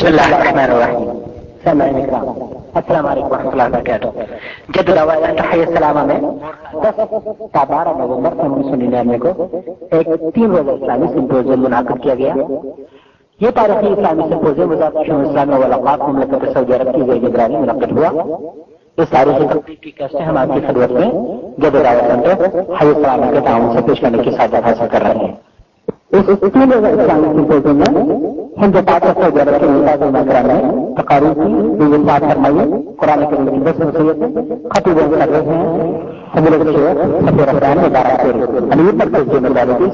الله الرحمن الرحيم. سامعين الكرام، السلام عليكم ورحمة الله وبركاته. جدد روایت تحیہ السلامہ میں 10 تا 12 نومبر 1999 کو ایک 3 روزہ اسلامی سمپوزیم منعقد کیا گیا. یہ تاریخی اسلامی سمپوزیم وزارت شؤون اسلامیہ والاوقاف مملکت سعودی عرب کی زیر نگرانی منعقد ہوا. اس تاریخی تقریب کی کیسے ہم آپ کی خدمت میں جدید دعوت سینٹر حی السلامہ کے تعاون سے پیش کرنے کی سعادت حاصل کر رہے ہیں. اس 3 روزہ اسلامی سمپوزیم میں ہند پاک سعودی عرب کے ممتاز مہمان نے تقاریر کی وضاحت فرمائی. قرآن کریم کی 10 نصیحت خطیب کر رہے ہیں حضرت شیخ سفیر رحمان مبارک علی پر ذمہ داری کی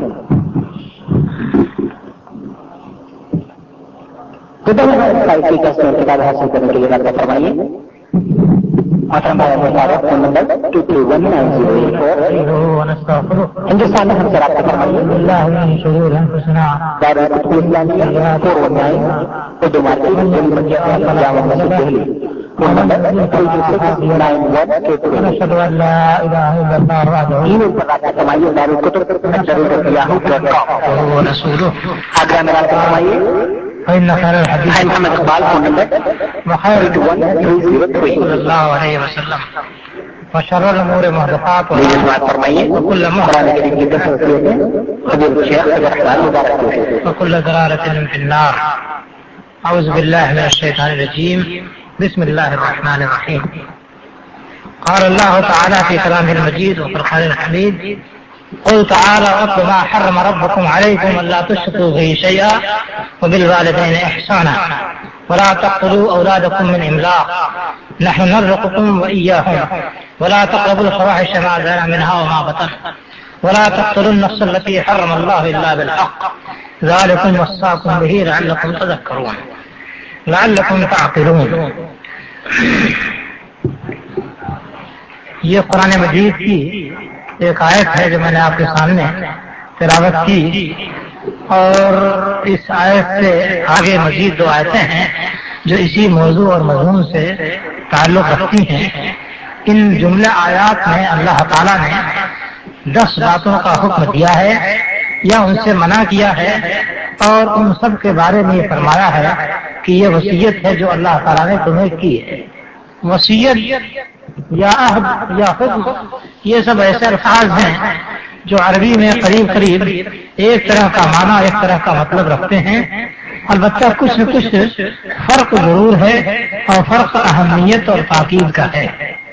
کتاب حاصل کرنے کے لیے رابطہ فرمائیے. ہندوستان میں ہم سے رابطہ فرمائیے. آگرہ میں رابطہ فرمائیے. محمد اقبال فون نمبر 1303 صلی اللہ علیہ وسلم. وشر الامور محدثاتها وكل محدثة وكل ضلالة في النار. اعوذ بالله من الشيطان الرجيم. بسم الله الرحمن الرحيم. قال الله تعالى في كلامه المجيد وفرقان الحميد: قل تعالى اتل ما حرم ربكم عليكم الا تشركوا به شيئا وبالوالدين احسانا ولا تقتلوا اولادكم من املاق نحن نرزقكم واياهم ولا تقربوا الفواحش ما ظهر منها وما بطن ولا تقتلوا النفس التي حرم الله الا بالحق ذلكم وصاكم به لعلكم تذكرون لعلكم تعقلون. یہ قرآن مجید کی ایک آیت ہے جو میں نے آپ کے سامنے تلاوت کی، اور اس آیت سے آگے مزید 2 آیتیں ہیں جو اسی موضوع اور مضمون سے تعلق رکھتی ہیں. ان جملہ آیات میں اللہ تعالیٰ نے 10 باتوں کا حکم دیا ہے یا ان سے منع کیا ہے، اور ان سب کے بارے میں یہ فرمایا ہے کہ یہ وصیت ہے جو اللہ تعالیٰ نے تمہیں کی ہے. وصیت یا عہد یا حکم، یہ سب ایسے الفاظ ہیں جو عربی میں قریب قریب ایک طرح کا معنی ایک طرح کا مطلب رکھتے ہیں. البتہ کچھ نہ کچھ فرق ضرور ہے، اور فرق اہمیت اور تاکید کا ہے.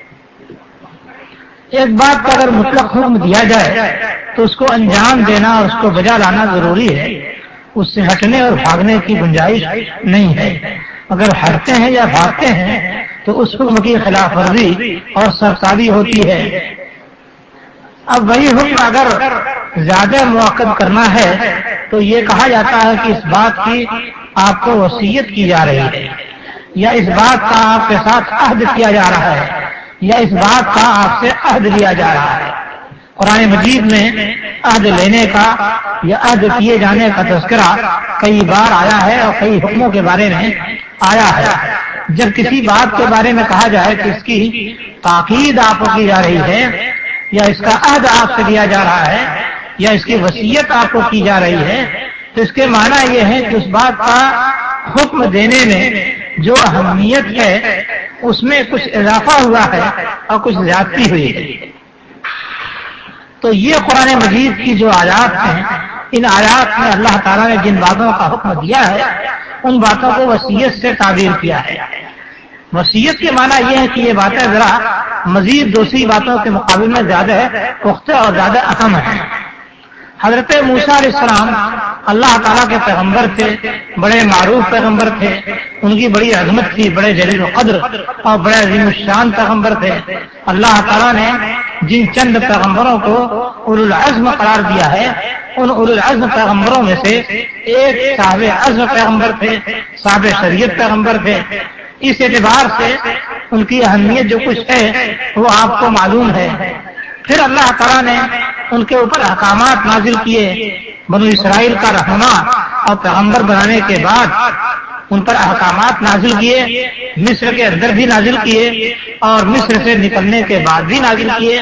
ایک بات کا اگر مطلق حکم دیا جائے تو اس کو انجام دینا اور اس کو بجا لانا ضروری ہے. اس سے ہٹنے اور بھاگنے کی گنجائش نہیں ہے. اگر ہٹتے ہیں یا بھاگتے ہیں تو اس حکم کی خلاف ورزی اور سرکاری ہوتی ہے. اب وہی حکم اگر زیادہ مؤکد کرنا ہے تو یہ کہا جاتا ہے کہ اس بات کی آپ کو وصیت کی جا رہی ہے، یا اس بات کا آپ کے ساتھ عہد کیا جا رہا ہے، یا اس بات کا آپ سے عہد لیا جا رہا ہے. قرآن مجید میں عہد لینے کا یا عہد کیے جانے کا تذکرہ کئی بار آیا ہے اور کئی حکموں کے بارے میں آیا ہے. جب کسی بات کے بارے میں کہا جائے کہ اس کی تاکید آپ کو کی جا رہی ہے، یا اس کا عہد آپ سے لیا جا رہا ہے، یا اس کی وصیت آپ کو کی جا رہی ہے، تو اس کے معنی یہ ہے کہ اس بات کا حکم دینے میں جو اہمیت ہے اس میں کچھ اضافہ ہوا ہے اور کچھ زیادتی ہوئی ہے. تو یہ قرآن مجید کی جو آیات ہیں، ان آیات میں اللہ تعالیٰ نے جن باتوں کا حکم دیا ہے ان باتوں کو وصیت سے تعبیر کیا ہے. وصیت کے معنی یہ ہے کہ یہ باتیں ذرا مزید دوسری باتوں کے مقابلے میں زیادہ پختہ اور زیادہ اہم ہیں. حضرت موسیٰ علیہ السلام اللہ تعالیٰ کے پیغمبر تھے، بڑے معروف پیغمبر تھے، ان کی بڑی عظمت تھی، بڑے جلیل القدر اور بڑے عظیم الشان پیغمبر تھے. اللہ تعالیٰ نے جن چند پیغمبروں کو اولو العزم قرار دیا ہے، ان اولو العزم پیغمبروں میں سے ایک صاحب عزم پیغمبر تھے، صاحب شریعت پیغمبر تھے. اس اعتبار سے ان کی اہمیت جو کچھ ہے وہ آپ کو معلوم ہے. پھر اللہ تعالیٰ نے ان کے اوپر احکامات نازل کیے. بنو اسرائیل کا رہنما اور پیغمبر بنانے کے بعد ان پر احکامات نازل کیے، مصر کے اندر بھی نازل کیے اور مصر سے نکلنے کے بعد بھی نازل کیے.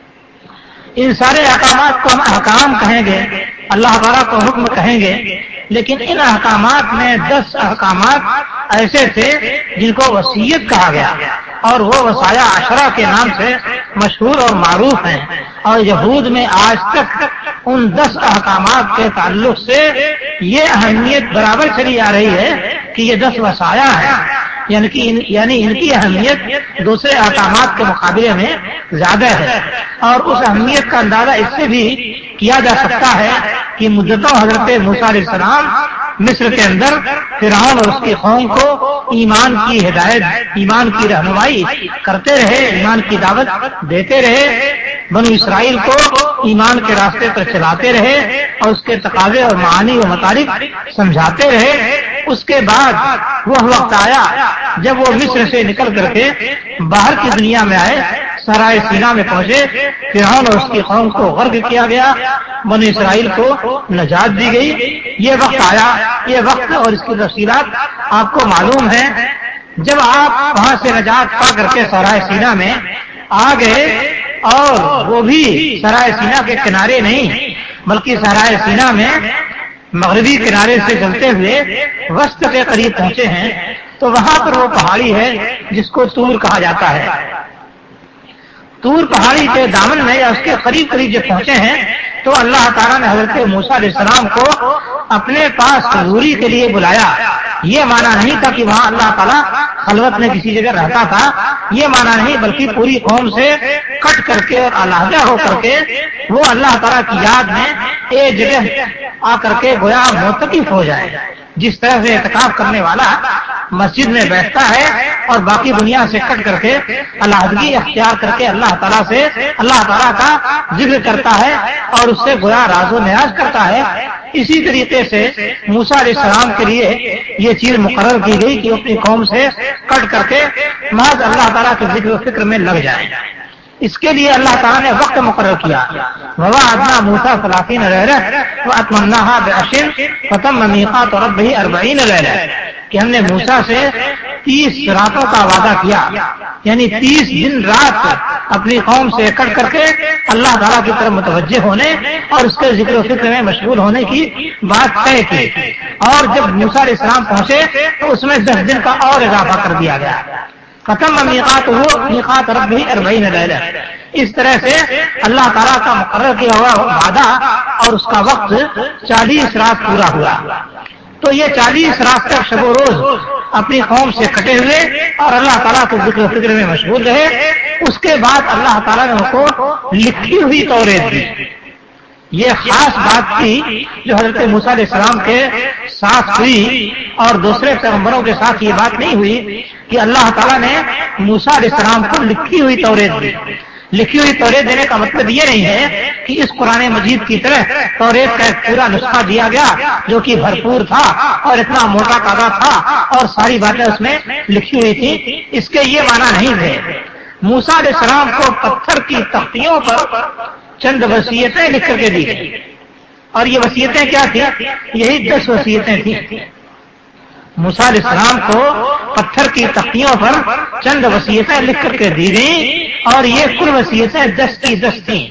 ان سارے احکامات کو ہم احکام کہیں گے، اللہ تعالیٰ کو حکم کہیں گے، لیکن ان احکامات میں 10 احکامات ایسے تھے جن کو وصیت کہا گیا، اور وہ وصایا عشرہ کے نام سے مشہور اور معروف ہیں، اور یہود میں آج تک ان 10 احکامات کے تعلق سے یہ اہمیت برابر چلی آ رہی ہے کہ یہ 10 وصایا ہیں، یعنی ان کی اہمیت دوسرے احکامات کے مقابلے میں زیادہ ہے، اور اس اہمیت کا اندازہ اس سے بھی کیا جا سکتا ہے کہ مدتوں حضرت موسیٰ علیہ السلام مصر کے اندر فرعون اور اس کی قوم کو ایمان کی ہدایت، ایمان کی رہنمائی کرتے رہے، ایمان کی دعوت دیتے رہے، بنو اسرائیل کو ایمان کے راستے پر چلاتے رہے اور اس کے تقاضے اور معانی و مطالب سمجھاتے رہے۔ اس کے بعد وہ وقت آیا جب وہ مصر سے نکل کر کے باہر کی دنیا میں آئے، سرائے سینا میں پہنچے، فرعون اور اس کی قوم کو غرق کیا گیا، بنی اسرائیل کو نجات دی گئی۔ یہ وقت آیا، یہ وقت اور اس کی تفصیلات آپ کو معلوم ہے۔ جب آپ وہاں سے نجات پا کر کے سرائے سینا میں آ گئے، اور وہ بھی سرائے سینا کے کنارے نہیں بلکہ سرائے سینا میں مغربی کنارے سے چلتے ہوئے وسط کے قریب پہنچے ہیں، تو وہاں پر وہ پہاڑی ہے جس کو طور کہا جاتا ہے۔ طور پہاڑی کے دامن میں یا اس کے قریب قریب جب پہنچے ہیں تو اللہ تعالیٰ نے حضرت موسیٰ علیہ السلام کو اپنے پاس حضوری کے لیے بلایا۔ یہ معنی نہیں تھا کہ وہاں اللہ تعالیٰ خلوت میں کسی جگہ رہتا تھا، یہ معنی نہیں، بلکہ پوری قوم سے کٹ کر کے اور علیحدہ ہو کر کے وہ اللہ تعالیٰ کی یاد میں ایک جگہ آ کر کے گویا معتکف ہو جائے۔ جس طرح سے اعتکاف کرنے والا مسجد میں بیٹھتا ہے اور باقی دنیا سے کٹ کر کے علیحدگی اختیار کر کے اللہ تعالیٰ سے اللہ تعالیٰ کا ذکر کرتا ہے اور اس سے گویا راز و نیاز کرتا ہے، اسی طریقے سے موسیٰ علیہ السلام کے لیے یہ چیز مقرر کی گئی کہ اپنی قوم سے کٹ کر کے محض اللہ تعالیٰ کے ذکر و فکر میں لگ جائیں۔ اس کے لیے اللہ تعالیٰ نے وقت مقرر کیا، وَوَعَدْنَا مُوسَىٰ 30 لَيْلَةً وَأَتْمَمْنَاهَا ب10 فَتَمَّ مِيقَاتُ رَبِّهِ 40 لَيْلَةً، کہ ہم نے موسیٰ سے 30 راتوں کا وعدہ کیا، یعنی 30 دن رات اپنی قوم سے کٹ کر کے اللہ تعالیٰ کی طرف متوجہ ہونے اور اس کے ذکر و فکر میں مشغول ہونے کی بات طے کی۔ اور جب موسیٰ علیہ السلام پہنچے تو اس میں 10 دن کا اور اضافہ کر دیا گیا، ختم میقات ربہ 40 لیلہ۔ اس طرح سے اللہ تعالیٰ کا مقرر کیا ہوا وعدہ اور اس کا وقت 40 رات پورا ہوا۔ تو یہ 40 رات تک شب و روز اپنی قوم سے کٹے ہوئے اور اللہ تعالیٰ کے ذکر و فکر میں مشغول رہے۔ اس کے بعد اللہ تعالیٰ نے ان کو لکھی ہوئی توریت دی۔ یہ خاص بات تھی جو حضرت موسیٰ علیہ السلام کے ساتھ ہوئی اور دوسرے پیغمبروں کے ساتھ یہ بات نہیں ہوئی کہ اللہ تعالیٰ نے موسیٰ علیہ السلام کو لکھی ہوئی توریت دی۔ لکھی ہوئی توریت دینے کا مطلب یہ نہیں ہے کہ اس قرآن مجید کی طرح توریت کا ایک پورا نسخہ دیا گیا جو کہ بھرپور تھا اور اتنا موٹا تازہ تھا اور ساری باتیں اس میں لکھی ہوئی تھی، اس کے یہ معنی نہیں تھے۔ موسیٰ علیہ السلام کو پتھر کی تختیوں پر چند وصیتیں لکھ کر کے دی گئی، اور یہ وصیتیں کیا تھیں؟ یہی 10 وصیتیں تھیں۔ موسیٰ علیہ السلام کو پتھر کی تختیوں پر چند وصیتیں لکھ کر کے دی گئیں، اور یہ کل وصیتیں 10 کی 10 تھیں۔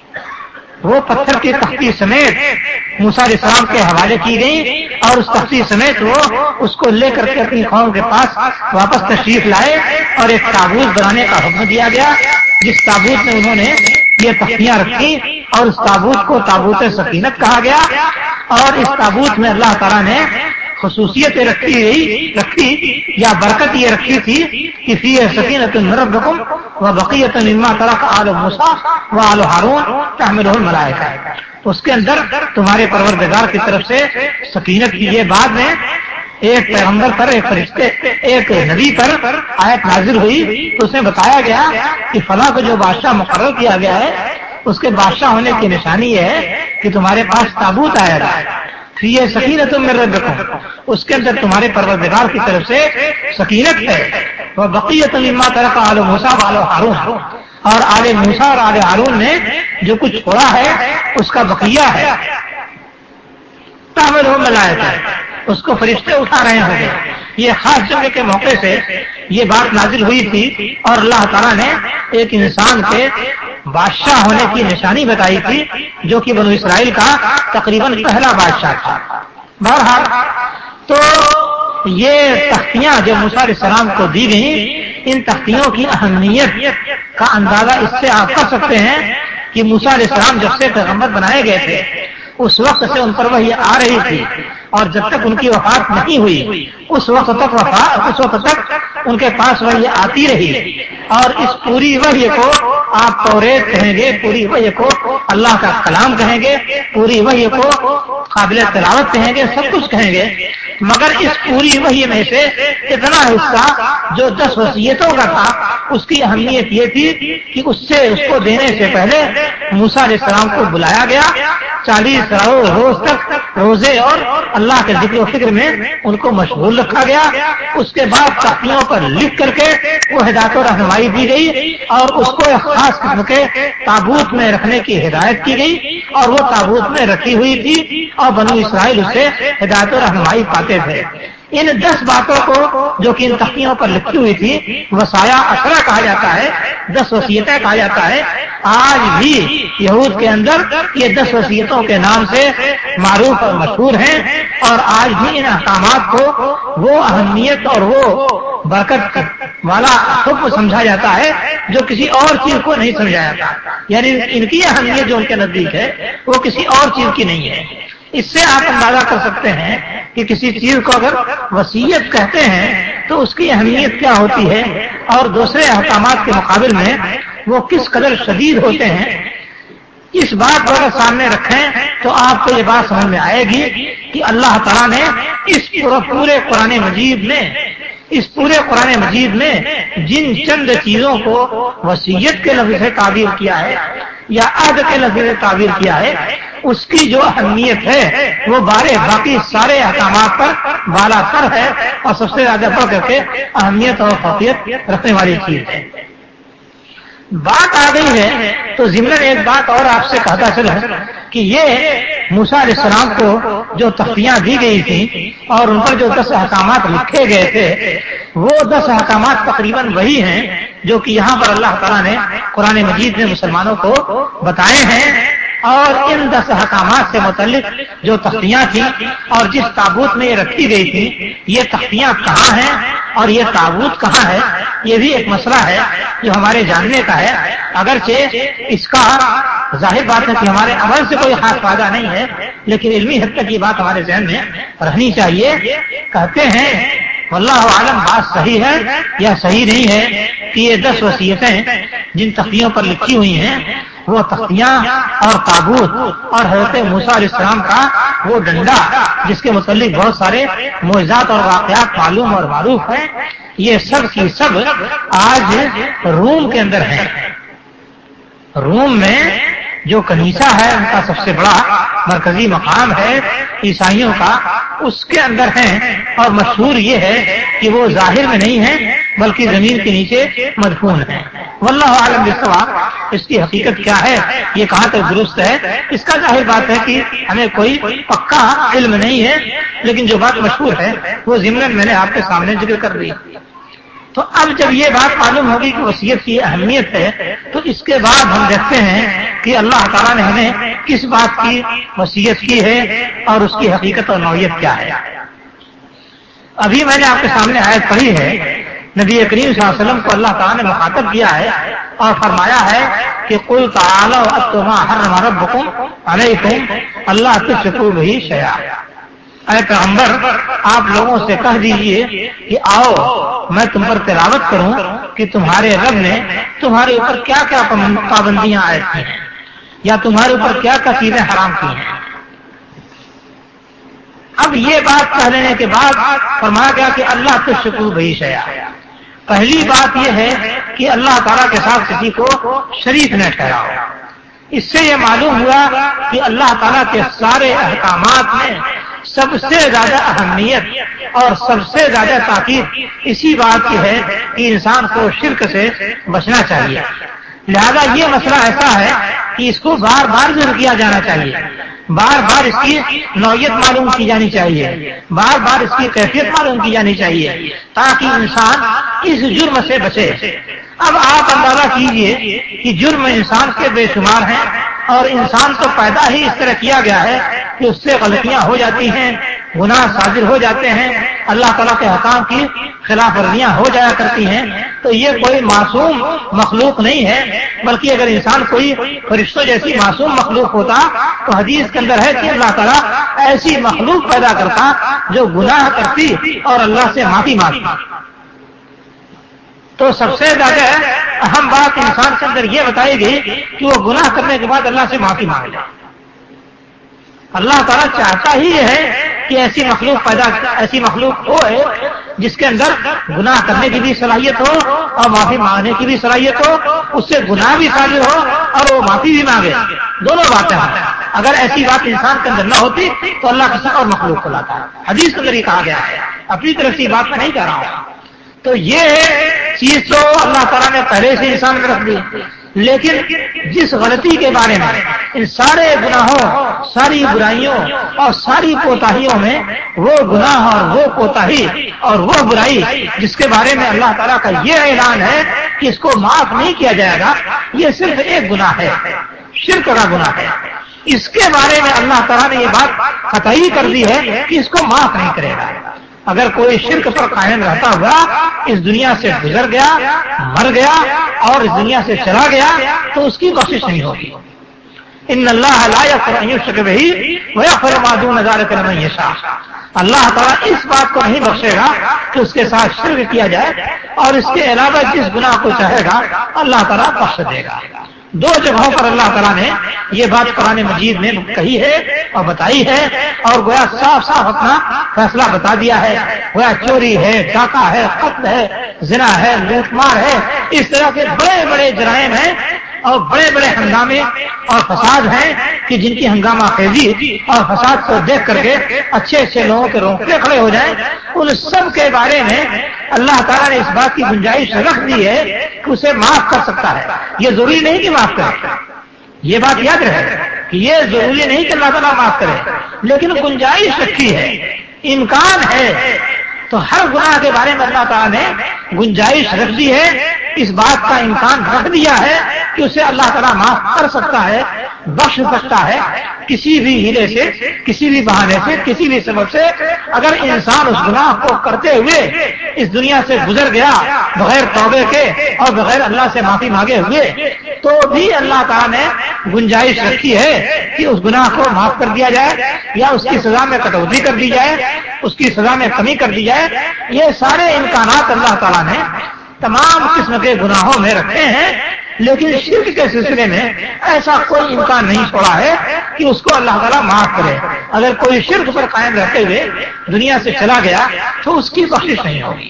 وہ پتھر کی تختی سمیت موسیٰ علیہ السلام کے حوالے کی گئی، اور اس تختی سمیت وہ اس کو لے کر کے اپنی قوم کے پاس واپس تشریف لائے، اور ایک تابوت بنانے کا حکم دیا گیا، جس تابوت میں انہوں نے یہ تختیاں رکھی، اور اس تابوت کو تابوت سکینت کہا گیا۔ اور اس تابوت میں اللہ تعالیٰ نے خصوصیتیں رکھی یا برکت یہ رکھی تھی کہ فیہ سکینۃ من ربکم وبقیۃ مما ترک آل موسیٰ وآل ہارون تحملہ الملائکہ، اس کے اندر تمہارے پروردگار کی طرف سے سکینت کی۔ یہ بعد میں ایک پیغمبر پر، ایک فرشتے، ایک نبی پر آیت نازل ہوئی تو اس میں بتایا گیا کہ فلاں کو جو بادشاہ مقرر کیا گیا ہے اس کے بادشاہ ہونے کی نشانی یہ ہے کہ تمہارے پاس تابوت آئے گا، یہ سکینت من ربکم، اس کے اندر تمہارے پروردگار کی طرف سے سکینت ہے، وہ بقیۃ مما ترک آل موسیٰ وآل ہارون، اور آل موسیٰ اور آل ہارون نے جو کچھ چھوڑا ہے اس کا بقیہ ہے، تحملہ الملائکہ، اس کو فرشتے اٹھا رہے ہوں گے۔ یہ خاص جگہ کے موقع سے یہ بات نازل ہوئی تھی، اور اللہ تعالیٰ نے ایک انسان کے بادشاہ ہونے کی نشانی بتائی تھی جو کہ بنو اسرائیل کا تقریباً پہلا بادشاہ تھا۔ بہرحال تو یہ تختیاں جو موسیٰ علیہ السلام کو دی گئیں، ان تختیوں کی اہمیت کا اندازہ اس سے آپ کر سکتے ہیں کہ موسیٰ علیہ السلام جب سے پیغمبر بنائے گئے تھے اس وقت سے ان پر وحی آ رہی تھی، اور جب تک ان کی وفات نہیں ہوئی اس وقت تک ان کے پاس وحی آتی رہی، اور اس پوری وحی کو آپ توریت کہیں گے، پوری وحی کو اللہ کا کلام کہیں گے، پوری وحی کو قابل تلاوت کہیں گے، سب کچھ کہیں گے، مگر اس پوری وحی میں سے اتنا حصہ جو 10 وصیتوں کا تھا اس کی اہمیت یہ تھی کہ اس کو دینے سے پہلے موسیٰ علیہ السلام کو بلایا گیا، 40 روز تک روزے اور اللہ کے ذکر و فکر میں ان کو مشغول رکھا گیا، اس کے بعد تختیوں پر لکھ کر کے وہ ہدایت و رہنمائی دی گئی، اور اس کو ایک خاص قسم کے تابوت میں رکھنے کی ہدایت کی گئی، اور وہ تابوت میں رکھی ہوئی تھی اور بنو اسرائیل اسے ہدایت و رہنمائی پاتے تھے۔ ان 10 باتوں کو جو کہ ان تختیوں پر لکھی ہوئی تھی وصایا عشرہ کہا جاتا ہے، 10 وصیتیں کہا جاتا ہے۔ آج بھی یہود کے اندر یہ 10 وصیتوں کے نام سے معروف اور مشہور ہیں، اور آج بھی ان احکامات کو وہ اہمیت اور وہ برکت والا حکم سمجھا جاتا ہے جو کسی اور چیز کو نہیں سمجھا جاتا، یعنی ان کی اہمیت جو ان کے نزدیک ہے وہ کسی اور چیز کی نہیں ہے۔ اس سے آپ اندازہ کر سکتے ہیں کہ کسی چیز کو اگر وصیت کہتے ہیں تو اس کی اہمیت کیا ہوتی ہے، اور دوسرے احکامات کے مقابل میں وہ کس قدر شدید ہوتے ہیں۔ اس بات کو اگر سامنے رکھیں تو آپ کو یہ بات سمجھ میں آئے گی کہ اللہ تعالیٰ نے اس پورے قرآن مجید میں جن چند چیزوں کو وصیت کے لفظ سے تعبیر کیا ہے یا عہد کے لفظ سے تعبیر کیا ہے، اس کی جو اہمیت ہے وہ باقی سارے احکامات پر بالا تر ہے، اور سب سے زیادہ بڑھ کر کے اہمیت اور خاصیت رکھنے والی چیز ہے۔ بات آ گئی ہے تو ضمن ایک بات اور آپ سے کہتا چلا کہ یہ موسیٰ علیہ السلام کو جو تختیاں دی گئی تھیں اور ان پر جو 10 احکامات لکھے گئے تھے وہ 10 احکامات تقریباً وہی ہیں جو کہ یہاں پر اللہ تعالیٰ نے قرآن مجید میں مسلمانوں کو بتائے ہیں، اور ان 10 احکامات سے متعلق جو تختیاں تھیں اور جس تابوت میں یہ رکھی گئی تھی، یہ تختیاں کہاں ہیں اور یہ تابوت کہاں ہے، یہ بھی ایک مسئلہ ہے جو ہمارے جاننے کا ہے، اگرچہ اس کا ظاہر بات ہے کہ ہمارے عمل سے کوئی خاص فائدہ نہیں ہے، لیکن علمی حد تک یہ بات ہمارے ذہن میں رہنی چاہیے۔ کہتے ہیں واللہ عالم بات صحیح ہے یا صحیح نہیں ہے کہ یہ 10 وصیتیں جن تختیوں پر لکھی ہوئی ہیں وہ تختیاں اور تابوت اور حضرت موسیٰ علیہ السلام کا وہ ڈنڈا جس کے متعلق بہت سارے معجزات اور واقعات معلوم اور معروف ہیں، یہ سب کی سب آج روم کے اندر ہیں۔ روم میں جو کنیسہ ہے ان کا سب سے بڑا مرکزی مقام ہے عیسائیوں کا، اس کے اندر ہیں، اور مشہور یہ ہے کہ وہ ظاہر میں نہیں ہیں بلکہ زمین کے نیچے مدفون ہیں۔ واللہ عالم بالصواب، اس کی حقیقت کیا ہے، یہ کہاں تک درست ہے، اس کا ظاہر بات ہے کہ ہمیں کوئی پکا علم نہیں ہے، لیکن جو بات مشہور ہے وہ ضمن میں نے آپ کے سامنے ذکر کر دی۔ تو اب جب یہ بات معلوم ہوگی کہ وصیت کی اہمیت ہے تو اس کے بعد ہم دیکھتے ہیں کہ اللہ تعالیٰ نے ہمیں کس بات کی وصیت کی ہے اور اس کی حقیقت اور نوعیت کیا ہے۔ ابھی میں نے آپ کے سامنے آیت پڑھی ہے، نبی کریم صلی اللہ علیہ وسلم کو اللہ تعالیٰ نے مخاطب کیا ہے اور فرمایا ہے کہ قل تعالوا اتلوا ما حرم ربکم علیکم اللہ تشرکوا بہ شیئا۔ اے پیغمبر آپ لوگوں سے کہہ دیجئے کہ آؤ میں تم پر تلاوت کروں کہ تمہارے رب نے تمہارے اوپر کیا کیا پابندیاں عائد کی ہیں یا تمہارے اوپر کیا کیا چیزیں حرام کی ہیں۔ اب یہ بات کہہ لینے کے بعد فرمایا گیا کہ اللہ تشرکوا بہ شیئا۔ پہلی بات یہ ہے کہ اللہ تعالیٰ کے ساتھ کسی کو شریک نہ ٹھہراؤ۔ اس سے یہ معلوم ہوا کہ اللہ تعالیٰ کے سارے احکامات میں سب سے زیادہ اہمیت اور سب سے زیادہ تاکید اسی بات کی ہے کہ انسان کو شرک سے بچنا چاہیے۔ لہذا یہ مسئلہ ایسا ہے کہ اس کو بار بار ذکر کیا جانا چاہیے، بار بار اس کی نوعیت معلوم کی جانی چاہیے، بار بار اس کی کیفیت معلوم کی جانی چاہیے تاکہ انسان اس جرم سے بچے۔ اب آپ اندازہ کیجئے کہ جرم انسان کے بے شمار ہیں، اور انسان تو پیدا ہی اس طرح کیا گیا ہے کہ اس سے غلطیاں ہو جاتی ہیں، گناہ صادر ہو جاتے ہیں، اللہ تعالیٰ کے احکام کی خلاف ورزیاں ہو جایا کرتی ہیں، تو یہ کوئی معصوم مخلوق نہیں ہے، بلکہ اگر انسان کوئی فرشتوں جیسی معصوم مخلوق ہوتا تو حدیث کے اندر ہے کہ اللہ تعالیٰ ایسی مخلوق پیدا کرتا جو گناہ کرتی اور اللہ سے معافی مانگتی۔ تو سب سے زیادہ اہم بات انسان کے اندر یہ بتائی گئی کہ وہ گناہ کرنے کے بعد اللہ سے معافی مانگ لے۔ اللہ تعالیٰ چاہتا ہی ہے کہ ایسی مخلوق ہو جس کے اندر گناہ کرنے کی بھی صلاحیت ہو اور معافی مانگنے کی بھی صلاحیت ہو، اس سے گناہ بھی صادر ہو اور وہ معافی بھی مانگے، دونوں باتیں ہیں۔ اگر ایسی بات انسان کے اندر نہ ہوتی تو اللہ کسی اور مخلوق کو لاتا ہے۔ حدیث کے اندر یہ کہا گیا ہے، اپنی طرف سے بات میں نہیں کہہ رہا ہوں۔ تو یہ چیز تو اللہ تعالیٰ نے پہلے سے انسان میں رکھ دی، لیکن جس غلطی کے بارے میں ان سارے گناہوں، ساری برائیوں اور ساری کوتاہیوں میں وہ گناہ اور وہ کوتاہی اور وہ برائی جس کے بارے میں اللہ تعالیٰ کا یہ اعلان ہے کہ اس کو معاف نہیں کیا جائے گا، یہ صرف ایک گناہ ہے، شرک کا گناہ ہے۔ اس کے بارے میں اللہ تعالیٰ نے یہ بات قطعی کر دی ہے کہ اس کو معاف نہیں کرے گا۔ اگر کوئی شرک پر قائم رہتا ہوا اس دنیا سے گزر گیا، مر گیا اور اس دنیا سے چلا گیا تو اس کی بخشش نہیں ہوگی۔ ان اللہ لا یغفر ان یشرک بہ ویغفر ما دون ذلک لمن یشاء۔ اللہ تعالیٰ اس بات کو نہیں بخشے گا کہ اس کے ساتھ شرک کیا جائے، اور اس کے علاوہ جس گناہ کو چاہے گا اللہ تعالیٰ بخش دے گا۔ دو جگہوں پر اللہ تعالیٰ نے یہ بات قرآن مجید میں کہی ہے اور بتائی ہے، اور گویا صاف صاف اپنا فیصلہ بتا دیا ہے۔ گویا چوری ہے، ڈاکہ ہے، قتل ہے، زنا ہے، لوٹ مار ہے، اس طرح کے بڑے بڑے جرائم ہیں اور بڑے بڑے ہنگامے اور فساد ہیں کہ جن کی ہنگامہ خیزی اور فساد کو دیکھ کر کے اچھے اچھے لوگوں کے رونگٹے کھڑے ہو جائیں، ان سب کے بارے میں اللہ تعالیٰ نے اس بات کی گنجائش رکھ دی ہے کہ اسے معاف کر سکتا ہے۔ یہ ضروری نہیں کہ معاف کرے، یہ بات یاد رہے کہ یہ ضروری نہیں کہ اللہ تعالیٰ معاف کرے، لیکن گنجائش رکھی ہے، امکان ہے۔ تو ہر گناہ کے بارے میں اللہ تعالیٰ نے گنجائش رکھ دی ہے، اس بات کا امکان رکھ دیا ہے کہ اسے اللہ تعالیٰ معاف کر سکتا ہے، بخش سکتا ہے، کسی بھی ہیلے سے، کسی بھی بہانے سے، کسی بھی سبب سے۔ اگر انسان اس گناہ کو کرتے ہوئے اس دنیا سے گزر گیا بغیر توبے کے اور بغیر اللہ سے معافی مانگے ہوئے، تو بھی اللہ تعالیٰ نے گنجائش رکھی ہے کہ اس گناہ کو معاف کر دیا جائے یا اس کی سزا میں کٹوتی کر دی جائے، اس کی سزا میں کمی کر دی جائے۔ یہ سارے امکانات اللہ تعالیٰ نے تمام قسم کے گناہوں میں رکھے ہیں، لیکن شرک کے سلسلے میں ایسا کوئی امکان نہیں چھوڑا ہے کہ اس کو اللہ تعالیٰ معاف کرے۔ اگر کوئی شرک پر قائم رہتے ہوئے دنیا سے چلا گیا تو اس کی بخشش نہیں ہوگی۔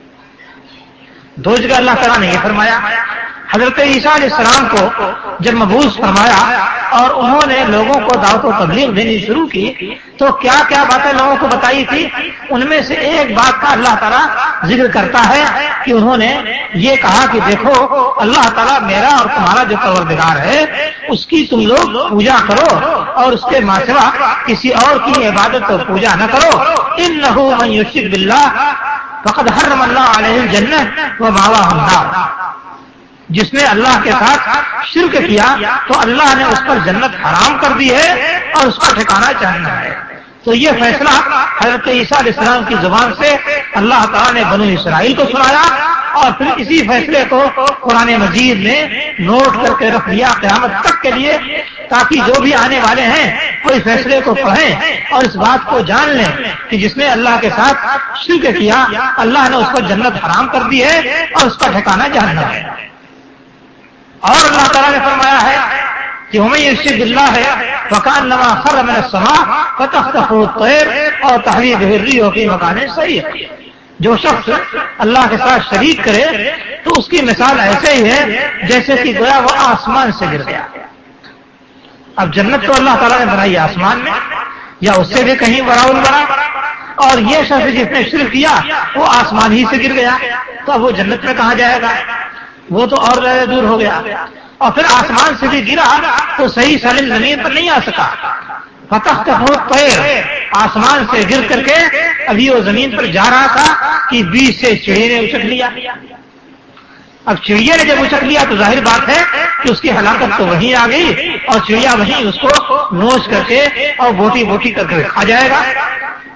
دو جگہ اللہ تعالیٰ نے یہ فرمایا، حضرت عیسیٰ علیہ السلام کو جب مبعوث فرمایا اور انہوں نے لوگوں کو دعوت و تبلیغ دینی شروع کی تو کیا کیا باتیں لوگوں کو بتائی تھی؟ ان میں سے ایک بات کا اللہ تعالیٰ ذکر کرتا ہے کہ انہوں نے یہ کہا کہ دیکھو اللہ تعالیٰ میرا اور تمہارا جو پروردگار ہے اس کی تم لوگ پوجا کرو اور اس کے ماں سوا کسی اور کی عبادت و پوجا نہ کرو۔ انہ من یشرک باللہ فقد حرم اللہ علیہ الجنۃ ومأواہ النار۔ جس نے اللہ کے ساتھ شرک کیا تو اللہ نے اس پر جنت حرام کر دی ہے اور اس کا ٹھکانہ جہنم ہے۔ تو یہ فیصلہ حضرت عیسیٰ علیہ السلام کی زبان سے اللہ تعالیٰ نے بنو اسرائیل کو سنایا، اور پھر اسی فیصلے کو قرآن مجید میں نوٹ کر کے رکھ لیا قیامت تک کے لیے، تاکہ جو بھی آنے والے ہیں وہ اس فیصلے کو پڑھیں اور اس بات کو جان لیں کہ جس نے اللہ کے ساتھ شرک کیا اللہ نے اس پر جنت حرام کر دی ہے اور اس کا ٹھکانہ جہنم ہے۔ اور اللہ تعالیٰ نے فرمایا ہے کہ وَمَن یشرک باللہ فَکأنما خر من السماء فتخطفه الطیر اور تہوی بہ الريح فی مکان صحیح۔ جو شخص اللہ کے ساتھ شریک کرے تو اس کی مثال ایسے ہی ہے جیسے کہ گویا وہ آسمان سے گر گیا۔ اب جنت تو اللہ تعالیٰ نے بنائی آسمان میں یا اس سے بھی کہیں براؤن بنا، اور یہ شخص جس نے شرک کیا وہ آسمان ہی سے گر گیا، تو اب وہ جنت میں کہاں جائے گا؟ وہ تو اور زیادہ دور ہو گیا، اور پھر آسمان سے بھی گرا تو صحیح سالم زمین پر نہیں آ سکا۔ فتخطفه الطیر، آسمان سے گر کر کے ابھی وہ زمین پر جا رہا تھا کہ بیچ سے چڑیا نے اچک لیا۔ اب چڑیا نے جب اچک لیا تو ظاہر بات ہے کہ اس کی ہلاکت تو وہیں آ گئی، اور چڑیا وہیں اس کو نوچ کر کے اور بوٹی بوٹی کر کے کھا جائے گا۔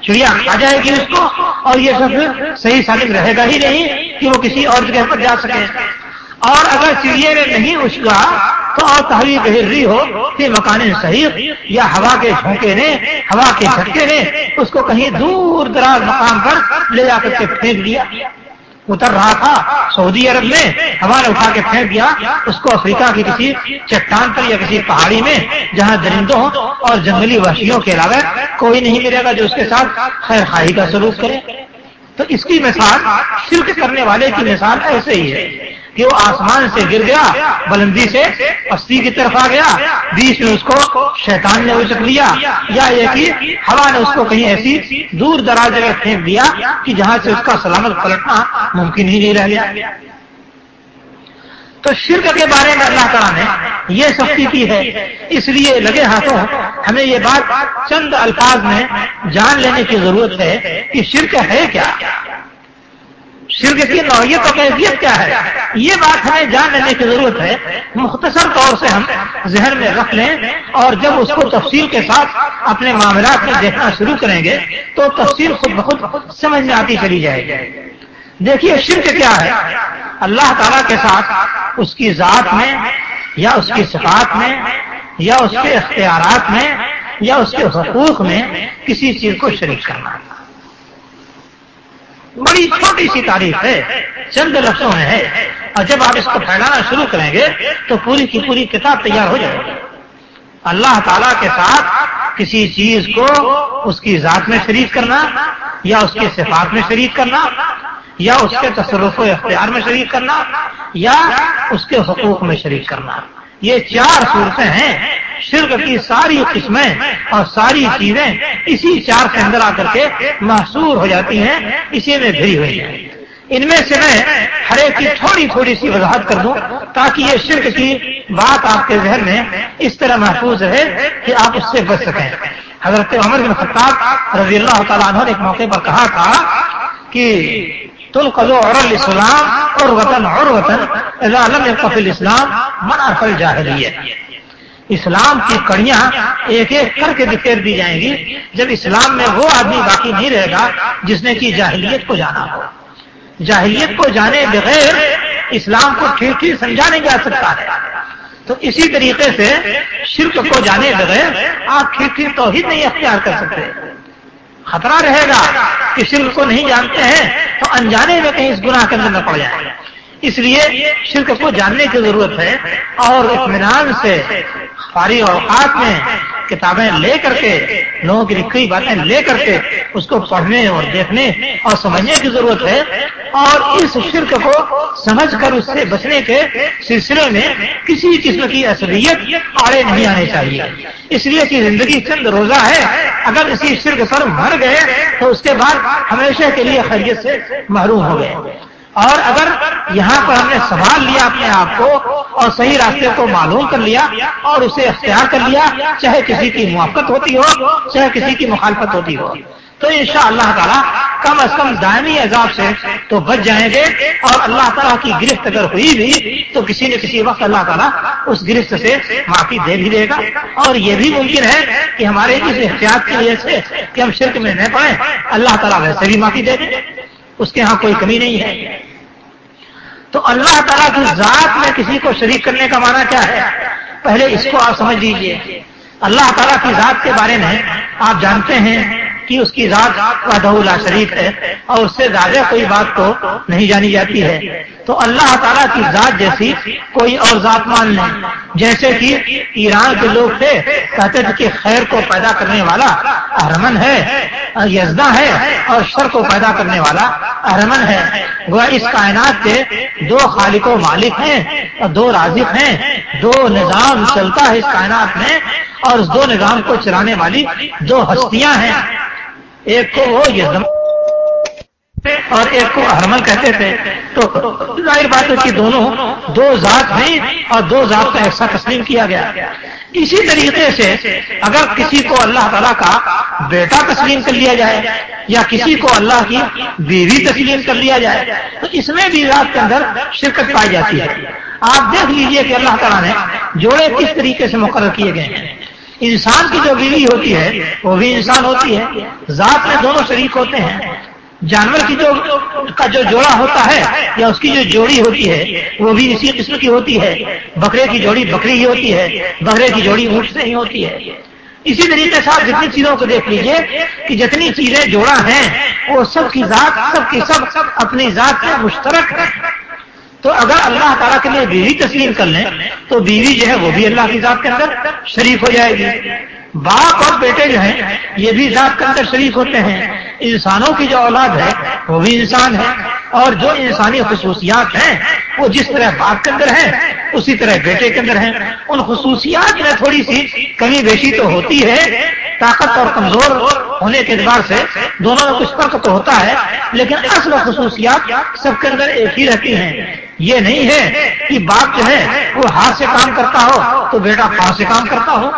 چڑیا کھا جائے گی اس کو، اور یہ سب صحیح سالم رہے گا ہی نہیں کہ وہ کسی اور جگہ پر جا سکے۔ اور اگر چڑیے نے نہیں اچھلا تو اور تحریک ہری ہو کہ مکان صحیح یا ہوا کے جھونکے نے، ہوا کے جھٹکے نے اس کو کہیں دور دراز مقام پر لے جا کر کے پھینک دیا۔ اتر رہا تھا سعودی عرب میں، ہوا نے اٹھا کے پھینک دیا اس کو افریقہ کی کسی چٹان پر یا کسی پہاڑی میں جہاں درندوں اور جنگلی وحشیوں کے علاوہ کوئی نہیں ملے گا جو اس کے ساتھ خیر خواہی کا سلوک کرے۔ تو اس کی مثال شرک کرنے والے کی مثال ایسے ہی ہے کہ وہ آسمان سے گر گیا، بلندی سے پستی کی طرف آ گیا، بیچ میں اس کو شیطان نے اچک لیا، یا یہ کہ ہوا نے اس کو کہیں ایسی دور دراز جگہ پھینک دیا کہ جہاں سے اس کا سلامت پلٹنا ممکن ہی نہیں رہ گیا۔ تو شرک کے بارے میں اللہ تعالیٰ نے یہ سختی کی ہے، اس لیے لگے ہاتھوں ہمیں یہ بات چند الفاظ میں جان لینے کی ضرورت ہے کہ شرک ہے کیا، شرک کی نوعیت اور کیفیت کیا ہے، یہ بات ہمیں جان لینے کی ضرورت ہے۔ مختصر طور سے ہم ذہن میں رکھ لیں اور جب اس کو تفصیل کے ساتھ اپنے معاملات میں دیکھنا شروع کریں گے تو تفصیل خود بخود سمجھ میں آتی چلی جائے گی۔ دیکھیے شرک کیا ہے، اللہ تعالیٰ کے ساتھ اس کی ذات میں یا اس کی صفات میں یا اس کے اختیارات میں یا اس کے حقوق میں کسی چیز کو شریک کرنا۔ بڑی چھوٹی سی تعریف ہے، چند لفظوں میں ہے، اور جب آپ اس کو پھیلانا شروع کریں گے تو پوری کی پوری کتاب تیار ہو جائے گی۔ اللہ تعالیٰ کے ساتھ کسی چیز کو اس کی ذات میں شریک کرنا یا اس کی صفات میں شریک کرنا یا اس کے تصرف و اختیار میں شریک کرنا یا اس کے حقوق میں شریک کرنا، یہ چار صورتیں ہیں۔ شرک کی ساری قسمیں اور ساری چیزیں اسی چار کے اندر آ کر کے محصور ہو جاتی ہیں، اسی میں گھری ہوئی ہیں۔ ان میں سے میں ہر ایک کی تھوڑی تھوڑی سی وضاحت کر دوں تاکہ یہ شرک کی بات آپ کے ذہن میں اس طرح محفوظ رہے کہ آپ اس سے بچ سکیں۔ حضرت عمر بن خطاب رضی اللہ تعالیٰ عنہ نے ایک موقع پر کہا تھا کہ تلقض عر الاسلام عروۃ عروۃ اذا لم يبق في الاسلام من عرف الجاہلیت، اسلام کی کڑیاں ایک ایک کر کے بکھیر دی جائیں گی جب اسلام میں وہ آدمی باقی نہیں رہے گا جس نے کی جاہلیت کو جانا ہو۔ جاہلیت کو جانے بغیر اسلام کو ٹھیک ٹھیک سمجھا نہیں جا سکتا ہے۔ تو اسی طریقے سے شرک کو جانے بغیر آپ ٹھیک ٹھیک توحید نہیں اختیار کر سکتے۔ خطرہ رہے گا کہ شرک کو نہیں جانتے ہیں تو انجانے میں کہیں اس گناہ کے اندر نہ پڑ جائیں۔ اس لیے شرک کو جاننے کی ضرورت ہے اور اطمینان سے فارغ اوقات میں کتابیں لے کر کے، لوگوں کی لکھی باتیں لے کر کے اس کو پڑھنے اور دیکھنے اور سمجھنے کی ضرورت ہے، اور اس شرک کو سمجھ کر اس سے بچنے کے سلسلے میں کسی قسم کی عصبیت آڑے نہیں آنے چاہیے، اس لیے کہ زندگی چند روزہ ہے، اگر اسی شرک پر مر گئے تو اس کے بعد ہمیشہ کے لیے خیریت سے محروم ہو گئے۔ اور اگر یہاں پر ہم نے سنبھال لیا اپنے آپ کو اور صحیح راستے کو معلوم کر لیا اور اسے اختیار کر لیا، چاہے کسی کی موافقت ہوتی ہو چاہے کسی کی مخالفت ہوتی ہو، تو انشاءاللہ تعالی کم از کم دائمی عذاب سے تو بچ جائیں گے، اور اللہ تعالیٰ کی گرفت اگر ہوئی بھی تو کسی نہ کسی وقت اللہ تعالیٰ اس گرفت سے معافی دے بھی دے گا۔ اور یہ بھی ممکن ہے کہ ہمارے اس احتیاط کی وجہ سے کہ ہم شرک میں نہ پڑیں، اللہ تعالیٰ ویسے بھی معافی دے دے، اس کے ہاں کوئی کمی نہیں ہے۔ تو اللہ تعالیٰ کی ذات میں کسی کو شریک کرنے کا معنی کیا ہے، پہلے اس کو آپ سمجھ لیجئے۔ اللہ تعالیٰ کی ذات کے بارے میں آپ جانتے ہیں کہ اس کی ذات وحدہ لا شریک ہے اور اس سے زیادہ کوئی بات تو نہیں جانی جاتی ہے۔ تو اللہ تعالیٰ کی ذات جیسی کوئی اور ذات مان لیں، جیسے کہ ایران کے لوگ تھے، کہتے تھے کہ خیر کو پیدا کرنے والا اہرمن ہے، یزداں ہے، اور شر کو پیدا کرنے والا اہرمن ہے۔ وہ اس کائنات کے دو خالق و مالک ہیں اور دو رازق ہیں، دو نظام چلتا ہے اس کائنات میں، اور اس دو نظام کو چلانے والی دو ہستیاں ہیں، ایک کو وہ یزداں اور ایک کو اہرمن کہتے تھے۔ تو ظاہر بات ہے کہ دونوں دو ذات ہیں اور دو ذات کا ایسا تسلیم کیا گیا۔ اسی طریقے سے اگر کسی کو اللہ تعالیٰ کا بیٹا تسلیم کر لیا جائے یا کسی کو اللہ کی بیوی تسلیم کر لیا جائے تو اس میں بھی ذات کے اندر شرکت پائی جاتی ہے۔ آپ دیکھ لیجئے کہ اللہ تعالیٰ نے جوڑے کس طریقے سے مقرر کیے گئے ہیں۔ انسان کی جو بیوی ہوتی ہے وہ بھی انسان ہوتی ہے، ذات میں دونوں شریک ہوتے ہیں۔ جانور کی جو جوڑا ہوتا ہے یا اس کی جو جوڑی ہوتی ہے وہ بھی اسی قسم کی ہوتی ہے۔ بکرے کی جوڑی بکری ہی ہوتی ہے، بکرے کی جوڑی اونٹ سے ہی ہوتی ہے۔ اسی طریقے سے آپ جتنی چیزوں کو دیکھ لیجئے کہ جتنی چیزیں جوڑا ہیں وہ سب کی ذات سب کی سب اپنی ذات میں مشترک ہے۔ تو اگر اللہ تعالیٰ کے لیے بیوی تسلیم کر لیں تو بیوی جو ہے وہ بھی اللہ کی ذات کے اندر شریک ہو جائے گی۔ باپ اور بیٹے جو ہیں یہ بھی ذات کے اندر شریک ہوتے ہیں۔ انسانوں کی جو اولاد ہے وہ بھی انسان ہے، اور جو انسانی خصوصیات ہیں وہ جس طرح باپ کے اندر ہیں اسی طرح بیٹے کے اندر ہیں۔ ان خصوصیات میں تھوڑی سی کمی بیشی تو ہوتی ہے، طاقت اور کمزور ہونے کے اعتبار سے دونوں میں کچھ فرق تو ہوتا ہے، لیکن اصل خصوصیات سب کے اندر ایک ہی رہتی ہیں۔ یہ نہیں ہے کہ باپ جو ہے وہ ہاتھ سے کام کرتا ہو تو بیٹا پاؤں سے کام کرتا ہو،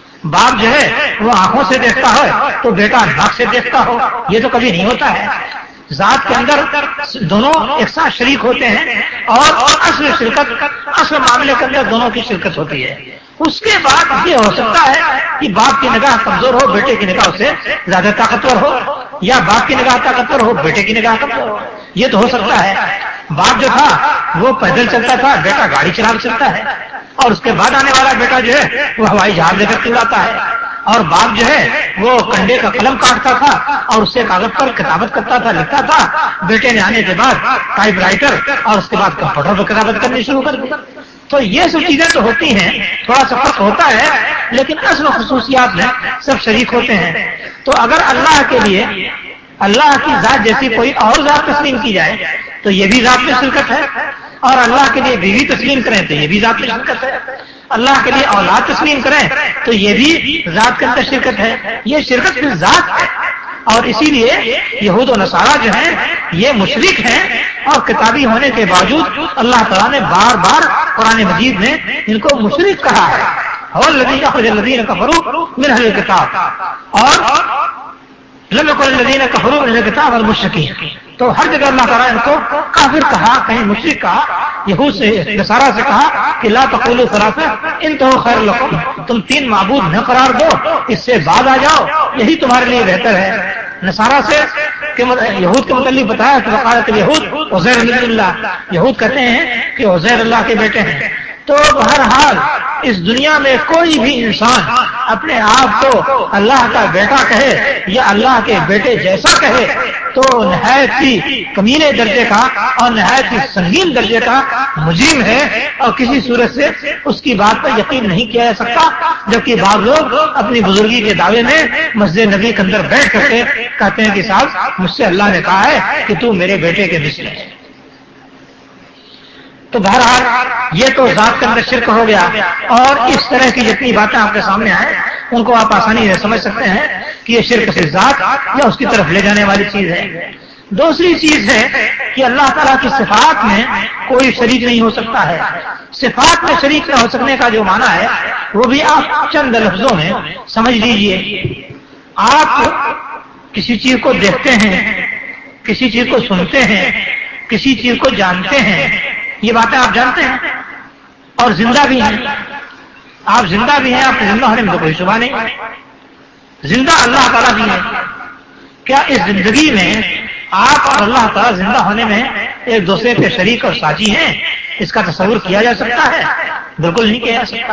باپ جو ہے وہ آنکھوں سے دیکھتا ہے تو بیٹا ناک سے دیکھتا ہو، یہ تو کبھی نہیں ہوتا ہے۔ ذات کے اندر دونوں ایک ساتھ شریک ہوتے ہیں، اور اصل شرکت اصل معاملے کے اندر دونوں کی شرکت ہوتی ہے۔ اس کے بعد یہ ہو سکتا ہے کہ باپ کی نگاہ کمزور ہو، بیٹے کی نگاہ سے زیادہ طاقتور ہو، یا باپ کی نگاہ طاقتور ہو، بیٹے کی نگاہ کمزور ہو، یہ تو ہو سکتا ہے۔ باپ جو تھا وہ پیدل چلتا تھا، بیٹا گاڑی چلا چلتا ہے، اور اس کے بعد آنے والا بیٹا جو ہے وہ ہوائی جہاز لے کر چلاتا ہے، اور باپ جو ہے وہ کنڈے کا قلم کاٹتا تھا اور اس سے کاغذ پر کتابت کرتا تھا، لکھتا تھا۔ بیٹے نے آنے کے بعد ٹائپ رائٹر اور اس کے بعد کمپیوٹر پر کتابت کرنی شروع کر دی۔ تو یہ سب چیزیں تو ہوتی ہیں، تھوڑا سا فرق ہوتا ہے، لیکن اصل خصوصیات میں سب شریک ہوتے ہیں۔ تو اگر اللہ کے لیے اللہ کی ذات جیسی کوئی اور ذات تسلیم کی جائے تو یہ بھی ذات میں شرکت ہے، اور اللہ کے لیے بیوی تسلیم کریں تو یہ بھی ذات میں شرکت ہے، اللہ کے لیے اولاد تسلیم کریں تو یہ بھی ذات کے اندر شرکت ہے۔ یہ شرکت بھی ذات ہے، اور اسی لیے یہود و نصارہ جو ہیں یہ مشرک ہیں، اور کتابی ہونے کے باوجود اللہ تعالیٰ نے بار بار قرآن مجید میں ان کو مشرک کہا ہے۔ وَالَّذِينَ أَخْرَجَ الَّذِينَ كَفَرُوا مِنْ أَهْلِ الْكِتَابِ، اور لم يكن الذين كفروا من الكتاب والمشركين، تو ہر جگہ اللہ تعالیٰ ان کو کافر کہا، کہیں مشرک کہا، یہود سے نصارہ سے کہا کہ لا تقولوا ثلاثہ انتهوا خیر لکم، تم تین معبود نہ قرار دو، اس سے بعد آ جاؤ، یہی تمہارے لیے بہتر ہے۔ نصارہ سے یہود کے متعلق بتایا کہ وقالت الیہود عزیر ابن اللہ، یہود کہتے ہیں کہ عزیر اللہ کے بیٹے ہیں۔ تو بہرحال اس دنیا میں کوئی بھی انسان اپنے آپ کو اللہ کا بیٹا کہے یا اللہ کے بیٹے جیسا کہے تو نہایت ہی کمینے درجے کا اور نہایت ہی سنگین درجے کا مجرم ہے، اور کسی صورت سے اس کی بات پر یقین نہیں کیا جا سکتا۔ جبکہ بعض لوگ اپنی بزرگی کے دعوے میں مسجد نبی کے اندر بیٹھ کر کے کہتے ہیں کہ صاحب مجھ سے اللہ نے کہا ہے کہ تو میرے بیٹے کے مثل ہے۔ تو بہرحال یہ تو ذات کے اندر شرک ہو گیا، اور اس طرح کی جتنی باتیں آپ کے سامنے آئیں ان کو آپ آسانی سے سمجھ سکتے ہیں کہ یہ شرک سے ذات یا اس کی طرف لے جانے والی چیز ہے۔ دوسری چیز ہے کہ اللہ تعالیٰ کی صفات میں کوئی شریک نہیں ہو سکتا ہے۔ صفات میں شریک نہ ہو سکنے کا جو معنی ہے وہ بھی آپ چند لفظوں میں سمجھ لیجئے۔ آپ کسی چیز کو دیکھتے ہیں، کسی چیز کو سنتے ہیں، کسی چیز کو جانتے ہیں، یہ باتیں آپ جانتے ہیں، اور زندہ بھی ہیں۔ آپ زندہ بھی ہیں، آپ زندہ ہونے میں تو کوئی شبہ نہیں، زندہ اللہ تعالیٰ بھی ہے۔ کیا اس زندگی میں آپ اور اللہ تعالیٰ زندہ ہونے میں ایک دوسرے کے شریک اور ساتھی ہیں؟ اس کا تصور کیا جا سکتا ہے؟ بالکل نہیں کیا جا سکتا۔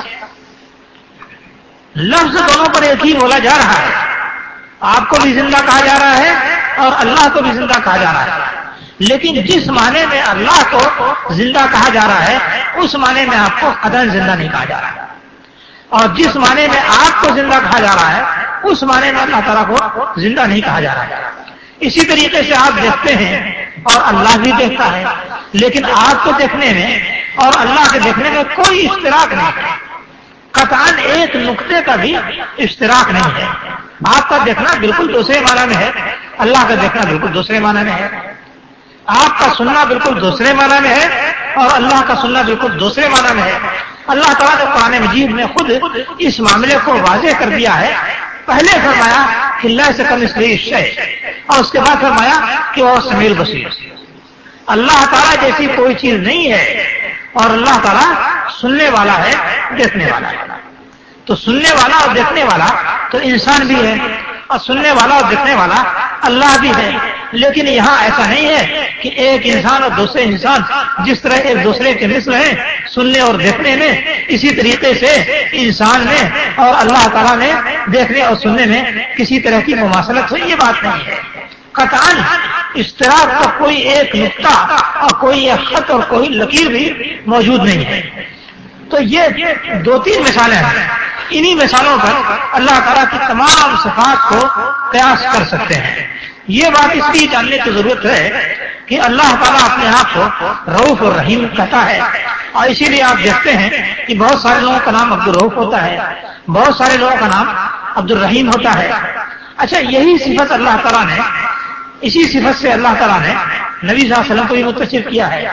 لفظ دونوں پر ایک ہی بولا جا رہا ہے، آپ کو بھی زندہ کہا جا رہا ہے اور اللہ کو بھی زندہ کہا جا رہا ہے، لیکن جس معنی میں اللہ کو زندہ کہا جا رہا ہے اس معنی میں آپ کو قطعاً زندہ نہیں کہا جا رہا ہے، اور جس معنی میں آپ کو زندہ کہا جا رہا ہے اس معنی میں اللہ تعالیٰ کو زندہ نہیں کہا جا رہا ہے۔ اسی طریقے سے آپ دیکھتے ہیں اور اللہ بھی دیکھتا ہے، لیکن آپ کو دیکھنے میں اور اللہ کے دیکھنے میں کوئی اشتراک نہیں ہے، قطعاً ایک نقطے کا بھی اشتراک نہیں ہے۔ آپ کا دیکھنا بالکل دوسرے معنی میں ہے، اللہ کا دیکھنا بالکل دوسرے معنی میں ہے، آپ کا سننا بالکل دوسرے معنی میں ہے اور اللہ کا سننا بالکل دوسرے معنی میں ہے۔ اللہ تعالیٰ نے قرآن مجید میں خود اس معاملے کو واضح کر دیا ہے۔ پہلے فرمایا کہ لیس کمثلہ شیء، اور اس کے بعد فرمایا کہ وہ سمیع البصیر، اللہ تعالیٰ جیسی کوئی چیز نہیں ہے، اور اللہ تعالیٰ سننے والا ہے، دیکھنے والا ہے۔ تو سننے والا اور دیکھنے والا تو انسان بھی ہے، اور سننے والا اور دیکھنے والا اللہ بھی ہے. لیکن یہاں ایسا نہیں ہے کہ ایک انسان اور دوسرے انسان جس طرح ایک دوسرے کے مثل ہیں سننے اور دیکھنے میں، اسی طریقے سے انسان میں اور اللہ تعالیٰ نے دیکھنے اور سننے میں کسی طرح کی مماثلت ہو، یہ بات نہیں ہے. قطعاً اشتراک کا کوئی ایک نقطہ اور کوئی ایک خط اور کوئی لکیر بھی موجود نہیں ہے. تو یہ 2-3 مثالیں ہیں، انہی مثالوں پر اللہ تعالیٰ کی تمام صفات کو قیاس کر سکتے ہیں. یہ بات اس لیے جاننے کی ضرورت ہے کہ اللہ تعالیٰ اپنے آپ کو رؤوف اور رحیم کہتا ہے، اور اسی لیے آپ دیکھتے ہیں کہ بہت سارے لوگوں کا نام عبد الرؤوف ہوتا ہے، بہت سارے لوگوں کا نام عبد الرحیم ہوتا ہے. اچھا، یہی صفت اللہ تعالیٰ نے، اسی صفت سے اللہ تعالیٰ نے نبی صلی اللہ علیہ وسلم کو بھی متصف کیا ہے.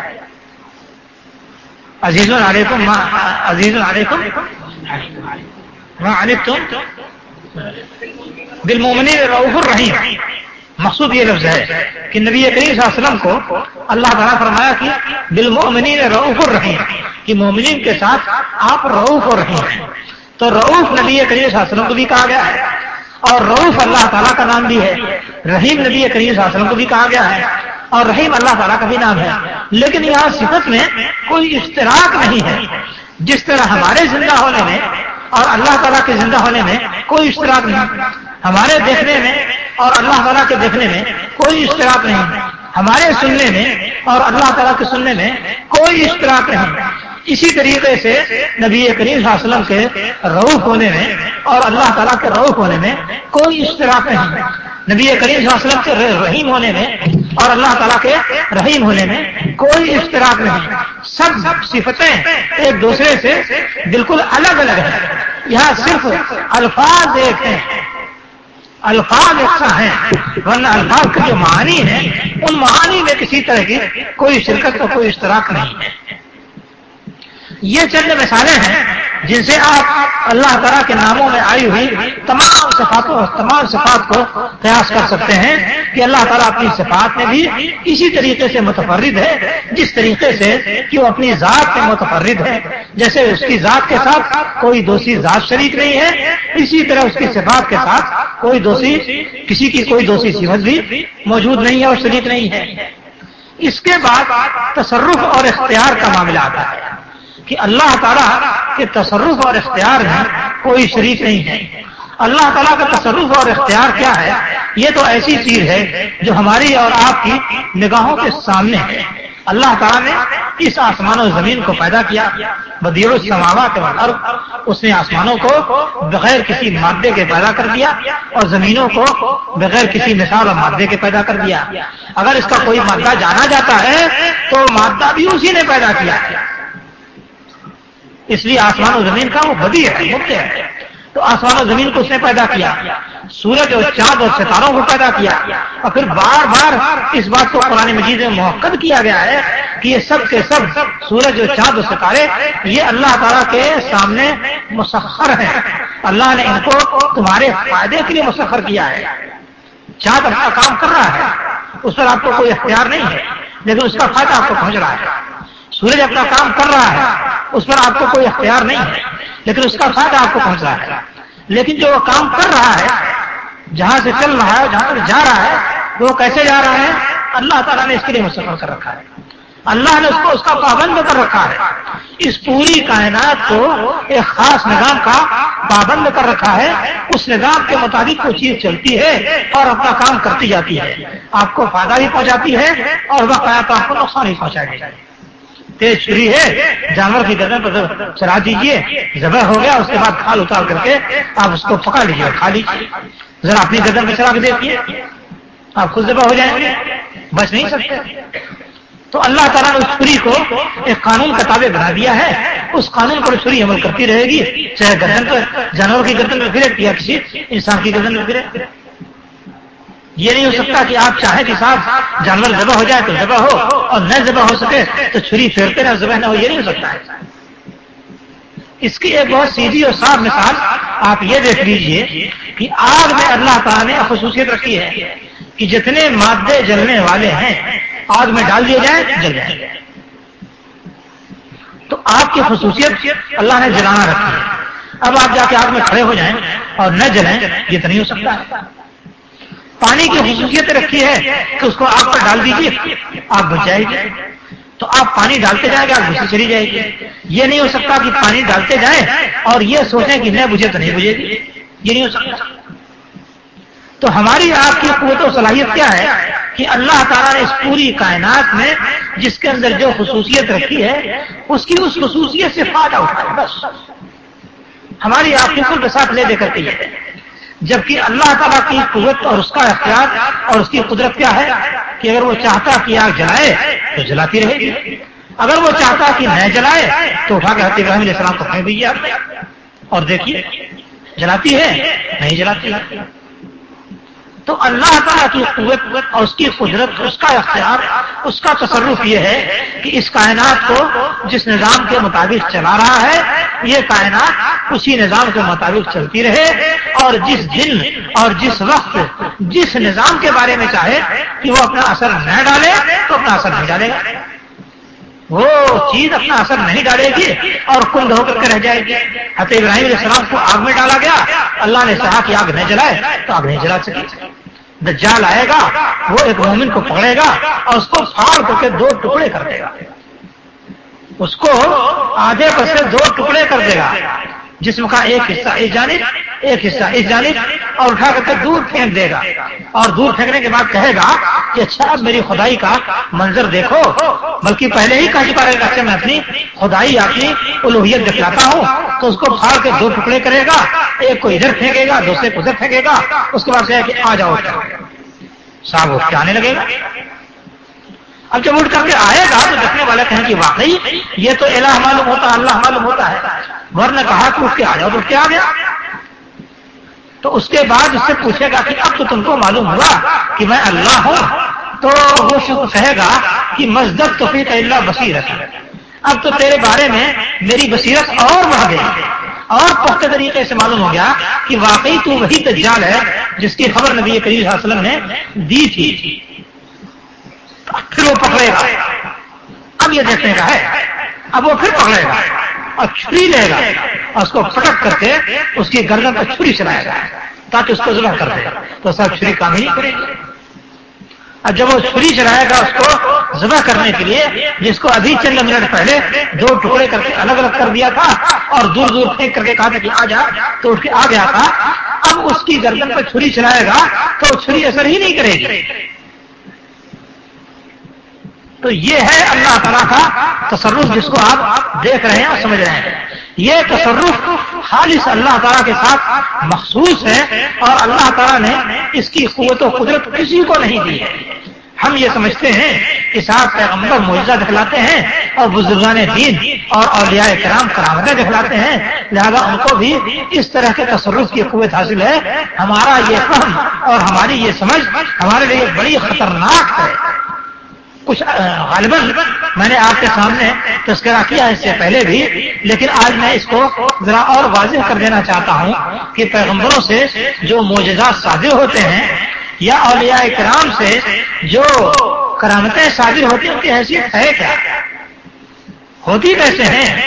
عزیز علیکم ما عنتم بالمؤمنین رؤوف الرحیم. مقصود یہ لفظ ہے کہ نبی کریم صلی اللہ علیہ وسلم کو اللہ تعالیٰ فرمایا کہ بالمؤمنین رؤوف الرحیم، کہ مومنین کے ساتھ آپ رؤوف اور رحیم ہیں. تو رؤوف نبی کریم صلی اللہ علیہ وسلم کو بھی کہا گیا ہے، اور رؤوف اللہ تعالیٰ کا نام بھی ہے. رحیم نبی کریم صلی اللہ علیہ وسلم کو بھی کہا گیا ہے، اور رحیم اللہ تعالیٰ کا بھی نام ہے. لیکن یہاں صفت میں کوئی اشتراک نہیں ہے. جس طرح ہمارے زندہ ہونے میں اور اللہ تعالیٰ کے زندہ ہونے میں کوئی اشتراک نہیں، ہمارے دیکھنے میں اور اللہ تعالیٰ کے دیکھنے میں کوئی اشتراک نہیں، ہمارے سننے میں اور اللہ تعالیٰ کے سننے میں کوئی اشتراک نہیں. اسی طریقے سے نبی کریم صلی اللہ علیہ وسلم کے رؤوف ہونے میں اور اللہ تعالیٰ کے رؤوف ہونے میں کوئی اشتراک نہیں. نبی کریم صلی اللہ علیہ وسلم کے رحیم ہونے میں اور اللہ تعالیٰ کے رحیم ہونے میں کوئی اشتراک نہیں. سب صفتیں ایک دوسرے سے بالکل الگ الگ ہیں. یہاں صرف الفاظ ایک ہیں، الفاظ یکساں ہیں، ورنہ الفاظ کے جو معانی ہیں ان معانی میں کسی طرح کی کوئی شرکت اور کوئی اشتراک نہیں ہے. یہ چند مثالیں ہیں جن سے آپ اللہ تعالیٰ کے ناموں میں آئی ہوئی تمام صفات کو قیاس کر سکتے ہیں کہ اللہ تعالیٰ اپنی صفات میں بھی اسی طریقے سے متفرد ہے جس طریقے سے کہ وہ اپنی ذات میں متفرد ہے. جیسے اس کی ذات کے ساتھ کوئی دوسری ذات شریک نہیں ہے، اسی طرح اس کی صفات کے ساتھ کسی کی کوئی دوسری صفت بھی موجود نہیں ہے اور شریک نہیں ہے. اس کے بعد تصرف اور اختیار کا معاملہ آتا ہے کہ اللہ تعالیٰ کے تصرف اور اختیار میں کوئی شریک نہیں ہے. اللہ تعالیٰ کا تصرف اور اختیار کیا ہے؟ یہ تو ایسی چیز ہے جو ہماری اور آپ کی نگاہوں کے سامنے ہے. اللہ تعالیٰ نے اس آسمان و زمین کو پیدا کیا، بدیع السماوات والارض، اس نے آسمانوں کو بغیر کسی مادے کے پیدا کر دیا اور زمینوں کو بغیر کسی مثال اور مادے کے پیدا کر دیا. اگر اس کا کوئی مادہ جانا جاتا ہے تو مادہ بھی اسی نے پیدا کیا، اس لیے آسمان و زمین کا وہ بدیع ہے، مبدع ہے. تو آسمان و زمین کو اس نے پیدا کیا، سورج اور چاند اور ستاروں کو پیدا کیا، اور پھر بار بار اس بات کو قرآن مجید میں مؤکد کیا گیا ہے کہ یہ سب کے سب سورج اور چاند اور ستارے یہ اللہ تعالیٰ کے سامنے مسخر ہیں. اللہ نے ان کو تمہارے فائدے کے لیے مسخر کیا ہے. چاند اپنا کام کر رہا ہے، اس پر آپ کو کوئی اختیار نہیں ہے، لیکن اس کا فائدہ آپ کو پہنچ رہا ہے. سورج اپنا کام کر رہا ہے، اس پر آپ کو کوئی اختیار نہیں ہے، لیکن اس کا فائدہ آپ کو پہنچ رہا ہے. لیکن جو وہ کام کر رہا ہے، جہاں سے چل رہا ہے، جہاں سے جا رہا ہے، تو وہ کیسے جا رہا ہے؟ اللہ تعالیٰ نے اس کے لیے مسخر کر رکھا ہے. اللہ نے اس کو اس کا پابند کر رکھا ہے. اس پوری کائنات کو ایک خاص نظام کا پابند کر رکھا ہے. اس نظام کے مطابق وہ چیز چلتی ہے اور اپنا کام کرتی جاتی ہے. آپ کو فائدہ بھی پہنچاتی ہے اور واقعات آپ کو نقصان بھی پہنچائے گی. تیز چھری ہے، جانور کی گردن پر چلا دیجیے، ذبح ہو گیا، اس کے بعد کھال اتار کر کے آپ اس کو پکڑ لیجیے اور کھا لیجیے. ذرا اپنی گردن پہ چلا کے دیکھیے، آپ خود ذبح ہو جائیں گے، بچ نہیں سکتے. تو اللہ تعالیٰ نے اس چھری کو ایک قانون کا تابع بنا دیا ہے. اس قانون پر چھری عمل کرتی رہے گی، چاہے گردن پر جانور کی گردن پہ پھرے یا کسی انسان کی گردن پہ پھرے. یہ نہیں ہو سکتا کہ آپ چاہیں کہ صاحب جانور ذبح ہو جائے تو ذبح ہو اور نہ ذبح ہو سکے تو چھری پھیرتے نہ ذبح نہ ہو. یہ نہیں ہو سکتا ہے. اس کی ایک بہت سیدھی اور صاف مثال آپ یہ دیکھ لیجئے کہ آگ میں اللہ تعالیٰ نے خصوصیت رکھی ہے کہ جتنے مادے جلنے والے ہیں آگ میں ڈال دیے جائیں جل جائیں. تو آگ کی خصوصیت اللہ نے جلانا رکھی ہے. اب آپ جا کے آگ میں کھڑے ہو جائیں اور نہ جلیں، یہ تو نہیں ہو سکتا ہے۔ پانی کی خصوصیت رکھی ہے کہ اس کو آگ پر ڈال دیجیے، آگ بجھ جائے گی۔ تو آپ پانی ڈالتے جائیں گے، آگ بجھتی چلی جائے گی۔ یہ نہیں ہو سکتا کہ پانی ڈالتے جائیں اور یہ سوچیں کہ نہ بجھے تو نہیں بجھے گی، یہ نہیں ہو سکتا۔ تو ہماری آپ کی قوت و صلاحیت کیا ہے کہ اللہ تعالیٰ نے اس پوری کائنات میں جس کے اندر جو خصوصیت رکھی ہے اس کی اس خصوصیت سے فائدہ اٹھائے، بس ہماری آپ کی کل ساتھ لے دے کر کے یہ ہے۔ جبکہ اللہ تعالیٰ کی قوت اور اس کا اختیار اور اس کی قدرت کیا ہے کہ اگر وہ چاہتا کہ آگ جلائے تو جلاتی رہے گی، اگر وہ چاہتا کہ نہ جلائے تو اٹھا کے حضرت ابراہیم علیہ السلام کو پھینک دیجیے اور دیکھیے جلاتی ہے نہیں جلاتی۔ تو اللہ تعالیٰ کی قوت اور اس کی قدرت، اس کا اختیار، اس کا تصرف یہ ہے کہ اس کائنات کو جس نظام کے مطابق چلا رہا ہے یہ کائنات اسی نظام کے مطابق چلتی رہے، اور جس دن اور جس وقت جس نظام کے بارے میں چاہے کہ وہ اپنا اثر نہ ڈالے تو اپنا اثر نہیں ڈالے گا، وہ چیز اپنا اثر نہیں ڈالے گی اور کند ہو کر کے رہ جائے گی۔ حضرت ابراہیم علیہ السلام کو آگ میں ڈالا گیا، اللہ نے کہا کہ آگ نہ جلائے تو آگ نہیں جلا سکی۔ دجال آئے گا، وہ ایک مومن کو پکڑے گا اور اس کو پھاڑ کر کے دو ٹکڑے کر دے گا، اس کو آدھے پر سے دو ٹکڑے کر دے گا، جسم کا ایک حصہ اس جانب ایک حصہ اس جانب، اور اٹھا کر کے دور پھینک دے گا، اور دور پھینکنے کے بعد کہے گا کہ اچھا اب میری خدائی کا منظر دیکھو، بلکہ پہلے ہی کہہ چکا رہے گا کہ میں اپنی خدائی اپنی الوہیت دکھلاتا ہوں، تو اس کو پھاڑ کے دو ٹکڑے کرے گا، ایک کو ادھر پھینکے گا دوسرے کو ادھر پھینکے گا، اس کے بعد کہے کہ آ جاؤ صاحب اٹھ کے آنے لگے گا۔ اب جب اٹھ کر کے آئے گا تو دیکھنے والے کہیں کہ واقعی یہ تو الہ معلوم ہوتا ہے، اللہ معلوم ہوتا ہے، ورنہ کہا کہ اٹھ کے آ جاؤ تو اٹھ کے آ گیا۔ تو اس کے بعد اس سے پوچھے گا کہ اب تو تم کو معلوم ہوا کہ میں اللہ ہوں، تو وہ شخص کہے گا کہ مزدد تو فیک اللہ بصیرت، اب تو تیرے بارے میں میری بصیرت اور بڑھ گئی اور پختہ طریقے سے معلوم ہو گیا کہ واقعی تو وہی دجال ہے جس کی خبر نبی کریم صلی اللہ علیہ وسلم نے دی تھی۔ پھر وہ پکڑے گا، اب یہ دیکھنے کا ہے، اب وہ پھر پکڑے گا اور چھری لے گا اور اس کو پٹک کر کے اس کی گردن پر چھری چلائے گا تاکہ اس کو ذبح کر دے، تو سب چھری کام ہی نہیں کرے گی۔ اور جب وہ چھری چلائے گا اس کو ذبح کرنے کے لیے، جس کو ابھی چند منٹ پہلے دو ٹکڑے کر کے الگ الگ کر دیا تھا اور دور دور پھینک کر کے کہا تھا کہ آ جا، تو اٹھ کے آ گیا تھا، اب اس کی گردن پر چھری چلائے گا تو چھری اثر ہی نہیں کرے گی۔ تو یہ ہے اللہ تعالیٰ کا تصرف جس کو آپ دیکھ رہے ہیں اور سمجھ رہے ہیں۔ یہ تصرف خالص اللہ تعالیٰ کے ساتھ مخصوص ہے اور اللہ تعالیٰ نے اس کی قوت و قدرت کسی کو نہیں دی ہے۔ ہم یہ سمجھتے ہیں کہ صاحب پیغمبر معجزہ دکھلاتے ہیں اور بزرگان دین اور اولیاء کرام کرامتیں دکھلاتے ہیں، لہذا ان کو بھی اس طرح کے تصرف کی قوت حاصل ہے۔ ہمارا یہ فہم اور ہماری یہ سمجھ ہمارے لیے بڑی خطرناک ہے۔ کچھ غالباً میں نے آپ کے سامنے تذکرہ کیا اس سے پہلے بھی، لیکن آج میں اس کو ذرا اور واضح کر دینا چاہتا ہوں کہ پیغمبروں سے جو معجزات صادر ہوتے ہیں یا اولیاء کرام سے جو کرامتیں صادر ہوتی ہیں ان کی حیثیت ہے کیا، ہوتی کیسے ہیں۔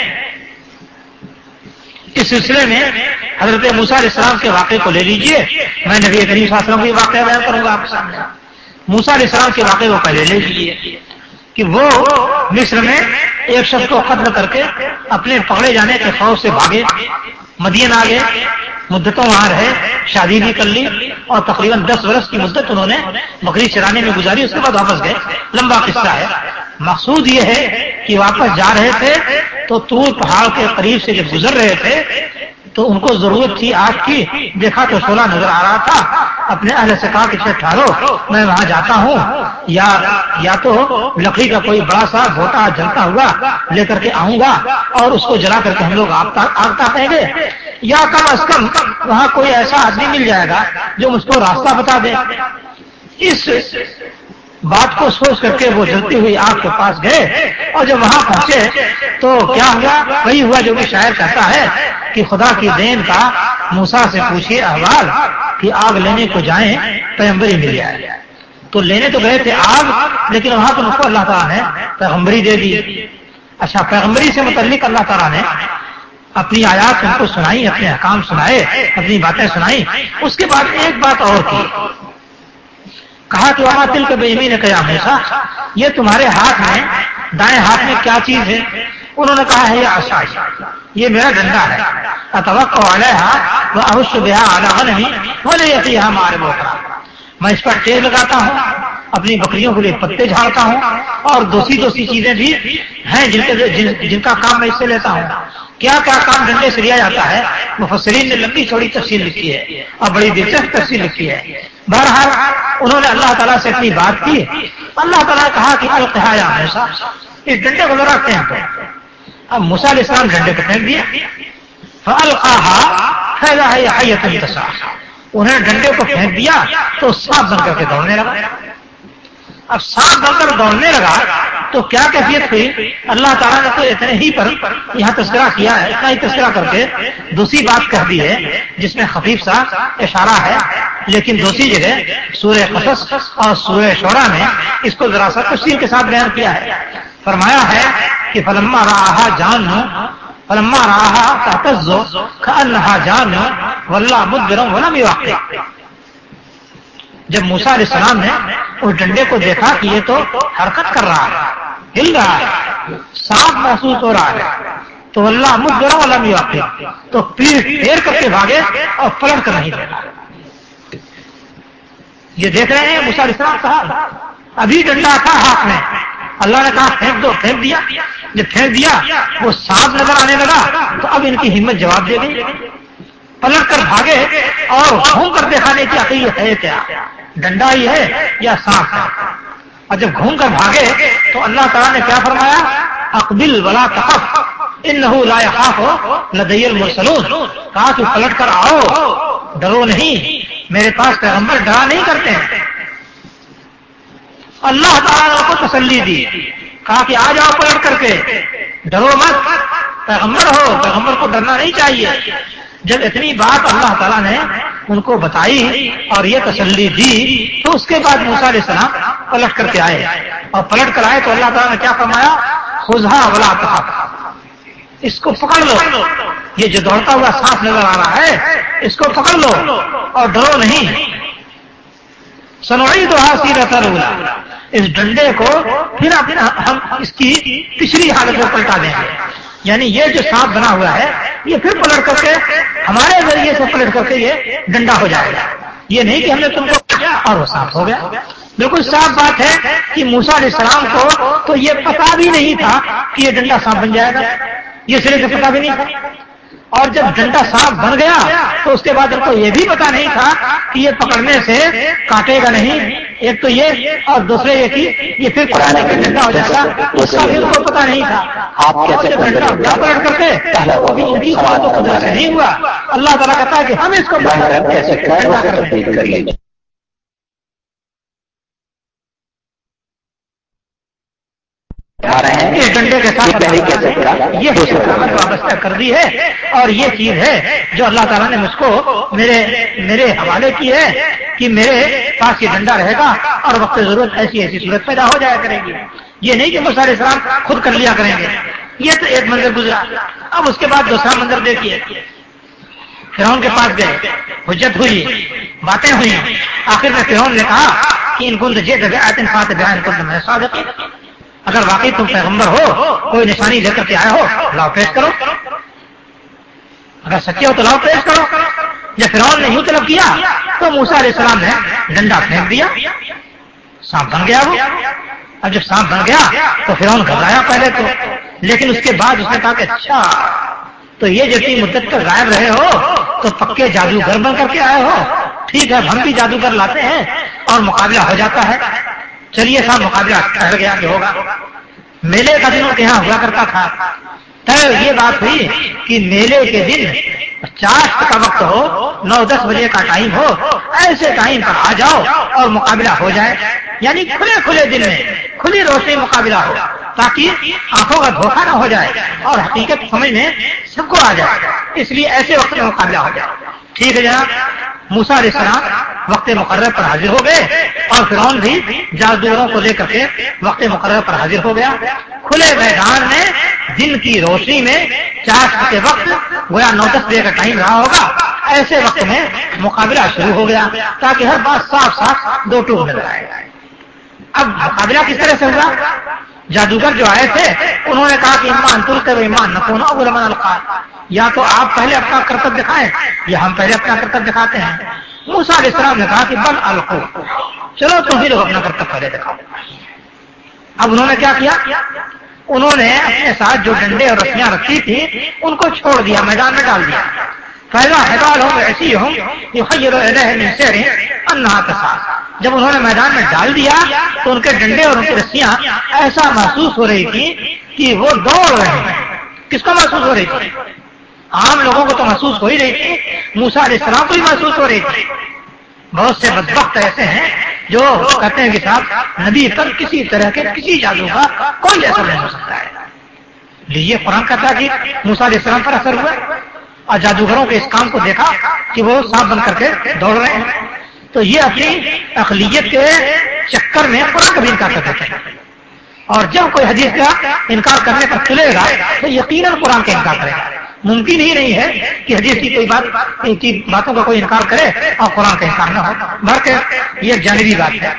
اس سلسلے میں حضرت موسیٰ علیہ السلام کے واقعے کو لے لیجئے، میں نبی کریم صلی اللہ علیہ وسلم کے واقعہ بیان کروں گا آپ کے سامنے۔ موسیٰ علیہ السلام کے واقعے کو پہلے لے لیجیے کہ وہ مصر میں ایک شخص کو قتل کر کے اپنے پکڑے جانے کے خوف سے بھاگے، مدین آ گئے، مدتوں وہاں رہے، شادی بھی کر لی اور تقریباً 10 برس کی مدت انہوں نے بکری چرانے میں گزاری، اس کے بعد واپس گئے۔ لمبا قصہ ہے۔ مقصود یہ ہے کہ واپس جا رہے تھے تو طور پہاڑ کے قریب سے جب گزر رہے تھے تو ان کو ضرورت تھی آگ کی، دیکھا تو شعلہ نظر آ رہا تھا، اپنے اہل سے کہا کہ ٹھہرو میں وہاں جاتا ہوں، یا تو لکڑی کا کوئی بڑا سا بھوٹا جلتا ہوا لے کر کے آؤں گا اور اس کو جلا کر کے ہم لوگ آگ تاپیں گے، یا کم از کم وہاں کوئی ایسا آدمی مل جائے گا جو مجھ کو راستہ بتا دے۔ اس بات کو سوچ کر کے وہ جلتی ہوئی آگ کے پاس گئے اور جب وہاں پہنچے تو کیا ہوا، وہی ہوا جو بھی شاعر کہتا ہے کہ خدا کی دین کا موسیٰ سے پوچھیے احوال کہ آگ لینے کو جائیں پیغمبری مل جائے۔ تو لینے تو گئے تھے آگ، لیکن وہاں تو ان کو اللہ تعالیٰ نے پیغمبری دے دی۔ اچھا، پیغمبری سے متعلق اللہ تعالیٰ نے اپنی آیات ان کو سنائی، اپنے احکام سنائے، اپنی باتیں سنائی. اس کے بعد ایک بات اور کی، کہا کہ وما تلک بیمینک یا موسیٰ، یہ تمہارے ہاتھ میں، دائیں ہاتھ میں کیا چیز ہے؟ انہوں نے کہا ہے یہ عصای، یہ میرا ڈنڈا ہے. اتوقع علیہا واحش بها علی غنمی ولی فیہا مآرب اخری، میں اس پر تیل لگاتا ہوں، اپنی بکریوں کے لیے پتے جھاڑتا ہوں، اور دوسری چیزیں بھی ہیں جن کا کام میں اس سے لیتا ہوں. کیا کیا کام ڈنڈے سے لیا جاتا ہے مفسرین نے لمبی چوڑی تفصیل لکھی ہے اور بڑی دلچسپ تفصیل لکھی ہے. بہرحال انہوں نے اللہ تعالیٰ سے اپنی بات کی. اللہ تعالیٰ نے کہا کہ القھا یا موسیٰ، اس ڈنڈے کو ذرا پھینک دو. اب موسیٰ علیہ السلام ڈنڈے کو پھینک دیا. فالقاها فاذا هي حية تسعى، انہوں نے ڈنڈے کو پھینک دیا تو سانپ بن کر کے دوڑنے لگا. اب سانپ بن کر دوڑنے لگا تو کیا کیفیت ہوئی؟ اللہ تعالیٰ نے تو اتنے ہی پر یہاں تذکرہ کیا ہے، اتنا ہی تذکرہ کر کے دوسری بات کہہ دی ہے جس میں خفیف سا اشارہ ہے، لیکن دوسری جگہ سورہ قصص اور سورہ شعراء میں اس کو ذرا سا تفصیل کے ساتھ بیان کیا ہے. فرمایا ہے کہ فلما رآہا جان فلما رآہا تہتز کأنہا جان ولى مدبرا ولم يعقب، جب موسیٰ علیہ السلام نے اس ڈنڈے کو دیکھا کہ یہ تو حرکت کر رہا ہے، ہل رہا ہے، سانپ محسوس ہو رہا ہے، تو ولى مدبرا ولم يعقب، تو پیٹ پھیر کر کے بھاگے اور پلٹ کر نہیں دیکھا. یہ دیکھ رہے ہیں موسیٰ علیہ السلام کہا ابھی ڈنڈا تھا ہاتھ میں، اللہ نے کہا پھینک دو، پھینک دیا. جب پھینک دیا وہ سانپ نظر آنے لگا تو اب ان کی ہمت جواب دے گئی، پلٹ کر بھاگے اور گھوم کر دیکھانے کی عقیل ہے کیا، ڈنڈا ہی ہے یا سانپ ہے. اور جب گھوم کر بھاگے تو اللہ تعالیٰ نے کیا فرمایا؟ اقبل ولا تخف انہ لا یخاف لدی المرسلون، کہا کہ پلٹ کر آؤ، ڈرو نہیں، میرے پاس پیغمبر ڈرا نہیں کرتے ہیں. اللہ تعالیٰ نے ان کو تسلی دی، کہا کہ آ جاؤ پلٹ کر کے، ڈرو مت، پیغمبر ہو، پیغمبر کو ڈرنا نہیں چاہیے. جب اتنی بات اللہ تعالیٰ نے ان کو بتائی اور یہ تسلی دی تو اس کے بعد موسیٰ علیہ السلام پلٹ کر کے آئے، اور پلٹ کر آئے تو اللہ تعالیٰ نے کیا فرمایا؟ خذھا ولا تخف، اس کو پکڑ لو، یہ جو دوڑتا ہوا سانپ نظر آ رہا ہے اس کو پکڑ لو اور ڈرو نہیں. سنعیدھا سیرۃ الاولی، اس ڈنڈے کو پھر ہم اس کی پچھلی حالت میں پلٹا دیں گے، یعنی یہ جو سانپ بنا ہوا ہے یہ پھر پلٹ کر کے ہمارے ذریعے سے پلٹ کر کے یہ ڈنڈا ہو جائے گا. یہ نہیں کہ ہم نے تم کو کیا اور وہ سانپ ہو گیا. بالکل صاف بات ہے کہ موسیٰ علیہ السلام کو تو یہ پتا بھی نہیں تھا کہ یہ ڈنڈا سانپ بن جائے گا، یہ سرے سے پتا بھی نہیں تھا. اور جب ڈنڈا سانپ بن گیا تو اس کے بعد ان کو یہ بھی پتا نہیں تھا کہ یہ پکڑنے سے کاٹے گا نہیں، ایک تو یہ، اور دوسرے یہ کہ یہ پھر پکڑنے کا ڈنڈا ہو جائے گا، اس کا بھی ان کو پتا نہیں تھا. اور جب ڈنڈا کیا پلٹ کرتے ابھی ان کی بات تو خدا سے نہیں ہوا. اللہ تعالیٰ کہتا ہے کہ ہم اس کو ڈنڈا کر لیں گے. اس ڈنڈے کے ساتھ یہ وابستہ کر دی ہے، اور یہ چیز ہے جو اللہ تعالیٰ نے مجھ کو میرے حوالے کی ہے کہ میرے پاس یہ ڈنڈا رہے گا اور وقت ضرورت ایسی صورت پیدا ہو جایا کرے گی. یہ نہیں کہ موسیٰ علیہ السلام خود کر لیا کریں گے. یہ تو ایک منظر گزرا. اب اس کے بعد دوسرا منظر دیکھیے، فرعون کے پاس گئے، حجت ہوئی، باتیں ہوئی، آخر میں فرعون نے کہا کہ ان کنت جئت بآیۃ فأت بہا ان کنتم من الصادقین، اگر واقعی تم پیغمبر ہو، کوئی نشانی لے کر کے آئے ہو، لاؤ پیش کرو، اگر سچے ہو تو لاؤ پیش کرو. جب فرعون نے یوں طلب کیا تو موسیٰ علیہ السلام نے ڈنڈا پھینک دیا، سانپ بن گیا وہ. اب جب سانپ بن گیا تو فرعون گھبرایا پہلے تو، لیکن اس کے بعد اس نے کہا کہ اچھا تو یہ جتنی مدت تک غائب رہے ہو تو پکے جادوگر بن کر کے آئے ہو، ٹھیک ہے ہم بھی جادوگر لاتے ہیں اور مقابلہ ہو جاتا ہے. چلیے صاحب مقابلہ ٹھہر گیا کہ ہوگا. میلے کا دن کے یہاں ہوا کرتا تھا، تو یہ بات ہوئی کہ میلے کے دن چاشت کا وقت ہو، 9-10 بجے کا ٹائم ہو، ایسے ٹائم پر آ جاؤ اور مقابلہ ہو جائے، یعنی کھلے دن میں کھلی روشنی مقابلہ ہو تاکہ آنکھوں کا دھوکہ نہ ہو جائے اور حقیقت سمجھ میں سب کو آ جائے. اس لیے ایسے وقت میں مقابلہ ہو جائے. ٹھیک ہے جناب. موسیٰ علیہ السلام وقت مقرر پر حاضر ہو گئے اور فرعون بھی جادوگروں کو لے کر کے وقت مقرر پر حاضر ہو گیا. کھلے میدان میں دن کی روشنی میں چاشت کے وقت گویا 9-10 بجے کا ٹائم رہا ہوگا، ایسے وقت میں مقابلہ شروع ہو گیا تاکہ ہر بات صاف صاف دو ٹوک نظر آئے. اب مقابلہ کس طرح سے ہوا؟ جادوگر جو آئے تھے انہوں نے کہا کہ ایمان تلقی و ایمان نکون اول من القا، یا تو آپ پہلے اپنا کرتب دکھائیں یا ہم پہلے اپنا کرتب دکھاتے ہیں. موسیٰ علیہ السلام نے کہا کہ بل القو، چلو تم ہی لوگ اپنا کرتب پہلے دکھاؤ. اب انہوں نے کیا کیا؟ انہوں نے اپنے ساتھ جو ڈنڈے اور رسیاں رکھی تھی ان کو چھوڑ دیا، میدان میں ڈال دیا. فیضا حبالہم عصیہم یخیر الیہ من سحرہم انہا تسعی، جب انہوں نے میدان میں ڈال دیا تو ان کے ڈنڈے اور ان کی رسیاں ایسا محسوس ہو رہی تھی کہ وہ دوڑ رہے ہیں. کس کو محسوس ہو رہی تھی؟ عام لوگوں کو تو محسوس ہو ہی رہی تھی، موسیٰ علیہ السلام کو بھی محسوس ہو رہی تھی. بہت سے بدبخت ایسے ہیں جو کہتے ہیں کہ صاحب نبی پر کسی طرح کے کسی جادو کا کوئی اثر نہیں ہو سکتا ہے. یہ قرآن کہتا ہے کہ موسیٰ علیہ السلام پر اثر ہوا اور جادوگروں کے اس کام کو دیکھا کہ وہ سانپ بن کر کے دوڑ رہے ہیں. تو یہ اپنی اقلیت کے چکر میں قرآن کا بھی انکار کر دیتے ہیں، اور جب کوئی حدیث کا انکار کرنے پر تلے گا تو یقیناً قرآن کا انکار کرے گا. ممکن ہی نہیں ہے کہ حدیث کی کوئی باتوں کا کوئی انکار کرے اور قرآن کا انکار نہ ہو، بلکہ یہ ایک جانبی بات ہے.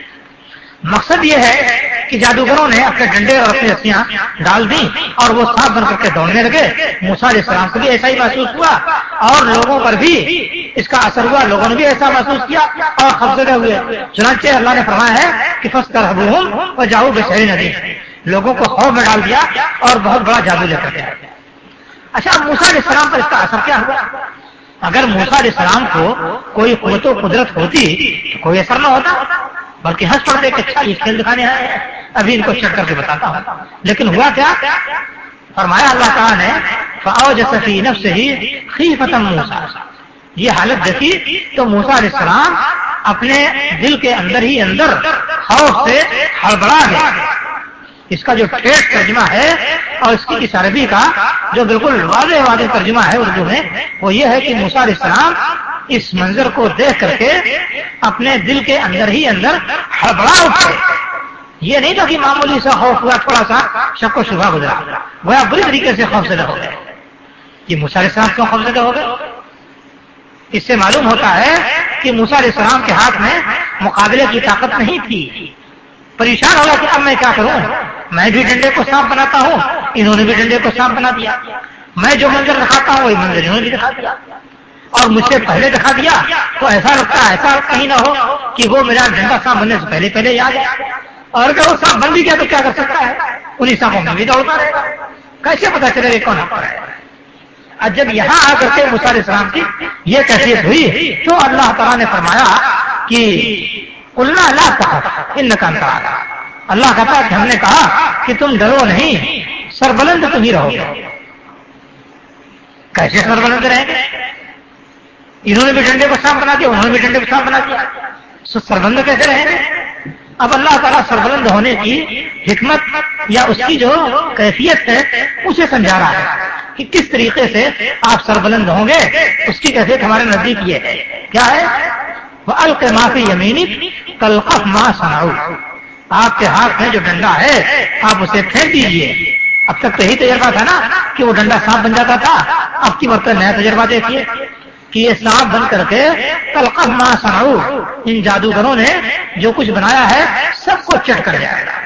مقصد یہ ہے کہ جادوگروں نے اپنے ڈنڈے اور اپنی رسیاں ڈال دی اور وہ سانپ بن کر کے دوڑنے لگے. موسیٰ علیہ السلام کو بھی ایسا ہی محسوس ہوا اور لوگوں پر بھی اس کا اثر ہوا، لوگوں نے بھی ایسا محسوس کیا اور خفزدہ ہوئے. چنانچہ اللہ نے فرمایا ہے کہ فاسترهبوهم وجاءوا بسحر عظیم، لوگوں کو خوف میں ڈال دیا اور بہت بڑا جادو لے کر کے آئے. اچھا موسیٰ علیہ السلام پر اس کا اثر کیا ہوا؟ اگر موسیٰ علیہ السلام کو کوئی قوت و قدرت ہوتی تو کوئی اثر نہ ہوتا، بلکہ ہنس پڑتے کہ اچھا یہ کھیل دکھانے آئے ہیں، ابھی ان کو چڑھ کر کے بتاتا ہوں. لیکن ہوا کیا؟ فرمایا اللہ تعالیٰ نے فأوجس فی نفسہ خیفۃ موسیٰ، یہ حالت دیکھی تو موسیٰ علیہ السلام اپنے دل کے اندر ہی اندر خوف سے ہڑبڑا گیا. اس کا جو ٹھیٹ ترجمہ ہے اور اس کی اس عربی کا جو بالکل واضح ترجمہ ہے اردو میں وہ یہ ہے کہ موسیٰ علیہ السلام اس منظر کو دیکھ کر کے اپنے دل کے اندر ہی اندر ہڑبڑا اٹھے. یہ نہیں تھا کہ معمولی سا خوف ہوا، تھوڑا سا شک و شبہ گزرا، وہ بری طریقے سے خوفزدہ ہو گئے. یہ موسیٰ علیہ السلام کیوں خوفزدہ ہو گئے؟ اس سے معلوم ہوتا ہے کہ موسیٰ علیہ السلام کے ہاتھ میں مقابلے کی طاقت نہیں تھی. پریشان ہوگا کہ اب میں کیا کروں، میں بھی ڈنڈے کو سانپ بناتا ہوں، انہوں نے بھی ڈنڈے کو سانپ بنا دیا. میں جو منظر دکھاتا ہوں وہی منظر انہوں نے بھی دکھا دیا اور مجھ سے پہلے دکھا دیا. تو ایسا لگتا ہے ایسا کہیں نہ ہو کہ وہ میرا ڈنڈا سانپ بننے سے پہلے یاد ہے، اور اگر وہ سانپ بن بھی گیا تو کیا کر سکتا ہے، انہیں سانپوں میں بھی دوڑتا رہے گا. کیسے پتا چلے گا کون آپ پر ہے؟ اور جب یہاں آ کر کے موسیٰ علیہ السلام کی یہ کیفیت ہوئی تو اللہ تعالیٰ نے فرمایا کہ قلنا لا تخف انک انت الاعلی. اللہ کہتا ہے کہ ہم نے کہا کہ تم ڈرو نہیں، سربلند تم ہی رہو گے. کیسے سربلند رہیں گے؟ انہوں نے بھی ڈنڈے کو سانپ بنا دیا، انہوں نے بھی ڈنڈے کو سانپ بنا دیا، سربلند کیسے رہیں گے؟ اب اللہ تعالیٰ سربلند ہونے کی حکمت یا اس کی جو کیفیت ہے اسے سمجھا رہا ہے کہ کس طریقے سے آپ سربلند ہوں گے. اس کی کیفیت ہمارے نزدیک یہ ہے، کیا ہے؟ وَأَلْقِ مَا فِي يَمِينِكَ تَلْقَفْ مَا صَنَعُوا، آپ کے ہاتھ میں جو ڈنڈا ہے آپ اسے پھینک دیجیے. اب تک تو یہی تجربہ تھا نا کہ وہ ڈنڈا سانپ بن جاتا تھا، اب کی مرتبہ نیا تجربہ دیکھیے کہ یہ سانپ بن کر کے تلقف ما صنعوا، ان جادوگروں نے جو کچھ بنایا ہے سب کو چٹ کر جائے گا.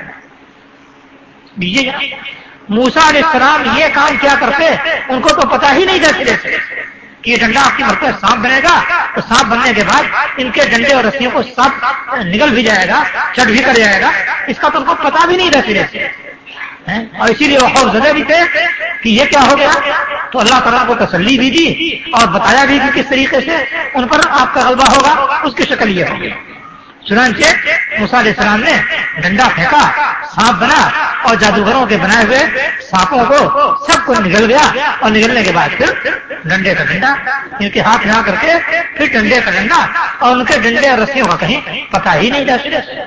موسیٰ علیہ السلام یہ کام کیا کرتے ان کو تو پتا ہی نہیں تھا سرے سے کہ یہ ڈنڈا آپ کی مرتبہ سانپ بنے گا. تو سانپ بننے کے بعد ان کے ڈنڈے اور رسیوں کو سانپ نگل بھی جائے گا، چٹ بھی کر جائے گا، اس کا تو ان کو پتا بھی نہیں تھا سرے سے. اور اسی لیے وہ خوف زدہ بھی تھے کہ یہ کیا ہو گیا. تو اللہ تعالیٰ کو تسلی بھی دی اور بتایا بھی کہ کس طریقے سے ان پر آپ کا غلبہ ہوگا، اس کی شکل یہ ہوگی. چنانچہ موسیٰ علیہ السلام نے ڈنڈا پھینکا، سانپ بنا اور جادوگروں کے بنائے ہوئے سانپوں کو سب کو نگل گیا. اور نگلنے کے بعد پھر ڈنڈے کا ڈنڈا ان کے ہاتھ میں آ کر کے پھر ڈنڈے کا ڈنڈا، اور ان کے ڈنڈے اور رسیوں کا کہیں پتہ ہی نہیں تھا.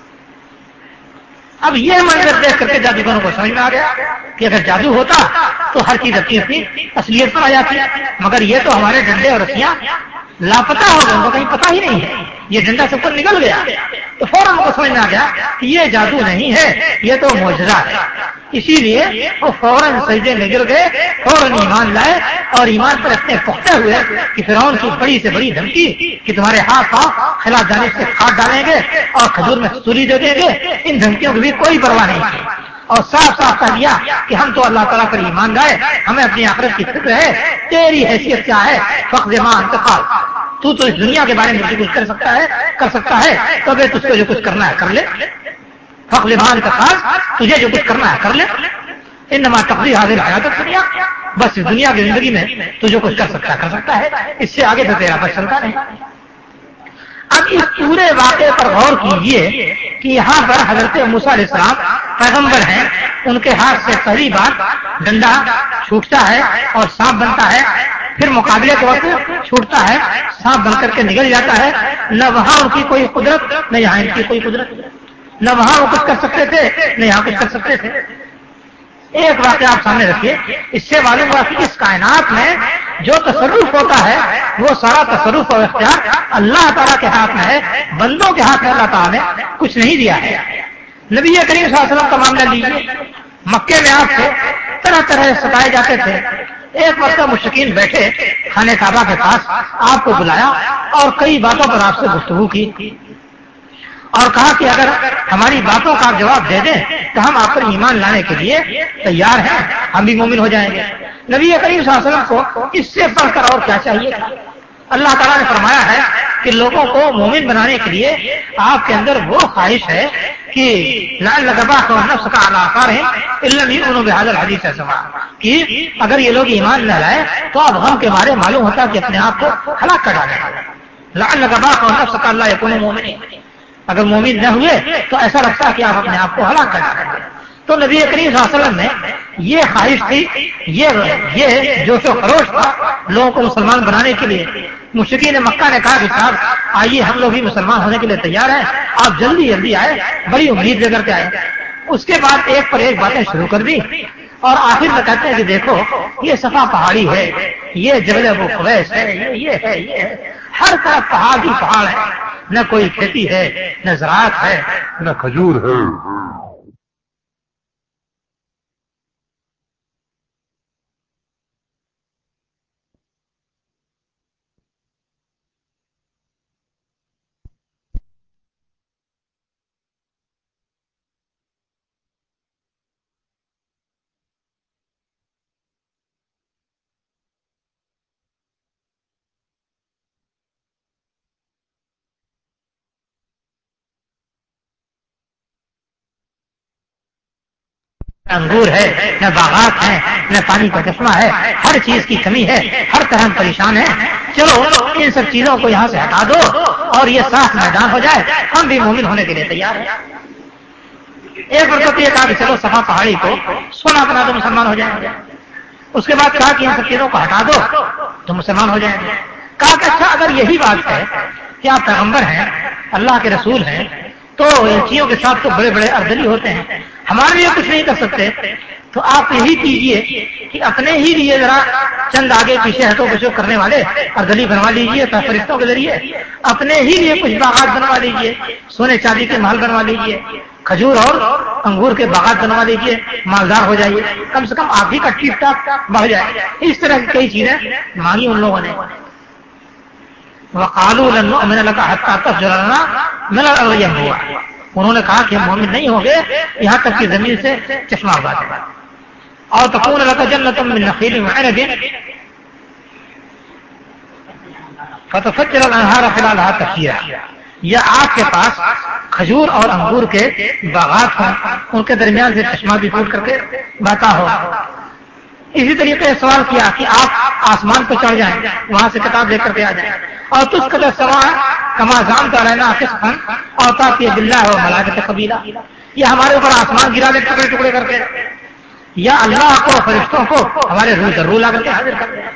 اب یہ منظر دیکھ کر کے جادوگروں کو سمجھ میں آ گیا کہ اگر جادو ہوتا تو ہر چیز اپنی اپنی اصلیت پر آ جاتی، مگر یہ تو ہمارے ڈنڈے اور رسیاں لاپتہ ہو گئے، ان کو کہیں پتہ ہی نہیں ہے، یہ ڈنڈا سب پر نکل گیا. تو فوراً کو سمجھ میں آ گیا کہ یہ جادو نہیں ہے، یہ تو معجزہ ہے. اسی لیے وہ فوراً سجدے میں گر گئے، فوراً ایمان لائے اور ایمان پر اتنے پختہ ہوئے کہ فرعون کی بڑی سے بڑی دھمکی کہ تمہارے ہاتھ پاؤں خلاف جانب سے کاٹ ڈالیں گے اور کھجور میں سولی دے دیں گے، ان دھمکیوں کی بھی کوئی پرواہ نہیں کی اور صاف صاف کہہ دیا کہ ہم تو اللہ تعالیٰ پر ایمان لائے، ہمیں اپنی آخرت کی فکر ہے، تیری حیثیت کیا ہے؟ فخذ ما انتقال، تو اس دنیا کے بارے میں جو کچھ کر سکتا ہے تو پھر تجھ کو جو کچھ کرنا ہے کر لے، فخذ ما انتقال، تجھے جو کچھ کرنا ہے کر لے، انما تقضی حاضر حیات الدنیا، بس اس دنیا کی زندگی میں تو جو کچھ کر سکتا ہے، اس سے آگے تو تیرا بس چلتا نہیں۔ اب اس پورے واقعے پر غور کیجئے کہ یہاں پر حضرت موسیٰ علیہ السلام پیغمبر ہیں، ان کے ہاتھ سے پہلی بار ڈنڈا چھوٹتا ہے اور سانپ بنتا ہے، پھر مقابلے کے وقت چھوٹتا ہے، سانپ بن کر کے نکل جاتا ہے، نہ وہاں ان کی کوئی قدرت نہ یہاں ان کی کوئی قدرت، نہ وہاں وہ کچھ کر سکتے تھے نہ یہاں کچھ کر سکتے تھے۔ ایک واقعہ آپ سامنے رکھیے، اس سے معلوم ہوا کہ اس کائنات میں جو تصرف ہوتا ہے وہ سارا تصرف اور اختیار اللہ تعالیٰ کے ہاتھ میں ہے، بندوں کے ہاتھ میں اللہ تعالیٰ نے کچھ نہیں دیا ہے۔ نبی کریم صلی اللہ علیہ وسلم کا معاملہ لیجیے، مکے میں آپ سے طرح طرح ستائے جاتے تھے، ایک مرتبہ مشرکین بیٹھے خانہ کعبہ کے پاس، آپ کو بلایا اور کئی باتوں پر آپ سے گفتگو کی اور کہا کہ اگر ہماری باتوں کا آپ جواب دے دیں تو ہم آپ پر ایمان لانے کے لیے تیار ہیں، ہم بھی مومن ہو جائیں گے۔ نبی کریم صلی اللہ علیہ وسلم کو اس سے بڑھ کر اور کیا چاہیے؟ اللہ تعالیٰ نے فرمایا ہے کہ لوگوں کو مومن بنانے کے لیے آپ کے اندر وہ خواہش ہے کہ لعلک باخع نفسک علی آثارہم ان لم یؤمنوا بہذا الحدیث سماع، کہ اگر یہ لوگ ایمان نہ لائے تو اب غم کے مارے معلوم ہوتا کہ اپنے آپ کو ہلاک کر ڈالیں، لعلک باخع نفسک الا یکونوا مؤمنین، اگر مومن نہ ہوئے تو ایسا لگتا کہ آپ اپنے آپ کو ہلاک کر ڈالیں گے۔ تو نبی کریم صلی اللہ علیہ وسلم نے یہ خواہش تھی، یہ جوش و خروش تھا لوگوں کو مسلمان بنانے کے لیے۔ مشرکین مکہ نے کہا کہ صاحب آئیے ہم لوگ بھی مسلمان ہونے کے لیے تیار ہیں، آپ جلدی جلدی آئے، بڑی امید لے کر کے آئے۔ اس کے بعد ایک پر ایک باتیں شروع کر دی اور آخر میں کہتے ہیں کہ دیکھو یہ صفا پہاڑی ہے، یہ جبل ابو قبیس ہے، یہ ہے، ہر طرف پہاڑ ہی پہاڑ ہے، نہ کوئی کھیتی ہے نہ زراعت ہے نہ کھجور ہے۔ انگور ہے نہ باغات ہیں نہ پانی کا چشمہ ہے، ہر چیز کی کمی ہے، ہر طرح پریشان ہے، چلو ان سب چیزوں کو یہاں سے ہٹا دو اور یہ صاف میدان ہو جائے، ہم بھی مومن ہونے کے لیے تیار ہیں۔ ایک مرتبہ یہ کہا کہ چلو صفا پہاڑی کو سونا بنا دو، مسلمان ہو جائیں گے۔ اس کے بعد کہا کہ ان سب چیزوں کو ہٹا دو تو مسلمان ہو جائیں گے۔ کہا کہ اچھا اگر یہی بات ہے کہ آپ پیغمبر ہیں، اللہ کے رسول ہیں، تو ان چیزوں کے ساتھ تو بڑے بڑے اردلی ہوتے ہیں، ہمارے لیے کچھ نہیں کر سکتے، تو آپ یہی کیجئے کہ اپنے ہی لیے ذرا چند آگے پیچھے ہٹو پچھو کرنے والے اردلی بنوا لیجئے، فرشتوں کے ذریعے اپنے ہی لیے کچھ باغات بنوا لیجئے، سونے چاندی کے محل بنوا لیجئے، کھجور اور انگور کے باغات بنوا لیجئے، مالدار ہو جائیے، کم سے کم آپ ہی کا ٹھیک ٹھاک بڑھ جائے۔ اس طرح کی کئی چیزیں مانگی ان لوگوں نے۔ وقالوا لن نؤمن لك حتى تفجر لنا من الارض ينبوعا، انہوں نے کہا کہ ہم مومن نہیں ہوں گے یہاں تک کہ زمین سے چشمہ اگا دیں، اور تكون لك جنة من نخيل وعنب فتفجر الانهار خلالها تفجيرا، یا آپ کے پاس کھجور اور انگور کے باغات ہوں، ان کے درمیان سے چشمہ بھی پھوٹ کر کے بہتا ہو۔ اسی طریقے سے سوال کیا کہ آپ آسمان پہ چڑھ جائیں، وہاں سے کتاب لے کر کے آ جائیں، اور تجھ کا سوا کما زام کا رہنا قسطن اور تاکہ باللہ و ملائکۃ قبیلہ، یا ہمارے اوپر آسمان گرا دے ٹکڑے ٹکڑے کر کے، یا اللہ کو فرشتوں کو ہمارے روح در روح لا کر کے حاضر کر دیں،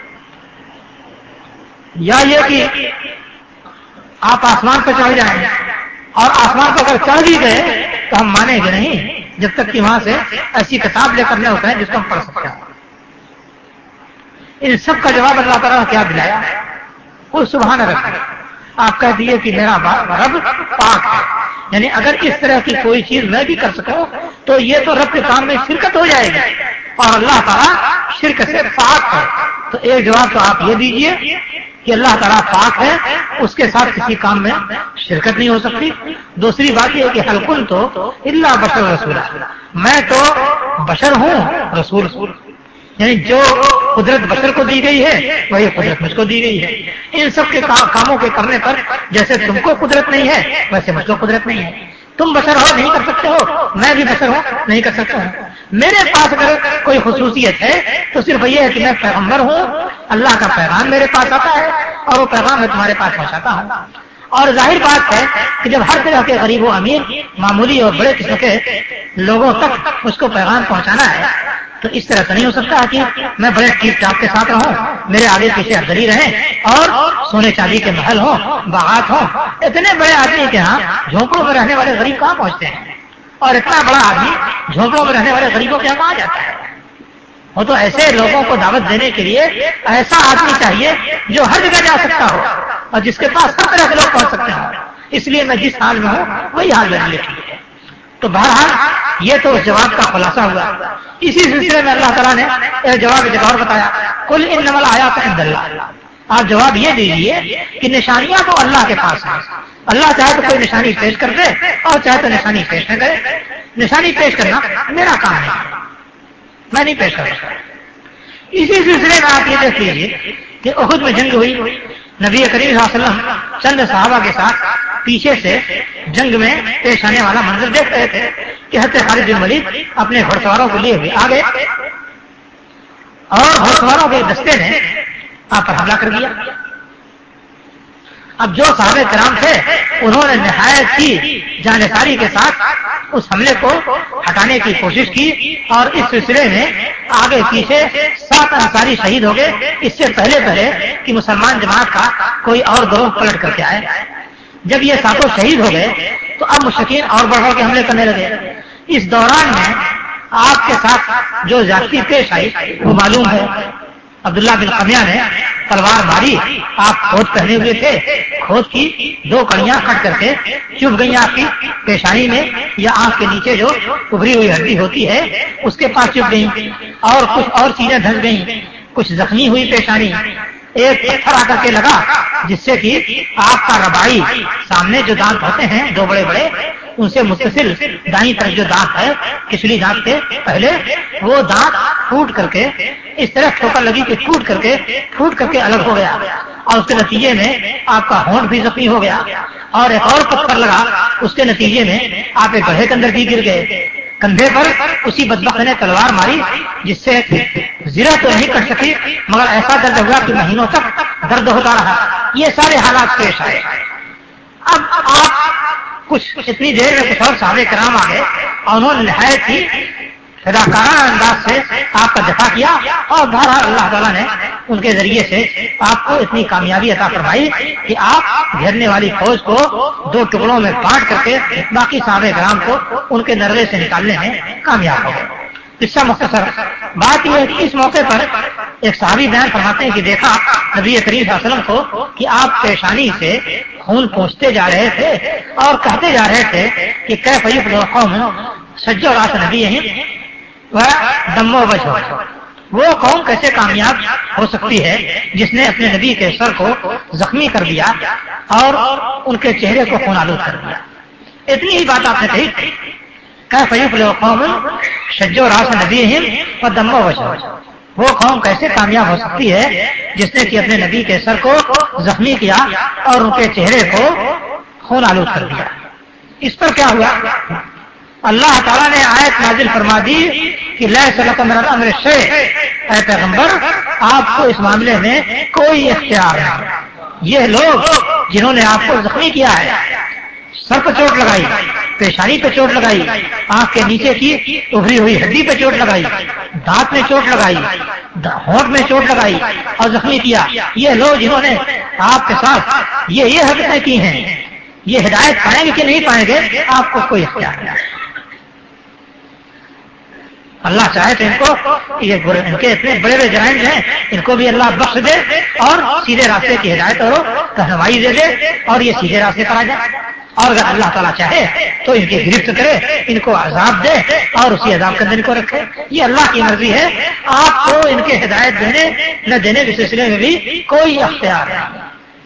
یا یہ کہ آپ آسمان پہ چڑھ جائیں اور آسمان پہ اگر چڑھ بھی گئے تو ہم مانیں گے نہیں جب تک کہ وہاں سے ایسی کتاب لے کر نہ ہوتا ہے جس کو ہم پڑھ سکتے ہیں۔ ان سب کا جواب اللہ تعالیٰ نے کیا دلایا؟ وہ سبحان رب، آپ کہہ دیے کہ میرا رب پاک ہے، یعنی اگر اس طرح کی کوئی چیز میں بھی کر سکوں تو یہ تو رب کے کام میں شرکت ہو جائے گی، اور اللہ تعالیٰ شرک سے پاک ہے۔ تو ایک جواب تو آپ یہ دیجئے کہ اللہ تعالیٰ پاک ہے، اس کے ساتھ کسی کام میں شرکت نہیں ہو سکتی۔ دوسری بات یہ ہے کہ حلقن تو اللہ بشر رسول، میں تو بشر ہوں رسول، یعنی جو قدرت بشر کو دی گئی ہے وہی قدرت مجھ کو دی گئی ہے۔ ان سب کے کاموں کے کرنے پر جیسے تم کو قدرت نہیں ہے ویسے مجھ کو قدرت نہیں ہے۔ تم بشر ہو نہیں کر سکتے ہو، میں بھی بشر ہوں نہیں کر سکتا ہوں۔ میرے پاس اگر کوئی خصوصیت ہے تو صرف یہ ہے کہ میں پیغمبر ہوں، اللہ کا پیغام میرے پاس آتا ہے اور وہ پیغام میں تمہارے پاس پہنچاتا ہوں۔ اور ظاہر بات ہے کہ جب ہر طرح کے غریب و امیر، معمولی اور بڑے قسم کے لوگوں تک اس کو پیغام پہنچانا ہے تو اس طرح تو نہیں ہو سکتا کہ میں بڑے ٹیپ ٹاپ کے ساتھ رہوں، میرے آگے پیچھے افضلی رہیں اور سونے چاندی کے محل ہوں، باغات ہوں۔ اتنے بڑے آدمی کے ہاں جھونپڑوں میں رہنے والے غریب کہاں پہنچتے ہیں، اور اتنا بڑا آدمی جھونپڑوں میں رہنے والے غریبوں کے یہاں کہاں جاتا ہے؟ وہ تو ایسے لوگوں کو دعوت دینے کے لیے ایسا آدمی چاہیے جو ہر جگہ جا سکتا ہو اور جس کے پاس ہر طرح کے لوگ پہنچ سکتے ہوں۔ اس لیے میں جس حال میں ہوں وہی حال میرے لیے ٹھیک ہے۔ تو بہرحال یہ تو اس جواب کا خلاصہ ہوا۔ اسی سلسلے میں اللہ تعالیٰ نے ایک جواب ایک اور بتایا، قل انما الآیات عند اللہ، آپ جواب یہ دیجیے کہ نشانیاں تو اللہ کے پاس ہیں، اللہ چاہے تو کوئی نشانی پیش کر دے اور چاہے تو نشانی پیش نہ کرے۔ نشانی پیش کرنا میرا کام ہے، میں نہیں پیش کر سکتا۔ اسی سلسلے میں آپ یہ دیکھ لیجیے کہ احد میں جنگ ہوئی، نبی کریم صلی اللہ علیہ وسلم چند صحابہ کے ساتھ پیچھے سے جنگ میں پیش آنے والا منظر دیکھ رہے تھے کہ حضرت خالد بن ولید اپنے گھڑ سواروں کو لیے ہوئے آگے اور گھڑ سواروں کے دستے نے آپ پر حملہ کر دیا۔ اب جو صحابہ کرام تھے انہوں نے نہایت کی جانساری کے ساتھ اس حملے کو ہٹانے کی کوشش کی، اور اس سلسلے میں آگے پیچھے 7 انصاری شہید ہو گئے، اس سے پہلے کہ مسلمان جماعت کا کوئی اور گروہ پلٹ کر کے آئے۔ جب یہ 7 شہید ہو گئے تو اب مشرکین اور بڑھ کے حملے کرنے لگے۔ اس دوران میں آپ کے ساتھ جو زیادتی پیش آئی وہ معلوم ہے، عبداللہ بن قمیہ نے تلوار ماری، آپ کھود پہنے ہوئے تھے، کھود کی 2 کڑیاں کٹ کر کے چبھ گئی آپ کی پیشانی میں یا آنکھ کے نیچے جو ابھری ہوئی ہڈی ہوتی ہے اس کے پاس چبھ گئی، اور کچھ اور چیزیں دھنس گئیں، کچھ زخمی ہوئی پیشانی۔ ایک پتھر آ کر کے لگا جس سے کہ آپ کا ربائی سامنے جو دانت ہوتے ہیں 2 بڑے بڑے ان سے متصل دائیں طرف جو دانت ہے کچلی دانت کے پہلے وہ دانت پھوٹ کر کے اس طرح ٹھوکر لگی کہ پھوٹ کر کے الگ ہو گیا، اور اس کے نتیجے میں آپ کا ہونٹ بھی زخمی ہو گیا، اور ایک اور پتھر لگا اس کے نتیجے میں آپ ایک گڑھے کے اندر بھی گر گئے۔ کندھے پر اسی بدبخت نے تلوار ماری جس سے زرہ تو نہیں کر سکی مگر ایسا درد ہوا کہ مہینوں تک درد ہوتا رہا۔ یہ سارے حالات پیش آئے۔ اب آپ کچھ اتنی دیر میں کچھ اور صحابہ کرام آ گئے اور انہوں نے نہایت ہی فداکارانہ انداز سے آپ کا دفاع کیا، اور بہرحال اللہ تعالیٰ نے ان کے ذریعے سے آپ کو اتنی کامیابی عطا فرمائی کہ آپ گھیرنے والی فوج کو 2 ٹکڑوں میں بانٹ کر کے باقی صحابہ کرام کو ان کے نرغے سے نکالنے میں کامیاب ہو گئے۔ قصہ مختصر بات یہ ہے کہ اس موقع پر ایک صحابی بیان فرماتے ہیں کہ دیکھا نبی کریم صلی اللہ علیہ وسلم کو کہ آپ پیشانی سے خون پہنچتے جا رہے تھے اور کہتے جا رہے تھے کہ کیف یفلح قوم شجوا راس نبیہم دم و وجہ، وہ قوم کیسے کامیاب ہو سکتی ہے جس نے اپنے نبی کے سر کو زخمی کر دیا اور ان کے چہرے کو خون آلود کر دیا۔ اتنی ہی بات آپ نے کہی کیف یفلح قوم شجوا راس نبیہم دم و وجہ، وہ قوم کیسے کامیاب ہو سکتی ہے جس نے کہ اپنے نبی کے سر کو زخمی کیا اور ان کے چہرے کو خون آلود کر دیا۔ اس پر کیا ہوا؟ اللہ تعالیٰ نے آیت نازل فرما دی کہ لیس لک من الامر شیء، اے پیغمبر آپ کو اس معاملے میں کوئی اختیار نہیں۔ یہ لوگ جنہوں نے آپ کو زخمی کیا ہے، سر پہ چوٹ لگائی، پیشانی پہ چوٹ لگائی، آنکھ کے نیچے کی ابھری ہوئی ہڈی پہ چوٹ لگائی، دانت میں چوٹ لگائی، ہونٹ میں چوٹ لگائی اور زخمی کیا، یہ لوگ جنہوں نے آپ کے ساتھ یہ حرکتیں کی ہیں، یہ ہدایت پائیں گے کہ نہیں پائیں گے آپ کو کوئی اختیار نہیں۔ اللہ چاہے تو ان کو یہ ان کے اتنے بڑے بڑے جرائم ہیں ان کو بھی اللہ بخش دے اور سیدھے راستے کی ہدایت اور رہنمائی دے دے اور یہ سیدھے راستے پر آ جائے۔ اور اگر اللہ تعالیٰ چاہے تو ان کی گرفت کرے، ان کو عذاب دے اور اسی عذاب کے اندر ان کو رکھے. یہ اللہ کی مرضی ہے. آپ کو ان کے ہدایت دینے نہ دینے کے سلسلے میں بھی کوئی اختیار نہیں.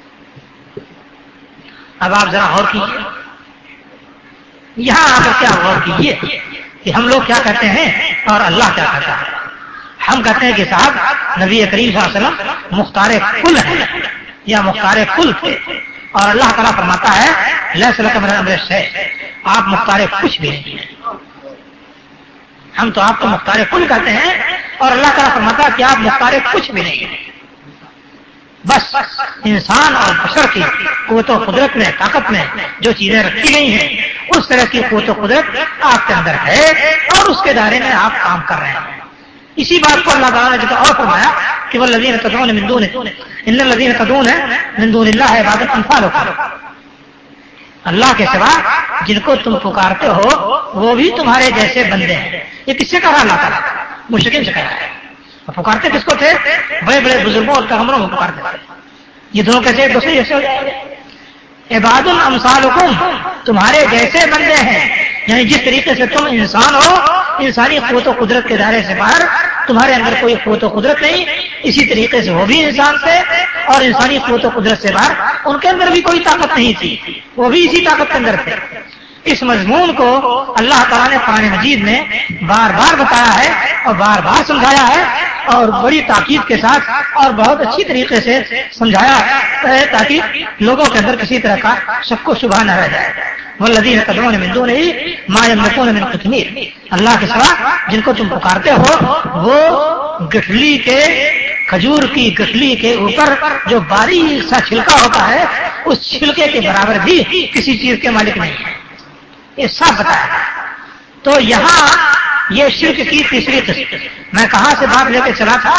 اب آپ ذرا غور کیجیے، یہاں آ کر کیا غور کیجیے کہ ہم لوگ کیا کہتے ہیں اور اللہ کیا کہتا ہے. ہم کہتے ہیں کہ صاحب نبی کریم صلی اللہ علیہ وسلم مختار کل ہے یا مختار کل تھے، اور اللہ تعالیٰ فرماتا ہے لیس لک من الامر شیء، آپ مختار کچھ بھی نہیں ہیں. ہم تو آپ کو مختار کل کہتے ہیں اور اللہ تعالیٰ فرماتا ہے کہ آپ مختار کچھ بھی نہیں ہیں. بس انسان اور بشر کی قوت و قدرت میں، طاقت میں جو چیزیں رکھی گئی ہیں اس طرح کی قوت و قدرت آپ کے اندر ہے اور اس کے دائرے میں آپ کام کر رہے ہیں. اسی بات کو اللہ تعالیٰ نے جب اور فرمایا کہ والذین تدعون من دونه ان الذین تدعون من دون اللہ عباد امثالکم، اللہ کے سوا جن کو تم پکارتے ہو وہ بھی تمہارے جیسے بندے ہیں. یہ کس سے کہا اللہ تعالیٰ؟ مشرکین سے کہا ہے. پکارتے کس کو تھے؟ بڑے بڑے بزرگوں اور پیغمبروں کو پکارتے تھے. یہ دونوں کیسے ایک دوسرے جیسے ہو جائیں گے؟ عباد امثالکم، تمہارے جیسے بندے ہیں. یعنی جس طریقے سے تم انسان ہو، انسانی قوت و قدرت کے دائرے سے باہر تمہارے اندر کوئی قوت و قدرت نہیں، اسی طریقے سے وہ بھی انسان تھے اور انسانی قوت و قدرت سے باہر ان کے اندر بھی کوئی طاقت نہیں تھی، وہ بھی اسی طاقت کے اندر تھے. اس مضمون کو اللہ تعالیٰ نے قرآن مجید میں بار بار بتایا ہے اور بار بار سمجھایا ہے اور بڑی تاکید کے ساتھ اور بہت اچھی طریقے سے سمجھایا ہے تاکہ لوگوں کے اندر کسی طرح کا شک و شبہ نہ رہ جائے. والذین تدعون من دونہ ما یملکون من قطمیر، اللہ کے سوا جن کو تم پکارتے ہو وہ گٹھلی کے، کھجور کی گٹھلی کے اوپر جو باریک سا چھلکا ہوتا ہے اس چھلکے کے برابر بھی کسی چیز کے مالک نہیں ہے. یہ سب بتایا. تو یہاں یہ شرک کی تیسری قسم. میں کہاں سے بات لے کے چلا تھا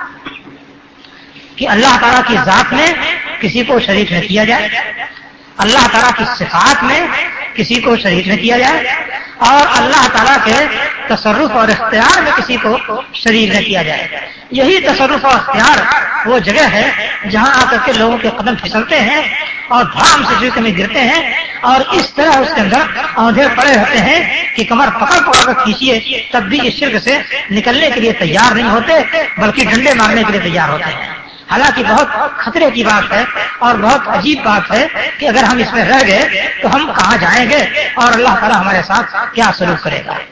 کہ اللہ تعالیٰ کی ذات میں کسی کو شریک نہ کیا جائے، اللہ تعالیٰ کی صفات میں کسی کو شریک نہ کیا جائے، اور اللہ تعالیٰ کے تصرف اور اختیار میں کسی کو شریک نہ کیا جائے. یہی تصرف اور اختیار وہ جگہ ہے جہاں آ کر کے لوگوں کے قدم پھسلتے ہیں اور دھام سے شرک میں گرتے ہیں اور اس طرح اس کے اندر اوندھے پڑے رہتے ہیں کہ کمر پکڑ پکڑ کر کھینچیے تب بھی اس شرک سے نکلنے کے لیے تیار نہیں ہوتے، بلکہ ڈنڈے مارنے کے لیے تیار ہوتے ہیں. حالانکہ بہت خطرے کی بات ہے اور بہت عجیب بات ہے کہ اگر ہم اس میں رہ گئے تو ہم کہاں جائیں گے اور اللہ تعالیٰ ہمارے ساتھ کیا سلوک کرے گا.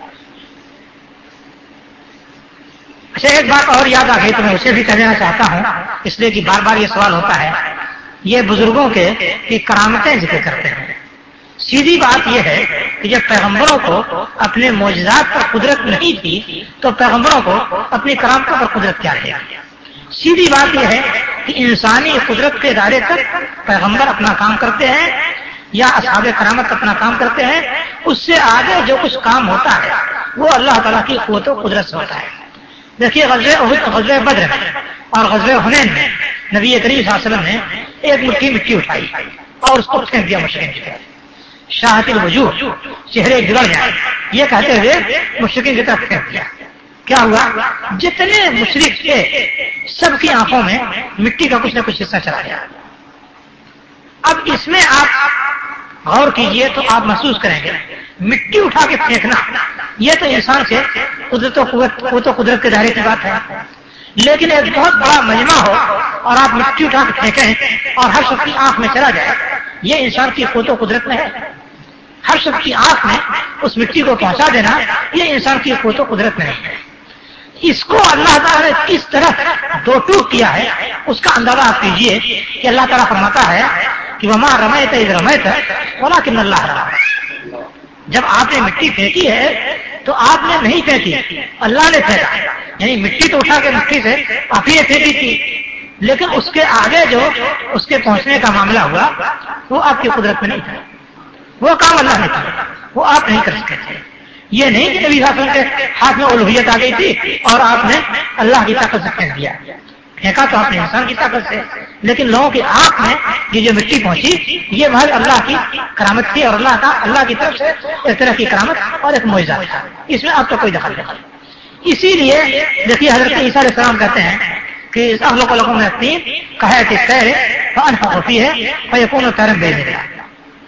اچھا، ایک بات اور یاد آ گئی تو میں اسے بھی کہنا چاہتا ہوں، اس لیے کہ بار بار یہ سوال ہوتا ہے. یہ بزرگوں کے کرامتیں ذکر کرتے ہیں. سیدھی بات یہ ہے کہ جب پیغمبروں کو اپنے معجزات پر قدرت نہیں تھی تو پیغمبروں کو اپنی کرامتوں پر قدرت کیا ہے؟ سیدھی بات یہ ہے کہ انسانی قدرت کے دائرے تک پیغمبر اپنا کام کرتے ہیں یا اصحاب کرامت اپنا کام کرتے ہیں، اس سے آگے جو کچھ کام ہوتا ہے وہ اللہ تعالیٰ کی قوت و قدرت سے ہوتا ہے. دیکھیے غزوہ احد، غزوہ بدر اور غزوہ حنین میں نبی کریم صلی اللہ علیہ وسلم نے ایک مٹھی مٹی اٹھائی اور اس کو پھینک دیا مشرکین کی طرف. شاہت الوجوہ، چہرے بگڑ جائیں، یہ کہتے ہوئے مشرکین کی طرف پھینک دیا. کیا ہوا؟ جتنے مشرک تھے سب کی آنکھوں میں مٹی کا کچھ نہ کچھ حصہ چلا گیا. اب اس میں آپ غور کیجئے تو آپ محسوس کریں گے مٹی اٹھا کے پھینکنا یہ تو انسان سے قدرت و قدرت کے دائرے کی بات ہے، لیکن ایک بہت بڑا مجمع ہو اور آپ مٹی اٹھا کے پھینکیں اور ہر شخص کی آنکھ میں چلا جائے، یہ انسان کی قوت و قدرت میں ہے. ہر شخص کی آنکھ میں اس مٹی کو پہنچا دینا یہ انسان کی قوت و قدرت میں ہے. اس کو اللہ تعالیٰ نے کس طرح دو ٹوک کیا ہے اس کا اندازہ آپ کیجئے کہ اللہ تعالیٰ فرماتا ہے کہ وما رمیت اذ رمیت ولکن اللہ رمی. جب آپ نے مٹی پھینکی ہے تو آپ نے نہیں پھینکی، اللہ نے پھینکا. یعنی مٹی تو اٹھا کے مٹی سے آپ ہی نے پھینکی تھی، لیکن اس کے آگے جو اس کے پہنچنے کا معاملہ ہوا وہ آپ کی قدرت میں نہیں تھا، وہ کام اللہ نے کیا، وہ آپ نہیں کر سکتے تھے. یہ نہیں کہ نبی صلی اللہ علیہ وسلم کے ہاتھ میں الوہیت آ گئی تھی اور آپ نے اللہ کی طاقت سے پھینک دیا. پھینکا تو آپ نے انسان کی طاقت سے، لیکن لوگوں کی آنکھ میں یہ جو مٹی پہنچی یہ محض اللہ کی کرامت تھی اور اللہ کی طرف سے ایک طرح کی کرامت اور ایک معجزہ تھا. اس میں آپ کا کوئی دخل نہیں. اسی لیے دیکھیے حضرت عیسیٰ علیہ السلام کہتے ہیں کہ اخلق لکم من الطین کہتے الطیر فانفخ فیہ فیکون طیرا باذن اللہ.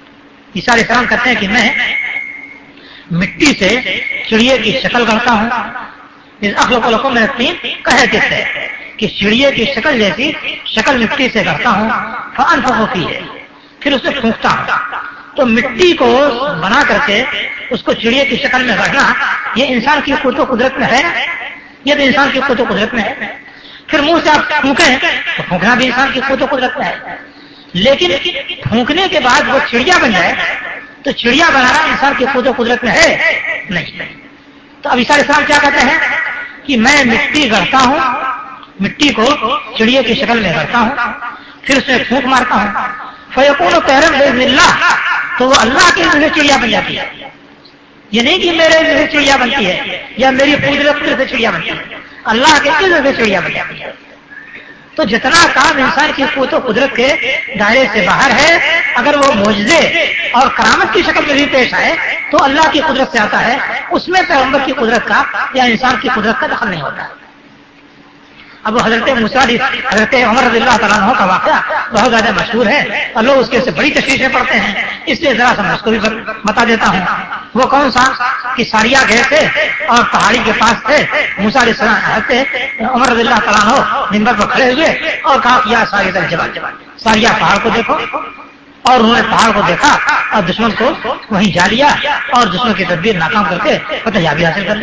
عیسیٰ علیہ السلام کہتے ہیں کہ میں مٹی سے چڑیے کی شکل کرتا ہوں. اخلق لکم من الطین کہتے تھے کہ چڑیے کی شکل جیسی شکل مٹی سے کرتا ہوں. فانفخ فیہ، پھر اسے پھونکتا ہوں. تو مٹی کو بنا کر کے اس کو چڑیے کی شکل میں رکھنا یہ انسان کی قوت و قدرت میں ہے. یہ تو انسان کی قوت و قدرت میں ہے. پھر منہ سے آپ پھونکیں تو پھونکنا بھی انسان کی قوت و قدرت میں ہے. لیکن پھونکنے کے بعد وہ چڑیا بن جائے تو چڑیا بنانا انسان کی قوت و قدرت میں ہے نہیں. تو اب عیسیٰ علیہ السلام کیا کہتے ہیں کہ میں مٹی گڑھتا ہوں، مٹی کو چڑیے کی شکل میں کرتا ہوں، پھر اس میں پھونک مارتا ہوں. فیکون طیرا باذن اللہ، تو وہ اللہ کے اذن سے چڑیا بن جاتی ہے. یہ نہیں کہ میرے اذن سے چڑیا بنتی ہے یا میری قدرت سے چڑیا بنتی ہے، اللہ کے اذن سے چڑیا بن جاتی ہے. تو جتنا کام انسان کی قوت و قدرت کے دائرے سے باہر ہے، اگر وہ معجزے اور کرامت کی شکل میں بھی پیش آئے تو اللہ کی قدرت سے آتا ہے. اس میں پیغمبر کی قدرت کا یا انسان کی قدرت کا دخل نہیں ہوتا. اب حضرت موسیٰ حضرت عمر رضی اللہ تعالیٰ عنہ کا واقعہ بہت زیادہ مشہور ہے اور لوگ اس کے سے بڑی تشویشیں پڑھتے ہیں، اس لیے ذرا سا میں اس کو بھی بتا دیتا ہوں. وہ کون سا کہ ساریا گئے تھے اور پہاڑی کے پاس تھے. موسیٰ علیہ السلام حضرت عمر رضی اللہ تعالیٰ عنہ منبر پر کھڑے ہوئے اور کہا کہ یا ساریہ الجبل، ساریا پہاڑ کو دیکھو. اور انہوں نے پہاڑ کو دیکھا اور دشمن کو وہیں جا لیا اور دشمن کی تدبیر ناکام کر کے فتح یابی حاصل کر لی.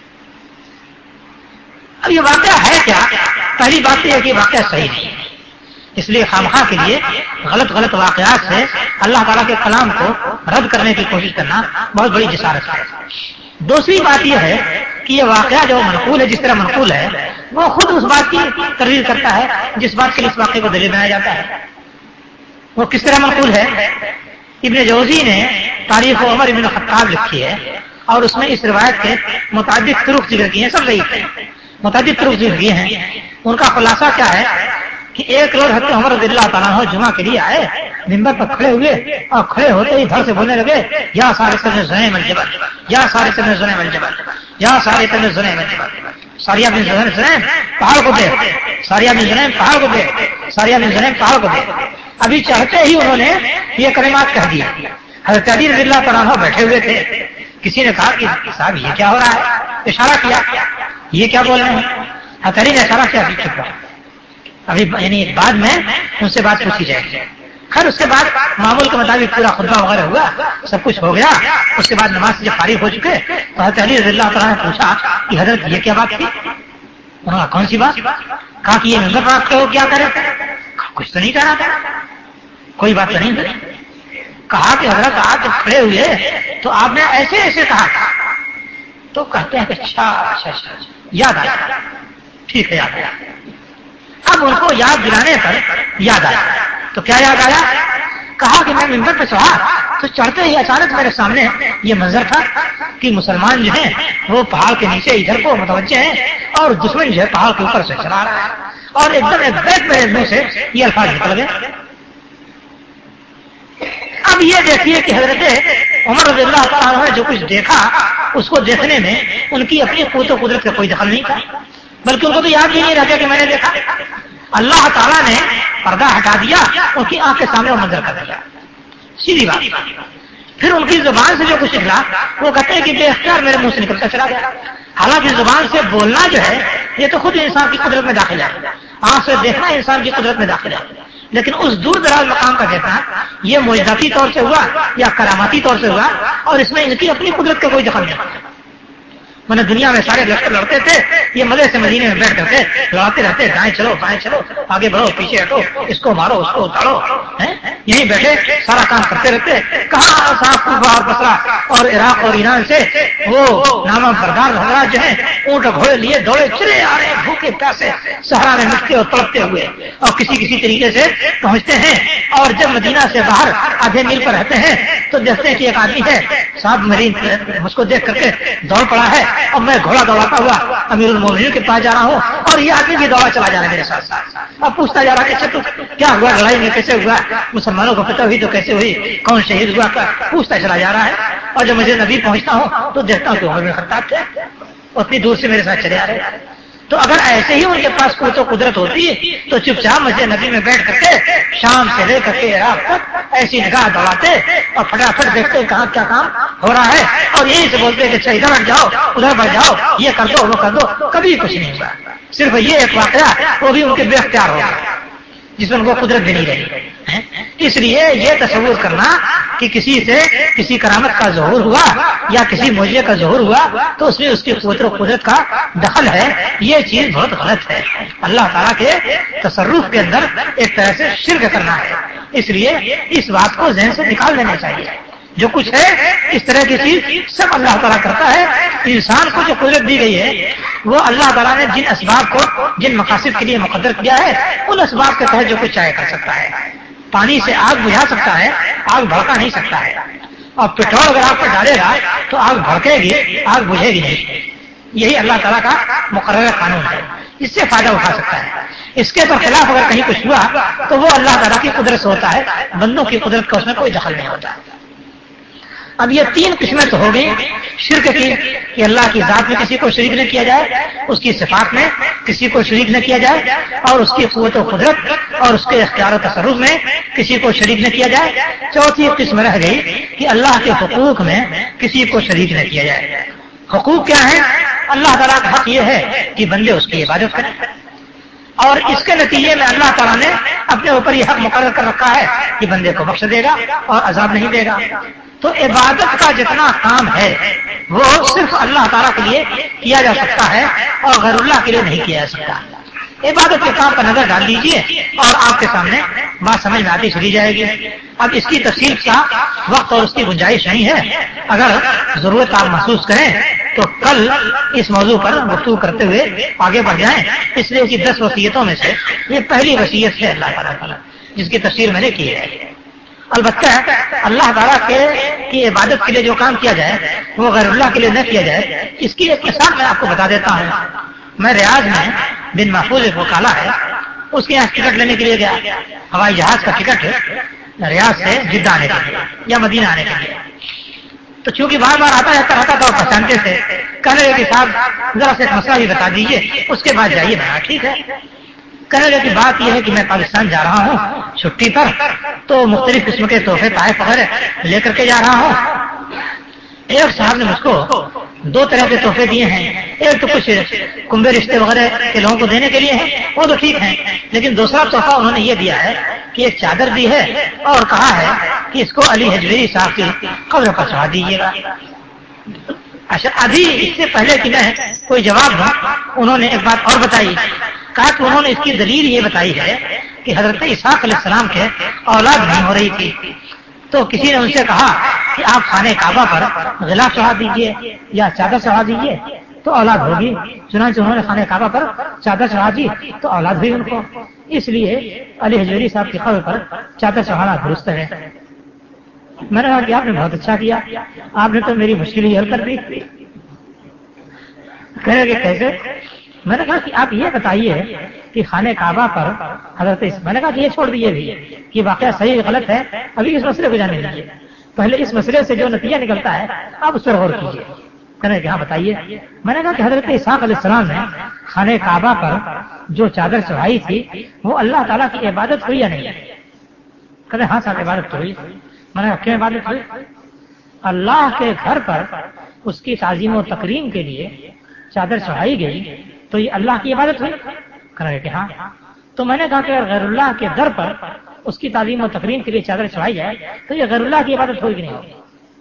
اب یہ واقعہ ہے کیا؟ پہلی بات یہ ہے کہ واقعہ صحیح نہیں ہے، اس لیے خامخواہ کے لیے غلط واقعات سے اللہ تعالیٰ کے کلام کو رد کرنے کی کوشش کرنا بہت بڑی جسارت ہے. دوسری بات یہ ہے کہ یہ واقعہ جو منقول ہے، جس طرح منقول ہے، وہ خود اس بات کی تردید کرتا ہے جس بات کے لیے اس واقعے کو دلیل بنایا جاتا ہے. وہ کس طرح منقول ہے؟ ابن جوزی نے تاریخ عمر ابن الخطاب لکھی ہے اور اس میں اس روایت کے متعدد طرق ذکر کیے ہیں. سب ضعیف ہیں، متعدد طرق ذکر کیے ہیں. ان کا خلاصہ کیا ہے کہ ایک روز حضرت عمر رضی اللہ تعالیٰ عنہ جمعہ کے لیے آئے، منبر پر کھڑے ہوئے اور کھڑے ہوتے ہی دھڑ سے بولنے لگے یا سارق بن زنیم الجبل، یا سارق بن زنیم الجبل، یا سارق بن زنیم الجبل. ساریہ بن زنیم پہاڑ کو دیکھ، ساریہ بن زنیم پہاڑ کو دیکھ، ساریہ بن زنیم پہاڑ کو دیکھ. ابھی چاہتے ہی انہوں نے یہ کلمات کہہ دیا. حضرت علی رضی اللہ تعالیٰ عنہ بیٹھے ہوئے تھے. کسی نے کہا کہ صاحب یہ کیا ہو رہا ہے؟ اشارہ کیا، یہ کیا بول رہے ہیں؟ حضرت علی نے اشارہ کیا کہ چپ رہو، ابھی یعنی بعد میں ان سے بات پوچھی جائے گی. خیر اس کے بعد معمول کے مطابق پورا خطبہ وغیرہ ہوا، سب کچھ ہو گیا. اس کے بعد نماز سے جب فارغ ہو چکے تو حضرت علی رضی اللہ تعالیٰ نے پوچھا کہ حضرت یہ کیا بات تھی؟ انہوں نے کون سی بات؟ کہا کہ یہ منبر پر آپ کیا کرے؟ کچھ تو نہیں کہہ رہا تھا، کوئی بات تو نہیں تھی. کہا کہ حضرت آپ جب کھڑے ہوئے تو آپ نے ایسے ایسے کہا تھا. تو کہتے ہیں کہ اچھا یاد آیا، ٹھیک ہے یاد آیا. اب ان کو یاد دلانے پر یاد آیا. تو کیا یاد آیا؟ کہا کہ میں منبر پہ چڑھا تو چڑھتے ہی اچانک میرے سامنے یہ منظر تھا کہ مسلمان جو ہیں وہ پہاڑ کے نیچے ادھر کو متوجہ ہیں اور دشمن جو ہے پہاڑ کے اوپر سے چلا رہا ہے. اور ایک دم ایک بیک میرے منہ سے یہ الفاظ نکل گئے. اب یہ دیکھیے کہ حضرت عمر رضی اللہ تعالیٰ عنہ نے جو کچھ دیکھا اس کو دیکھنے میں ان کی اپنی قوت و قدرت کا کوئی دخل نہیں تھا، بلکہ ان کو تو یاد بھی نہیں رہتا کہ میں نے دیکھا. اللہ تعالیٰ نے پردہ ہٹا دیا، ان کی آنکھ کے سامنے وہ منظر کر دیا. سیدھی بات. پھر ان کی زبان سے جو کچھ نکلا وہ کہتے ہیں کہ بے اختیار میرے منہ سے نکلتا چلا گیا. حالانکہ زبان سے بولنا جو ہے یہ تو خود انسان کی قدرت میں داخل ہے، آنکھ سے دیکھنا انسان کی قدرت میں داخل ہے. لیکن اس دور دراز مقام کا دیکھنا یہ معجزاتی طور سے ہوا یا کراماتی طور سے ہوا اور اس میں ان کی اپنی قدرت کا کوئی دخل نہیں. میں نے دنیا میں سارے لشکر لڑتے تھے، یہ مزے سے مدینے میں بیٹھ کر کے لڑاتے رہتے، دائیں چلو بائیں چلو، آگے بڑھو پیچھے ہٹو، اس کو مارو اس کو اتارو، یہیں بیٹھے سارا کام کرتے رہتے. کہاں صاف کوفہ اور بصرہ اور عراق اور ایران سے وہ نامہ بردار حضرات جو ہیں اونٹ گھوڑے لیے دوڑے چلے آ رہے ہیں بھوکے پیاسے صحرا میں مٹتے اور تڑپتے ہوئے اور کسی طریقے سے پہنچتے ہیں. اور جب مدینہ سے باہر آدھے میل پر رہتے ہیں تو دیکھتے ہیں کہ ایک آدمی ہے صاحب میری مجھ کو دیکھ کر کے دوڑ پڑا ہے اور میں گھوڑا دوڑاتا ہوا امیر المومنین کے پاس جا رہا ہوں اور یہ آدمی بھی دوڑا چلا جا رہا ہے میرے ساتھ. اب پوچھتا جا رہا ہے کہ اچھا تو کیا ہوا، لڑائی میں کیسے ہوا، مسلمانوں کو فتح ہوئی تو کیسے ہوئی، کون شہید ہوا، پوچھتا چلا جا رہا ہے. اور جب مجھے نبی پہنچتا ہوں تو دیکھتا ہوں کہ عمر بن خطاب تھے اتنی دور سے میرے ساتھ چلے آ رہے. تو اگر ایسے ہی ان کے پاس قوت و قدرت ہوتی تو چپ چاپ مسجد نبی میں بیٹھ کر کے شام سے لے کر کے رات تک ایسی نگاہ دوڑاتے اور فٹافٹ دیکھتے کہاں کیا کام ہو رہا ہے اور یہی سے بولتے کہ اچھا ادھر بڑھ جاؤ ادھر بڑھ جاؤ یہ کر دو وہ کر دو. کبھی کچھ نہیں ہوا. صرف یہ ایک واقعہ وہ بھی ان کے بے اختیار ہو گیا جس میں ان کو قدرت بھی نہیں رہی. اس لیے یہ تصور کرنا کہ کسی سے کسی کرامت کا ظہور ہوا یا کسی معجزے کا ظہور ہوا تو اس میں اس کی قوت و قدرت کا دخل ہے، یہ چیز بہت غلط ہے. اللہ تعالیٰ کے تصرف کے اندر ایک طرح سے شرک کرنا ہے. اس لیے اس بات کو ذہن سے نکال دینا چاہیے. جو کچھ ہے اس طرح کی چیز سب اللہ تعالیٰ کرتا ہے. انسان کو جو قدرت دی گئی ہے وہ اللہ تعالیٰ نے جن اسباب کو جن مقاصد کے لیے مقدر کیا ہے ان اسباب کے تحت جو کچھ چاہے کر سکتا ہے. پانی سے آگ بجھا سکتا ہے، آگ بھڑکا نہیں سکتا ہے. اور پیٹرول اگر آگ پر ڈالے گا تو آگ بھڑکے گی، آگ بجھے گی نہیں. یہی اللہ تعالیٰ کا مقررہ قانون ہے. اس سے فائدہ اٹھا سکتا ہے. اس کے برخلاف اگر کہیں کچھ ہوا تو وہ اللہ تعالیٰ کی قدرت سے ہوتا ہے، بندوں کی قدرت کا اس میں کوئی دخل نہیں ہوتا. اب یہ تین قسمیں تو ہو گئی شرک کی کہ اللہ کی ذات میں کسی کو شریک نہ کیا جائے، اس کی صفات میں کسی کو شریک نہ کیا جائے، اور اس کی قوت و قدرت اور اس کے اختیار و تصرف میں کسی کو شریک نہ کیا جائے. چوتھی قسم رہ گئی کہ اللہ کے حقوق میں کسی کو شریک نہ کیا جائے. حقوق کیا ہیں؟ اللہ تعالیٰ کا حق یہ ہے کہ بندے اس کی عبادت کریں، اور اس کے نتیجے میں اللہ تعالیٰ نے اپنے اوپر یہ حق مقرر کر رکھا ہے کہ بندے کو بخش دے گا اور عذاب نہیں دے گا. تو عبادت کا جتنا کام ہے وہ صرف اللہ تعالیٰ کے لیے کیا جا سکتا ہے اور غیر اللہ کے لیے نہیں کیا جا سکتا. عبادت کے کام پر نظر ڈال لیجیے اور آپ کے سامنے بات سمجھ میں آتی چلی جائے گی. اب اس کی تفصیل کا وقت اور اس کی گنجائش نہیں ہے. اگر ضرورت آپ محسوس کریں تو کل اس موضوع پر گفتگو کرتے ہوئے آگے بڑھ جائیں. اس لیے کہ 10 وصیتوں میں سے یہ پہلی وصیت ہے اللہ تعالیٰ جس کی تفسیر میں نے کی ہے. البتہ اللہ تعالیٰ کی عبادت کے لیے جو کام کیا جائے وہ غیر اللہ کے لیے نہ کیا جائے. اس کی ایک مثال میں آپ کو بتا دیتا ہوں. میں ریاض میں بن محفوظ ایک وکالہ ہے، اس کے یہاں ٹکٹ لینے کے لیے گیا، ہوائی جہاز کا ٹکٹ ریاض سے جدہ آنے کے لیے یا مدینہ آنے کے لیے. تو چونکہ بار بار آتا رہتا تھا اور پہچانتے تھے، کہنے لگے کہ صاحب ذرا سے ایک مسئلہ بھی بتا دیجیے اس کے بعد جائیے. میں ٹھیک ہے. کہنے لگے کہ بات یہ ہے کہ میں پاکستان جا رہا ہوں چھٹی پر، تو مختلف قسم کے تحفے تحائف وغیرہ لے کر کے جا رہا ہوں. ایک صاحب نے مجھ کو 2 طرح کے تحفے دیے ہیں. ایک تو کچھ کنبے رشتے وغیرہ کے لوگوں کو دینے کے لیے ہیں، وہ تو ٹھیک ہیں، لیکن دوسرا تحفہ انہوں نے یہ دیا ہے کہ ایک چادر دی ہے اور کہا ہے کہ اس کو علی حجویری صاحب کی قبر پر چڑھا دیجیے گا. اچھا، ابھی اس سے پہلے کہ میں کوئی جواب دوں انہوں نے ایک بات اور بتائی. کہا کہ انہوں نے اس کی دلیل یہ بتائی ہے کہ حضرت اسحاق علیہ السلام کے اولاد نہیں ہو رہی تھی، تو کسی نے ان سے کہا کہ آپ خانہ کعبہ پر غلاف چڑھا دیجیے یا چادر چڑھا دیجیے تو اولاد ہوگی. چنانچہ انہوں نے خانہ کعبہ پر چادر چڑھا دی تو اولاد ہوئی ان کو. اس لیے علی حجویری صاحب کی قبر پر چادر چڑھانا درست ہے. میں نے کہا کہ آپ نے بہت اچھا کیا، آپ نے تو میری مشکل ہی حل کر دی. کہنے کہ کیسے؟ میں نے کہا کہ آپ یہ بتائیے کہ خانہ کعبہ پر حضرت میں نے کہا کہ یہ چھوڑ دیجیے بھی کہ واقعہ صحیح غلط ہے، ابھی اس مسئلے کو جاننے دیجیے. پہلے اس مسئلے سے جو نتیجہ نکلتا ہے آپ اس پر غور کیجیے. کہنے کہ ہاں بتائیے. میں نے کہا کہ حضرت اسحاق علیہ السلام نے خانہ کعبہ پر جو چادر چڑھائی تھی وہ اللہ تعالیٰ کی عبادت ہوئی یا نہیں؟ کہتے ہاں صاحب عبادت ہوئی. میں نے کہا کیوں عبادت ہوئی؟ اللہ کے گھر پر اس کی تعظیم و تکریم کے لیے چادر چڑھائی گئی تو یہ اللہ کی عبادت ہوئی؟ کہنے کہ ہاں. تو میں نے کہا کہ غیر اللہ کے در پر اس کی تعلیم و تقریم کے لیے چادر چڑھائی جائے تو یہ غیر اللہ کی عبادت ہوگی نہیں ہوگی؟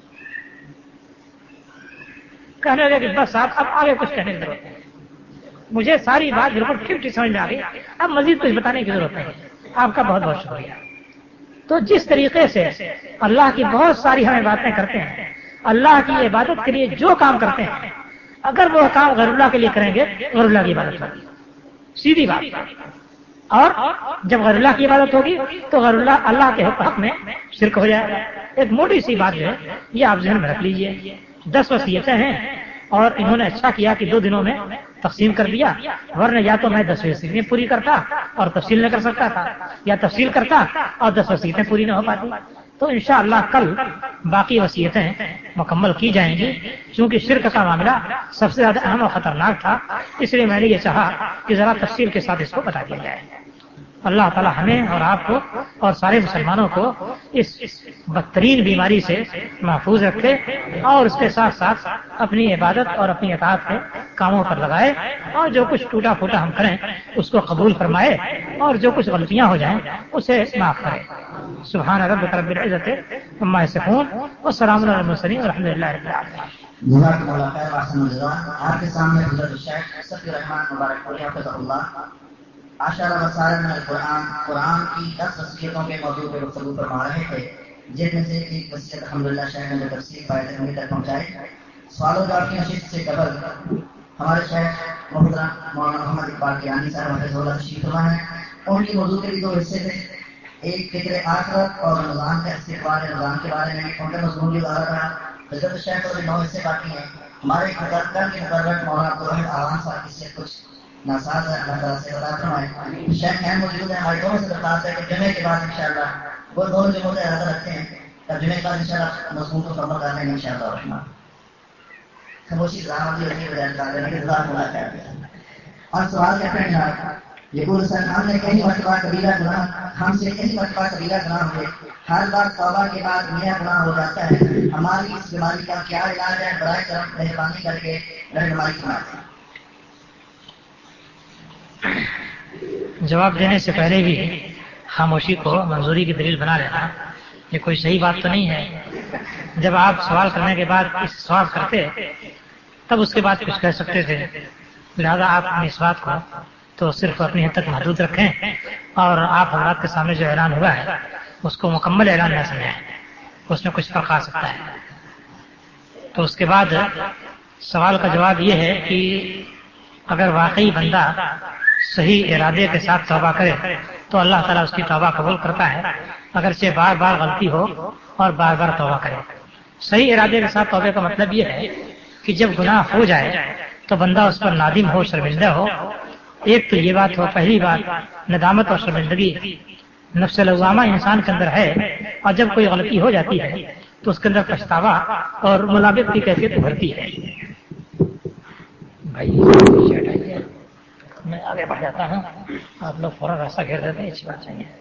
کہنے لگے کہ بس صاحب اب آگے کچھ کہنے کی ضرورت ہے. مجھے ساری بات بالکل ٹھیک سمجھ میں آ گئی، اب مزید کچھ بتانے کی ضرورت نہیں. آپ کا بہت بہت شکریہ. تو جس طریقے سے اللہ کی بہت ساری ہمیں باتیں کرتے ہیں، اللہ کی عبادت کے لیے جو کام کرتے ہیں اگر وہ کام غیر اللہ کے لیے کریں گے غیر اللہ کی عبادت ہوگی، سیدھی بات. اور جب غیر اللہ کی عبادت ہوگی تو غیر اللہ کے حق میں شرک ہو جائے گا. ایک موٹی سی بات جو ہے یہ آپ ذہن میں رکھ لیجئے. 10 وصیتیں ہیں اور انہوں نے اچھا کیا کہ 2 دنوں میں تقسیم کر دیا، ورنہ یا تو میں 10 وصیتیں پوری کرتا اور تفصیل نہ کر سکتا تھا، یا تفصیل کرتا اور 10 وصیتیں پوری نہ ہو پاتی. تو انشاءاللہ کل باقی وصیتیں مکمل کی جائیں گی. چونکہ شرک کا معاملہ سب سے زیادہ اہم اور خطرناک تھا، اس لیے میں نے یہ چاہا کہ ذرا تفصیل کے ساتھ اس کو بتا دیا جائے. اللہ تعالی ہمیں اور آپ کو اور سارے مسلمانوں کو اس بدترین بیماری سے محفوظ رکھے اور اس کے ساتھ ساتھ اپنی عبادت اور اپنی اطاعت کے کاموں پر لگائے، اور جو کچھ ٹوٹا پھوٹا ہم کریں اس کو قبول فرمائے، اور جو کچھ غلطیاں ہو جائیں اسے معاف کرے. سبحان ربک رب العزت عما یصفون والسلام علی المرسلین والحمد للہ رب العالمین. جزاکم اللہ خیر واحسن الجزاء. آپ کے سامنے حضرت الشیخ صفی الرحمن مبارک پوری حفظہ اللہ عشر مسائل من القرآن، قرآن کی 10 وصیتوں کے موضوع پر گفتگو فرما رہے تھے، جن میں سے ایک وصیت الحمدللہ شیخ نے تفصیل فائدے ہمیں تک پہنچائی. سوال و جواب کی نشست سے قبل ہمارے شیخ محترم مولانا محمد اقبال کیانی صاحب حفظہ اللہ تشریف فرما ہے. ان کی موضوع کے بھی 2 حصے تھے، ایک فکر آخرت اور رمضان کا استقبال رمضان کے بارے میں ان کا مضمون بھی ادارہ رہا. حضرت شیخ اور 9 حصے باقی ہیں. ہمارے مقرر کے مقرر مولانا عبدالرحمن آوان صاحب کی سے کچھ ناساز ہے، اللہ تعالیٰ سے عطا فرمائے. شیخ اہم موجود ہے، ہماری دونوں سے درخواست ہے کہ جمعے کے بعد انشاءاللہ وہ دونوں جمعوں سے ارادہ رکھتے ہیں، تب جمعے کے بعد انشاءاللہ مضمون کو مکمل کر لیں گے انشاءاللہ الرحمن. خاموشی زحمت ہوتی ہے بجائے نکال دینے کی جزاک اللہ خیر. اور سوال کرتے ہیں جناب، یہ سر ہم نے کئی مرتبہ کبیرہ گناہ، ہم سے کئی مرتبہ کبیرہ گناہ ہوئے، ہر بار توبہ کے بعد نیا گناہ ہو جاتا ہے، ہماری اس بیماری کا کیا علاج ہے؟ برائے کرم مہربانی کر کے رہنمائی فرمائیں. جواب دینے سے پہلے بھی خاموشی کو منظوری کی دلیل بنا لینا یہ کوئی صحیح بات تو نہیں ہے. جب آپ سوال کرنے کے بعد اس سوال کرتے تب اس کے بعد کچھ کہہ سکتے تھے، لہذا آپ اپنی اس بات کو تو صرف اپنی حد تک محدود رکھیں اور آپ حضرات کے سامنے جو اعلان ہوا ہے اس کو مکمل اعلان نہ سمجھیں، اس میں کچھ فرق آ سکتا ہے. تو اس کے بعد سوال کا جواب یہ ہے کہ اگر واقعی بندہ صحیح ارادے کے ساتھ توبہ کرے تو اللہ تعالیٰ اس کی توبہ قبول کرتا ہے، اگرچہ بار بار غلطی ہو اور بار بار توبہ کرے. صحیح ارادے کے ساتھ توبہ کا مطلب یہ ہے کہ جب گناہ ہو جائے تو بندہ اس پر نادم ہو، شرمندہ ہو. ایک تو یہ بات ہو، پہلی بات ندامت اور شرمندگی نفس لوامہ انسان کے اندر ہے، اور جب کوئی غلطی ہو جاتی ہے تو اس کے اندر پچھتاوا اور ملامت کی کیفیت ابھرتی ہے. بھائی میں آگے بڑھ جاتا ہوں، آپ لوگ فوراً راستہ گھیر دیتے ہیں، اچھی بات نہیں ہے.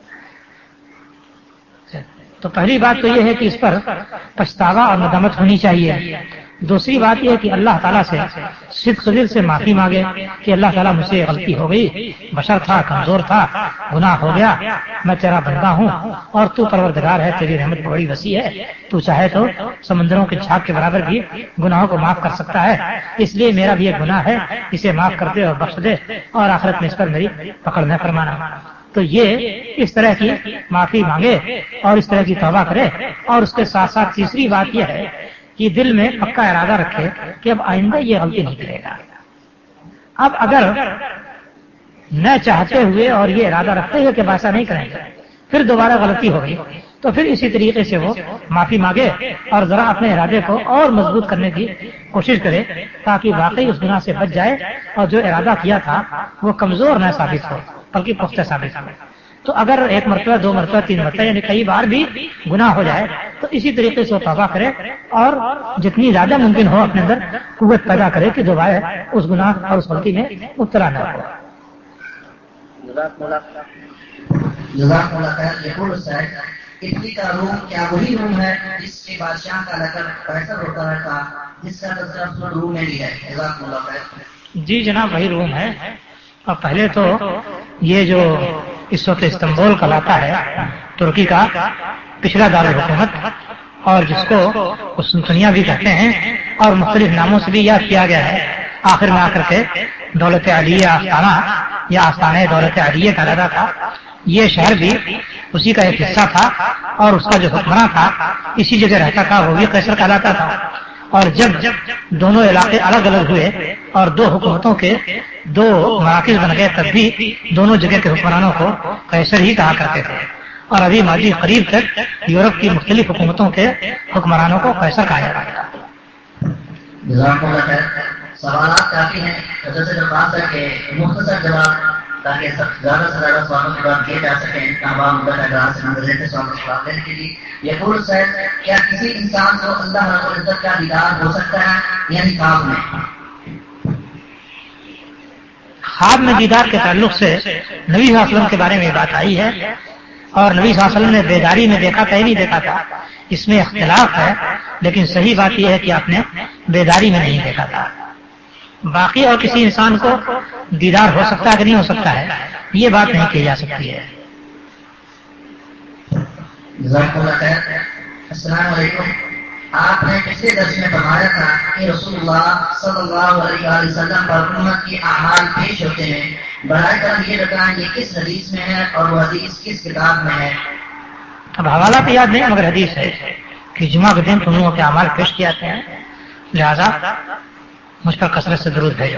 تو پہلی بات تو یہ ہے کہ اس پر پچھتاوا اور ندامت ہونی چاہیے. دوسری بات یہ ہے کہ اللہ تعالیٰ سے صدق دل سے معافی مانگے کہ اللہ تعالیٰ مجھ سے غلطی ہو گئی، بشر تھا، کمزور تھا، گناہ ہو گیا، میں تیرا بندہ ہوں اور تو پروردگار ہے، تیری رحمت بڑی وسیع ہے، تو چاہے تو سمندروں کے جھاگ کے برابر بھی گناہوں کو معاف کر سکتا ہے، اس لیے میرا بھی ایک گناہ ہے، اسے معاف کر دے اور بخش دے اور آخرت میں اس پر میری پکڑ نہ فرمانا. تو یہ اس طرح کی معافی مانگے اور اس طرح کی توبہ کرے. اور اس کے ساتھ ساتھ تیسری بات یہ ہے کہ دل میں پکا ارادہ رکھے کہ اب آئندہ یہ غلطی نہیں کرے گا. اب اگر نہ چاہتے ہوئے اور یہ ارادہ رکھتے ہوئے کہ ایسا نہیں کریں گے پھر دوبارہ غلطی ہو گئی تو پھر اسی طریقے سے وہ معافی مانگے اور ذرا اپنے ارادے کو اور مضبوط کرنے کی کوشش کرے تاکہ واقعی اس گناہ سے بچ جائے اور جو ارادہ کیا تھا وہ کمزور نہ ثابت ہو بلکہ پختہ ثابت ہو. تو اگر 1 مرتبہ 2 مرتبہ 3 مرتبہ یعنی کئی بار بھی گناہ ہو جائے تو اسی طریقے سے وہ توبہ کرے اور جتنی زیادہ ممکن ہو اپنے اندر قوت پیدا کرے کہ دوبارہ اس گناہ اور اس غلطی میں مبتلا نہ ہو. جزاک اللہ خیر. یقول السائل، اٹلی کا روم کیا وہی روم ہے جس کے بادشاہ کا لقب قیصر ہوتا تھا جس کا تذکرہ روم میں بھی ہے؟ جزاک اللہ خیر. جی جناب وہی روم ہے. اور پہلے تو یہ جو اس وقت استنبول کا علاقہ ہے ترکی کا پچھلا دارالحکومت اور جس کو قسطنطنیہ بھی کہتے ہیں اور مختلف ناموں سے بھی یاد کیا گیا ہے، آخر میں آ کر کے دولت علیہ آستانہ یا آستانہ دولت علیہ کہلاتا تھا. یہ شہر بھی اسی کا ایک حصہ تھا اور اس کا جو حکمراں تھا اسی جگہ رہتا تھا، وہ بھی قیصر کہلاتا تھا. اور جب دونوں علاقے الگ الگ ہوئے اور 2 حکومتوں کے 2 مراکز بن گئے تب بھی دونوں جگہ کے حکمرانوں کو قیصر ہی کہا کرتے تھے. اور ابھی ماضی قریب تک یورپ کی مختلف حکومتوں کے حکمرانوں کو قیصر کہا جاتا تھا. جزاک اللہ خیر. سوالات کافی ہیں، حضرت سے درخواست ہے کہ مختصر جواب تاکہ زیادہ سے زیادہ سوالوں کے بعد کیے جا سکیں طلباء مدت اگر سے نظر دیتے سوال کا جواب دینے کے لیے. یقول صاحب کیا کسی انسان کو اللہ رب العزت کا دیدار ہو سکتا ہے یعنی خواب میں؟ خواب میں دیدار کے تعلق سے نبی صلی اللہ علیہ وسلم کے بارے میں بات آئی ہے اور نبی صلی اللہ علیہ وسلم نے بیداری میں دیکھا تھا یا نہیں دیکھا تھا اس میں اختلاف ہے، لیکن صحیح بات یہ ہے کہ آپ نے بیداری میں نہیں دیکھا تھا. باقی اور کسی انسان کو دیدار ہو سکتا ہے کہ نہیں ہو سکتا ہے یہ بات نہیں کی جا سکتی ہے. جزاک اللہ خیر. السلام علیکم. آپ نے پچھلے درس میں فرمایا تھا کہ رسول اللہ صلی اللہ علیہ وسلم پر امت کے اعمال پیش ہوتے ہیں. براہ کرم یہ بتائیں یہ کس حدیث میں ہے اور وہ حدیث کس کتاب میں ہے؟ اب حوالہ تو یاد نہیں مگر حدیث ہے کہ جمعہ کے دن تم لوگوں کے اعمال پیش کیے جاتے ہیں، لہذا مجھ پر کثرت سے درود بھیجو.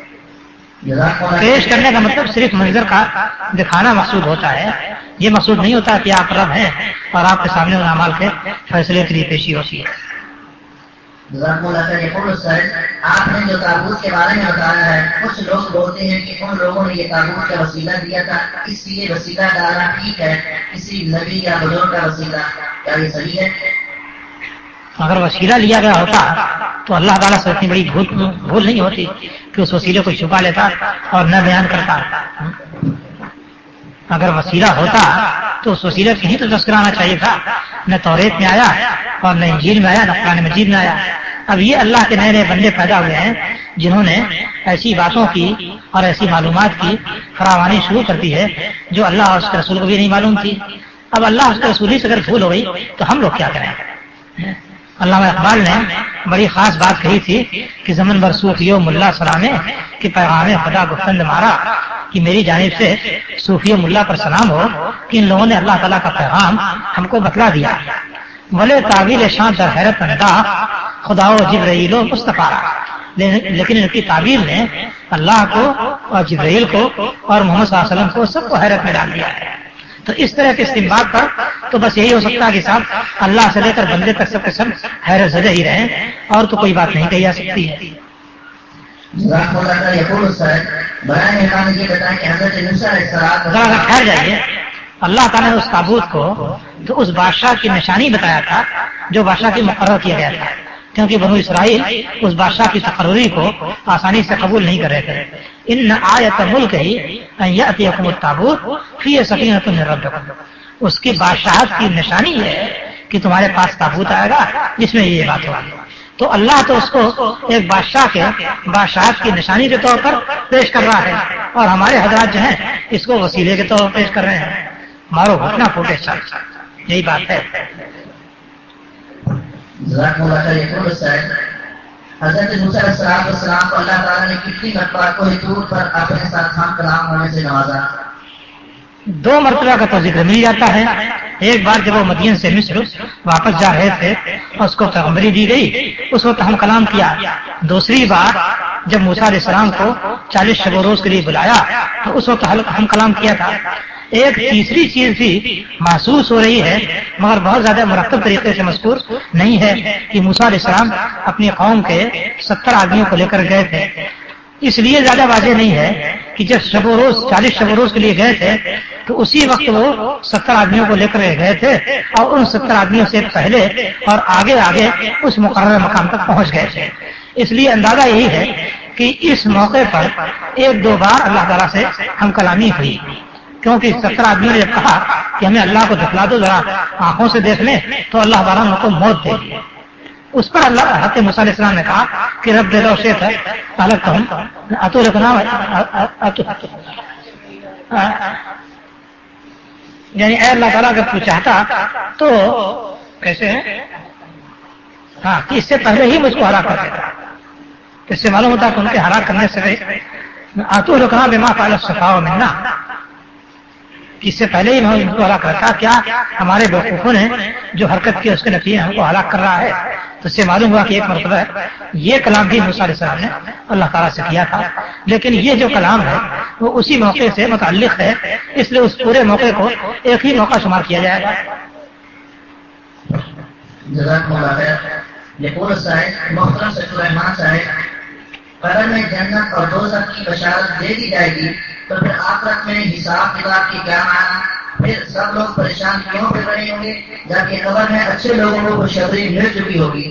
پیش کرنے کا مطلب صرف منظر کا دکھانا مقصود ہوتا ہے، یہ مقصود نہیں ہوتا کہ آپ رب ہیں اور آپ کے سامنے ان اعمال کے فیصلے کے لیے پیشی ہوتی ہے. آپ نے جو تابوت کے بارے میں بتایا ہے کچھ لوگ بولتے ہیں کہ ان لوگوں نے یہ تابوت کا وسیلہ دیا تھا اس لیے وسیلہ ڈالنا ٹھیک ہے، کسی نبی یا بزرگ کا وسیلہ، کیا یہ صحیح ہے؟ اگر وسیلہ لیا گیا ہوتا تو اللہ تعالیٰ سے اتنی بڑی بھول نہیں ہوتی کہ اس وسیلے کو چھپا لیتا اور نہ بیان کرتا. اگر وسیلہ ہوتا تو اس وسیلے کہیں تو تذکرہ آنا چاہیے تھا، نہ توریت میں آیا اور نہ انجیل میں آیا نہ قرآن مجید میں آیا. اب یہ اللہ کے نئے نئے بندے پیدا ہوئے ہیں جنہوں نے ایسی باتوں کی اور ایسی معلومات کی فراوانی شروع کر دی ہے جو اللہ اور اس کے رسول کو بھی نہیں معلوم تھی. اب اللہ اس کے رسول ہی سے اگر بھول ہو گئی تو ہم لوگ کیا کریں؟ علامہ اقبال نے بڑی خاص بات کہی تھی کہ زمن بر صوفیو ملا سلامے کہ پیغام خدا گفتند مارا، کہ میری جانب سے صوفی ملا پر سلام ہو کہ ان لوگوں نے اللہ تعالیٰ کا پیغام ہم کو بتلا دیا. بولے تعویل شان در حیرت انداز خدا و جبرائیل و مصطفیٰ، لیکن ان کی تعبیر نے اللہ کو اور جبرائیل کو اور محمد صلی اللہ علیہ وسلم کو سب کو حیرت میں ڈال دیا ہے. تو اس طرح کے استعمال پر تو بس یہی ہو سکتا ہے کہ صاحب اللہ سے لے کر بندے تک سب کے سب حیرت زدہ ہی رہیں اور تو کوئی بات نہیں کہی جا سکتی ہے. ذرا ٹھہر جائیے. اللہ تعالیٰ نے اس تابوت کو تو اس بادشاہ کی نشانی بتایا تھا جو بادشاہ کی مقرر کیا گیا تھا، کیونکہ بنو اسرائیل اس بادشاہ کی تقرری کو آسانی سے قبول نہیں کر رہے تھے. ان آیت ملک ہی ان یأتیکم التابوت فی سکینۃ من ربکم، اس کی بادشاہت کی نشانی یہ ہے کہ تمہارے پاس تابوت آئے گا جس میں یہ بات ہوگی. تو اللہ تو اس کو ایک بادشاہ کے بادشاہت کی نشانی کے طور پر پیش کر رہا ہے اور ہمارے حضرات جو ہیں اس کو وسیلے کے طور پر پیش کر رہے ہیں. مارو گھٹنا پھوٹے سال، یہی بات ہے. حضرت موسیٰ علیہ السلام کو اللہ تعالیٰ نے کتنی مرتبہ کوہ طور پر اپنے ساتھ ہم کلام ہونے سے نوازا؟ 2 مرتبہ کا تو ذکر مل جاتا ہے. ایک بار جب وہ مدین سے مصر واپس جا رہے تھے اور اس کو پیغمبری دی گئی اس وقت ہم کلام کیا. دوسری بار جب موسیٰ علیہ السلام کو 40 شب و روز کے لیے بلایا تو اس وقت ہم کلام کیا تھا. ایک تیسری چیز بھی محسوس ہو رہی ہے مگر بہت زیادہ مرتب طریقے سے مذکور نہیں ہے کہ موسیٰ علیہ السلام اپنی قوم کے 70 آدمیوں کو لے کر گئے تھے. اس لیے زیادہ واضح نہیں ہے کہ جب 40 شب و روز کے لیے گئے تھے تو اسی وقت وہ 70 آدمیوں کو لے کر گئے تھے اور ان 70 آدمیوں سے پہلے اور آگے آگے اس مقررہ مقام تک پہنچ گئے تھے. اس لیے اندازہ یہی ہے کہ اس موقع پر 1-2 بار اللہ تعالیٰ سے ہم کلامی ہوئی، کیونکہ 70 آدمیوں نے جب کہا کہ ہمیں اللہ کو دکھلا دو ذرا آنکھوں سے دیکھ لیں تو اللہ تعالیٰ نے ان کو موت دے دی. اس پر اللہ حضرت موسیٰ علیہ السلام نے کہا کہ رب دے دو شیخ ہے الگ کہوں اتو رکھنا یعنی اے اللہ تعالیٰ اگر تو چاہتا تو کیسے ہے ہاں کہ اس سے پہلے ہی مجھ کو ہلاک کر دیتا. اس سے معلوم ہوتا کہ ان کے ہلاک کرنے سے اتو رکھنا بما فعل السفہاء منا، اس سے پہلے ہی ان کو ہلاک کرتا. کیا ہمارے بیوقوفوں نے جو حرکت کی اس کے نتیجے ہم کو ہلاک کر رہا ہے. تو اس سے معلوم ہوا کہ ایک مرتبہ یہ کلام بھی موسیٰ علیہ السلام نے اللہ تعالیٰ سے کیا تھا، لیکن یہ جو کلام ہے وہ اسی موقع سے متعلق ہے، اس لیے اس پورے موقع کو ایک ہی موقع شمار کیا جائے گا. جزاکم اللہ خیر. یقول صاحب محترم سید الرحمان صاحب قبر میں جنت اور دوزخ کی بشارت دے دی جائے گی تو پھر آخرت میں حساب کتاب کی کیا معنی؟ پھر سب لوگ پریشان کیوں پھر رہے ہوں گے جبکہ قبر میں اچھے لوگوں کو خوشخبری مل چکی ہوگی؟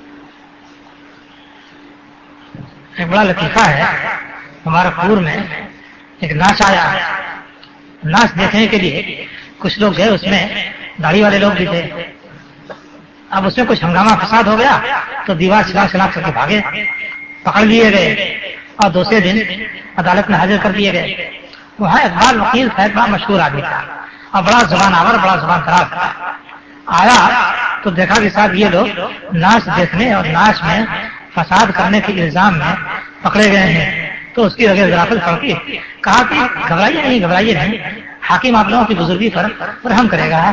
ایک بڑا لطیفہ ہے، ہمارا پور میں ایک ناچ آیا، ناچ دیکھنے کے لیے کچھ لوگ گئے، اس میں داڑھی والے لوگ بھی تھے۔ اب اس میں کچھ ہنگامہ فساد ہو گیا تو دیوار چلا کر کے بھاگے، پکڑ لیے گئے اور دوسرے دن عدالت میں حاضر کر دیے گئے۔ وہاں اقبال وکیل صاحب بڑا مشہور آدمی تھا اور بڑا زبان آور، بڑا زبان خراب تھا۔ آیا تو دیکھا کہ صاحب یہ لوگ ناچ دیکھنے اور ناچ میں فساد کرنے کے الزام میں پکڑے گئے ہیں، تو اس کی وجہ ذرافت پڑتی، کہا کہ گھبرائیے نہیں، حاکم آپ لوگوں کی بزرگی پر رحم کرے گا۔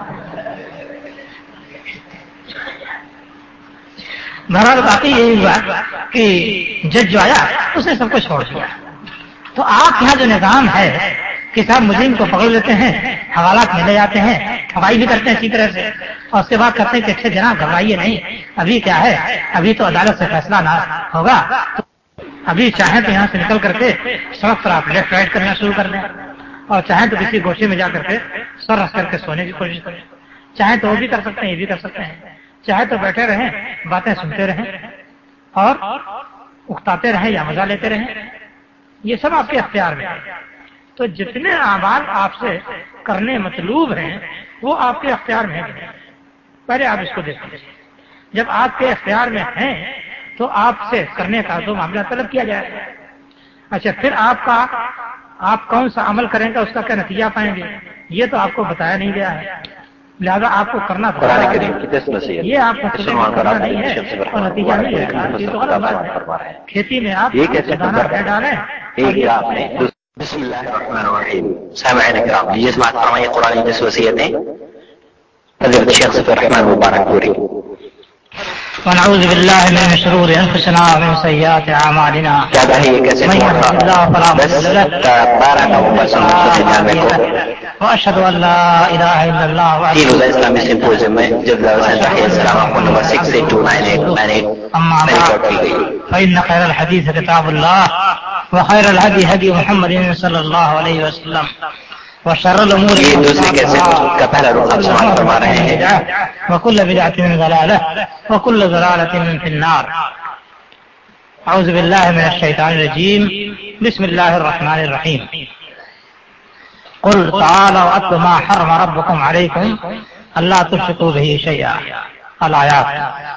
بہرحال باقی یہی ہوا کہ جج جو آیا اس نے سب کو چھوڑ دیا۔ تو آپ یہاں جو نظام ہے کہ صاحب مجرم کو پکڑ لیتے ہیں، حوالات میں لے جاتے ہیں، ٹھگائی بھی کرتے ہیں اسی طرح سے، اور اس کے بعد کہتے ہیں کہ اچھے جناب گھبرائیے نہیں، ابھی کیا ہے، ابھی تو عدالت سے فیصلہ نہ ہوگا، ابھی چاہیں تو یہاں سے نکل کر کے سڑک پر آپ لیفٹ رائٹ کرنا شروع کر دیں، اور چاہیں تو کسی گوشے میں جا کر کے سر رکھ کر کے سونے کی کوشش کریں، چاہیں تو وہ بھی کر سکتے ہیں، یہ بھی کر سکتے ہیں، چاہے تو بیٹھے رہیں، باتیں سنتے رہیں اور اکتاتے رہیں یا مزہ لیتے رہیں، یہ سب آپ کے اختیار میں ہے۔ تو جتنے اعمال آپ سے کرنے مطلوب ہیں وہ آپ کے اختیار میں ہیں، پہلے آپ اس کو دیکھیں۔ جب آپ کے اختیار میں ہیں تو آپ سے کرنے کا جو معاملہ طلب کیا جائے گا۔ اچھا، پھر آپ کون سا عمل کریں گے، اس کا کیا نتیجہ پائیں گے، یہ تو آپ کو بتایا نہیں گیا ہے، لہذا آپ کو کرنا یہ آپ کو کرنا نہیں ہے اور نتیجہ نہیں ہے۔ کھیتی میں آپ دانہ ڈالیں۔ بسم اللہ الرحمن الرحیم۔ سامعین کرام، یہ سماعت فرمائیے قرآن کی 10 وصیتیں حضرت شیخ صفی الرحمن مبارک پوری۔ ونعوذ باللہ من شرور انفسنا ومن سیئات اعمالنا۔ کیا بھائی یہ کیسے من يهده الله فلا مضل له 12 نومبر سن 1999 کو واشهد ان لا اله الا الله تین روزہ اسلامی سمپوزیم میں جدہ تحیہ اسلام نمبر 682998 اما بعد کی گئی۔ فإن خير الحديث كتاب الله وخير الهدي هدي محمد صلى الله عليه وسلم وشر الامور یہ دوسرے کیسے کا پہلا رخ آپ سماعت فرما رہے ہیں۔ وكل بدعة ضلالة وكل ضلالة في النار۔ اعوذ باللہ من الشیطان الرجیم، بسم اللہ الرحمن الرحیم۔ قل تعالوا اتل ما حرم ربكم علیکم الا تشرکوا به شیئا۔ الآیات۔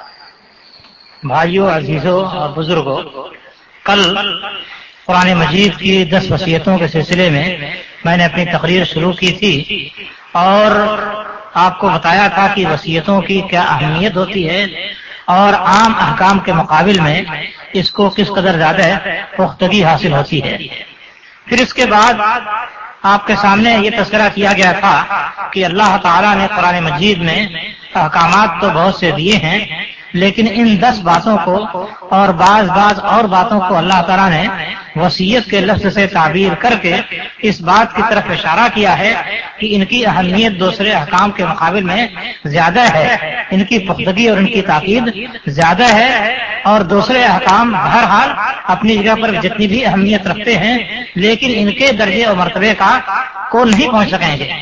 بھائیوں، عزیزوں اور بزرگوں، کل قرآن مجید کی 10 وصیتوں کے سلسلے میں نے اپنی تقریر شروع کی تھی اور آپ کو بتایا تھا کہ وصیتوں کی کیا اہمیت ہوتی ہے اور عام احکام کے مقابل میں اس کو کس قدر زیادہ پختگی حاصل ہوتی ہے۔ پھر اس کے بعد آپ کے سامنے یہ تذکرہ کیا گیا تھا کہ اللہ تعالیٰ نے قرآن مجید میں احکامات تو بہت سے دیے ہیں، لیکن ان 10 باتوں کو اور بعض اور باتوں کو اللہ تعالیٰ نے وصیت کے لفظ سے تعبیر کر کے اس بات کی طرف اشارہ کیا ہے کہ ان کی اہمیت دوسرے احکام کے مقابل میں زیادہ ہے، ان کی پختگی اور ان کی تاکید زیادہ ہے، اور دوسرے احکام بہرحال اپنی جگہ پر جتنی بھی اہمیت رکھتے ہیں لیکن ان کے درجے اور مرتبے کو نہیں پہنچ سکیں گے۔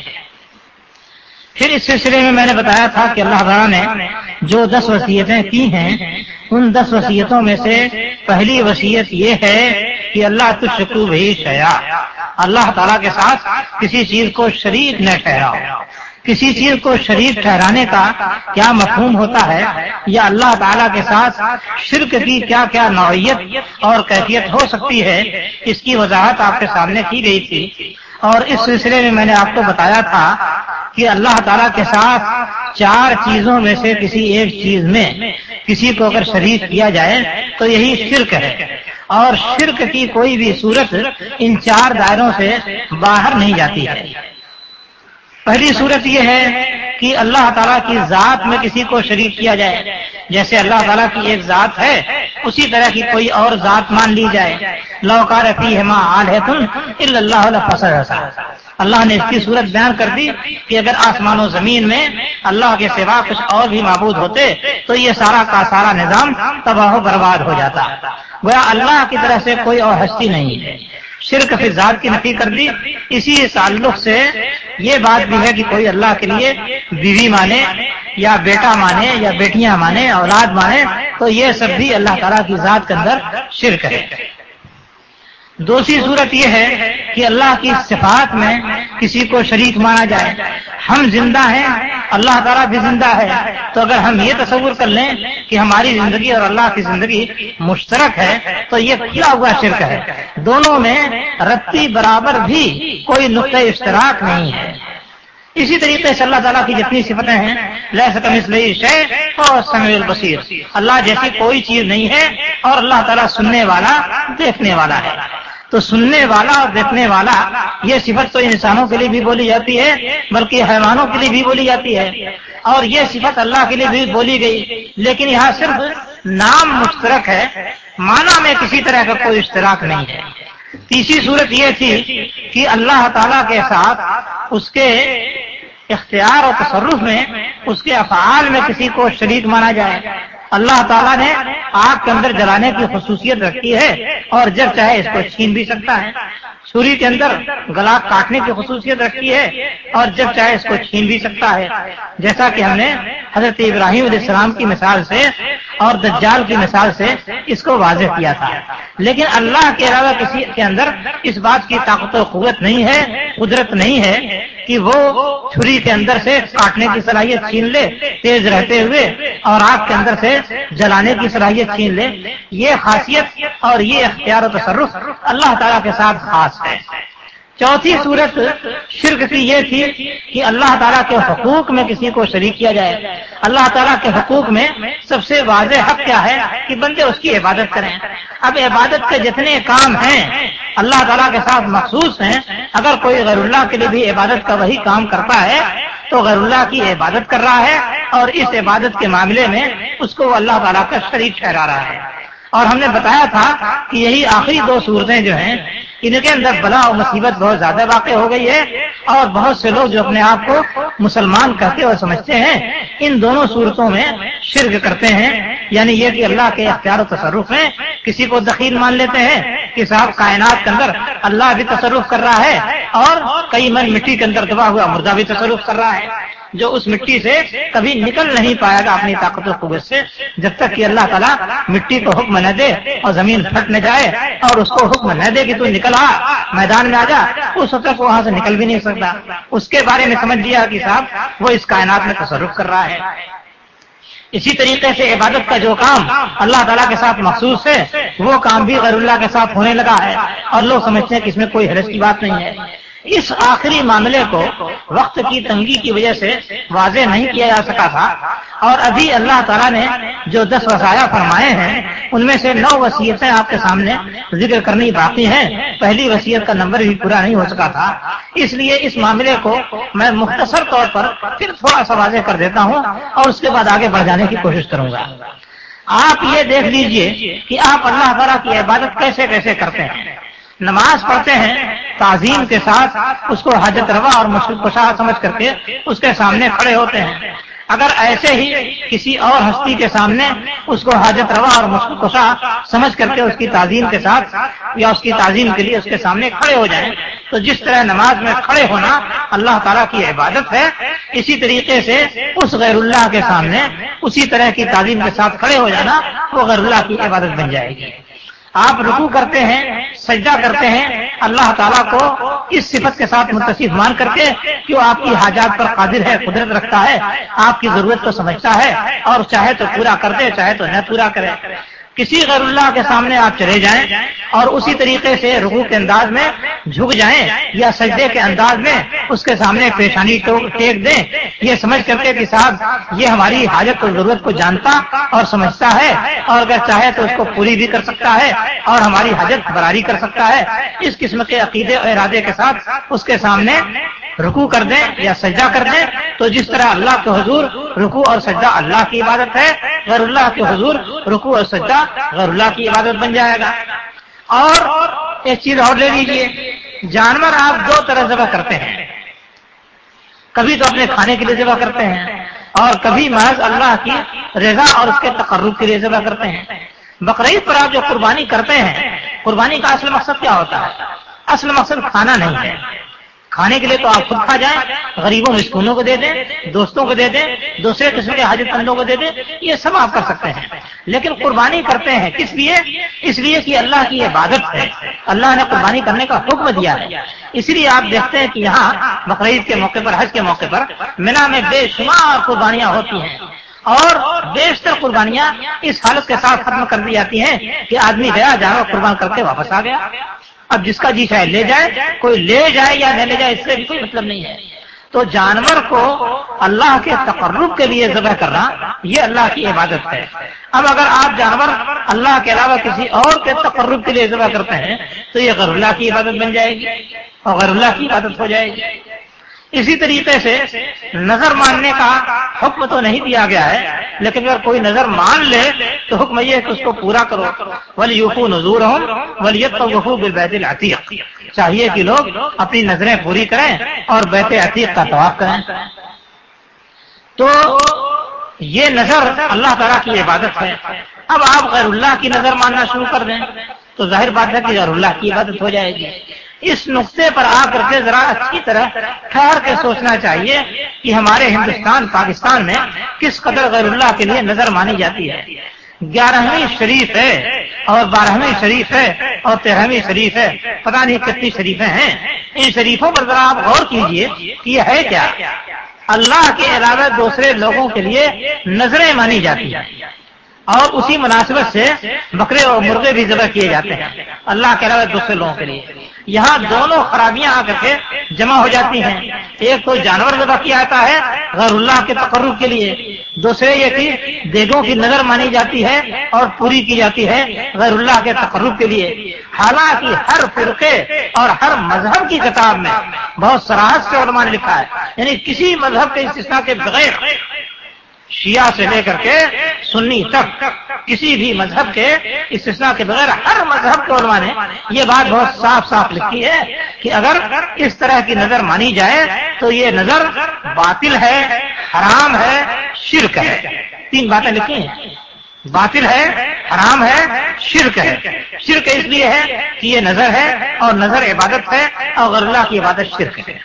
پھر اس سلسلے میں نے بتایا تھا کہ اللہ تعالیٰ نے جو 10 وصیتیں کی ہیں ان 10 وصیتوں میں سے پہلی وصیت یہ ہے کہ اللہ تشرکوا بہ شیئا، اللہ تعالیٰ کے ساتھ کسی چیز کو شریک نہ ٹھہراؤ۔ کسی چیز کو شریک ٹھہرانے کا کیا مفہوم ہوتا ہے یا اللہ تعالیٰ کے ساتھ شرک کی کیا کیا نوعیت اور کیفیت ہو سکتی ہے، اس کی وضاحت آپ کے سامنے کی گئی تھی۔ اور اس سلسلے میں نے آپ کو بتایا تھا کہ اللہ تعالیٰ کے ساتھ 4 چیزوں میں سے کسی ایک چیز میں کسی کو اگر شریک کیا جائے تو یہی شرک ہے، اور شرک کی کوئی بھی صورت ان 4 دائروں سے باہر نہیں جاتی ہے۔ پہلی صورت یہ ہے کہ اللہ تعالیٰ کی ذات میں کسی کو شریک کیا جائے، جیسے اللہ تعالیٰ کی ایک ذات ہے اسی طرح کی کوئی اور ذات مان لی جائے۔ لو کان فیہما آلہۃ الا اللہ لفسدتا، اللہ نے اس کی صورت بیان کر دی کہ اگر آسمان و زمین میں اللہ کے سوا کچھ اور بھی معبود ہوتے تو یہ سارا کا سارا نظام تباہ و برباد ہو جاتا۔ گویا اللہ کی طرح سے کوئی اور ہستی نہیں ہے۔ شرک فی ذات کی نفی کر دی۔ اسی تعلق سے یہ بات بھی ہے کہ کوئی اللہ کے لیے بیوی مانے یا بیٹا مانے یا بیٹیاں مانے، اولاد مانے، تو یہ سب بھی اللہ تعالیٰ کی ذات کے اندر شرک ہے۔ دوسری صورت یہ ہے کہ اللہ کی صفات میں کسی کو شریک مانا جائے۔ ہم زندہ ہیں، اللہ تعالیٰ بھی زندہ ہے، تو اگر ہم یہ تصور کر لیں کہ ہماری زندگی اور اللہ کی زندگی مشترک ہے تو یہ کھلا ہوا شرک ہے۔ دونوں میں رتی برابر بھی کوئی نقطہ اشتراک نہیں ہے۔ اسی طریقے سے اللہ تعالیٰ کی جتنی صفتیں ہیں، لیس کمثلہ شیء وہو السمیع البصیر، اللہ جیسی کوئی چیز نہیں ہے، اور اللہ تعالیٰ سننے والا دیکھنے والا ہے۔ تو سننے والا اور دیکھنے والا یہ صفت تو انسانوں کے لیے بھی بولی جاتی ہے، بلکہ حیوانوں کے لیے بھی بولی جاتی ہے، اور یہ صفت اللہ کے لیے بھی بولی گئی، لیکن یہاں صرف نام مشترک ہے، معنی میں کسی طرح کا کوئی اشتراک نہیں ہے۔ تیسری صورت یہ تھی کہ اللہ تعالیٰ کے ساتھ اس کے اختیار اور تصرف میں، اس کے افعال میں کسی کو شریک مانا جائے۔ اللہ تعالیٰ نے آگ کے اندر جلانے کی خصوصیت رکھی ہے، اور جب چاہے اس کو چھین بھی سکتا ہے۔ چھری کے اندر گلا کاٹنے کی خصوصیت رکھی ہے، اور جب چاہے اس کو چھین بھی سکتا ہے، جیسا کہ ہم نے حضرت ابراہیم علیہ السلام کی مثال سے اور دجال کی مثال سے اس کو واضح کیا تھا۔ لیکن اللہ کے علاوہ کسی کے اندر اس بات کی طاقت و قوت نہیں ہے، قدرت نہیں ہے کہ وہ چھری کے اندر سے کاٹنے کی صلاحیت چھین لے تیز رہتے ہوئے، اور آگ کے اندر سے جلانے کی صلاحیت چھین لے۔ یہ خاصیت اور یہ اختیار و تصرف اللہ تعالیٰ کے ساتھ خاص ہے۔ چوتھی صورت شرک کی یہ تھی کہ اللہ تعالیٰ کے حقوق میں کسی کو شریک کیا جائے۔ اللہ تعالیٰ کے حقوق میں سب سے واضح حق کیا ہے کہ بندے اس کی عبادت کریں۔ اب عبادت کے جتنے کام ہیں اللہ تعالیٰ کے ساتھ مخصوص ہیں، اگر کوئی غیر اللہ کے لیے بھی عبادت کا وہی کام کرتا ہے تو غیر اللہ کی عبادت کر رہا ہے، اور اس عبادت کے معاملے میں اس کو وہ اللہ تعالیٰ کا شریک ٹھہرا رہا ہے۔ اور ہم نے بتایا تھا کہ یہی آخری دو صورتیں جو ہیں، ان کے اندر بلا اور مصیبت بہت زیادہ واقع ہو گئی ہے، اور بہت سے لوگ جو اپنے آپ کو مسلمان کہتے اور سمجھتے ہیں، ان دونوں صورتوں میں شرک کرتے ہیں۔ یعنی یہ کہ اللہ کے اختیار و تصرف میں کسی کو دخیل مان لیتے ہیں کہ صاحب کائنات کے اندر اللہ بھی تصرف کر رہا ہے، اور کئی من مٹی کے اندر دبا ہوا مردہ بھی تصرف کر رہا ہے، جو اس مٹی سے کبھی نکل نہیں پائے گا اپنی طاقت و قوت سے، جب تک کہ اللہ تعالیٰ مٹی کو حکم نہ دے اور زمین پھٹ نہ جائے اور اس کو حکم نہ دے کہ تو نکل آ میدان میں آ جا، اس وقت تک وہاں سے نکل بھی نہیں سکتا۔ اس کے بارے میں سمجھ لیا کہ صاحب وہ اس کائنات میں تصرف کر رہا ہے۔ اسی طریقے سے عبادت کا جو کام اللہ تعالیٰ کے ساتھ مخصوص ہے، وہ کام بھی غیر اللہ کے ساتھ ہونے لگا ہے، اور لوگ سمجھتے ہیں کہ اس میں کوئی حرج کی بات نہیں ہے۔ اس آخری معاملے کو وقت کی تنگی کی وجہ سے واضح نہیں کیا جا سکا تھا، اور ابھی اللہ تعالیٰ نے جو 10 وصایا فرمائے ہیں ان میں سے 9 وصیتیں آپ کے سامنے ذکر کرنی باقی ہیں۔ پہلی وصیت کا نمبر بھی پورا نہیں ہو سکا تھا، اس لیے اس معاملے کو میں مختصر طور پر پھر تھوڑا سا واضح کر دیتا ہوں، اور اس کے بعد آگے بڑھ جانے کی کوشش کروں گا۔ آپ یہ دیکھ لیجئے کہ آپ اللہ تعالیٰ کی عبادت کیسے کیسے کرتے ہیں۔ نماز پڑھتے ہیں تعظیم کے ساتھ، اس کو حاجت روا اور مشکل کشا سمجھ کر کے اس کے سامنے کھڑے ہوتے ہیں۔ اگر ایسے ہی کسی اور ہستی کے سامنے اس کو حاجت روا اور مشکل کشا سمجھ کر کے اس کی تعظیم کے ساتھ یا اس کی تعظیم کے لیے اس کے سامنے کھڑے ہو جائیں، تو جس طرح نماز میں کھڑے ہونا اللہ تعالیٰ کی عبادت ہے، اسی طریقے سے اس غیر اللہ کے سامنے اسی طرح کی تعظیم کے ساتھ کھڑے ہو جانا وہ غیر اللہ کی عبادت بن جائے گی۔ آپ رکوع کرتے ہیں، سجدہ کرتے ہیں، اللہ تعالیٰ کو اس صفت کے ساتھ متصف مان کر کے کہ وہ آپ کی حاجات پر قادر ہے، قدرت رکھتا ہے، آپ کی ضرورت کو سمجھتا ہے، اور چاہے تو پورا کر دے چاہے تو نہ پورا کرے۔ کسی غیر اللہ کے سامنے آپ چلے جائیں اور اسی طریقے سے رکوع کے انداز میں جھک جائیں یا سجدے کے انداز میں اس کے سامنے پیشانی ٹیک دیں، یہ سمجھ کر کے کہ صاحب یہ ہماری حاجت اور ضرورت کو جانتا اور سمجھتا ہے، اور اگر چاہے تو اس کو پوری بھی کر سکتا ہے اور ہماری حاجت براری کر سکتا ہے، اس قسم کے عقیدے اور ارادے کے ساتھ اس کے سامنے رکوع کر دیں یا سجدہ کر دیں، تو جس طرح اللہ کے حضور رکوع اور سجدہ اللہ کی عبادت ہے، غیر اللہ کے حضور رکوع اور سجدہ غیر اللہ کی عبادت بن جائے گا۔ اور ایک چیز اور لے لیجئے، جانور آپ 2 طرح ذبح کرتے ہیں، کبھی تو اپنے کھانے کے لیے ذبح کرتے ہیں، اور کبھی محض اللہ کی رضا اور اس کے تقرب کے لیے ذبح کرتے ہیں۔ بقرعید پر آپ جو قربانی کرتے ہیں، قربانی کا اصل مقصد کیا ہوتا ہے؟ اصل مقصد کھانا نہیں ہے. کھانے کے لیے تو آپ خود کھا جائیں، غریبوں مسکینوں کو دے دیں، دوستوں کو دے دیں، دوسرے قسم کے حاجت مندوں کو دے دیں، یہ سب آپ کر سکتے ہیں. لیکن قربانی کرتے ہیں کس لیے؟ اس لیے کہ اللہ کی عبادت ہے، اللہ نے قربانی کرنے کا حکم دیا ہے. اسی لیے آپ دیکھتے ہیں کہ یہاں بقرعید کے موقع پر، حج کے موقع پر مینا میں بے شمار قربانیاں ہوتی ہیں، اور بیشتر قربانیاں اس حالت کے ساتھ ختم کر دی جاتی ہیں کہ آدمی گیا جانور قربان کر کے واپس آ گیا. اب جس کا جی چاہے لے جائے، کوئی لے جائے یا نہ لے جائے اس سے بھی کوئی مطلب نہیں ہے. تو جانور کو اللہ کے تقرب کے لیے ذبح کرنا یہ اللہ کی عبادت ہے. اب اگر آپ جانور اللہ کے علاوہ کسی اور کے تقرب کے لیے ذبح کرتے ہیں تو یہ غیر اللہ کی عبادت بن جائے گی اور غیر اللہ کی عبادت ہو جائے گی. اسی طریقے سے نظر ماننے کا حکم تو نہیں دیا گیا ہے، لیکن اگر کوئی نظر مان لے تو حکم یہ ہے کہ اس کو پورا کرو. وَلْيُوفُوا نُذُورَهُمْ وَلْيَطَّوَّفُوا بِالْبَيْتِ الْعَتِيقِ. چاہیے کہ لوگ اپنی نظریں پوری کریں اور بیت عتیق کا طواف کریں. تو یہ نظر اللہ تعالیٰ کی عبادت ہے. اب آپ غیر اللہ کی نظر ماننا شروع کر دیں تو ظاہر بات ہے کہ غیر اللہ کی عبادت ہو جائے گی. اس نقطے پر آ کر کے ذرا اچھی طرح ٹھہر کے سوچنا چاہیے کہ ہمارے ہندوستان پاکستان میں کس قدر غیر اللہ کے لیے نظر مانی جاتی ہے. 11ویں شریف ہے اور 12ویں شریف ہے اور 13ویں شریف ہے، پتہ نہیں کتنی شریفیں ہیں. ان شریفوں پر ذرا آپ غور کیجئے کہ یہ ہے کیا. اللہ کے علاوہ دوسرے لوگوں کے لیے نظریں مانی جاتی ہیں اور اسی مناسبت سے بکرے اور مرغے بھی ذبح کیے جاتے ہیں اللہ کے علاوہ دوسرے لوگوں کے لیے. یہاں دونوں خرابیاں آ کر کے جمع ہو جاتی ہیں. ایک تو جانور ذبح کیا جاتا ہے غیر اللہ کے تقرب کے لیے، دوسرے یہ کہ دیگوں کی نظر مانی جاتی ہے اور پوری کی جاتی ہے غیر اللہ کے تقرب کے لیے. حالانکہ ہر فرقے اور ہر مذہب کی کتاب میں بہت صراحت سے علماء نے لکھا ہے، یعنی کسی مذہب کے استثناء کے بغیر، شیعہ سے لے کر کے سنی تک کسی بھی مذہب کے استثناء کے بغیر ہر مذہب کے علماء نے یہ بات بہت صاف صاف لکھی ہے کہ اگر اس طرح کی نظر مانی جائے تو یہ نظر باطل ہے، حرام ہے، شرک ہے. 3 باتیں لکھی ہیں: باطل ہے، حرام ہے، شرک ہے. شرک اس لیے ہے کہ یہ نظر ہے اور نظر عبادت ہے اور غیر اللہ کی عبادت شرک ہے.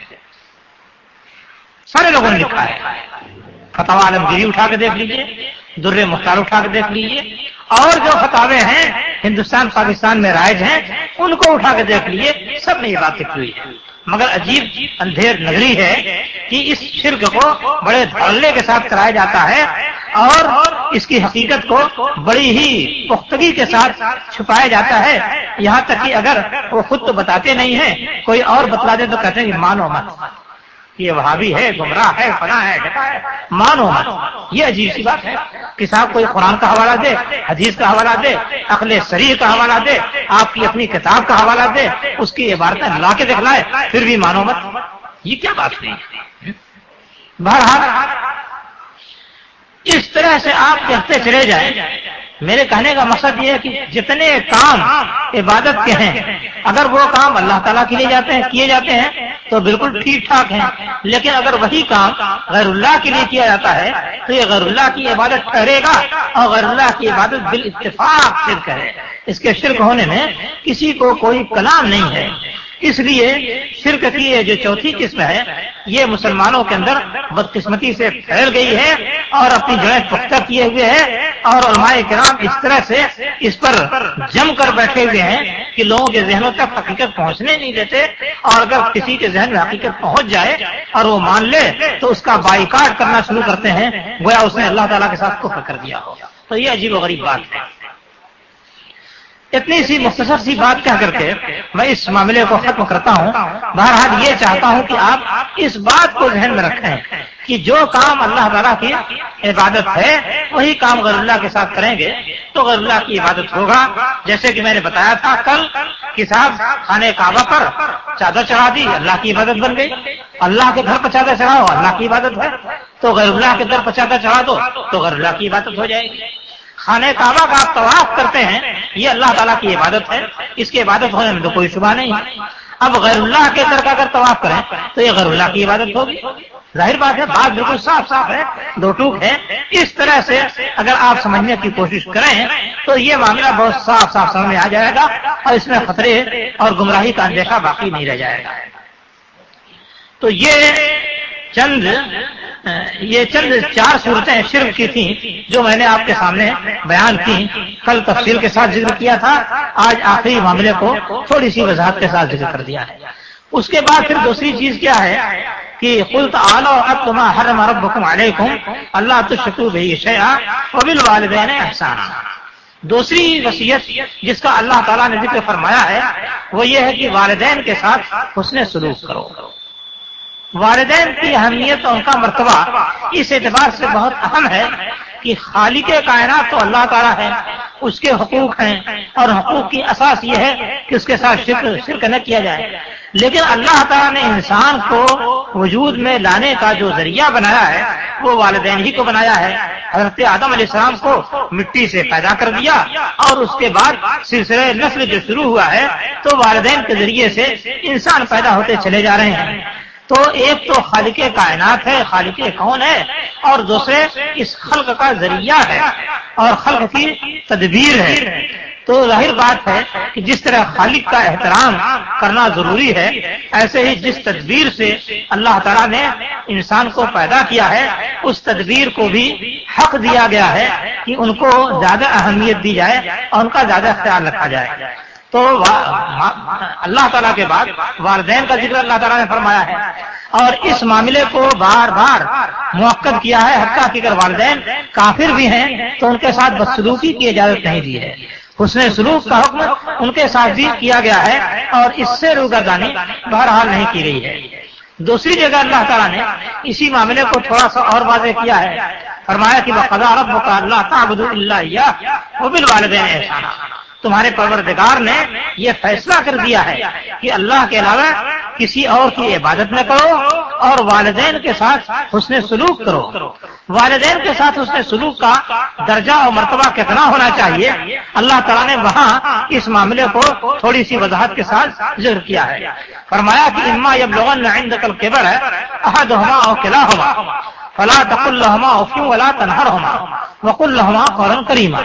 سارے لوگوں نے لکھا ہے. فتاوی عالمگیری اٹھا کے دیکھ لیجئے، در مختار اٹھا کے دیکھ لیجئے، اور جو فتاوے ہیں ہندوستان پاکستان میں رائج ہیں ان کو اٹھا کے دیکھ لیجئے، سب میں یہ بات لکھی ہوئی ہے. مگر عجیب اندھیر نگری ہے کہ اس شرک کو بڑے دھڑلے کے ساتھ کرایا جاتا ہے اور اس کی حقیقت کو بڑی ہی پختگی کے ساتھ چھپایا جاتا ہے. یہاں تک کہ اگر وہ خود تو بتاتے نہیں ہیں، کوئی اور بتلا دے تو کہتے ہیں کہ مانو مت، یہ وہابی ہے، گمراہ ہے، فلاں ہے، ڈکا ہے، مانو مت. یہ عجیب سی بات ہے کہ صاحب کوئی قرآن کا حوالہ دے، حدیث کا حوالہ دے، عقل صریح کا حوالہ دے، آپ کی اپنی کتاب کا حوالہ دے، اس کی عبارتیں لا کے دکھلائے، پھر بھی مانو مت. یہ کیا بات ہے؟ بہرحال اس طرح سے آپ کہتے چلے جائیں. میرے کہنے کا مقصد یہ ہے کہ جتنے کام عبادت کے ہیں اگر وہ کام اللہ تعالیٰ کے لیے کیے جاتے ہیں تو بالکل ٹھیک ٹھاک ہیں، لیکن اگر وہی کام غیر اللہ کے لیے کیا جاتا ہے تو یہ غیر اللہ کی عبادت ٹھہرے گا اور غیر اللہ کی عبادت بالاتفاق شرک ہے. اس کے شرک ہونے میں کسی کو کوئی کلام نہیں ہے. اس لیے شرک کی یہ جو چوتھی قسم ہے یہ مسلمانوں کے اندر بدقسمتی سے پھیل گئی ہے اور اپنی جڑیں پختہ کیے ہوئے ہے، اور علماء کرام اس طرح سے اس پر جم کر بیٹھے ہوئے ہیں کہ لوگوں کے ذہنوں تک حقیقت پہنچنے نہیں دیتے، اور اگر کسی کے ذہن میں حقیقت پہنچ جائے اور وہ مان لے تو اس کا بائیکاٹ کرنا شروع کرتے ہیں گویا اس نے اللہ تعالیٰ کے ساتھ کفر کر دیا ہو. تو یہ عجیب و غریب بات ہے. اتنی سی مختصر سی بات کہہ کر کے میں اس معاملے کو ختم کرتا ہوں. بہرحال یہ چاہتا ہوں کہ آپ اس بات کو ذہن میں رکھیں کہ جو کام اللہ تعالیٰ کی عبادت ہے وہی کام غیر اللہ کے ساتھ کریں گے تو غیر اللہ کی عبادت ہوگا. جیسے کہ میں نے بتایا تھا کل کہ صاحب خانہ کعبہ پر چادر چڑھا دی، اللہ کی عبادت بن گئی. اللہ کے گھر پر چادر چڑھاؤ، اللہ کی عبادت ہے. تو غیر اللہ کے گھر پر چادر چڑھا دو تو غیر اللہ کی عبادت ہو جائے گی. خانہ کعبہ کا آپ طواف کرتے ہیں یہ اللہ تعالیٰ کی عبادت ہے، اس کی عبادت ہونے میں تو کوئی شبہ نہیں. اب غیر اللہ کے در کا اگر طواف کریں تو یہ غیر اللہ کی عبادت ہوگی. ظاہر بات ہے، بات بالکل صاف صاف ہے، دو ٹوک ہے. اس طرح سے اگر آپ سمجھنے کی کوشش کریں تو یہ معاملہ بہت صاف صاف سمجھ میں آ جائے گا اور اس میں خطرے اور گمراہی کا اندیشہ باقی نہیں رہ جائے گا. تو یہ چند 4 صورتیں شرک کی تھیں جو میں نے آپ کے سامنے بیان کی. کل تفصیل کے ساتھ ذکر کیا تھا، آج آخری معاملے کو تھوڑی سی وضاحت کے ساتھ ذکر کر دیا ہے. اس کے بعد پھر دوسری چیز کیا ہے کہ قل تعالوا اتل ما حرم ربکم علیکم اللہ تشرکوا بہ شیئا وبالوالدین احسانا. دوسری وصیت جس کا اللہ تعالیٰ نے ذکر فرمایا ہے وہ یہ ہے کہ والدین کے ساتھ حسن سلوک کرو. والدین کی اہمیت اور ان کا مرتبہ اس اعتبار سے بہت اہم ہے کہ خالق کائنات تو اللہ تعالیٰ ہے، اس کے حقوق ہیں اور حقوق کی اساس یہ ہے کہ اس کے ساتھ شرک نہ کیا جائے. لیکن اللہ تعالیٰ نے انسان کو وجود میں لانے کا جو ذریعہ بنایا ہے وہ والدین ہی کو بنایا ہے. حضرت آدم علیہ السلام کو مٹی سے پیدا کر دیا اور اس کے بعد سلسلہ نسل جو شروع ہوا ہے تو والدین کے ذریعے سے انسان پیدا ہوتے چلے جا رہے ہیں. تو ایک تو خالق کائنات ہے، خالق کون ہے، اور دوسرے اس خلق کا ذریعہ ہے اور خلق کی تدبیر ہے. تو ظاہر بات ہے کہ جس طرح خالق کا احترام کرنا ضروری ہے ایسے ہی جس تدبیر سے اللہ تعالیٰ نے انسان کو پیدا کیا ہے اس تدبیر کو بھی حق دیا گیا ہے کہ ان کو زیادہ اہمیت دی جائے اور ان کا زیادہ خیال رکھا جائے. تو اللہ تعالیٰ کے بعد والدین کا ذکر اللہ تعالیٰ نے فرمایا ہے اور اس معاملے کو بار بار موقع کیا ہے. حتیٰ کہ اگر والدین کافر بھی ہیں تو ان کے ساتھ بدسلوکی کی اجازت نہیں دی ہے. حسن سلوک کا حکم ان کے ساتھ بھی کیا گیا ہے اور اس سے روگردانی بہرحال نہیں کی گئی ہے. دوسری جگہ اللہ تعالیٰ نے اسی معاملے کو تھوڑا سا اور واضح کیا ہے. فرمایا کہ وَقَضَىٰ رَبُّكَ أَلَّا تَعْبُدُوا إِلَّا إِيَّاهُ وَبِالْوَالِدَيْنِ إِحْسَانًا. تمہارے پروردگار نے یہ فیصلہ کر دیا ہے کہ اللہ کے علاوہ کسی اور کی عبادت نہ کرو اور والدین کے ساتھ حسن سلوک کرو. والدین کے ساتھ حسن سلوک کا درجہ اور مرتبہ کتنا ہونا چاہیے اللہ تعالیٰ نے وہاں اس معاملے کو تھوڑی سی وضاحت کے ساتھ ذکر کیا ہے. فرمایا کہ اما یبلغن عندک الکبر احدہما او کلاہما فلا تقل لهما اف ولا تنہرهما وقل لهما قولا کریما.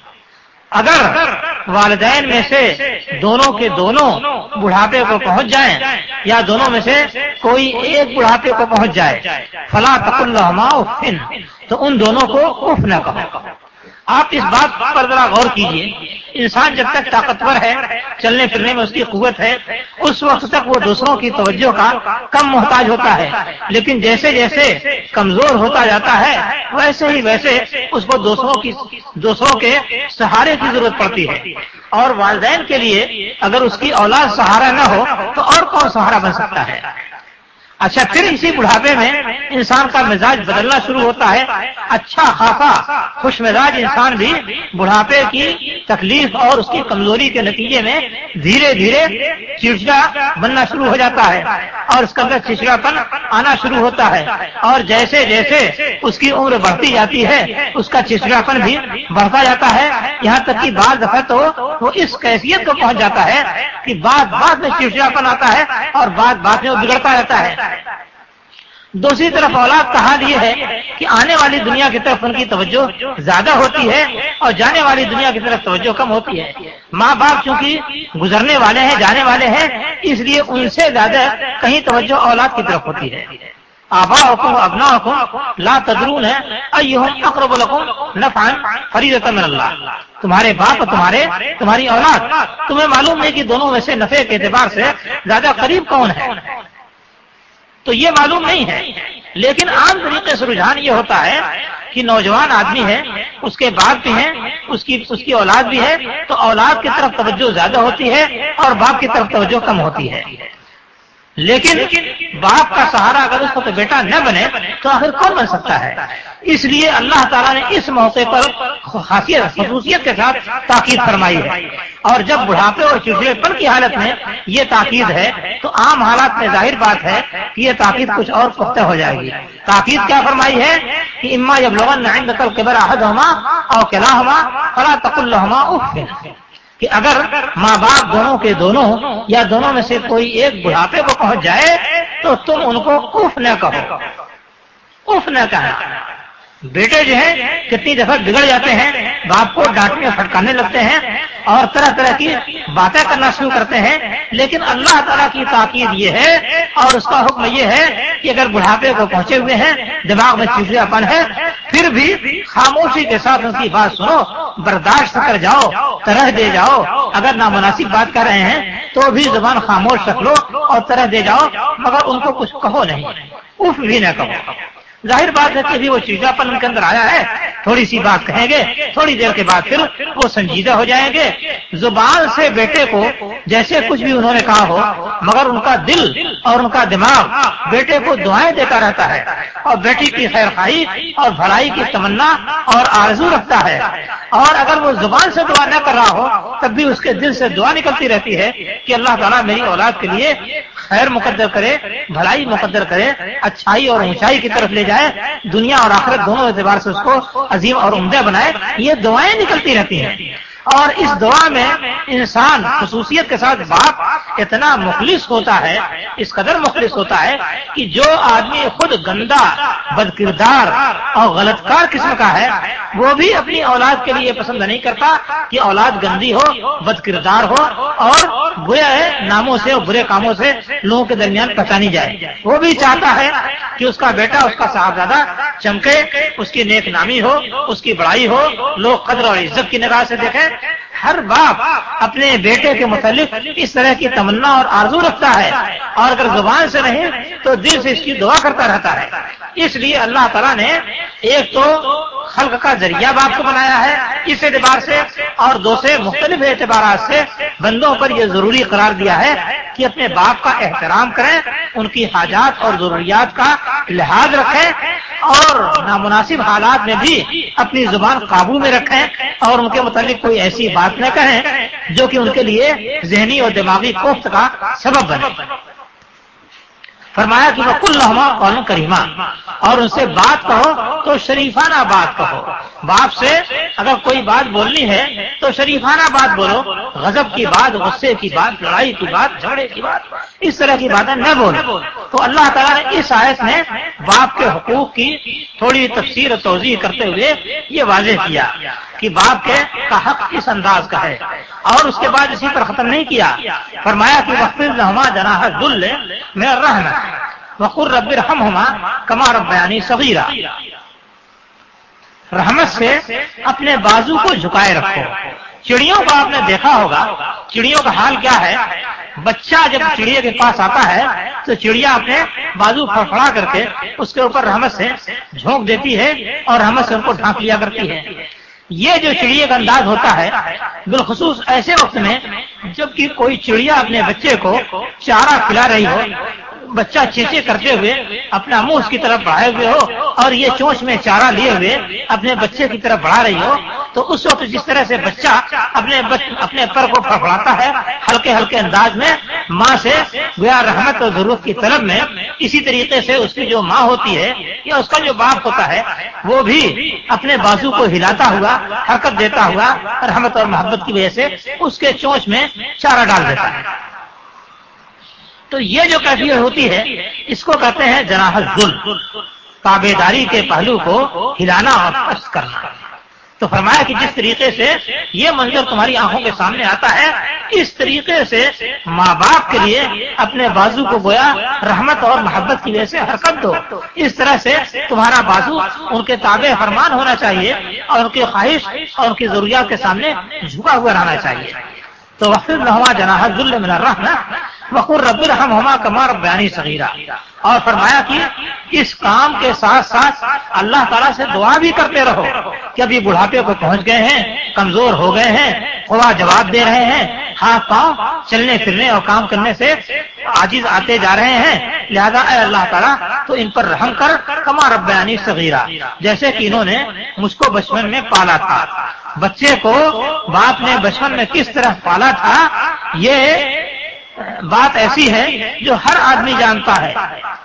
اگر والدین میں سے دونوں کے دونوں بڑھاپے کو پہنچ جائیں یا دونوں میں سے کوئی ایک بڑھاپے کو پہنچ جائے فلا تقل لهما اف تو ان دونوں کو اف نہ کہو. آپ اس بات پر ذرا غور کیجئے. انسان جب تک طاقتور ہے، چلنے پھرنے میں اس کی قوت ہے، اس وقت تک وہ دوسروں کی توجہ کا کم محتاج ہوتا ہے. لیکن جیسے جیسے کمزور ہوتا جاتا ہے ویسے ہی ویسے اس کو دوسروں کے سہارے کی ضرورت پڑتی ہے. اور والدین کے لیے اگر اس کی اولاد سہارا نہ ہو تو اور کون سہارا بن سکتا ہے. اچھا، پھر اسی بڑھاپے میں انسان کا مزاج بدلنا شروع ہوتا ہے. اچھا خاصا خوش مزاج انسان بھی بڑھاپے کی تکلیف اور اس کی کمزوری کے نتیجے میں دھیرے دھیرے چڑچڑا بننا شروع ہو جاتا ہے اور اس کے اندر چڑچڑاپن آنا شروع ہوتا ہے. اور جیسے جیسے اس کی عمر بڑھتی جاتی ہے اس کا چڑچڑاپن بھی بڑھتا جاتا ہے. یہاں تک کہ بعض دفعہ تو وہ اس کیفیت کو پہنچ جاتا ہے کہ بعد میں چڑچڑاپن آتا ہے اور بعد میں وہ بگڑتا رہتا ہے. دوسری طرف اولاد کا حال یہ ہے کہ آنے والی دنیا کی طرف ان کی توجہ زیادہ ہوتی ہے اور جانے والی دنیا کی طرف توجہ کم ہوتی ہے. ماں باپ چونکہ گزرنے والے ہیں، جانے والے ہیں، اس لیے ان سے زیادہ کہیں توجہ اولاد کی طرف ہوتی ہے. آباؤکم وابناؤکم لا تدرون ایہم اقرب لکم نفعا فریضۃ من اللہ. تمہارے باپ اور تمہاری اولاد تمہیں معلوم نہیں کہ دونوں میں سے نفع کے اعتبار سے زیادہ قریب کون ہے، تو یہ معلوم نہیں ہے. لیکن عام طریقے سے رجحان یہ ہوتا ہے کہ نوجوان آدمی ہے، اس کے باپ بھی ہیں، اس کی اولاد بھی ہے، تو اولاد کی طرف توجہ زیادہ ہوتی ہے اور باپ کی طرف توجہ کم ہوتی ہے. لیکن باپ کا سہارا اگر اس کو بیٹا نہ بنے تو آخر کون بن سکتا ہے. اس لیے اللہ تعالیٰ نے اس موقع پر خصوصیت کے ساتھ تاکید فرمائی ہے. اور جب بڑھاپے اور چڑچڑے پن کی حالت میں یہ تاکید ہے تو عام حالات میں ظاہر بات ہے کہ یہ تاکید کچھ اور پختہ ہو جائے گی. تاکید کیا فرمائی ہے کہ اما یبلغن عندک الکبر احدہما او کلاہما فلا تقل لهما اف. کہ اگر ماں باپ دونوں کے دونوں یا دونوں میں سے کوئی ایک بڑھاپے کو پہنچ جائے تو تم ان کو اف نہ کہو، اف نہ کہنا۔ بیٹے جو ہیں کتنی دفعہ بگڑ جاتے ہیں، باپ کو ڈانٹنے پھٹکانے لگتے ہیں اور طرح طرح کی باتیں کرنا شروع کرتے ہیں، لیکن اللہ تعالیٰ کی تاکید یہ ہے اور اس کا حکم یہ ہے کہ اگر بڑھاپے کو پہنچے ہوئے ہیں، دماغ میں چڑچڑاپن ہے، پھر بھی خاموشی کے ساتھ ان کی بات سنو، برداشت کر جاؤ، طرح دے جاؤ۔ اگر نامناسب بات کر رہے ہیں تو بھی زبان خاموش رکھ لو اور طرح دے جاؤ، مگر ان کو کچھ کہو نہیں، اف بھی نہ کہو۔ ظاہر بات ہے کہ بھی وہ چڑچڑاپن ان کے اندر آیا ہے، تھوڑی سی بات کہیں گے، تھوڑی دیر کے بعد پھر وہ سنجیدہ ہو جائیں گے۔ زبان سے بیٹے کو جیسے کچھ بھی انہوں نے کہا ہو، مگر ان کا دل اور ان کا دماغ بیٹے کو دعائیں دیتا رہتا ہے اور بیٹی کی خیر خواہی اور بھلائی کی تمنا اور آرزو رکھتا ہے، اور اگر وہ زبان سے دعا نہ کر رہا ہو تب بھی اس کے دل سے دعا نکلتی رہتی ہے کہ اللہ تعالیٰ میری اولاد کے لیے خیر مقدر کرے، بھلائی مقدر کرے، اچھائی اور اونچائی کی طرف لے جائے، دنیا اور آخرت دونوں اعتبار سے اس کو عظیم اور عمدہ بنائے، یہ دعائیں نکلتی رہتی ہیں۔ اور اس دعا میں انسان خصوصیت کے ساتھ باپ اتنا مخلص ہوتا ہے، اس قدر مخلص ہوتا ہے کہ جو آدمی خود گندا، بد کردار اور غلط کار قسم کا ہے، وہ بھی اپنی اولاد کے لیے پسند نہیں کرتا کہ اولاد گندی ہو، بد کردار ہو اور برے ناموں سے اور برے کاموں سے لوگوں کے درمیان پہچانی جائے۔ وہ بھی چاہتا ہے کہ اس کا بیٹا، اس کا صاحبزادہ چمکے، اس کی نیک نامی ہو، اس کی بڑائی ہو، لوگ قدر اور عزت کی نگاہ سے دیکھیں۔ ہر باپ اپنے بیٹے کے متعلق اس طرح کی تمنا اور آرزو رکھتا ہے، اور اگر زبان سے نہیں تو دل سے اس کی دعا کرتا رہتا ہے۔ اس لیے اللہ تعالیٰ نے ایک تو خلق کا ذریعہ باپ کو بنایا ہے اس اعتبار سے، اور دوسرے مختلف اعتبارات سے بندوں پر یہ ضروری قرار دیا ہے کہ اپنے باپ کا احترام کریں، ان کی حاجات اور ضروریات کا لحاظ رکھیں، اور نامناسب حالات میں بھی اپنی زبان قابو میں رکھیں اور ان کے متعلق کوئی ایسی بات نہ کہیں جو کہ ان کے لیے ذہنی اور دماغی کوفت کا سبب بنے۔ فرمایا کہ وَقُلْ لَهُمَا قَوْلًا كَرِيمًا، اور ان سے بات کہو تو شریفانہ بات کہو۔ باپ سے اگر کوئی بات بولنی ہے تو شریفانہ بات بولو، غضب کی بات، غصے کی بات، لڑائی کی بات، جھگڑے کی بات، اس طرح کی باتیں نہ بولو۔ تو اللہ تعالیٰ نے اس آیت میں باپ کے حقوق کی تھوڑی تفسیر اور توضیح کرتے ہوئے یہ واضح کیا کہ باپ کا حق اس انداز کا ہے، اور اس کے بعد اسی پر ختم نہیں کیا، فرمایا کہ وَاخْفِضْ لَهُمَا جَنَاحَ الذُّلِّ مِنَ الرَّحْمَةِ وَقُلْ رَبِّ ارْحَمْهُمَا كَمَا رَبَّيَانِي صَغِيرًا، رحمت سے اپنے بازو کو جھکائے رکھو۔ چڑیوں کو آپ نے دیکھا ہوگا، چڑیوں کا حال کیا ہے، بچہ جب چڑیا کے پاس آتا ہے تو چڑیا اپنے بازو پھڑپھڑا کر کے اس کے اوپر رحمت سے جھونک دیتی ہے اور رحمت سے ان کو ڈھانپ لیا کرتی ہے۔ یہ جو چڑیا کا انداز ہوتا ہے بالخصوص ایسے وقت میں جب کہ کوئی چڑیا اپنے بچے کو چارہ کھلا رہی ہو، بچہ چیچے کرتے ہوئے اپنا منہ اس کی طرف بڑھائے ہوئے ہو اور یہ چونچ میں چارہ لیے ہوئے اپنے بچے کی طرف بڑھا رہی ہو، تو اس وقت جس طرح سے بچہ اپنے پر کو پھڑپڑاتا ہے ہلکے ہلکے انداز میں ماں سے گویا رحمت اور ضرورت کی طلب میں، اسی طریقے سے اس کی جو ماں ہوتی ہے یا اس کا جو باپ ہوتا ہے وہ بھی اپنے بازو کو ہلاتا ہوا، حرکت دیتا ہوا رحمت اور محبت کی وجہ سے اس کے چونچ میں چارہ ڈال دیتا ہے۔ تو یہ جو کیفیت ہوتی ہے اس کو کہتے ہیں جناح الذل، تابعداری کے پہلو کو ہلانا اور پست کرنا۔ تو فرمایا کہ جس طریقے سے یہ منظر تمہاری آنکھوں کے سامنے آتا ہے، اس طریقے سے ماں باپ کے لیے اپنے بازو کو گویا رحمت اور محبت کی وجہ سے حرکت دو۔ اس طرح سے تمہارا بازو ان کے تابع فرمان ہونا چاہیے اور ان کی خواہش اور ان کی ضروریات کے سامنے جھکا ہوا رہنا چاہیے۔ تو وَاخْفِضْ لَهُمَا جَنَاحَ الذُّلِّ مِنَ الرَّحْمَةِ وَقُلْ رَبِّ ارْحَمْهُمَا كَمَا رَبَّيَانِي صَغِيرًا، اور فرمایا کہ اس کام کے ساتھ ساتھ اللہ تعالیٰ سے دعا بھی کرتے رہو کہ ابھی بڑھاپے کو پہنچ گئے ہیں، کمزور ہو گئے ہیں، خدا جواب دے رہے ہیں، ہاتھ پاؤں چلنے پھرنے اور کام کرنے سے عاجز آتے جا رہے ہیں، لہذا اے اللہ تعالیٰ تو ان پر رحم کر، کما ربیانی صغیرہ، جیسے کہ انہوں نے مجھ کو بچپن میں پالا تھا۔ بچے کو باپ نے بچپن میں کس طرح پالا تھا یہ بات ایسی ہے جو ہر آدمی جانتا ہے،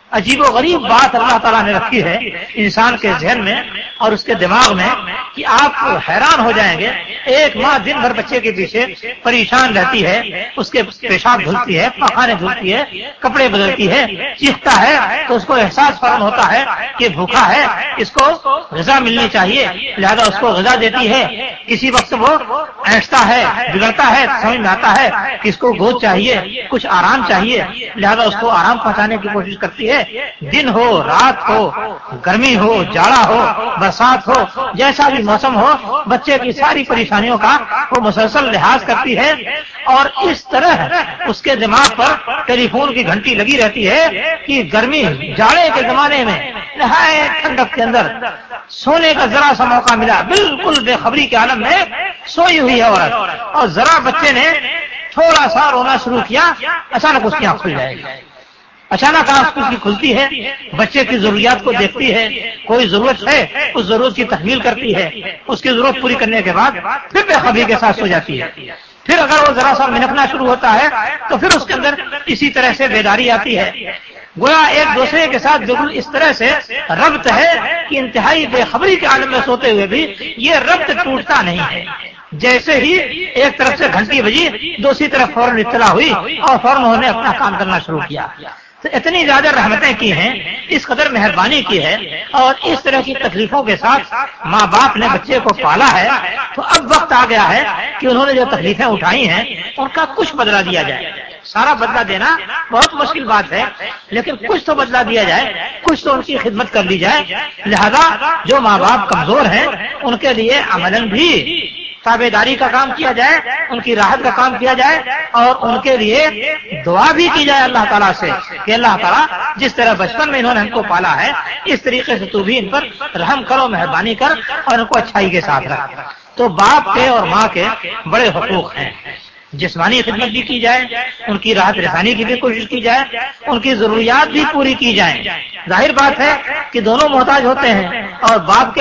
عجیب و غریب بات اللہ تعالیٰ نے رکھی ہے انسان کے ذہن میں اور اس کے دماغ میں کہ آپ حیران ہو جائیں گے. ایک ماں دن بھر بچے کے پیچھے پریشان رہتی ہے، اس کے پیشاب دھلتی ہے، پخانے دھلتی ہے، کپڑے بدلتی ہے، چیختا ہے تو اس کو احساس فوراً ہوتا ہے کہ بھوکا ہے، اس کو غذا ملنی چاہیے، لہذا اس کو غذا دیتی ہے. کسی وقت وہ ایستا ہے، بگڑتا ہے، سمجھ میں آتا ہے کہ اس کو گود چاہیے، کچھ آرام چاہیے، لہذا اس کو آرام پہنچانے کی کوشش کرتی ہے. دن ہو، رات ہو، گرمی ہو، جاڑا ہو، برسات ہو، جیسا بھی موسم ہو، بچے کی ساری پریشانیوں کا وہ مسلسل لحاظ کرتی ہے. اور اس طرح اس کے دماغ پر ٹیلی فون کی گھنٹی لگی رہتی ہے کہ گرمی جاڑے کے زمانے میں نہایت ٹھنڈک کے اندر سونے کا ذرا سا موقع ملا، بالکل بے خبری کے عالم میں سوئی ہوئی ہے عورت، اور ذرا بچے نے تھوڑا سا رونا شروع کیا، اچانک اس کی آنکھ کھل جائے گی. اچانک آنکھ کی کھلتی ہے، بچے کی ضروریات کو دیکھتی ہے، کوئی ضرورت ہے اس ضرورت کی تکمیل کرتی ہے، اس کی ضرورت پوری کرنے کے بعد پھر بے خبری کے ساتھ سو جاتی ہے. پھر اگر وہ ذرا سا منکنا شروع ہوتا ہے تو پھر اس کے اندر اسی طرح سے بیداری آتی ہے. گویا ایک دوسرے کے ساتھ بالکل اس طرح سے ربط ہے کہ انتہائی بے خبری کے عالم میں سوتے ہوئے بھی یہ ربط ٹوٹتا نہیں ہے. جیسے ہی ایک طرف سے گھنٹی بجی، دوسری طرف فوراً اطلاع ہوئی اور فوراً انہوں نے اپنا کام کرنا شروع کیا. تو اتنی زیادہ رحمتیں کی ہیں، اس قدر مہربانی کی ہے، اور اس طرح کی تکلیفوں کے ساتھ ماں باپ نے بچے کو پالا ہے. تو اب وقت آ گیا ہے کہ انہوں نے جو تکلیفیں اٹھائی ہیں ان کا کچھ بدلہ دیا جائے. سارا بدلہ دینا بہت مشکل بات ہے، لیکن کچھ تو بدلہ دیا جائے، کچھ تو ان کی خدمت کر لی جائے. لہذا جو ماں باپ کمزور ہیں ان کے لیے عملاً بھی تابع داری کا کام کیا جائے، ان کی راحت کا کام کیا جائے، اور ان کے لیے دعا بھی کی جائے اللہ تعالیٰ سے کہ اللہ تعالیٰ جس طرح بچپن میں انہوں نے ہم کو پالا ہے اس طریقے سے تو بھی ان پر رحم کرو، مہربانی کر اور ان کو اچھائی کے ساتھ رکھ. تو باپ کے اور ماں کے بڑے حقوق ہیں. جسمانی خدمت بھی کی جائے، ان کی راحت رسانی کی بھی کوشش کی جائے، ان کی ضروریات بھی پوری کی جائیں. ظاہر بات ہے کہ دونوں محتاج ہوتے ہیں، اور باپ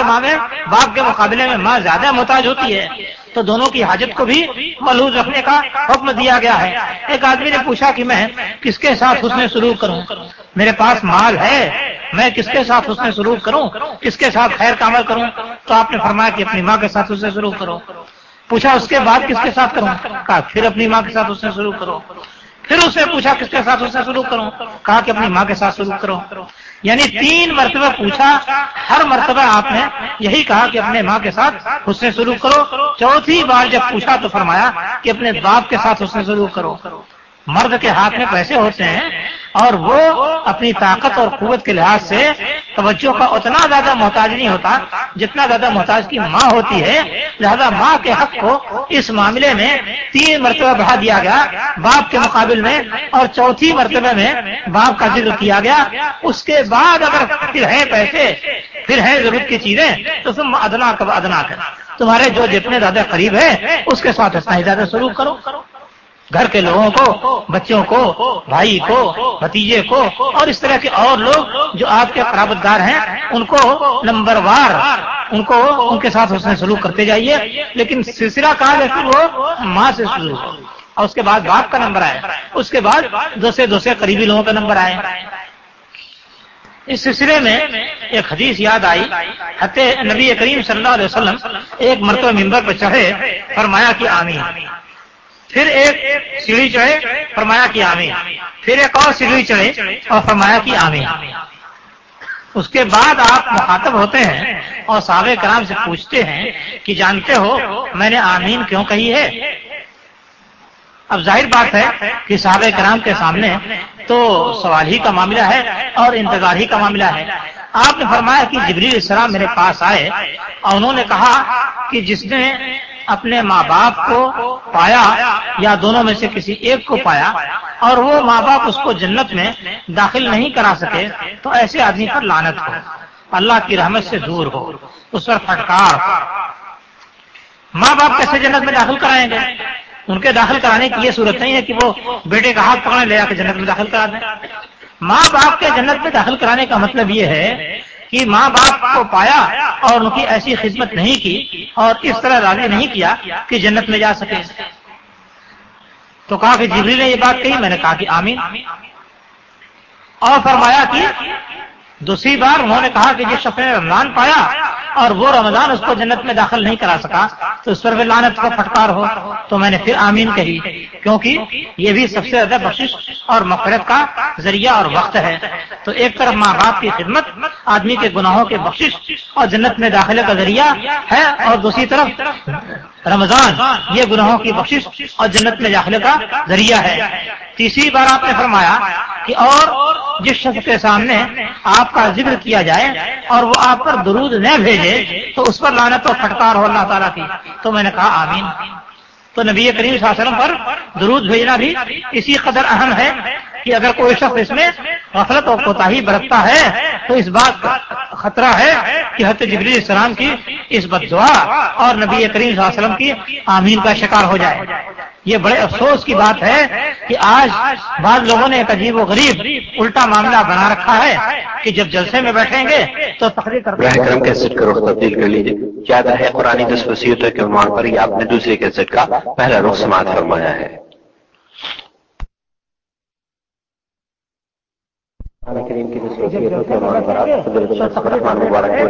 کے مقابلے میں ماں زیادہ محتاج ہوتی ہے، تو دونوں کی حاجت کو بھی ملحوظ رکھنے کا حکم دیا گیا ہے. ایک آدمی نے پوچھا کہ میں کس کے ساتھ حسن سلوک کروں، میرے پاس مال ہے، میں کس کے ساتھ حسن سلوک کروں، کس کے ساتھ خیر کا عمل کروں؟ تو آپ نے فرمایا کہ اپنی ماں کے ساتھ حسن سلوک کرو. پوچھا اس کے بعد کس کے ساتھ کروں؟ کہا پھر اپنی ماں کے ساتھ حسن سلوک کرو. پھر اس نے پوچھا کس کے ساتھ حسن سلوک کروں؟ کہا کہ اپنی ماں کے ساتھ سلوک کرو. یعنی 3 مرتبہ پوچھا، ہر مرتبہ آپ نے یہی کہا کہ اپنے ماں کے ساتھ حسن سلوک کرو. چوتھی بار جب پوچھا تو فرمایا کہ اپنے باپ کے ساتھ حسن سلوک کرو. مرد کے ہاتھ میں پیسے ہوتے ہیں اور وہ اپنی طاقت اور قوت کے لحاظ سے توجہ کا اتنا زیادہ محتاج نہیں ہوتا جتنا زیادہ محتاج کی ماں ہوتی ہے. لہذا ماں کے حق کو اس معاملے میں 3 مرتبہ بڑھا دیا گیا باپ کے مقابل میں، اور چوتھی مرتبہ میں باپ کا ذکر کیا گیا. اس کے بعد اگر پھر ہیں پیسے، پھر ہیں ضرورت کی چیزیں، تو تم ادنا کب ادنا کر، تمہارے جو جتنے زیادہ قریب ہے اس کے ساتھ اتنا ہی زیادہ سلوک کرو. گھر کے لوگوں کو، بچوں کو، بھائی کو، بھتیجے کو، اور اس طرح کے اور لوگ جو آپ کے قرابت دار ہیں ان کو نمبر وار ان کے ساتھ حسن سلوک کرتے جائیے. لیکن سلسلہ کہاں ہے کہ وہ ماں سے سلوک، اور اس کے بعد باپ کا نمبر آئے، اس کے بعد دوسرے قریبی لوگوں کا نمبر آئے. اس سلسلے میں ایک حدیث یاد آئی. حتی نبی کریم صلی اللہ علیہ وسلم ایک مرتبہ ممبر پر چڑھے، فرمایا کہ آمین. پھر ایک سیڑھی چڑھے، فرمایا کہ آمین. پھر ایک اور سیڑھی چڑھے اور فرمایا کہ آمین. اس کے بعد آپ مخاطب ہوتے ہیں اور صحابہ کرام سے پوچھتے ہیں کہ جانتے ہو میں نے آمین کیوں کہی ہے؟ اب ظاہر بات ہے کہ صحابہ کرام کے سامنے تو سوال ہی کا معاملہ ہے اور انتظار ہی کا معاملہ ہے. آپ نے فرمایا کہ جبریل السلام میرے پاس آئے اور انہوں نے کہا کہ جس نے اپنے ماں باپ کو پایا یا دونوں میں سے کسی ایک کو پایا اور وہ ماں باپ اس کو جنت میں داخل نہیں کرا سکے تو ایسے آدمی پر لعنت ہو، اللہ کی رحمت سے دور ہو، اس پر پھٹکار ہو. ماں باپ کیسے جنت میں داخل کرائیں گے؟ ان کے داخل کرانے کی یہ صورت نہیں ہے کہ وہ بیٹے کا ہاتھ پکڑنے لے جا کے جنت میں داخل کرا دیں. ماں باپ کے جنت میں داخل کرانے کا مطلب یہ ہے کہ ماں باپ کو پایا اور ان کی ایسی خدمت نہیں کی اور اس طرح راضی نہیں کیا کہ جنت میں جا سکے. تو کہا کہ جبریل نے یہ بات کہی، میں نے کہا کہ آمین. اور فرمایا کہ دوسری بار انہوں نے کہا کہ جس شخص نے رمضان پایا اور وہ رمضان اس کو جنت میں داخل نہیں کرا سکا تو اس پر بھی لعنت کا پھٹکار ہو. تو میں نے پھر آمین کہی، کیونکہ یہ بھی سب سے زیادہ بخشش اور مغفرت کا ذریعہ اور وقت ہے. تو ایک طرف ماں باپ کی خدمت آدمی کے گناہوں کے بخشش اور جنت میں داخلے کا ذریعہ ہے، اور دوسری طرف رمضان یہ گناہوں کی بخشش اور جنت میں داخلے کا ذریعہ ہے. تیسری بار آپ نے فرمایا کہ اور جس شخص کے سامنے آپ کا ذکر کیا جائے اور وہ آپ پر درود نہ بھیجے تو اس پر لعنت و پھٹکار ہو اللہ تعالیٰ کی. تو میں نے کہا آمین. تو نبی کریم صلی اللہ علیہ وسلم پر درود بھیجنا بھی اسی قدر اہم ہے کہ اگر کوئی شخص اس میں غفلت اور کوتاہی برتتا ہے تو اس بات کا خطرہ ہے کہ حضرت جبریل علیہ السلام کی اس بد دعا اور نبی کریم صلی اللہ علیہ وسلم کی آمین کا شکار ہو جائے. یہ بڑے افسوس کی بات ہے کہ آج بعض لوگوں نے ایک عجیب و غریب الٹا معاملہ بنا رکھا ہے کہ جب جلسے میں بیٹھیں گے تو تقریر کرم کیسٹ کا رخ تبدیل کر لیجیے. زیادہ ہے قرآن 10 وصیتوں کے عنوان پر یہ آپ نے دوسرے کیسٹ کا پہلا رخ سماعت فرمایا ہے. کریم کی 10 وصیتوں کے عنوان پر آپ حضرت شیخ صفی الرحمن مبارک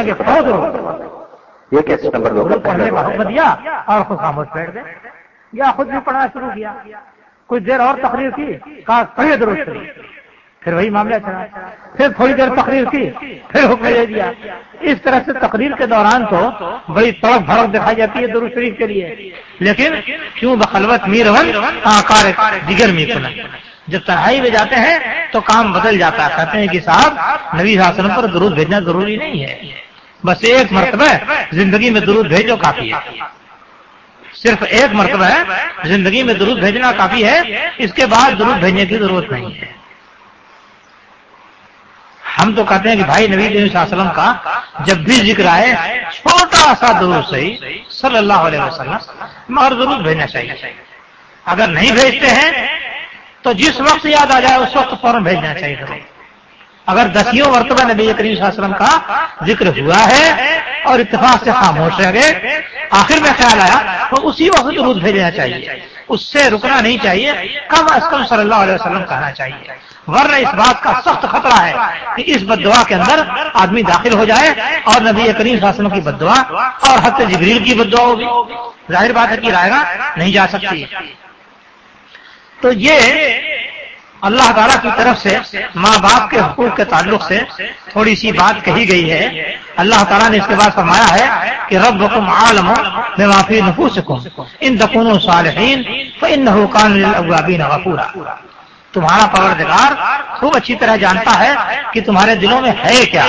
یہ کیسٹ نمبر 2 کا دیا اور خود خاموش بیٹھ گئے یا خود بھی پڑھنا شروع کیا. کچھ دیر اور تقریر کی، کہا پڑھیے درود شریف، پھر وہی معاملہ چلا. پھر تھوڑی دیر تقریر کی، پھر حکم دے دیا. اس طرح سے تقریر کے دوران تو بڑی تڑپ بھڑک دکھائی جاتی ہے درود شریف کے لیے، لیکن کیوں بخلوت میرون آکار دیگر می کن، جب تنہائی میں جاتے ہیں تو کام بدل جاتا ہے. کہتے ہیں کہ صاحب نبی صلی اللہ علیہ وسلم پر درود بھیجنا ضروری نہیں ہے، بس ایک مرتبہ زندگی میں درود بھیجو کافی ہے. صرف ایک مرتبہ ہے زندگی میں درود بھیجنا کافی ہے، اس کے بعد درود بھیجنے کی ضرورت نہیں ہے. ہم تو کہتے ہیں کہ بھائی نبی صلی اللہ علیہ وسلم کا جب بھی ذکر آئے چھوٹا سا درود صحیح صلی اللہ علیہ وسلم مگر درود بھیجنا چاہیے. اگر نہیں بھیجتے ہیں تو جس وقت یاد آ جائے اس وقت فوراً بھیجنا چاہیے. اگر 10 مرتبہ نبی کریم صلی اللہ علیہ وسلم کا ذکر ہوا ہے اور اتفاق سے خاموش رہ گئے، آخر میں خیال آیا تو اسی وقت درود بھیجنا چاہیے، اس سے رکنا نہیں چاہیے، کم از کم صلی اللہ علیہ وسلم کہنا چاہیے. ورنہ اس بات کا سخت خطرہ ہے کہ اس بد دعا کے اندر آدمی داخل ہو جائے اور نبی کریم صلی اللہ علیہ وسلم کی بد دعا اور حضرت جبریل کی بد دعا ہوگی. ظاہر بات ہے کہ رائے نہیں جا سکتی. تو یہ اللہ تعالیٰ کی طرف سے ماں باپ کے حقوق کے تعلق سے تھوڑی سی بات کہی گئی ہے. اللہ تعالیٰ نے اس کے بعد فرمایا ہے کہ ربکم عالم بما فی نفوسکم ان تکونوا صالحین فانہ کان للأوابین غفورا. تمہارا پروردگار خوب اچھی طرح جانتا ہے کہ تمہارے دلوں میں ہے کیا.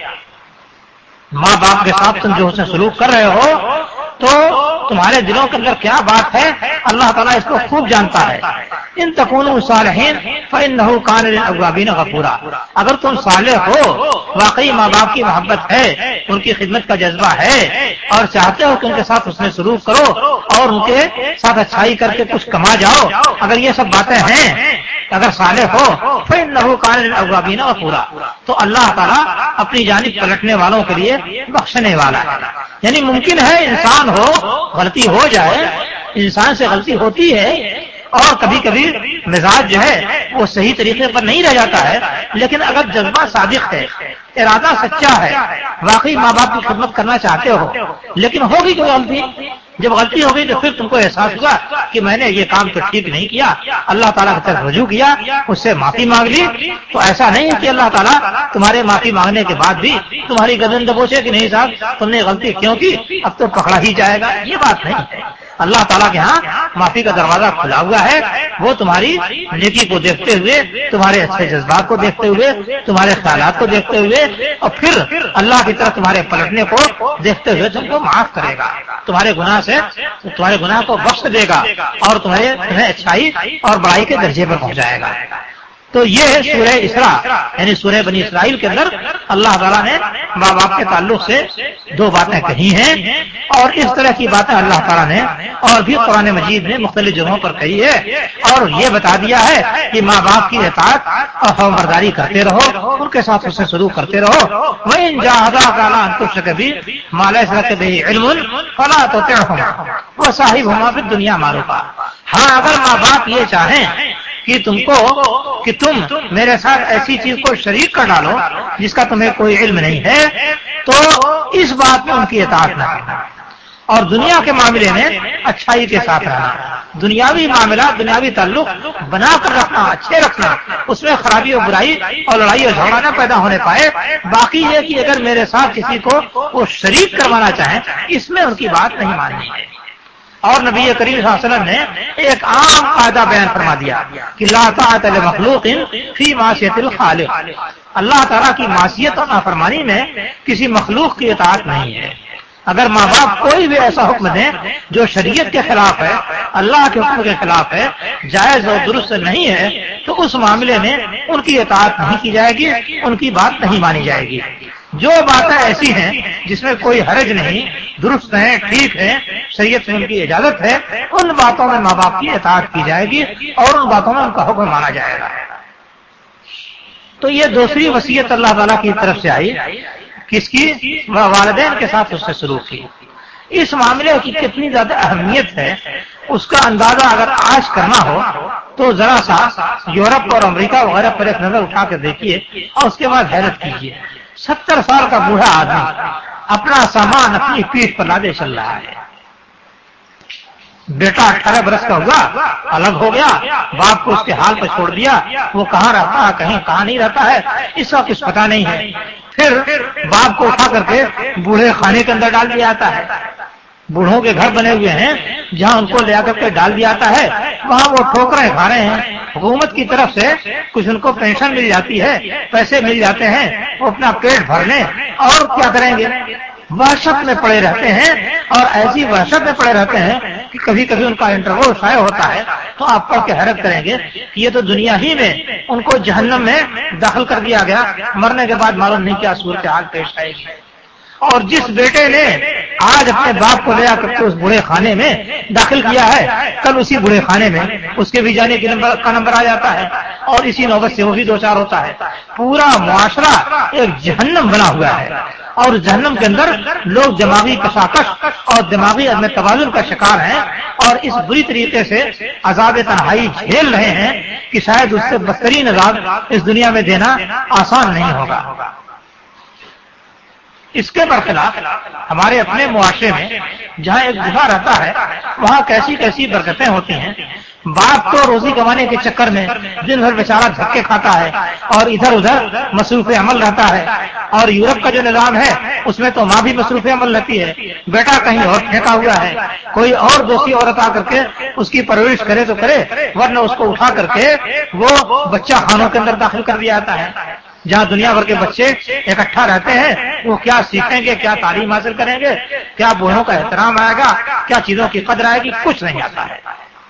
ماں باپ کے ساتھ تم جو اس سے سلوک کر رہے ہو تو تمہارے دلوں کے اندر کیا بات ہے اللہ تعالیٰ اس کو خوب جانتا ہے. ان تکونوا صالحین فانہ کان للأوابین غفورا. اگر تم صالح ہو، واقعی ماں باپ کی محبت ہے، ان کی خدمت کا جذبہ ہے اور چاہتے ہو کہ ان کے ساتھ حسن سلوک کرو اور ان کے ساتھ اچھائی کر کے کچھ کما جاؤ، اگر یہ سب باتیں ہیں، اگر صالح ہو فانہ کان للأوابین غفورا، تو اللہ تعالیٰ اپنی جانب پلٹنے والوں کے لیے بخشنے والا ہے. یعنی ممکن ہے انسان ہو، غلطی ہو جائے، انسان سے غلطی ہوتی ہے اور کبھی کبھی مزاج جو ہے وہ صحیح طریقے پر نہیں رہ جاتا ہے، لیکن اگر جذبہ صادق ہے، ارادہ سچا ہے، واقعی ماں باپ کی خدمت کرنا چاہتے ہو، لیکن ہوگی کوئی غلطی. جب غلطی ہو گئی تو پھر تم کو احساس ہوا کہ میں نے یہ کام تو ٹھیک نہیں کیا، اللہ تعالیٰ کی طرف رجوع کیا، اس سے معافی مانگ لی. تو ایسا نہیں ہے کہ اللہ تعالیٰ تمہارے معافی مانگنے کے بعد بھی تمہاری گردن دبوچے کہ نہیں صاحب تم نے غلطی کیوں کی، اب تو پکڑا ہی جائے گا. یہ بات نہیں ہے. اللہ تعالیٰ کے ہاں معافی کا دروازہ کھلا ہوا ہے. وہ تمہاری نیکی کو دیکھتے ہوئے، تمہارے اچھے جذبات کو دیکھتے ہوئے، تمہارے خیالات کو دیکھتے ہوئے اور پھر اللہ کی طرف تمہارے پلٹنے کو دیکھتے ہوئے تم کو معاف کرے گا، تمہارے گناہ کو بخش دے گا اور تمہیں اچھائی اور بڑائی کے درجے پر پہنچائے گا. تو یہ ہے سورہ اسراء، یعنی سورہ بنی اسرائیل کے اندر اللہ تعالیٰ نے ماں باپ کے تعلق سے 2 باتیں کہی ہیں، اور اس طرح کی باتیں اللہ تعالیٰ نے اور بھی قرآن مجید میں مختلف جگہوں پر کہی ہے، اور یہ بتا دیا ہے کہ ماں باپ کی اطاعت اور فرمانبرداری کرتے رہو، ان کے ساتھ اس سے سلوک کرتے رہو. وَإِن جَاهَدَاكَ عَلَىٰ أَن تُشْرِكَ بِي مَا لَيْسَ لَكَ بِهِ عِلْمٌ فَلَا تُطِعْهُمَا وَصَاحِبْهُمَا فِي الدُّنْيَا مَعْرُوفًا. ہاں اگر ماں باپ یہ چاہیں کہ تم میرے ساتھ ایسی چیز کو شریک کر ڈالو جس کا تمہیں کوئی علم نہیں ہے، تو اس بات میں ان کی اطاعت نہ کرنا، اور دنیا کے معاملے میں اچھائی کے ساتھ رہنا، دنیاوی معاملات، دنیاوی تعلق بنا کر رکھنا، اچھے رکھنا، اس میں خرابی اور برائی اور لڑائی اور جھگڑا نہ پیدا ہونے پائے۔ باقی یہ کہ اگر میرے ساتھ کسی کو وہ شریک کروانا چاہیں، اس میں ان کی بات نہیں ماننی ہے۔ اور نبی کریم صلی اللہ علیہ وسلم نے ایک عام قاعدہ بیان فرما دیا کہ لا طاعت لمخلوق فی معصیت الخالق، اللہ تعالیٰ کی معصیت اور نافرمانی میں کسی مخلوق کی اطاعت نہیں ہے۔ اگر ماں باپ کوئی بھی ایسا حکم دیں جو شریعت کے خلاف ہے، اللہ کے حکم کے خلاف ہے، جائز اور درست نہیں ہے، تو اس معاملے میں ان کی اطاعت نہیں کی جائے گی، ان کی بات نہیں مانی جائے گی۔ جو باتیں ایسی ہیں جس میں کوئی حرج نہیں، درست ہیں، ٹھیک ہے، شریعت میں ان کی اجازت ہے، ان باتوں میں ماں باپ کی اطاعت کی جائے گی اور ان باتوں میں ان کا حکم مانا جائے گا۔ تو یہ دوسری وصیت اللہ تعالیٰ کی طرف سے آئی، کس کی؟ والدین کے ساتھ اس سے سلوک کی۔ اس معاملے کی کتنی زیادہ اہمیت ہے اس کا اندازہ اگر آج کرنا ہو تو ذرا سا یورپ اور امریکہ وغیرہ پر ایک نظر اٹھا کر دیکھیے اور اس کے بعد حیرت کیجیے۔ 70 سال کا بوڑھا آدمی اپنا سامان اپنی پیٹھ پر لادے چل رہا ہے، بیٹا 18 برس کا ہوا، الگ ہو گیا، باپ کو اس کے حال پر چھوڑ دیا، وہ کہاں رہتا ہے، کہاں نہیں رہتا ہے، اس کا کچھ پتا نہیں ہے۔ پھر باپ کو اٹھا کر کے بوڑھے خانے کے اندر ڈال دیا جاتا ہے۔ بوڑھوں کے گھر بنے ہوئے ہیں جہاں ان کو لے آ کر کے ڈال دیا جاتا ہے، وہاں وہ ٹھوکریں کھا رہے ہیں۔ حکومت کی طرف سے کچھ ان کو پینشن مل جاتی ہے، پیسے مل جاتے ہیں، وہ اپنا پیٹ بھر لیں اور کیا کریں گے؟ وحشت میں پڑے رہتے ہیں، اور ایسی وحشت میں پڑے رہتے ہیں کہ کبھی کبھی ان کا انٹرویو شائع ہوتا ہے تو آپ پڑھ کے حیرت کریں گے کہ یہ تو دنیا ہی میں ان کو جہنم میں داخل کر دیا گیا، مرنے کے بعد معلوم نہیں کیا صورتحال پیش آئے گی۔ اور جس بیٹے نے آج اپنے باپ کو لے آ کر کے اس بوڑھے خانے میں داخل کیا ہے، کل اسی بوڑھے خانے میں اس کے بھی جانے کا نمبر آ جاتا ہے، اور اسی نوبت سے وہ بھی 2-4 ہوتا ہے۔ پورا معاشرہ ایک جہنم بنا ہوا ہے، اور جہنم کے اندر لوگ دماغی کشاکش اور دماغی عدم توازن کا شکار ہیں، اور اس بری طریقے سے عذاب تنہائی جھیل رہے ہیں کہ شاید اس سے بدترین عذاب اس دنیا میں دینا آسان نہیں ہوگا۔ اس کے برخلاف ہمارے اپنے معاشرے میں جہاں ایک بوڑھا رہتا ہے وہاں کیسی کیسی برکتیں ہوتی ہیں۔ باپ تو روزی کمانے کے چکر میں دن بھر بیچارہ دھکے کھاتا ہے اور ادھر ادھر مصروف عمل رہتا ہے، اور یورپ کا جو نظام ہے اس میں تو ماں بھی مصروف عمل رہتی ہے، بیٹا کہیں اور پھینکا ہوا ہے، کوئی اور دوسری عورت آ کر کے اس کی پرورش کرے تو کرے، ورنہ اس کو اٹھا کر کے وہ بچہ خانوں کے اندر داخل کر دیا جاتا ہے جہاں دنیا بھر کے بچے اکٹھا رہتے ہیں۔ وہ کیا سیکھیں گے، کیا تعلیم حاصل کریں گے، کیا بوڑھوں کا احترام آئے گا، کیا چیزوں کی قدر آئے گی، کچھ نہیں آتا ہے۔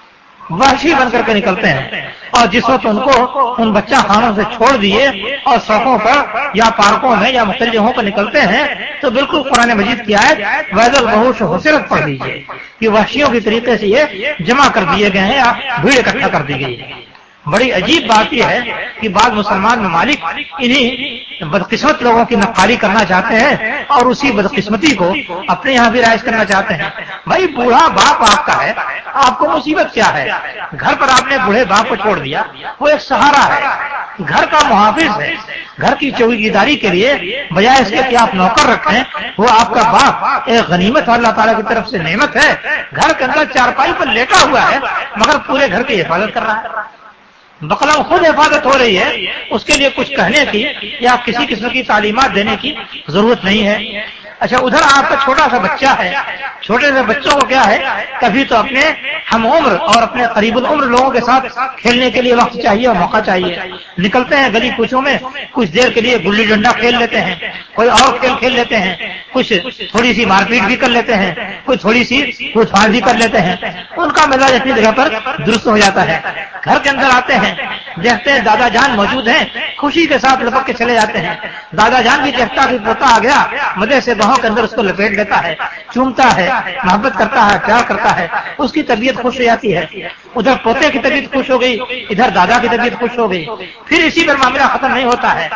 وحشی بن کر کے نکلتے ہیں، اور جس وقت ان کو ان بچہ خانوں سے چھوڑ دیے اور سڑکوں پر یا پارکوں میں یا مختلف جگہوں پر نکلتے ہیں تو بالکل قرآن مجید کی آیت وَإِذَا الْوُحُوشُ حُشِرَتْ پڑھ لیجیے کہ وحشیوں کی طریقے سے یہ جمع کر دیے گئے ہیں یا بھیڑ اکٹھا کر دی گئی ہے۔ بڑی عجیب بات یہ ہے کہ بعض مسلمان ممالک انہی بدقسمت لوگوں کی نقالی کرنا چاہتے ہیں اور اسی بدقسمتی کو اپنے یہاں بھی رائج کرنا چاہتے ہیں۔ بھائی بوڑھا باپ آپ کا ہے، آپ کو مصیبت کیا ہے؟ گھر پر آپ نے بوڑھے باپ کو چھوڑ دیا، وہ ایک سہارا ہے، گھر کا محافظ ہے، گھر کی چوکیداری کے لیے بجائے اس کے کہ آپ نوکر رکھیں، وہ آپ کا باپ ایک غنیمت اللہ تعالیٰ کی طرف سے نعمت ہے۔ گھر کے اندر چارپائی پر لیٹا ہوا ہے مگر پورے گھر کی حفاظت کر رہا ہے۔ بقلم خود حفاظت ہو رہی ہے، اس کے لیے کچھ کہنے کی یا کسی قسم کی تعلیمات دینے کی ضرورت نہیں ہے۔ اچھا ادھر آپ کا چھوٹا سا بچہ ہے، چھوٹے سے بچوں کو کیا ہے، کبھی تو اپنے ہم عمر اور اپنے قریب العمر لوگوں کے ساتھ کھیلنے کے لیے وقت چاہیے اور موقع چاہیے۔ نکلتے ہیں گلی کوچوں میں، کچھ دیر کے لیے گلی ڈنڈا کھیل لیتے ہیں، کوئی اور کھیل کھیل لیتے ہیں، کچھ تھوڑی سی مار پیٹ بھی کر لیتے ہیں، کچھ تھوڑی سی کچھ پھاڑ بھی کر لیتے ہیں، ان کا مزاج اپنی جگہ پر درست ہو جاتا ہے۔ گھر کے اندر آتے ہیں، دیکھتے ہیں دادا جان موجود ہیں، خوشی کے ساتھ لپک کے چلے جاتے ہیں۔ دادا جان بھی دیکھتا کہ پوتا آ گیا، مزے سے باہوں کے اندر اس کو لپیٹ لیتا ہے، چومتا ہے، محبت کرتا ہے، پیار کرتا ہے، اس کی طبیعت خوش ہو جاتی ہے۔ ادھر پوتے کی طبیعت خوش ہو گئی، ادھر دادا کی طبیعت خوش ہو گئی، پھر اسی پر معاملہ ختم نہیں ہوتا ہے۔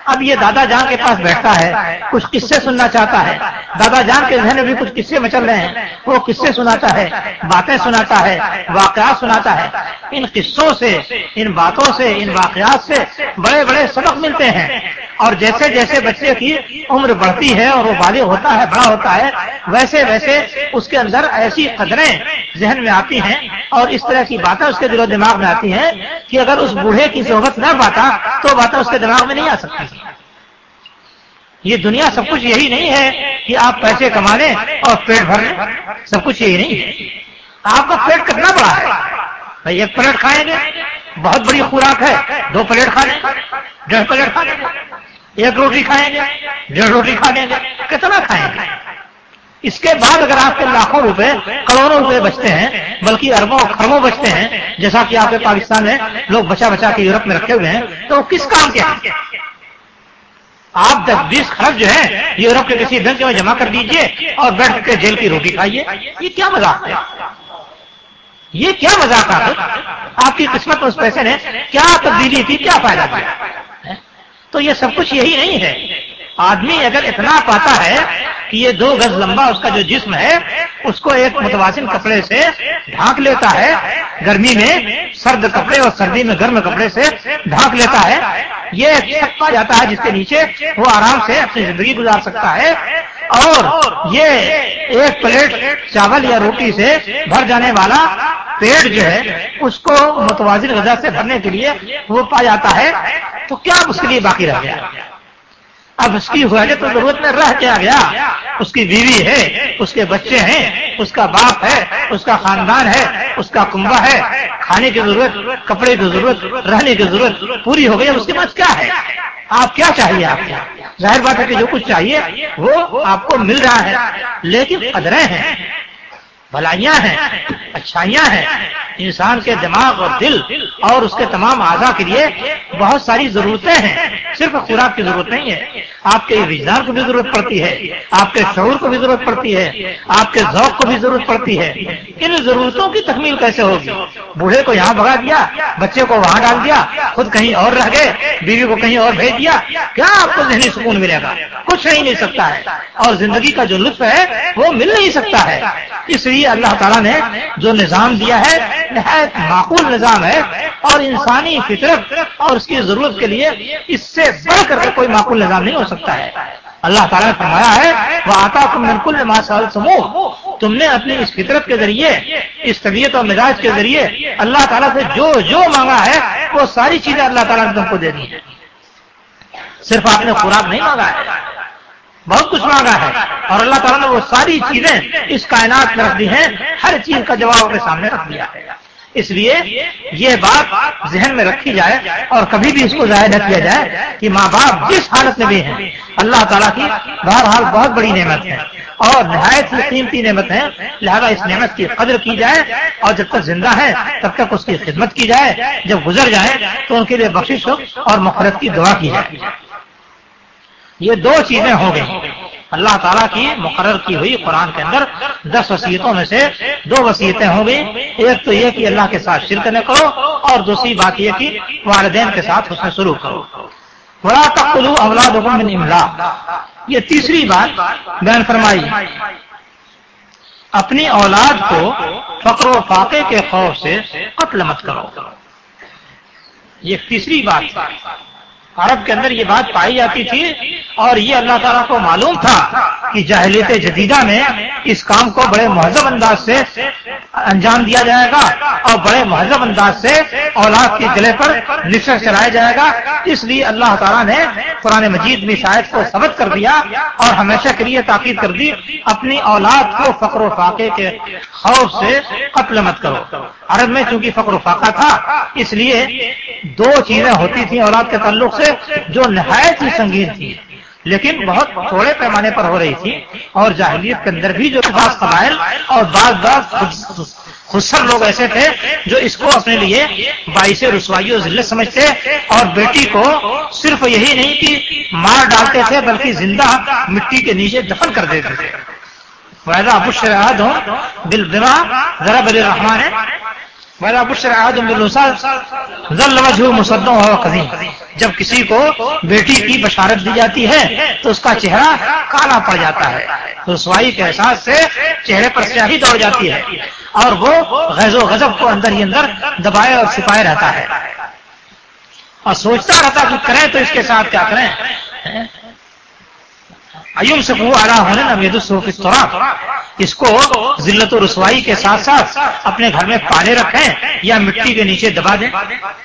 اب یہ دادا جان کے پاس بیٹھتا ہے، کچھ قصے سننا چاہتا ہے، دادا جان کے ذہن میں بھی کچھ قصے مچل رہے ہیں، وہ قصے سناتا ہے، باتیں سناتا ہے، واقعات سناتا ہے. ان قصوں سے، ان باتوں سے، ان واقعات سے بڑے بڑے سبق ملتے ہیں. اور جیسے جیسے بچے کی عمر بڑھتی ہے اور وہ بالغ ہوتا ہے، بڑا ہوتا ہے، ویسے ویسے اس کے اندر ایسی قدریں ذہن میں آتی ہیں اور اس طرح کی باتیں اس کے دل و دماغ میں آتی ہیں کہ اگر اس بوڑھے کی صحبت نہ پاتا تو باتیں اس کے دماغ میں نہیں آ سکتی. یہ دنیا سب کچھ یہی نہیں ہے کہ آپ پیسے کما لیں اور پیٹ بھر لیں، سب کچھ یہی نہیں ہے. آپ کا پیٹ کتنا بڑا ہے؟ بھائی ایک پلیٹ کھائیں گے بہت بڑی خوراک ہے، 2 پلیٹ کھا لیں گے، 1.5 پلیٹ کھا لیں گے، 1 روٹی کھائیں گے، 1.5 روٹی کھا لیں گے، کتنا کھائیں گے؟ اس کے بعد اگر آپ کے لاکھوں روپے، کروڑوں روپے بچتے ہیں، بلکہ اربوں خربوں بچتے ہیں، جیسا کہ آپ کے پاکستان میں لوگ بچا بچا کے یورپ میں رکھے ہوئے ہیں، تو کس کام کے ہیں؟ آپ 10-20 خرب جو ہے یورپ کے کسی بینک میں جمع کر دیجئے اور بیٹھ کے جیل کی روٹی کھائیے. یہ کیا مذاق ہے؟ یہ کیا مذاق ہے؟ آپ کی قسمت میں اس پیسے نے کیا تبدیلی کی، کیا فائدہ دیا؟ تو یہ سب کچھ یہی نہیں ہے. آدمی اگر اتنا پاتا ہے کہ یہ 2 گز لمبا اس کا جو جسم ہے اس کو ایک متوازن کپڑے سے ڈھانک لیتا ہے، گرمی میں سرد کپڑے اور سردی میں گرم کپڑے سے ڈھانک لیتا ہے، یہ چھت پا جاتا ہے جس کے نیچے وہ آرام سے اپنی زندگی گزار سکتا ہے. اور یہ 1 پلیٹ چاول یا روٹی سے بھر جانے والا پیٹ جو ہے اس کو متوازن غذا سے بھرنے کے لیے وہ پا جاتا ہے. تو کیا اس کے لیے باقی رہ گیا؟ اب اس کی حاجت تو ضرورت میں رہ کیا گیا؟ اس کی بیوی ہے، اس کے بچے ہیں، اس کا باپ ہے، اس کا خاندان ہے، اس کا کنبہ ہے، کھانے کی ضرورت، کپڑے کی ضرورت، رہنے کی ضرورت پوری ہو گئی. اب اس کے پاس کیا ہے؟ آپ کیا چاہیے؟ آپ کیا؟ ظاہر بات ہے کہ جو کچھ چاہیے وہ آپ کو مل رہا ہے، لیکن قدریں ہیں، بھلائیاں ہیں، اچھائیاں ہیں. انسان کے دماغ اور دل اور اس کے تمام اعضاء کے لیے بہت ساری ضرورتیں ہیں. صرف خوراک کی ضرورت نہیں ہے، آپ کے وجدان کو بھی ضرورت پڑتی ہے، آپ کے شعور کو بھی ضرورت پڑتی ہے، آپ کے ذوق کو بھی ضرورت پڑتی ہے. ان ضرورتوں کی تکمیل کیسے ہوگی؟ بوڑھے کو یہاں بھگا دیا، بچے کو وہاں ڈال دیا، خود کہیں اور رہ گئے، بیوی کو کہیں اور بھیج دیا، کیا آپ کو ذہنی سکون ملے گا؟ کچھ نہیں مل سکتا ہے. اور زندگی کا جو لطف ہے وہ مل نہیں سکتا ہے. اس لیے اللہ تعالیٰ نے جو نظام دیا ہے نہایت معقول نظام ہے، اور انسانی فطرت اور اس کی ضرورت کے لیے اس سے بڑھ کر کے کوئی معقول نظام نہیں ہو سکتا ہے. اللہ تعالیٰ نے فرمایا ہے وَآتَاكُم مِّن كُلِّ مَا سَأَلْتُمُوهُ، تم نے اپنی اس فطرت کے ذریعے، اس طبیعت اور مزاج کے ذریعے اللہ تعالیٰ سے جو جو مانگا ہے وہ ساری چیزیں اللہ تعالیٰ نے تم کو دے دی ہیں. صرف آپ نے خوراک نہیں مانگا ہے، بہت کچھ مانگا ہے، اور اللہ تعالیٰ نے وہ ساری چیزیں اس کائنات میں رکھ دی ہیں، ہر چیز کا جواب اپنے سامنے رکھ دیا ہے. اس لیے یہ بات ذہن میں رکھی جائے اور کبھی بھی اس کو ظاہر نہ کیا جائے کہ ماں باپ جس حالت میں بھی ہیں اللہ تعالیٰ کی بہرحال بہت بڑی نعمت ہے اور نہایت ہی قیمتی نعمت ہے. لہذا اس نعمت کی قدر کی جائے اور جب تک زندہ ہے تب تک اس کی خدمت کی جائے، جب گزر جائے تو ان کے لیے بخشش اور مغفرت کی دعا کی جائے. یہ 2 چیزیں ہو گئی اللہ تعالیٰ کی مقرر کی ہوئی قرآن کے اندر 10 وصیتوں میں سے 2 وصیتیں ہو گئی. ایک تو یہ کہ اللہ کے ساتھ شرک نہ کرو، اور دوسری بات یہ کہ والدین کے ساتھ حسن سلوک کرو. وَلَا تَقْتُلُوا أَوْلَادَكُم مِّنْ إِمْلَاقٍ، یہ تیسری بات بیان فرمائی. اپنی اولاد کو فقر و فاقے کے خوف سے قتل مت کرو. یہ تیسری بات عرب کے اندر یہ بات پائی جاتی تھی، اور یہ اللہ تعالیٰ کو معلوم تھا کہ جاہلیت جدیدہ میں اس کام کو بڑے مہذب انداز سے انجام دیا جائے گا اور بڑے مہذب انداز سے اولاد کے گلے پر نشر چلایا جائے گا. اس لیے اللہ تعالیٰ نے قرآن مجید میں شاید کو ثبت کر دیا اور ہمیشہ کے لیے تاکید کر دی اپنی اولاد کو فقر و فاقے کے خوف سے قتل مت کرو. عرب میں چونکہ فقر و فاقہ تھا اس لیے 2 چیزیں ہوتی تھیں اولاد کے تعلق سے جو نہایت ہی سنگین تھی، لیکن بہت تھوڑے پیمانے پر ہو رہی تھی. اور جاہلیت کے اندر بھی جو بعض قبائل اور بعض خسر لوگ ایسے تھے جو اس کو اپنے لیے باعث رسوائی و ذلت سمجھتے، اور بیٹی کو صرف یہی نہیں کہ مار ڈالتے تھے بلکہ زندہ مٹی کے نیچے دفن کر دیتے تھے. وَإِذَا بُشِّرَ أَحَدُهُم بِالْبِمَا ضَرَبَ لِلرَّحْمَٰنِ وَإِذَا بُشِّرَ أَحَدُهُم بِالْأُنثَىٰ ظَلَّ وَجْهُهُ مُسْوَدًّا وَهُوَ كَظِيمٌ، جب کسی کو بیٹی کی بشارت دی جاتی ہے تو اس کا چہرہ کالا پڑ جاتا ہے، رسوائی کے احساس سے چہرے پر سیاہی دوڑ جاتی ہے اور وہ غیظ و غضب کو اندر ہی اندر دبائے اور چھپائے رہتا ہے اور سوچتا رہتا کہ کریں تو اس کے ساتھ کیا کریں. ایوم سے وہ اعلیٰ ہونے نہ میدوسوف اس طرح، اس کو ذلت و رسوائی کے ساتھ ساتھ اپنے گھر میں پالے رکھیں یا مٹی کے نیچے دبا دیں.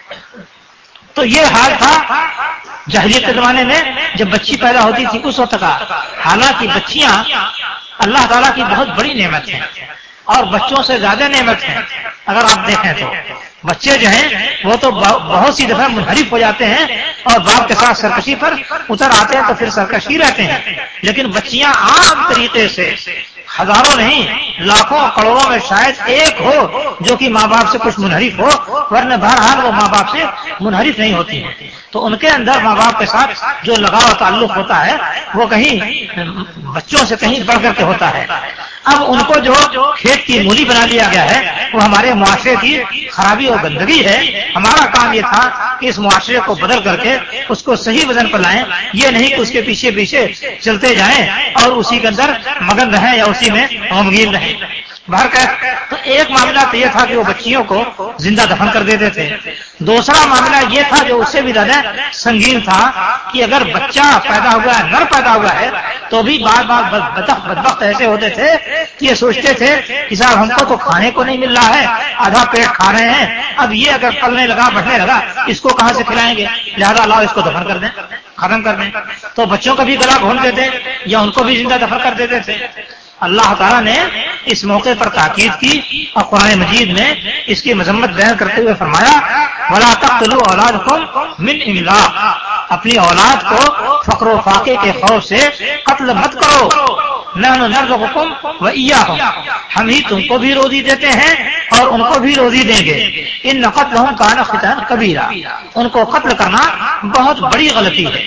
تو یہ حال تھا جاہلیت کے زمانے میں جب بچی پیدا ہوتی تھی اس وقت کا. حالانکہ بچیاں اللہ تعالیٰ کی بہت بڑی نعمت ہیں اور بچوں سے زیادہ نعمت ہیں. اگر آپ دیکھیں تو بچے جو ہیں وہ تو بہت سی دفعہ منحرف ہو جاتے ہیں اور باپ کے ساتھ سرکشی پر اتر آتے ہیں تو پھر سرکشی رہتے ہیں، لیکن بچیاں عام طریقے سے ہزاروں نہیں لاکھوں کروڑوں میں شاید ایک ہو جو کہ ماں باپ سے کچھ منحرف ہو، ورنہ بہرحال وہ ماں باپ سے منحرف نہیں ہوتی ہیں. تو ان کے اندر ماں باپ کے ساتھ جو لگاؤ تعلق ہوتا ہے وہ کہیں بچوں سے کہیں بڑھ کر کے ہوتا ہے. اب ان کو جو کھیت کی مولی بنا لیا گیا ہے وہ ہمارے معاشرے کی خرابی اور گندگی ہے. ہمارا کام یہ تھا کہ اس معاشرے کو بدل کر کے اس کو صحیح وزن پر لائیں، یہ نہیں کہ اس کے پیچھے پیچھے چلتے جائیں اور اسی کے اندر مگن رہیں یا اسی میں غمگین رہیں. تو ایک معاملہ تو یہ تھا کہ وہ بچیوں کو زندہ دفن کر دیتے تھے. دوسرا معاملہ یہ تھا جو اس سے بھی زیادہ سنگین تھا کہ اگر بچہ پیدا ہوا ہے، نر پیدا ہوا ہے، تو بھی بار بار بدبخت ایسے ہوتے تھے کہ یہ سوچتے تھے کہ صاحب ہم کو تو کھانے کو نہیں مل رہا ہے، آدھا پیٹ کھا رہے ہیں، اب یہ اگر پلنے لگا بڑھنے لگا اس کو کہاں سے کھلائیں گے، لہذا اللہ اس کو دفن کر دیں، ختم کر دیں. تو بچوں کا بھی گلا گھونٹ دیتے یا ان کو بھی زندہ دفن کر دیتے تھے. اللہ تعالیٰ نے اس موقع پر تاکید کی اور قرآن مجید نے اس کی مذمت بیان کرتے ہوئے فرمایا وَلَا تَقْتُلُوا أَوْلَادَكُمْ مِنْ إِمْلَاقٍ، اپنی اولاد کو فقر و فاقے کے خوف سے قتل مت کرو. نحن نرزقکم وإیاہم، ہم ہی تم کو بھی روزی دیتے ہیں اور ان کو بھی روزی دیں گے. ان قتلہم کان خطأ کبیرا، ان کو قتل کرنا بہت بڑی غلطی ہے.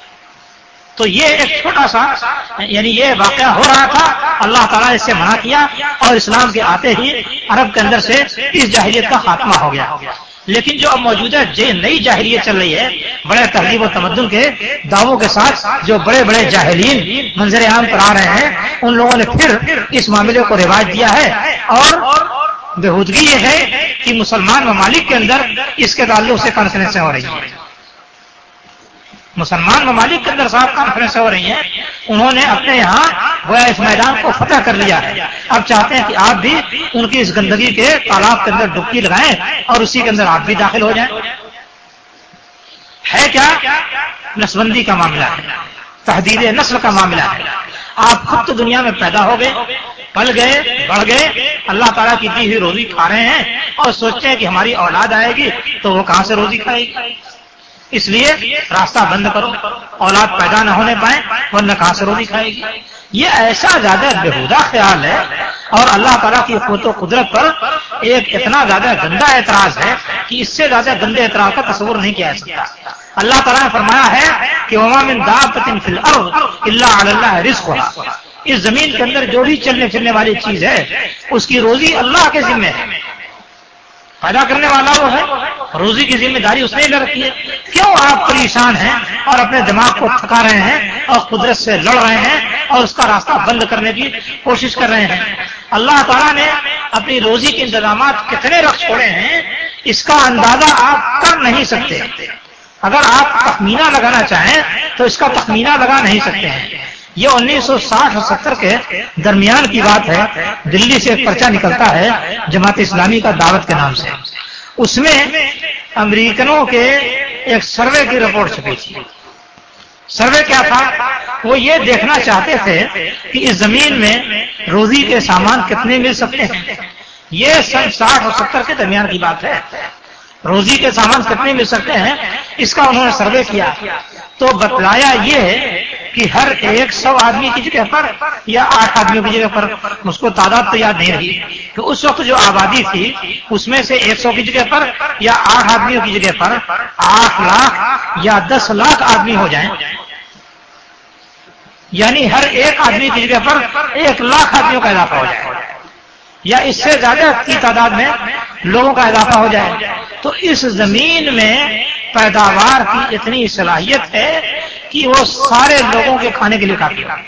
تو یہ ایک چھوٹا سا یعنی یہ واقعہ ہو رہا تھا، اللہ تعالیٰ نے اس سے منع کیا اور اسلام کے آتے ہی عرب کے اندر سے اس جاہلیت کا خاتمہ ہو گیا. لیکن جو اب موجودہ نئی جاہلیت چل رہی ہے بڑے تہذیب و تمدن کے دعووں کے ساتھ، جو بڑے بڑے جاہلین منظر عام پر آ رہے ہیں، ان لوگوں نے پھر اس معاملے کو رواج دیا ہے. اور بےہودگی یہ ہے کہ مسلمان ممالک کے اندر اس کے تعلق سے کانفرنسیں ہو رہی ہیں. مسلمان ممالک کے اندر صاحب کانفرنسیں ہو رہی ہیں. انہوں نے اپنے یہاں گویا اس میدان کو فتح کر لیا ہے. اب چاہتے ہیں کہ آپ بھی ان کی اس گندگی کے تالاب کے اندر ڈبکی لگائیں اور اسی کے اندر آپ بھی داخل ہو جائیں. ہے کیا؟ نسبندی کا معاملہ ہے، تحدید نسل کا معاملہ ہے. آپ خود تو دنیا میں پیدا ہو گئے، پل گئے، بڑھ گئے، اللہ تعالیٰ کی دی ہوئی روزی کھا رہے ہیں اور سوچتے ہیں کہ ہماری اولاد آئے گی تو وہ کہاں سے روزی کھائے گی. اس لیے راستہ بند کرو، اولاد پیدا نہ ہونے پائے ورنہ کہاں سے روزی کھائے گی. یہ ایسا زیادہ بےہودہ خیال ہے اور اللہ تعالیٰ کی قوت و قدرت پر ایک اتنا زیادہ گندا اعتراض ہے کہ اس سے زیادہ گندے اعتراض کا تصور نہیں کیا جا سکتا. اللہ تعالیٰ نے فرمایا ہے کہ وَمَا مِن دَابَّةٍ فِي الْأَرْضِ إِلَّا عَلَى اللَّهِ رِزْقُهَا، اس زمین کے اندر جو بھی چلنے پھرنے والی چیز ہے اس کی روزی اللہ کے ذمہ ہے. پیدا کرنے والا وہ ہے، روزی کی ذمہ داری اس نے لے رکھی ہے. کیوں آپ پریشان ہیں اور اپنے دماغ کو تھکا رہے ہیں اور قدرت سے لڑ رہے ہیں اور اس کا راستہ بند کرنے کی کوشش کر رہے ہیں؟ اللہ تعالیٰ نے اپنی روزی کے انتظامات کتنے رکھ چھوڑے ہیں اس کا اندازہ آپ کر نہیں سکتے. اگر آپ تخمینہ لگانا چاہیں تو اس کا تخمینہ لگا نہیں سکتے ہیں. یہ 1960 اور 70 کے درمیان کی بات ہے. دلی سے ایک پرچہ نکلتا ہے جماعت اسلامی کا دعوت کے نام سے. اس میں امریکنوں کے ایک سروے کی رپورٹ چھپی تھی. سروے کیا تھا؟ وہ یہ دیکھنا چاہتے تھے کہ اس زمین میں روزی کے سامان کتنے مل سکتے ہیں. یہ سن 60 اور 70 کے درمیان کی بات ہے. روزی کے سامان کتنے مل سکتے ہیں اس کا انہوں نے سروے کیا تو بتلایا یہ کہ ہر 100 آدمی کی جگہ پر یا 8 آدمیوں کی جگہ پر، اس کو تعداد تو یاد نہیں رہی کہ اس وقت جو آبادی تھی اس میں سے 100 کی جگہ پر یا 8 آدمیوں کی جگہ پر 8 لاکھ یا 10 لاکھ آدمی ہو جائیں، یعنی ہر ایک آدمی کی جگہ پر 1 لاکھ آدمیوں کا اضافہ ہو جائے. یا اس سے زیادہ کی تعداد میں لوگوں کا اضافہ ہو جائے تو اس زمین میں پیداوار کی اتنی صلاحیت ہے کہ وہ سارے لوگوں کے کھانے کے لیے کافی ہو.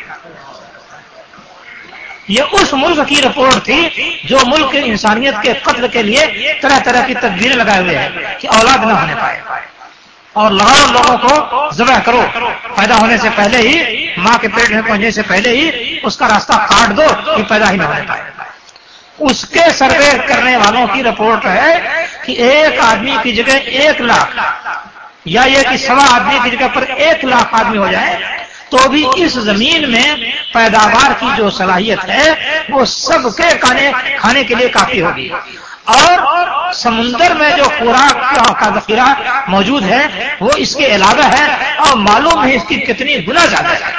یہ اس ملک کی رپورٹ تھی جو ملک انسانیت کے قتل کے لیے طرح طرح کی تدبیریں لگائے ہوئے ہیں کہ اولاد نہ ہونے پائے اور لگاؤ لوگوں کو ذبح کرو پیدا ہونے سے پہلے ہی ماں کے پیٹ میں پہنچنے سے پہلے ہی اس کا راستہ کاٹ دو کہ پیدا ہی نہ ہونے پائے. اس کے سروے کرنے والوں کی رپورٹ ہے کہ ایک آدمی کی جگہ 1 لاکھ یا یہ کہ 1.25 آدمی کی جگہ پر 1 لاکھ آدمی ہو جائے تو بھی اس زمین میں پیداوار کی جو صلاحیت ہے وہ سب کے کھانے کے لیے کافی ہوگی. اور سمندر میں جو خوراک کا ذخیرہ موجود ہے وہ اس کے علاوہ ہے اور معلوم ہے اس کی کتنی گنا زیادہ ہے.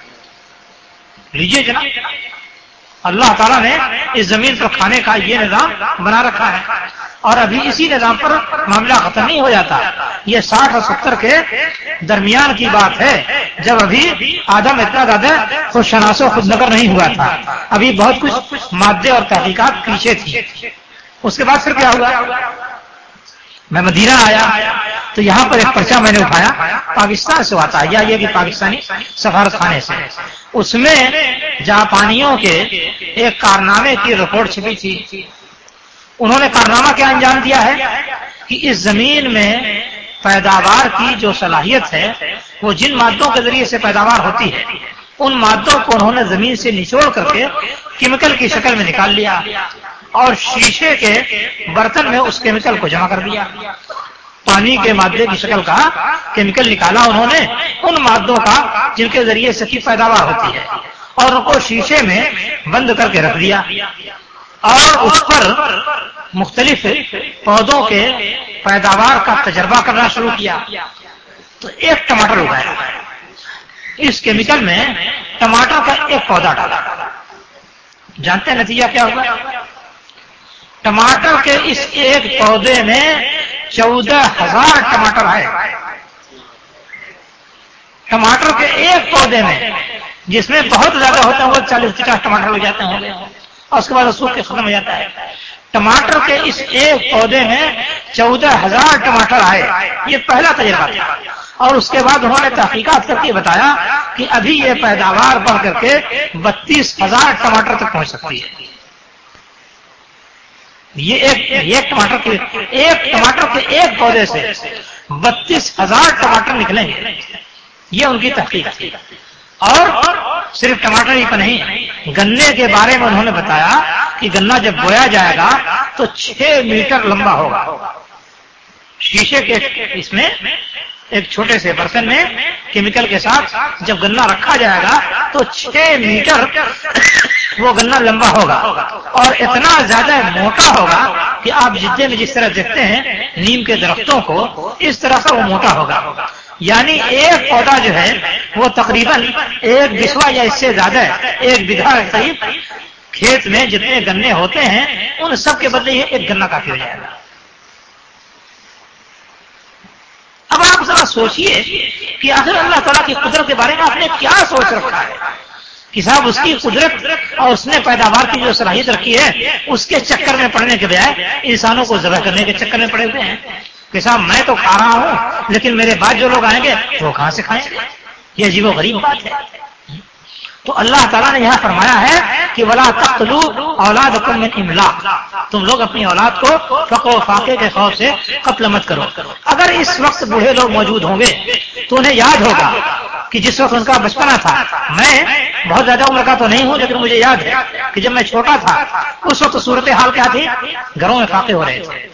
لیجیے جناب اللہ تعالیٰ نے اس زمین پر کھانے کا یہ نظام بنا رکھا ہے اور ابھی اسی نظام پر معاملہ ختم نہیں ہو جاتا. یہ 60 اور 70 کے درمیان کی بات ہے جب ابھی آدم اتنا زیادہ خود شناس و خود نگر نہیں ہوا تھا. ابھی بہت کچھ مادے اور تحقیقات پیچھے تھی. اس کے بعد پھر کیا ہوا؟ میں مدینہ آیا تو یہاں پر ایک پرچہ میں نے اٹھایا پاکستان سے آتا ہے یا یہ کہ پاکستانی سفارت خانے سے. اس میں جاپانیوں کے ایک کارنامے کی رپورٹ چھپی تھی. انہوں نے کارنامہ کیا انجام دیا ہے کہ اس زمین میں پیداوار کی جو صلاحیت ہے وہ جن مادوں کے ذریعے سے پیداوار ہوتی ہے ان مادوں کو انہوں نے زمین سے نچوڑ کر کے کیمیکل کی شکل میں نکال لیا اور شیشے کے برتن میں اس کیمیکل کو جمع کر دیا. پانی کے مادے کی شکل کا کیمیکل نکالا انہوں نے ان مادوں کا جن کے ذریعے سے کی پیداوار ہوتی ہے اور ان کو شیشے میں بند کر کے رکھ دیا اور اس پر مختلف پودوں کے پیداوار کا تجربہ کرنا شروع کیا. تو ایک ٹماٹر اگایا, اس کیمیکل میں ٹماٹر کا ایک پودا ڈالا. جانتے ہیں نتیجہ کیا ہوا؟ ٹماٹر کے اس ایک پودے میں 14,000 ٹماٹر آئے. ٹماٹر کے ایک پودے میں جس میں بہت زیادہ ہوتا ہے وہ 40-50 ٹماٹر لگ جاتے ہیں اور اس کے بعد سوکھ کے ختم ہو جاتا ہے. ٹماٹر کے اس ایک پودے میں 14,000 ٹماٹر آئے. یہ پہلا تجربہ تھا اور اس کے بعد انہوں نے تحقیقات کر کے بتایا کہ ابھی یہ پیداوار بڑھ کر کے 32,000 ٹماٹر تک پہنچ سکتی ہے. یہ ایک ٹماٹر کے ایک پودے سے 32,000 ٹماٹر نکلیں گے. یہ ان کی تحقیق تھی. اور صرف ٹماٹر ہی کا نہیں, گنے کے بارے میں انہوں نے بتایا کہ گنا جب بویا جائے گا تو 6 میٹر لمبا ہوگا. شیشے کے اس میں ایک چھوٹے سے برتن میں کیمیکل کے ساتھ جب گنا رکھا جائے گا تو 6 میٹر وہ گنا لمبا ہوگا اور اتنا زیادہ موٹا ہوگا کہ آپ جدے میں جس طرح دیکھتے ہیں نیم کے درختوں کو اس طرح سے وہ موٹا ہوگا. یعنی ایک پودا جو ہے وہ تقریباً 1 بسوا یا اس سے زیادہ 1 بیگھا قریب کھیت میں جتنے گنے ہوتے ہیں ان سب کے بدلے یہ ایک گنا کافی ہو جائے گا. اب آپ ذرا سوچئے کہ آخر اللہ تعالیٰ کی قدرت کے بارے میں آپ نے کیا سوچ رکھا ہے کہ صاحب اس کی قدرت اور اس نے پیداوار کی جو صلاحیت رکھی ہے اس کے چکر میں پڑنے کے بجائے انسانوں کو ذبح کرنے کے چکر میں پڑے ہوئے ہیں کہ صاحب میں تو کھا رہا ہوں لیکن میرے بعد جو لوگ آئیں گے وہ کہاں سے کھائیں گے. یہ عجیب و غریب بات ہے. تو اللہ تعالیٰ نے یہاں فرمایا ہے کہ وَلَا تَقْتُلُوا أَوْلَادَكُم مِّنْ إِمْلَاقٍ, تم لوگ اپنی اولاد کو فقر و فاقے کے خوف سے قتل مت کرو. اگر اس وقت بوڑھے لوگ موجود ہوں گے تو انہیں یاد ہوگا کہ جس وقت ان کا بچپنا تھا, میں بہت زیادہ عمر کا تو نہیں ہوں لیکن مجھے یاد ہے کہ جب میں چھوٹا تھا اس وقت صورتحال کیا تھی, گھروں میں فاقے ہو رہے تھے.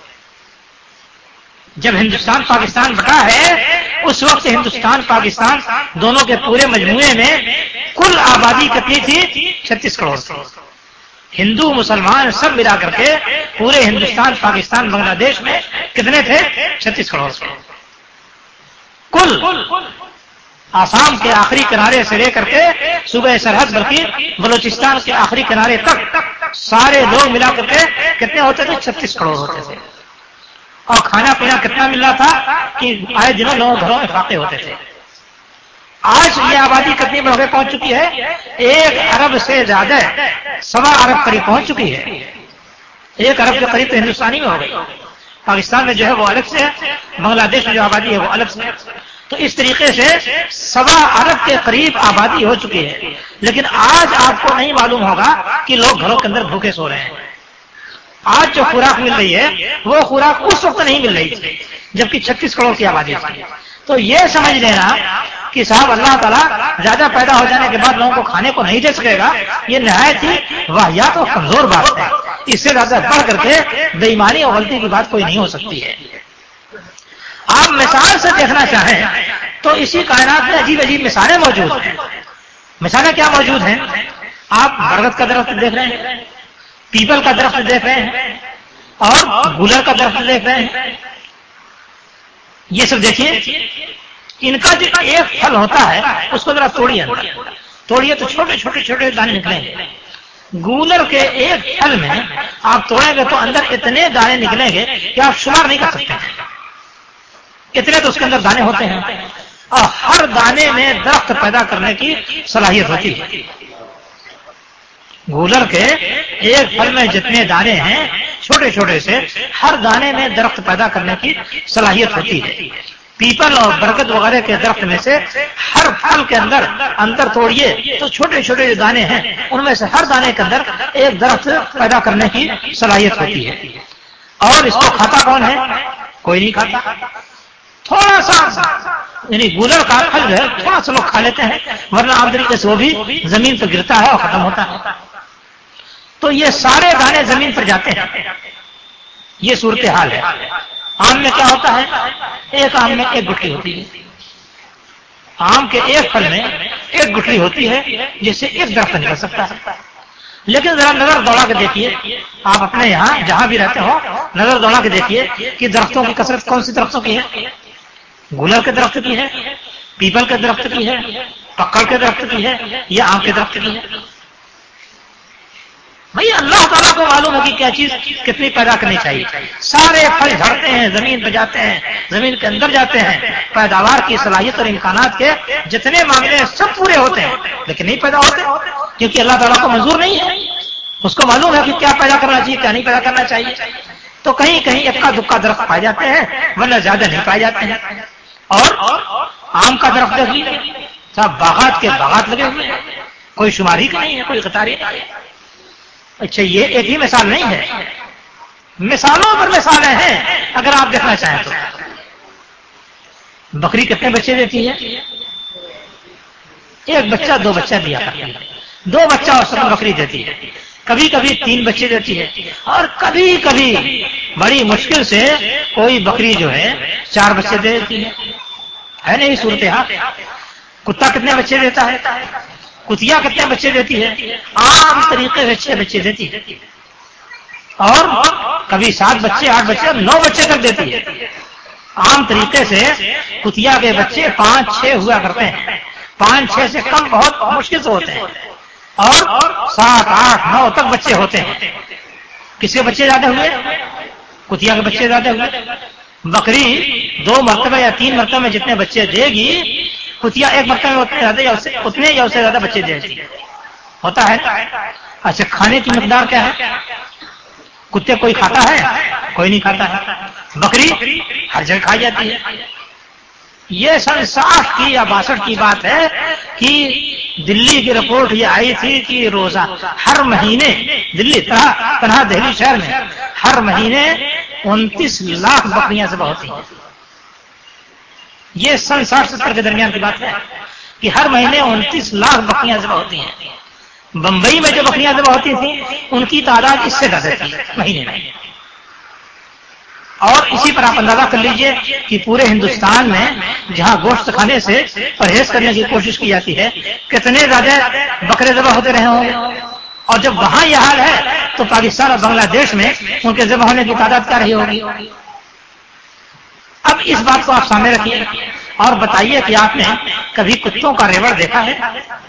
جب ہندوستان پاکستان بٹا ہے اس وقت ہندوستان پاکستان دونوں کے پورے مجموعے میں کل آبادی کتنی تھی؟ 36 کروڑ. ہندو مسلمان سب ملا کر کے پورے ہندوستان پاکستان بنگلہ دیش میں کتنے تھے؟ 36 کروڑ کل. آسام کے آخری کنارے سے لے کر کے صوبہ سرحد بلکہ بلوچستان کے آخری کنارے تک سارے لوگ ملا کر کے کتنے ہوتے تھے؟ 36 کروڑ ہوتے تھے. اور کھانا پینا کتنا مل رہا تھا کہ آئے دنوں لوگوں گھروں میں فاقے ہوتے تھے. آج یہ آبادی کتنی بڑھ کے پہنچ چکی ہے؟ 1 ارب سے زیادہ, 1.25 ارب قریب پہنچ چکی ہے. 1 ارب کے قریب تو ہندوستانی میں ہو گئی. پاکستان میں جو ہے وہ الگ سے ہے، بنگلہ دیش میں جو آبادی ہے وہ الگ سے ہے. تو اس طریقے سے 1.25 ارب کے قریب آبادی ہو چکی ہے. لیکن آج آپ کو نہیں معلوم ہوگا کہ لوگ گھروں کے اندر بھوکے سو رہے ہیں. آج جو خوراک مل رہی ہے وہ خوراک اس وقت نہیں مل رہی تھی جبکہ 36 کروڑ کی آبادی تھی. تو یہ سمجھ لینا کہ صاحب اللہ تعالیٰ زیادہ پیدا ہو جانے کے بعد لوگوں کو کھانے کو نہیں دے سکے گا، یہ نہایت ہی واہیات اور کمزور بات ہے. اس سے زیادہ بڑھ کر کے بے ایمانی اور غلطی کی بات کوئی نہیں ہو سکتی ہے. آپ مثال سے دیکھنا چاہیں تو اسی کائنات میں عجیب عجیب مثالیں موجود ہیں. مثالیں کیا موجود ہیں؟ آپ برگد کا درخت دیکھ رہے ہیں، پیپل کا درخت دیکھ رہے ہیں اور گولر کا درخت دیکھ رہے ہیں. یہ سب دیکھیے، ان کا جو ایک پھل ہوتا ہے اس کو ذرا توڑیے تو چھوٹے چھوٹے چھوٹے دانے نکلیں گے. گولر کے ایک پھل میں آپ توڑیں گے تو اندر اتنے دانے نکلیں گے کہ آپ شمار نہیں کر سکتے ہیں. اتنے تو اس کے اندر دانے ہوتے ہیں اور ہر دانے میں درخت پیدا کرنے کی صلاحیت ہوتی ہے. گولر کے ایک پھل میں جتنے دانے ہیں چھوٹے چھوٹے سے، ہر دانے میں درخت پیدا کرنے کی صلاحیت ہوتی ہے. پیپل اور برگد وغیرہ کے درخت میں سے ہر پھل کے اندر توڑیے تو چھوٹے چھوٹے جو دانے ہیں ان میں سے ہر دانے کے اندر ایک درخت پیدا کرنے کی صلاحیت ہوتی ہے. اور اس کو کھاتا کون ہے؟ کوئی نہیں کھاتا. تھوڑا سا یعنی گولر کا پھل جو ہے تھوڑا سا لوگ کھا لیتے ہیں، ورنہ عام طریقے سے وہ بھی زمین پر گرتا ہے اور ختم ہوتا ہے. تو یہ سارے دانے زمین پر جاتے ہیں. یہ صورتحال ہے. آم میں کیا ہوتا ہے؟ ایک آم میں ایک گٹھلی ہوتی ہے. آم کے ایک پھل میں ایک گٹھلی ہوتی ہے جس سے ایک درخت نکل سکتا ہے. لیکن ذرا نظر دوڑا کے دیکھیے، آپ اپنے یہاں جہاں بھی رہتے ہو نظر دوڑا کے دیکھیے کہ درختوں کی کثرت کون سی درختوں کی ہے؟ گولر کے درخت کی ہے، پیپل کے درخت کی ہے، پکڑ کے درخت کی ہے یا آم کے درخت کی ہے؟ بھائی اللہ تعالیٰ کو معلوم ہے کہ کیا چیز کتنی پیدا کرنی چاہیے. سارے پھل جھڑتے ہیں، زمین پہ جاتے ہیں، زمین کے اندر جاتے ہیں، پیداوار کی صلاحیت اور امکانات کے جتنے معاملے ہیں سب پورے ہوتے ہیں لیکن نہیں پیدا ہوتے کیونکہ اللہ تعالیٰ کو منظور نہیں ہے. اس کو معلوم ہے کہ کیا پیدا کرنا چاہیے کیا نہیں پیدا کرنا چاہیے. تو کہیں کہیں اکا دکا درخت پائے جاتے ہیں ورنہ زیادہ نہیں پائے جاتے ہیں. اور آم کا درخت دیکھ لیجیے، سب باغات کے باغات لگے ہوئے ہیں، کوئی شماری کا نہیں ہے، کوئی قطاری نہیں ہے. اچھا یہ ایک ہی مثال نہیں ہے، مثالوں پر مثالیں ہیں. اگر آپ دیکھنا چاہیں تو بکری کتنے بچے دیتی ہے؟ ایک بچہ 2 بچہ دیا کرتی ہے. 2 بچہ اور بکری دیتی ہے. کبھی کبھی 3 بچے دیتی ہے اور کبھی کبھی بڑی مشکل سے کوئی بکری جو ہے 4 بچے دے دیتی ہے نہیں صورتحال. کتا کتنے بچے دیتا ہے؟ کتیا کتنے بچے دیتی ہے؟ عام طریقے سے 6 بچے دیتی ہے اور کبھی 7 بچے 8 بچے 9 بچے تک دیتی ہے. عام طریقے سے کتیا کے بچے 5-6 ہوا کرتے ہیں. 5-6 سے کم بہت مشکل سے ہوتے ہیں اور 7-8-9 تک بچے ہوتے ہیں. کس کے بچے زیادہ ہوئے؟ کتیا کے بچے زیادہ ہوئے. بکری 2 مرتبہ یا 3 مرتبہ میں جتنے بچے دے گی کتیا 1 مرتبہ میں اتنے یا اس سے زیادہ بچے دے گی. ہوتا ہے. اچھا کھانے کی مقدار کیا ہے؟ کتے کوئی کھاتا ہے؟ کوئی نہیں کھاتا ہے. بکری ہر جگہ کھائی جاتی ہے. یہ 60 کی یا 62 کی بات ہے کہ دلی کی رپورٹ یہ آئی تھی کہ روزہ ہر مہینے دلی تنہا دہلی شہر میں ہر مہینے 29 لاکھ بکریاں ذبح ہوتی ہیں. یہ 60-70 کے درمیان کی بات ہے کہ ہر مہینے 29 لاکھ بکریاں ذبح ہوتی ہیں. بمبئی میں جو بکریاں ذبح ہوتی تھیں ان کی تعداد اس سے زیادہ تھی مہینے میں. اور اسی پر آپ اندازہ کر لیجئے کہ پورے ہندوستان میں جہاں گوشت کھانے سے پرہیز کرنے کی کوشش کی جاتی ہے کتنے زیادہ بکرے ذبح ہوتے رہے ہوں گے. اور جب وہاں یہ حال ہے تو پاکستان اور بنگلہ دیش میں ان کے ذبح ہونے کی تعداد کیا رہی ہوگی. اب اس بات کو آپ سامنے رکھیے اور بتائیے کہ آپ نے کبھی کتوں کا ریوڑ دیکھا ہے؟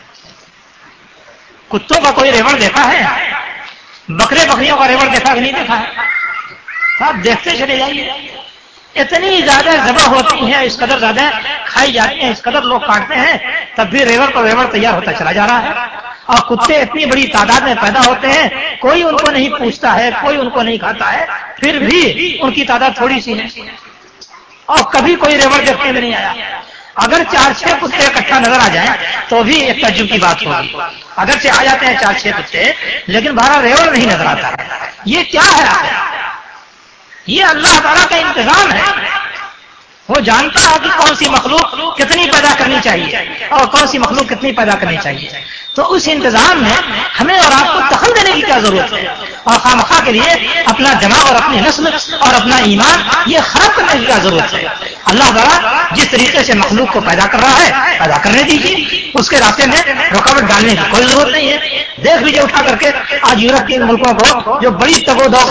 کتوں کا کوئی ریوڑ دیکھا ہے؟ بکرے بکریوں کا ریوڑ دیکھا کہ نہیں دیکھا ہے؟ آپ دیکھتے چلے جائیے. اتنی زیادہ ذبح ہوتی ہیں، اس قدر زیادہ کھائی جاتی ہیں، اس قدر لوگ کاٹتے ہیں، تب بھی ریوڑ پر ریوڑ تیار ہوتا چلا جا رہا ہے. اور کتے اتنی بڑی تعداد میں پیدا ہوتے ہیں، کوئی ان کو نہیں پوچھتا ہے، کوئی ان کو نہیں کھاتا ہے، پھر بھی ان کی تعداد تھوڑی سی ہے اور کبھی کوئی ریوڑ دیکھنے میں نہیں آیا۔ اگر 4-6 کتے اکٹھا نظر آ جائیں تو بھی ایک تعجب کی بات ہوگی، اگرچہ آ جاتے ہیں 4-6 کتے لیکن 12 ریوڑ نہیں نظر آتا۔ یہ کیا ہے آخر؟ یہ اللہ تعالیٰ کا انتظام ہے۔ وہ جانتا ہے کہ کون سی مخلوق کتنی پیدا کرنی چاہیے اور کون سی مخلوق کتنی پیدا کرنی چاہیے، تو اس انتظام میں ہمیں اور آپ کو دخل دینے کی کیا ضرورت ہے؟ اور خامخواہ کے لیے اپنا دماغ اور اپنی نسل اور اپنا ایمان یہ خراب کرنے کی کیا ضرورت ہے؟ اللہ تعالیٰ جس طریقے سے مخلوق کو پیدا کر رہا ہے پیدا کرنے دیجیے، اس کے راستے میں رکاوٹ ڈالنے کی کوئی ضرورت نہیں ہے۔ دیکھ لیجیے اٹھا کر کے آج یورپ کے ملکوں کو جو بڑی تگو دو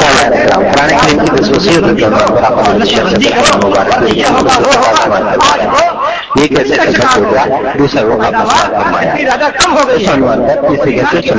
یہ کیسے زیادہ کم ہو گئی ہے۔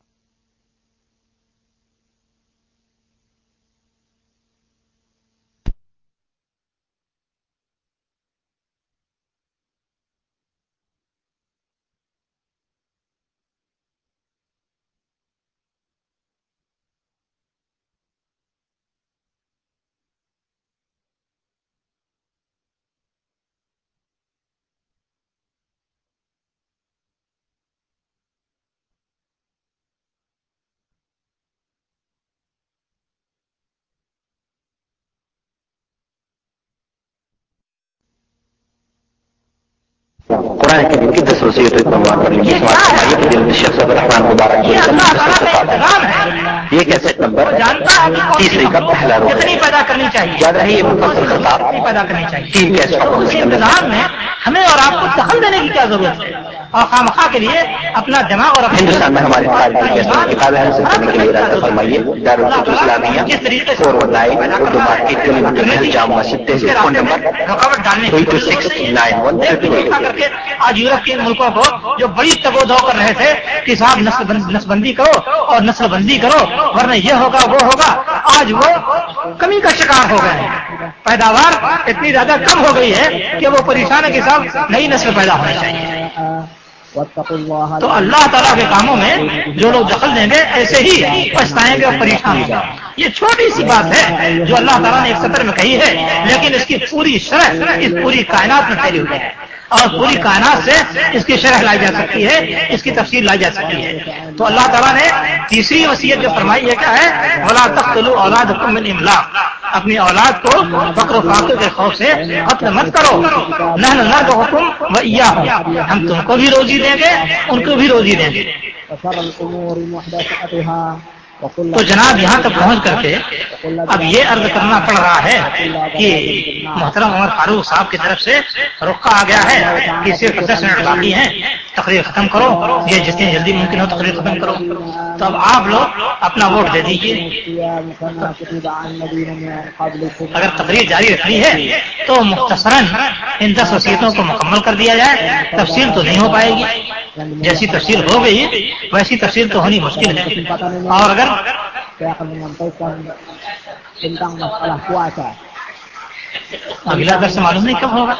قرآن کریم کی 10 وصیتوں پر بات کریں گے۔ شیخ صفی الرحمان مبارک یہ کیسٹ نمبر 30 کا پہلا روز کتنی پیدا کرنی چاہیے، یاد رہے یہ مفصل خطاب پیدا کرنی چاہیے 3 کیسٹ اس انتظام میں ہمیں اور آپ کو دخل دینے کی کیا ضرورت ہے؟ اور خامخواہ کے لیے اپنا دماغ اور ہندوستان میں ہماری کتابیں حاصل کرنے کے لیے رابطہ فرمائیے۔ دارالکتب اسلامیہ 419 اردو مارکیٹ کلینک جامع مسجد تحصیل، فون نمبر رکاوٹ ڈالنے کی 32691338۔ آج یورپ کے ملکوں کو جو بڑی تگو دو کر رہے تھے کہ صاحب نسل بندی کرو اور نسل بندی کرو ورنہ یہ ہوگا وہ ہوگا، آج وہ کمی کا شکار ہو گئے ہیں۔ پیداوار اتنی زیادہ کم ہو گئی ہے کہ وہ پریشان ہے کہ صاحب نئی نسل پیدا ہونا چاہیے۔ تو اللہ تعالیٰ کے کاموں میں جو لوگ دخل دیں گے ایسے ہی پچھتائیں گے اور پریشان ہوں گے۔ یہ چھوٹی سی بات ہے جو اللہ تعالیٰ نے ایک سطر میں کہی ہے، لیکن اس کی پوری شرح اس پوری کائنات میں پھیلی ہوئی ہے اور پوری کائنات سے اس کی شرح لائی جا سکتی ہے، اس کی تفصیل لائی جا سکتی ہے۔ تو اللہ تعالیٰ نے تیسری وصیت جو فرمائی ہے کیا ہے؟ وَلَا تَقْتُلُوا أَوْلَادَكُم مِّنْ إِمْلَاقٍ، اپنی اولاد کو فقر و فاقے کے خوف سے قتل مت کرو۔ نحن نرزقکم وإياهم، ہم تم کو بھی روزی دیں گے ان کو بھی روزی دیں گے۔ تو جناب یہاں تک پہنچ کر کے اب یہ عرض کرنا پڑ رہا ہے کہ محترم عمر فاروق صاحب کی طرف سے رخ آ گیا ہے کہ صرف 10 منٹ باقی ہیں، تقریر ختم کرو، یہ جتنی جلدی ممکن ہو تقریر ختم کرو۔ تو اب آپ لوگ اپنا ووٹ دے دیجیے۔ اگر تقریر جاری رکھنی ہے تو مختصراً ان 10 وصیتوں کو مکمل کر دیا جائے، تفصیل تو نہیں ہو پائے گی، جیسی تفصیل ہو گئی ویسی تفصیل تو ہونی مشکل ہے۔ اور اگر اگلا درس معلوم نہیں کب ہوگا۔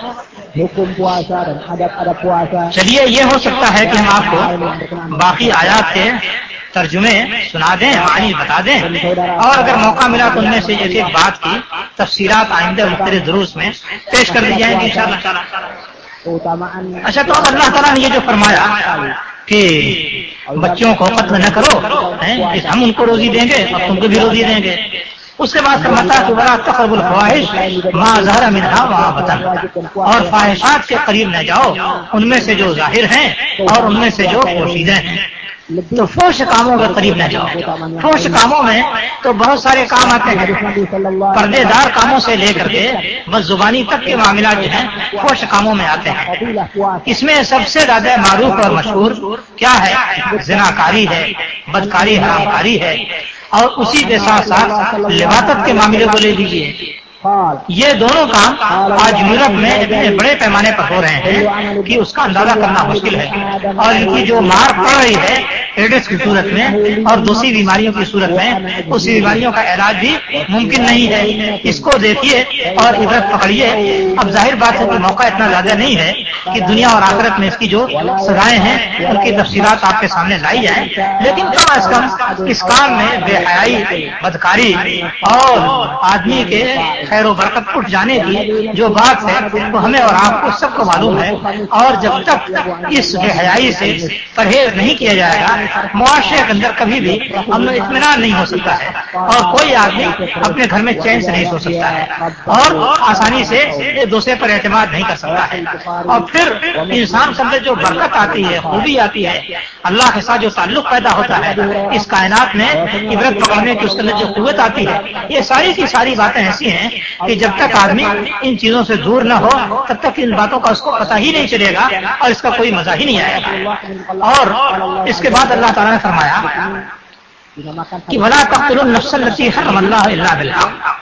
چلیے یہ ہو سکتا ہے کہ ہم آپ کو باقی آیات کے ترجمے سنا دیں، معنی بتا دیں، اور اگر موقع ملا تو ان میں سے ایک ایک بات کی تفصیلات آئندہ مختلف دروس میں پیش کر دی جائیں گی انشاءاللہ تعالی۔ اچھا، تو اب اللہ تعالیٰ نے یہ جو فرمایا کہ بچوں کو قتل نہ کرو، ہم ان کو روزی دیں گے اور تم کو بھی روزی دیں گے، اس کے بعد فرماتا ہے کہ وَلَا تَقْرَبُوا الْفَوَاحِشَ مَا ظَهَرَ مِنْهَا وَمَا بَطَنَ، اور فاحشات کے قریب نہ جاؤ، ان میں سے جو ظاہر ہیں اور ان میں سے جو پوشیدہ ہیں۔ تو فحش کاموں کے قریب نہ جاؤ۔ فحش کاموں میں تو بہت سارے کام آتے ہیں، پردے دار کاموں سے لے کر کے بس زبانی تک کے معاملات جو ہیں فحش کاموں میں آتے ہیں۔ اس میں سب سے زیادہ معروف اور مشہور کیا ہے؟ زناکاری ہے، بدکاری، حرام کاری ہے، اور اسی کے ساتھ ساتھ لواطت کے معاملے کو لے لیجیے۔ یہ دونوں کام آج یورپ میں اتنے بڑے پیمانے پر ہو رہے ہیں کہ اس کا اندازہ کرنا مشکل ہے، اور ان کی جو مار پڑ رہی ہے ایڈس کی صورت میں اور دوسری بیماریوں کی صورت میں اسی بیماریوں کا علاج بھی ممکن نہیں ہے. اس کو دیکھیے اور عبرت پکڑیے. اب ظاہر بات ہے کہ موقع اتنا زیادہ نہیں ہے کہ دنیا اور آخرت میں اس کی جو سزائیں ہیں ان کی تفصیلات آپ کے سامنے لائی جائیں، لیکن کم از کم اس کام میں بے حیائی، بدکاری اور آدمی کے خیر و برکت اٹھ جانے کی جو بات ہے وہ ہمیں اور آپ کو سب کو معلوم ہے. اور جب تک اس بے حیائی سے پرہیز نہیں کیا جائے گا معاشرے کے اندر کبھی بھی امن و اطمینان نہیں ہو سکتا ہے اور کوئی آدمی اپنے گھر میں چین سے نہیں سو سکتا ہے اور آسانی سے ایک دوسرے پر اعتماد نہیں کر سکتا ہے. اور پھر انسان کے اندر جو برکت آتی ہے، خوبی آتی ہے، اللہ کے ساتھ جو تعلق پیدا ہوتا ہے اس کائنات میں عبرت پکڑنے کی اس کے اندر جو قوت آتی ہے، یہ ساری کی ساری باتیں ایسی ہیں کہ جب تک آدمی ان چیزوں سے دور نہ ہو تب تک ان باتوں کا اس کو پتہ ہی نہیں چلے گا اور اس کا کوئی مزہ ہی نہیں آئے گا. اور اس کے بعد اللہ تعالیٰ نے فرمایا کہ وَلَا تَقْتُلُوا النَّفْسَ الَّتِي حَرَّمَ اللَّهُ إِلَّا بِالْحَقِّ.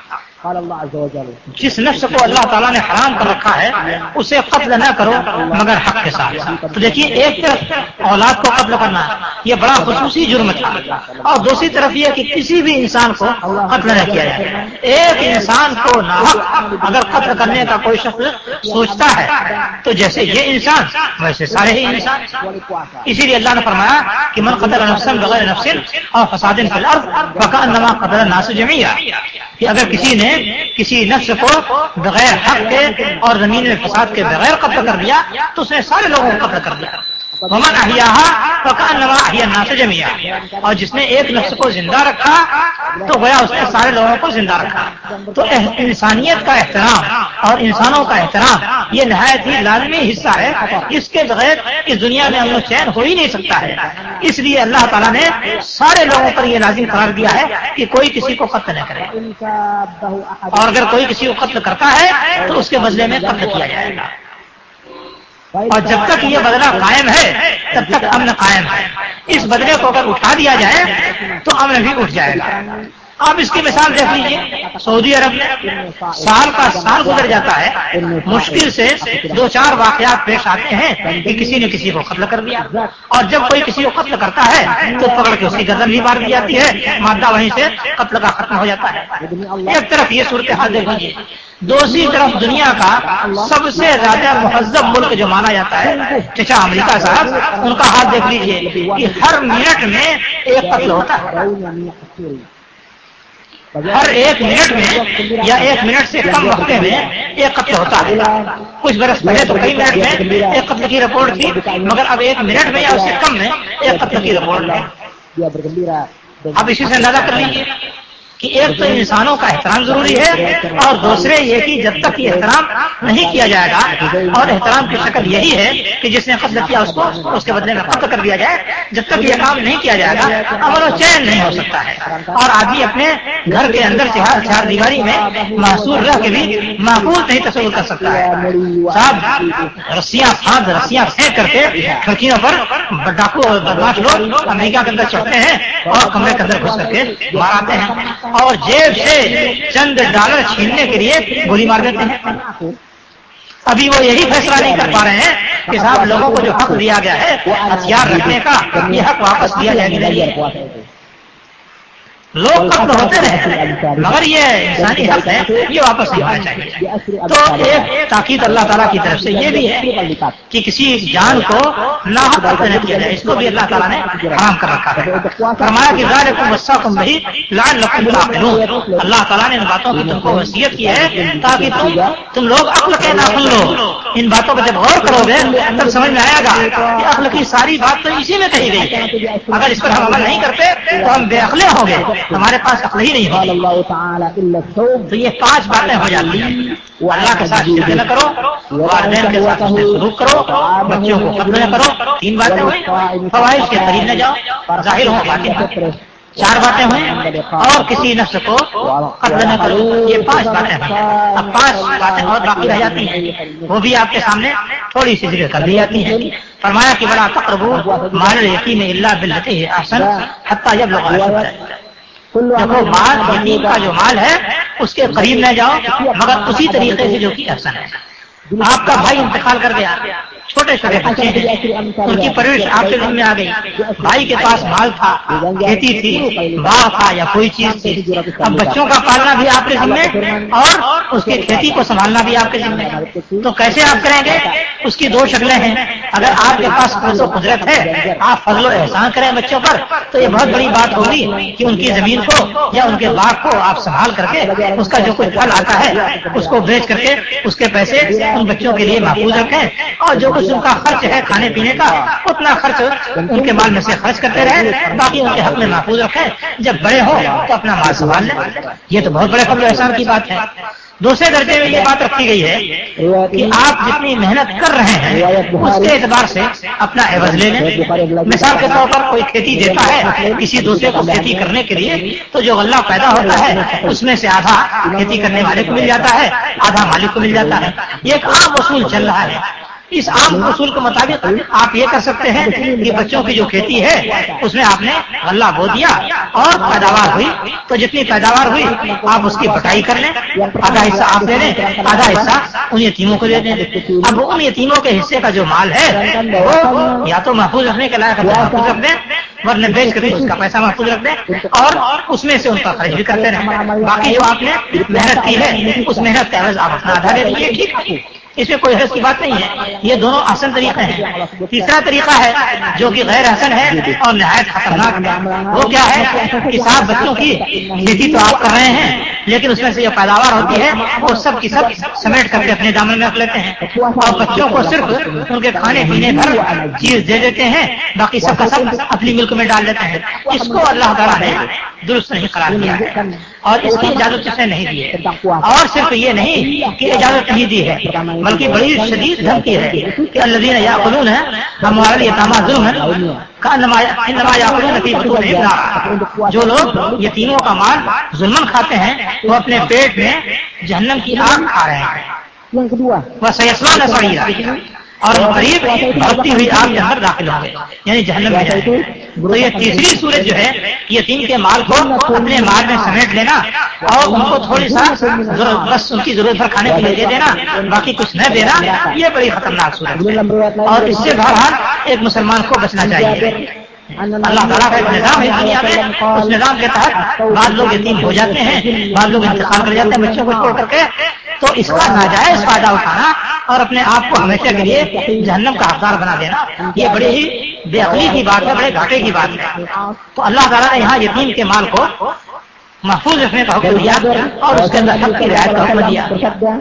جس نفس کو اللہ تعالیٰ نے حرام کر رکھا ہے اسے قتل نہ کرو مگر حق کے ساتھ. تو دیکھیے ایک طرف اولاد کو قتل کرنا یہ بڑا خصوصی جرم تھا اور دوسری طرف یہ کہ کسی بھی انسان کو قتل نہ کیا جائے. ایک انسان کو ناحق اگر قتل کرنے کا کوئی شخص سوچتا ہے تو جیسے یہ انسان ویسے سارے ہی انسان. اسی لیے اللہ نے فرمایا کہ من قتل نفسا بغیر نفس اور فساد فی الارض فکأنما قتل الناس جميعا. کہ اگر کسی نے کسی نفس کو بغیر حق کے اور زمین میں فساد کے بغیر قتل کر دیا تو اس نے سارے لوگوں کو قتل کر دیا. ومن احیاها فکأنما احیا الناس جميعا. اور جس نے ایک نفس کو زندہ رکھا تو گویا اس نے سارے لوگوں کو زندہ رکھا. تو انسانیت کا احترام اور انسانوں کا احترام یہ نہایت ہی لازمی حصہ ہے. اس کے بغیر اس دنیا میں امن و چین ہو ہی نہیں سکتا ہے. اس لیے اللہ تعالیٰ نے سارے لوگوں پر یہ لازم قرار دیا ہے کہ کوئی کسی کو قتل نہ کرے اور اگر کوئی کسی کو قتل کرتا ہے تو اس کے بدلے میں قتل کیا جائے گا. اور جب تک یہ بدلہ قائم ہے تب تک امن قائم ہے. اس بدلے کو اگر اٹھا دیا جائے تو امن بھی اٹھ جائے گا. آپ اس کی مثال دیکھ لیجیے. سعودی عرب میں سال کا سال گزر جاتا ہے مشکل سے 2-4 واقعات پیش آتے ہیں کہ کسی نے کسی کو قتل کر دیا اور جب کوئی کسی کو قتل کرتا ہے تو پکڑ کے اس کی گردن بھی مار دی جاتی ہے، مادہ وہیں سے قتل کا ختم ہو جاتا ہے. ایک طرف یہ صورتحال دیکھ لیجیے. دوسری طرف دنیا کا سب سے زیادہ مہذب ملک جو مانا جاتا ہے چچا امریکہ صاحب، ان کا حال دیکھ لیجیے کہ ہر منٹ میں ایک قتل ہوتا ہے. ہر ایک منٹ میں یا ایک منٹ سے کم وقت میں ایک قتل ہوتا ہے. کچھ برس پہلے تو کئی منٹ میں ایک قتل کی رپورٹ تھی مگر اب ایک منٹ میں یا اس سے کم میں ایک قتل کی رپورٹ ہے. اب اسی سے اندازہ کر لیجیے کہ ایک تو انسانوں کا احترام ضروری ہے اور دوسرے یہ کہ جب تک یہ احترام نہیں کیا جائے گا اور احترام کی شکل یہی ہے کہ جس نے قتل کیا اس کو اس کے بدلے میں قتل کر دیا جائے. جب تک یہ کام نہیں کیا جائے گا امن و چین نہیں ہو سکتا ہے اور آدمی اپنے گھر کے اندر چار دیواری میں محصور رہ کے بھی معقول نہیں تصور کر سکتا ہے. صاحب رسیاں پھینک کر کے کھڑکیوں پر ڈاکو اور بدماش لوگ امریکہ کے اندر چڑھتے ہیں اور کمرے کے اندر گھس کر کے مار آتے ہیں اور جیب سے چند ڈالر چھیننے کے لیے گولی مار دیتے ہیں. ابھی وہ یہی فیصلہ نہیں کر پا رہے ہیں کہ صاحب لوگوں کو جو حق دیا گیا ہے ہتھیار رکھنے کا یہ حق واپس دیا جائے گا. لوگ قتل ہوتے رہے مگر یہ انسانی حق ہے یہ واپس نہیں ہونا چاہیے. تو ایک تاکید اللہ تعالیٰ کی طرف سے یہ بھی ہے کہ کسی جان کو ناحق قتل نہ کیا جائے. اس کو بھی اللہ تعالیٰ نے حرام کر رکھا ہے. فرمایا کہ ذالکم وصاکم بہ لعلکم تعقلون. اللہ تعالیٰ نے ان باتوں کی تم کو وصیت کی ہے تاکہ تم لوگ عقل کے ناخن لو. ان باتوں پر جب غور کرو گے تب سمجھ میں آئے گا کہ عقل کی ساری بات تو اسی میں کہی گئی ہے. اگر اس پر ہم عمل نہیں کرتے تو ہم بے عقلے ہوں گے، ہمارے پاس عقل ہی نہیں ہوگی. تو یہ 5 باتیں ہو جاتی ہیں. اللہ کے ساتھ شرک نہ کرو، والدین کے ساتھ سلوک کرو، بچوں کو قتل نہ کرو. 3 باتیں ہوئی. فواحش کے قریب نہ جاؤ، ظاہر ہو باطن ہو. 4 باتیں ہوئیں اور کسی نفس کو قتل نہ کرو. یہ 5 باتیں ہوئیں. اب 5 باتیں اور باقی رہ جاتی ہیں، وہ بھی آپ کے سامنے تھوڑی سی ذکر کر دی جاتی ہیں. فرمایا کہ بڑا تقربوا مال الیتیم الا بالتی ہی احسن حتی یبلغ اشدہ. دیکھو مال یتیم کا جو مال ہے اس کے قریب نہ جاؤ مگر اسی طریقے سے جو کہ احسن ہے. آپ کا بھائی انتقال کر گیا، چھوٹے چھوٹے بچے ہیں، ان کی پرورش آپ کے ذمہ آ گئی. بھائی کے پاس مال تھا، کھیتی تھی، باغ تھا یا کوئی چیز تھی، اب بچوں کا پالنا بھی آپ کے ذمہ اور اس کی کھیتی کو سنبھالنا بھی آپ کے ذمہ. تو کیسے آپ کریں گے؟ اس کی دو شکلیں ہیں. اگر آپ کے پاس قوت و قدرت ہے، آپ فضل و احسان کریں بچوں پر، تو یہ بہت بڑی بات ہوگی کہ ان کی زمین کو یا ان کے باغ کو آپ سنبھال کر کے اس کا جو کچھ پھل آتا ہے اس کو بیچ کر کے اس کے پیسے ان بچوں کے لیے محفوظ رکھیں، اور جو کچھ ان کا خرچ ہے کھانے پینے کا اتنا خرچ ان کے مال میں سے خرچ کرتے رہیں، باقی ان کے حق میں محفوظ رکھیں. جب بڑے ہو تو اپنا مال سنبھال لیں. یہ تو بہت بڑے فضل و احسان کی بات ہے. دوسرے درجے میں یہ بات رکھی گئی ہے کہ آپ جتنی محنت کر رہے ہیں اس کے اعتبار سے اپنا عوض لے لیں. مثال کے طور پر کوئی کھیتی دیتا ہے کسی دوسرے کو کھیتی کرنے کے لیے، تو جو غلہ پیدا ہوتا ہے اس میں سے آدھا کھیتی کرنے والے کو مل جاتا ہے، آدھا مالک کو مل جاتا ہے. یہ ایک عام اصول چل رہا ہے. اس عام اصول کے مطابق آپ یہ کر سکتے ہیں کہ بچوں کی جو کھیتی ہے اس میں آپ نے غلہ بو دیا اور پیداوار ہوئی، تو جتنی پیداوار ہوئی آپ اس کی بٹائی کر لیں، آدھا حصہ آپ دے دیں، آدھا حصہ ان یتیموں کو دے دیں. اب ان یتیموں کے حصے کا جو مال ہے وہ یا تو محفوظ رکھنے کے لائق محفوظ رکھ دیں، ورنہ بیچ کر کے اس کا پیسہ محفوظ رکھ دیں اور اس میں سے ان کا خرچ بھی کرتے رہیں. باقی جو آپ نے محنت کی ہے اس محنت کا عوض آپ اپنا آدھا دے دیجیے. ٹھیک ہے، اس میں کوئی حرض کی بات نہیں ہے. یہ دونوں آسان طریقے ہیں. تیسرا طریقہ ہے جو کہ غیر حسن ہے اور نہایت خطرناک ہے. وہ کیا ہے کہ صاحب بچوں کی کھیتی تو آپ کر رہے ہیں لیکن اس میں سے جو پیداوار ہوتی ہے وہ سب کی سب سمیٹ کر کے اپنے دامن میں رکھ لیتے ہیں اور بچوں کو صرف ان کے کھانے پینے بھر چیز دے دیتے ہیں، باقی سب کا سب اپنی ملک میں ڈال دیتے ہیں. اس کو اللہ تعالیٰ نے درست نہیں قرار دیا ہے اور اس کی اجازت اس نے نہیں دی ہے. اور صرف یہ نہیں کہ اجازت نہیں دی ہے بلکہ بڑی شدید دھمکی ہے کہ الذین یاکلون اموال الیتامی ظلما کانما یاکلون فی بطونہم نارا. جو لوگ یتیموں کا مال ظلمن کھاتے ہیں وہ اپنے پیٹ میں جہنم کی آگ کھا رہے ہیں. وسیصلون سعیرا، اور قریب بھرتی ہوئی آگ کے اندر داخل ہوں گے، یعنی جہنم میں جائیں گے. تو یہ تیسری صورت جو ہے یتیم کے مال کو اپنے مال میں سمیٹ لینا اور ان کو تھوڑی سا بس ان کی ضرورت پر کھانے کے لیے دے دینا، باقی کچھ نہ دینا، یہ بڑی خطرناک صورت ہے اور اس سے بہرحال ایک مسلمان کو بچنا چاہیے. اللہ تعالیٰ کا ایک نظام ہے دنیا میں، اس نظام کے تحت بعض لوگ یتیم ہو جاتے ہیں، بعض لوگ انتقال کر جاتے ہیں بچوں کو چھوڑ کر کے. تو اس کا ناجائز فائدہ اٹھانا اور اپنے آپ کو ہمیشہ کے لیے جہنم کا حقدار بنا دینا یہ بڑی ہی بے عقلی کی بات ہے، بڑے گھاٹے کی بات ہے. تو اللہ تعالیٰ نے یہاں یتیم کے مال کو محفوظ رکھنے کا حکم دیا اور اس کے اندر حق کی رعایت کا حکم دیا.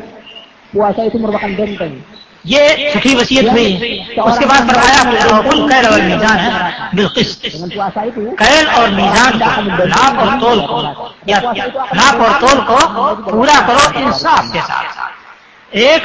یہ چھٹی وصیت ہوئی. اس کے بعد فرمایا کیل اور میزان ہے بالقسط. کیل اور میزان کو ناپ اور تول کو یا ناپ اور تول کو پورا کرو انصاف کے ساتھ. ایک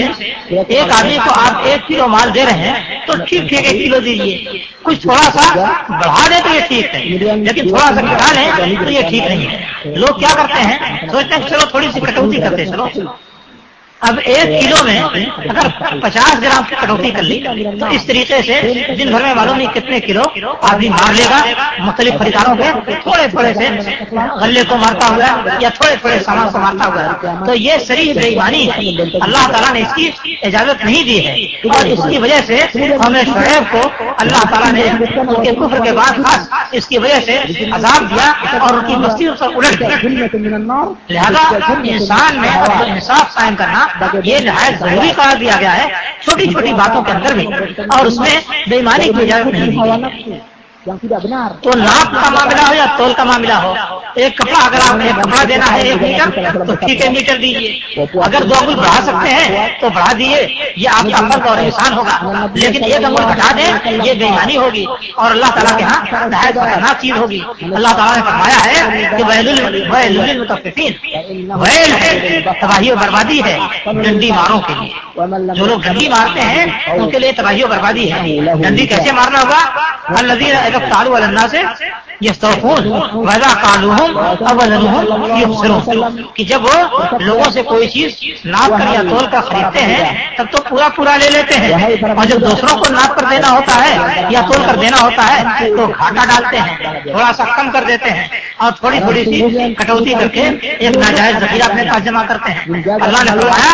آدمی کو آپ 1 کلو مال دے رہے ہیں تو ٹھیک 1 کلو دیجیے. کچھ تھوڑا سا بڑھا دیں تو یہ ٹھیک ہے لیکن تھوڑا سا گھٹا لیں تو یہ ٹھیک نہیں ہے. لوگ کیا کرتے ہیں سوچتے ہیں چلو تھوڑی سی کٹوتی کرتے چلو. اب 1 کلو میں اگر 50 گرام کی کٹوتی کر لی تو اس طریقے سے دن بھر میں معلوم نہیں کتنے کلو آدمی مار لے گا. مختلف خریداروں کے تھوڑے تھوڑے سے غلے کو مارتا ہوا یا تھوڑے تھوڑے سامان کو مارتا ہوا. تو یہ صریح بے ایمانی ہے. اللہ تعالیٰ نے اس کی اجازت نہیں دی ہے اور اس کی وجہ سے ہمیں شعیب کو اللہ تعالیٰ نے ان کے کفر کے بعد خاص اس کی وجہ سے عذاب دیا اور ان کی بستی اس پر الٹ گئی. لہذا انسان میں انصاف قائم کرنا یہ نہایت ضروری قرار دیا گیا ہے چھوٹی چھوٹی باتوں کے اندر بھی، اور اس میں بے ایمانی کی اجازت نہیں دی گئی. تو ناپ کا معاملہ ہو یا تول کا معاملہ ہو، ایک کپڑا اگر آپ ایک کپڑا دینا ہے 1 میٹر تو ٹھیک ہے میٹر دیجیے. اگر 2 انگل بڑھا سکتے ہیں تو بڑھا دیجیے، یہ آپ کا فرض اور احسان ہوگا. لیکن 1 انگل گھٹا دیں یہ بے ایمانی ہوگی اور اللہ تعالیٰ کے ہاں نہایت خطرناک چیز ہوگی. اللہ تعالیٰ نے فرمایا ہے کہ ویل للمطففین، ویل ہے تباہی و بربادی ہے ڈنڈی ماروں کے لیے. جو لوگ ڈنڈی مارتے ہیں ان کے لیے تباہی و بربادی ہے. ڈنڈی کیسے مارنا ہوگا؟ الذین اذا اقتالوا علی الناس یستوفون واذا قالوهم او وزنوهم یخسرون. کہ جب وہ لوگوں سے کوئی چیز ناپ کر یا تول کر خریدتے ہیں تب تو پورا لے لیتے ہیں اور جب دوسروں کو ناپ کر دینا ہوتا ہے یا تول کر دینا ہوتا ہے تو گھاٹا ڈالتے ہیں، تھوڑا سا کم کر دیتے ہیں اور تھوڑی سی کٹوتی کر کے ایک ناجائز ذخیرہ اپنے پاس جمع کرتے ہیں. اللہ نے فرمایا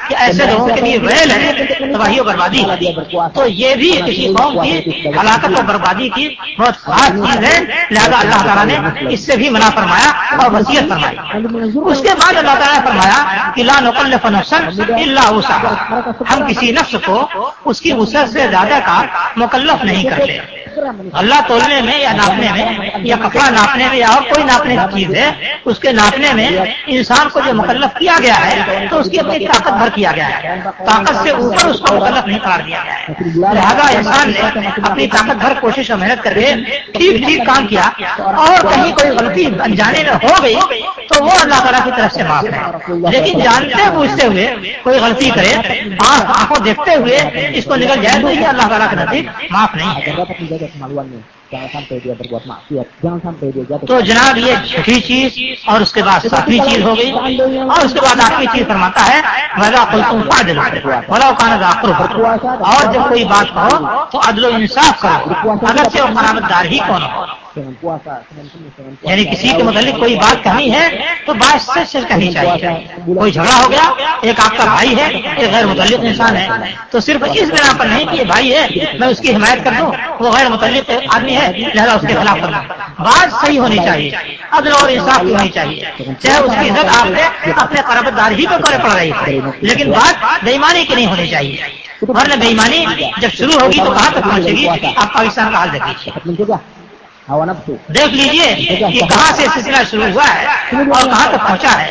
کہ ایسے لوگوں کے لیے ویل ہے، تباہی و بربادی، تو یہ بھی کسی قوم کی ہلاکت و بربادی کی بہت خاص چیز ہے، لہذا اللہ تعالیٰ نے اس سے بھی منع فرمایا اور وصیت فرمائی۔ اس کے بعد اللہ تعالیٰ نے فرمایا کہ لا نکلف نفسا الا وسعها، ہم کسی نفس کو اس کی وسعت سے زیادہ کا مکلف نہیں کرتے۔ اللہ تولنے میں یا ناپنے میں یا کپڑا ناپنے میں یا اور کوئی ناپنے کی چیز ہے، اس کے ناپنے میں انسان کو جو مکلف کیا گیا ہے تو اس کی اپنی طاقت بھر کیا گیا ہے، طاقت سے اوپر اس کو مکلف نہیں قرار دیا گیا ہے۔ لہذا انسان نے اپنی طاقت بھر کوشش اور محنت کر کے ٹھیک کام کیا اور کہیں کوئی غلطی انجانے میں ہو گئی تو وہ اللہ تعالیٰ کی طرف سے معاف ہے، لیکن جانتے بوجھتے ہوئے کوئی غلطی کرے، آنکھوں دیکھتے ہوئے اس کو نکل جائے تو یہ اللہ تعالیٰ کے نزدیک معاف نہیں ہے۔ تو جناب یہ چھٹی چیز اور اس کے بعد ساتویں چیز ہو گئی، اور اس کے بعد آٹھویں چیز فرماتا ہے وَإِذَا قُلْتُمْ فَاعْدِلُوا وَلَوْ كَانَ ذَا قُرْبَىٰ، اور جب کوئی بات کہو تو عدل و انصاف کرو اگرچہ وہ قرابت دار ہی کون ہو۔ یعنی کسی کے متعلق کوئی بات کہنی ہے تو بات سچ سچ کہنی چاہیے۔ کوئی جھگڑا ہو گیا، ایک آپ کا بھائی ہے، ایک غیر متعلق انسان ہے، تو صرف اس بنا پر نہیں کہ یہ بھائی ہے میں اس کی حمایت کر دوں، وہ غیر متعلق آدمی ہے لہذا اس کے خلاف کرنا۔ بات صحیح ہونی چاہیے، عدل اور انصاف کی ہونی چاہیے، چاہے اس کی عزت آپ نے اپنے قرابت دار ہی کو کرے پڑ رہی ہے، لیکن بات بے ایمانی کی نہیں ہونی چاہیے، ورنہ بے ایمانی جب شروع ہوگی تو کہاں تک پہنچے گی؟ آپ پاکستان کا حال دیکھ لیجیے کہ کہاں سے سلسلہ شروع ہوا ہے اور کہاں تک پہنچا ہے،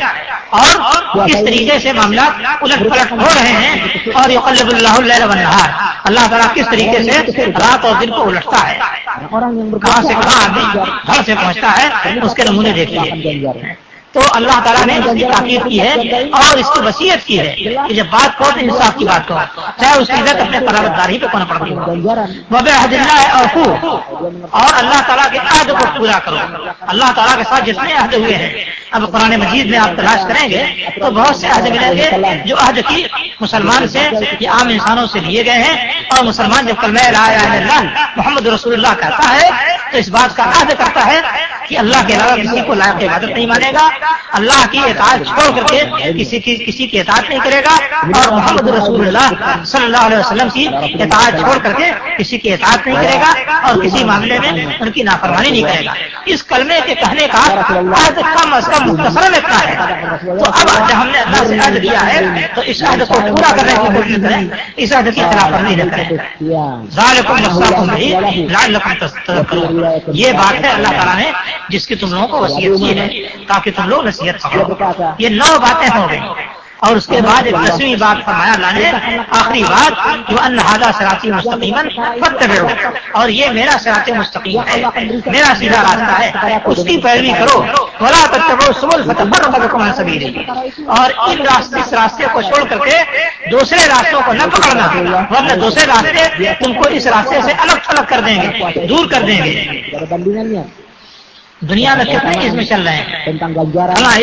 اور کس طریقے سے معاملات الٹ پلٹ ہو رہے ہیں، اور یقلب اللہ اللیل والنہار، اللہ تعالیٰ کس طریقے سے رات اور دن کو الٹتا ہے، کہاں سے کہاں آدمی گھر سے پہنچتا ہے، اس کے نمونے دیکھیے۔ تو اللہ تعالیٰ نے اس کی تاکید کی ہے اور اس کی وصیت کی ہے کہ جب بات کرو تو انصاف کی بات کرو، چاہے اس کی عزت اپنے قرابت دار ہی پہ کونا پڑتی ہو۔ وَبِعَهْدِ اللَّهِ أَوْفُوا، اور اللہ تعالیٰ کے عہد کو پورا کرو۔ اللہ تعالیٰ کے ساتھ جتنے عہد ہوئے ہیں، اب قرآن مجید میں آپ تلاش کریں گے تو بہت سے عہد ملیں گے جو عہد کی مسلمان سے یا عام انسانوں سے لیے گئے ہیں، اور مسلمان جب کلمہ لا الہ الا اللہ محمد رسول اللہ کہتا ہے تو اس بات کا عہد کرتا ہے کہ اللہ کے علاوہ کسی کو لائق عبادت نہیں مانے گا، اللہ کی اطاعت چھوڑ کر کے کسی کی اطاعت نہیں کرے گا، اور محمد رسول اللہ صلی اللہ علیہ وسلم کی اطاعت چھوڑ کر کے کسی کی اطاعت نہیں کرے گا، اور کسی معاملے میں ان کی نافرمانی نہیں کرے گا۔ اس کلمے کے کہنے کا عہد کم از کم مختصراً اتنا ہے۔ تو اب جب ہم نے اللہ سے عہد دیا ہے تو اس عہد کو پورا کرنے کی کوشش کریں، اس عہد کی خلاف ورزی نہ کریں۔ ذالکم وصاکم بہ لعلکم تذکرون، یہ بات ہے اللہ تعالیٰ نے جس کی تم لوگوں کو وصیت کی ہے تاکہ تم لوگ نصیحت پکڑو۔ یہ 9 باتیں ہو گئی، اور اس کے بعد ایک 10ویں بات فرمایا اللہ نے، آخری بات جو ان ھذا صراطی مستقیما فاتبعوا، اور یہ میرا صراط مستقیم ہے، میرا سیدھا راستہ ہے، اس کی پیروی کرو۔ ولا تتبعوا السبل فتفرق بکم عن سبیلہ، اور اس راستے کو چھوڑ کر کے دوسرے راستوں کو نہ پکڑنا، ورنہ دوسرے راستے تم کو اس راستے سے الگ تھلگ کر دیں گے، دور کر دیں گے۔ دنیا میں کتنے اسم چل رہے ہیں، فلاں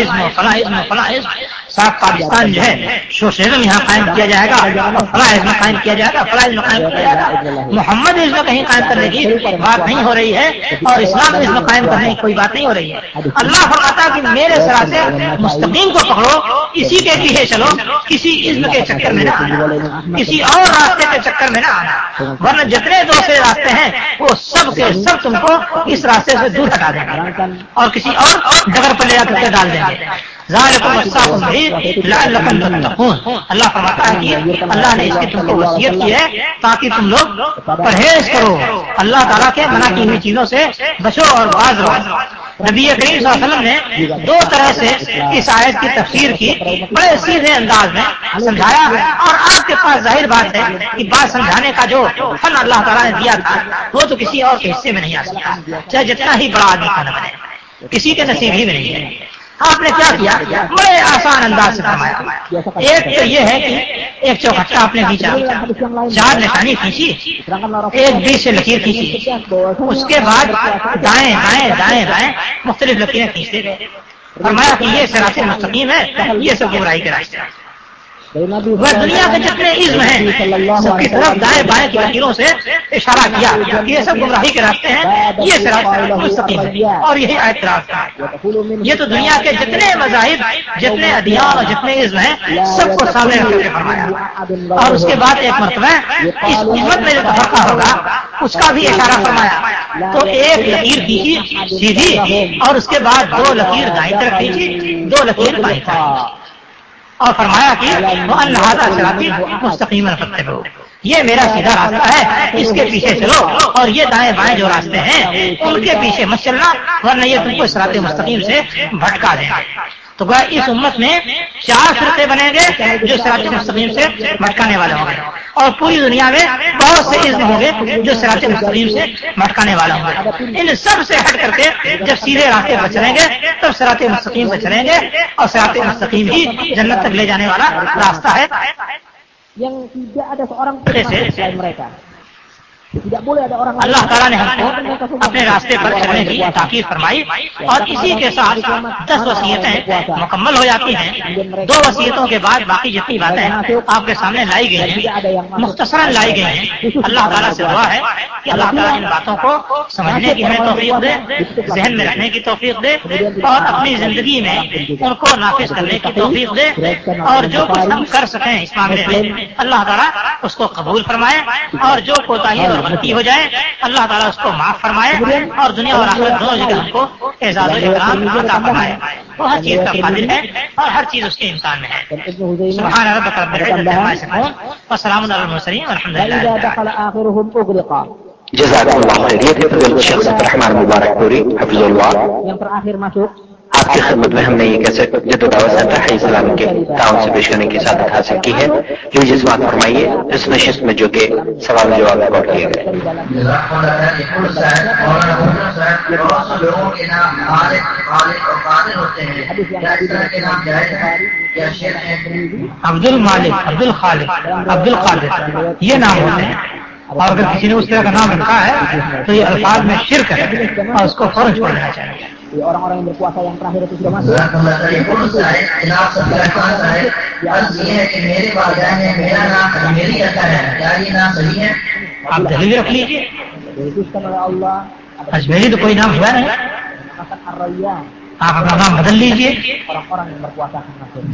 اسم صاحب پاکستان جو ہے سوشلزم یہاں قائم کیا جائے گا، اور فلاں اسم قائم کیا جائے گا، فلاں اسم قائم کیا جائے گا۔ محمد اسم کہیں قائم کرنے کی بات نہیں ہو رہی ہے، اور اسلام اسم قائم کرنے کی کوئی بات نہیں ہو رہی ہے۔ اللہ فرماتا کہ میرے صراط مستقیم کو پکڑو، اسی کے پیچھے چلو، کسی اسم کے چکر میں نہ آنا، کسی اور راستے کے چکر میں نہ آنا، ورنہ جتنے دوسرے راستے ہیں وہ سب کے سب تم کو اس راستے سے دور ہٹا دیں گے اور کسی اور ڈگر پر لے جا کر کے ڈال دیں گے۔ ذالکم وصاکم بہ لعلکم تتقون، اللہ فرماتا ہے کہ اللہ نے اس کی تم کو وصیت کی ہے تاکہ تم لوگ پرہیز کرو، اللہ تعالیٰ کے منع کی ہوئی چیزوں سے بچو اور باز رہو۔ نبی کریم صلی اللہ علیہ وسلم نے 2 طرح سے اس آیت کی تفسیر کی، بڑے سیدھے انداز میں سمجھایا، اور آپ کے پاس ظاہر بات ہے کہ بات سمجھانے کا جو فن اللہ تعالیٰ نے دیا تھا وہ تو کسی اور کے حصے میں نہیں آ سکتا، چاہے جتنا ہی بڑا آدمی کا نہ بنے، کسی کے نصیب ہی میں نہیں ہے۔ آپ نے کیا کیا؟ بڑے آسان انداز سے فرمایا۔ ایک تو یہ ہے کہ ایک چوکھٹا آپ نے کھینچا، 4 نشانی کھینچی، ایک بیچ سے لکیر کھینچی، اس کے بعد دائیں بائیں دائیں بائیں مختلف لکیریں کھینچتے گئے، فرمایا کہ یہ صراط مستقیم ہے، یہ سب گمراہی کے راستے ہیں۔ وہ دنیا کے جتنے عزم ہیں سب کی طرف دائیں بائیں کی لکیروں سے اشارہ کیا کہ یہ سب گمراہی کے راستے ہیں، یہ صراط مستقیم ہے اور یہی آیت راستہ ہے۔ یہ تو دنیا کے جتنے مذاہب، جتنے ادیان اور جتنے عزم ہیں سب کو سامنے رکھ کے فرمایا، اور اس کے بعد ایک مرتبہ اس امت میں جو تفرقہ ہوگا اس کا بھی اشارہ فرمایا۔ تو ایک لکیر کھینچی سیدھی اور اس کے بعد دو لکیر دائیں طرف کھینچی، دو لکیر بائیں طرف، اور فرمایا کہ وہ اللہ صراطی مستقیم فتبعوہ، یہ میرا سیدھا راستہ ہے، اس کے پیچھے چلو، اور یہ دائیں بائیں جو راستے ہیں ان کے پیچھے مت چلنا، ورنہ یہ تم کو صراط مستقیم سے بھٹکا دیں گے۔ تو گویا اس امت میں 4 فرقے بنیں گے جو صراط مستقیم سے بھٹکانے والے ہوں گے، اور پوری دنیا میں بہت سے عزم ہوں گے جو صراط مستقیم سے بھٹکانے والے ہوں گے۔ ان سب سے ہٹ کر کے جب سیدھے راستے پر چلیں گے تب صراط مستقیم پر چلیں گے، اور صراط مستقیم ہی جنت تک لے جانے والا راستہ ہے۔ yang tidak ada seorang pun masuk selain mereka. Tidak boleh ada orang اللہ تعالیٰ نے ہم کو اپنے راستے پر چلنے کی تاکید فرمائی، اور اسی کے ساتھ 10 وصیتیں مکمل ہو جاتی ہیں۔ 2 وصیتوں کے بعد باقی جتنی باتیں آپ کے سامنے لائی گئی ہیں مختصراً لائی گئی ہیں۔ اللہ تعالیٰ سے دعا ہے کہ اللہ تعالیٰ ان باتوں کو سمجھنے کی ہمیں توفیق دے، ذہن میں رکھنے کی توفیق دے، اور اپنی زندگی میں ان کو نافذ کرنے کی توفیق دے، اور جو کچھ ہم کر سکیں اس معاملے میں اللہ تعالیٰ اس کو قبول فرمائے، اور جو کوتاہی اور غلطی ہو جائے اللہ تعالیٰ اس کو معاف فرمائے، اور دنیا اور آخرت دونوں جگہ ہم کو اعزاز و اکرام عطا فرمائے۔ وہ ہر چیز کا قادر ہے اور ہر چیز اس کے امکان میں ہے۔ سبحان ربک رب العزة عما يصفون وسلام علی المرسلین والحمد للہ۔ جزاک اللہ خیر۔ یہ تھے فضیلت الشیخ صفی الرحمن مبارک پوری حفظ اللہ۔ yang terakhir masuk آپ کی خدمت میں ہم نے یہ کیسٹ جد و دعوت سینٹر حی اسلامی کے تعاون سے پیش کرنے کی سعادت حاصل کی ہے۔ لیجیے اس بات فرمائیے اس نشست میں جو کہ سوال جواب ریکارڈ کیے گئے۔ عبد المالک، عبد الخالق، عبد القادر یہ نام ہوتے ہیں، اور اگر کسی نے اس طرح کا نام رکھا ہے تو یہ الفاظ میں شرک ہے اور اس کو فوراً چھوڑ دینا چاہیے۔ orang-orang yang berpuasa yang terakhir itu sudah masuk. آپ دلیل رکھ لیجیے، Diputuskan oleh Allah. اجمیری تو کوئی نام ہوا نہیں، Akan Ar-Rayyan. آپ اپنا نام بدل لیجیے۔ Orang-orang yang berpuasa akan masuk.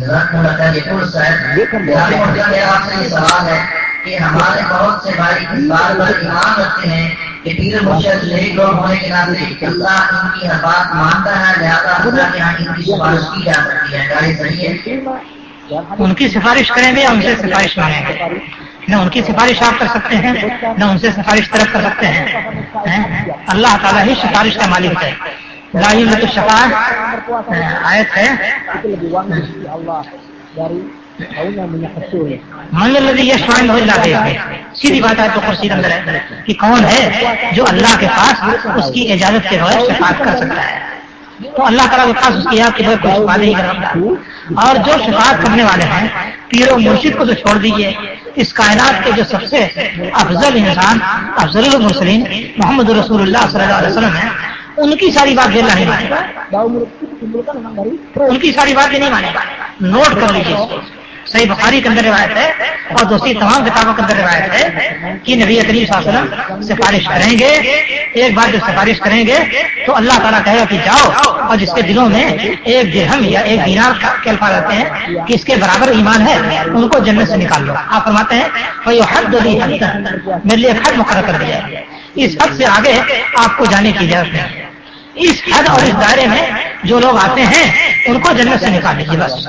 سوال ہے کہ ہمارے بہت سے بھائی اس بات پر ایمان رکھتے ہیں کہ پیر مرشد شریک لوگ ہونے کے ناطے اللہ ان کی ہر بات مانتا ہے، لہٰذا اللہ کے یہاں ان کی سفارش کی جا سکتی ہے۔ کیا یہ صحیح ہے؟ ان کی سفارش کریں گے یا ان سے سفارش مانگیں گے؟ نہ ان کی سفارش آپ کر سکتے ہیں نہ ان سے سفارش طلب کر سکتے ہیں۔ اللہ تعالیٰ ہی سفارش کا مالک ہے۔ لا یملک الشفاعۃ آیت ہے، Itu lebih wangi di Allah dari baunya minyak kasturi. من الذی یشفع عنده الا باذنہ، سیدھی بات ہے تو کرسی کے اندر ہے کہ کون ہے جو اللہ کے پاس اس کی اجازت کے بغیر شفاعت کر سکتا ہے۔ تو اللہ تعالیٰ کے پاس اس کی اجازت کے بغیر کوئی شفاعت نہیں کر سکتا۔ اور جو شفاعت کرنے والے ہیں پیر و مرشد کو تو چھوڑ دیجیے، اس کائنات کے جو سب سے افضل انسان افضل المرسلین محمد رسول اللہ صلی اللہ علیہ وسلم ہیں، ان کی ساری بات بھی اللہ نہیں مانے گا، Bau mulut itu ditimbulkan memang dari ان کی ساری بات بھی نہیں مانے گا۔ نوٹ کر لیجیے اس کو، صحیح بخاری کے اندر روایت ہے اور دوسری تمام کتابوں کے اندر روایت ہے کہ نبی کریم صلی اللہ علیہ وسلم سفارش کریں گے، ایک بار جب سفارش کریں گے تو اللہ تعالیٰ کہے گا کہ جاؤ، اور جس کے دلوں میں 1 درہم یا 1 دینار کے الفاظ آتے ہیں کہ اس کے برابر ایمان ہے ان کو جنت سے نکال لو۔ آپ فرماتے ہیں فَيُحَدُّ لِي حَدًّا، میرے لیے ایک حد مقرر کر دیا ہے، اس حد سے آگے آپ کو جانے کی اجازت نہیں ہے۔ اس حد اور اس دائرے میں جو لوگ آتے ہیں ان کو جنت سے نکال لیجیے، بس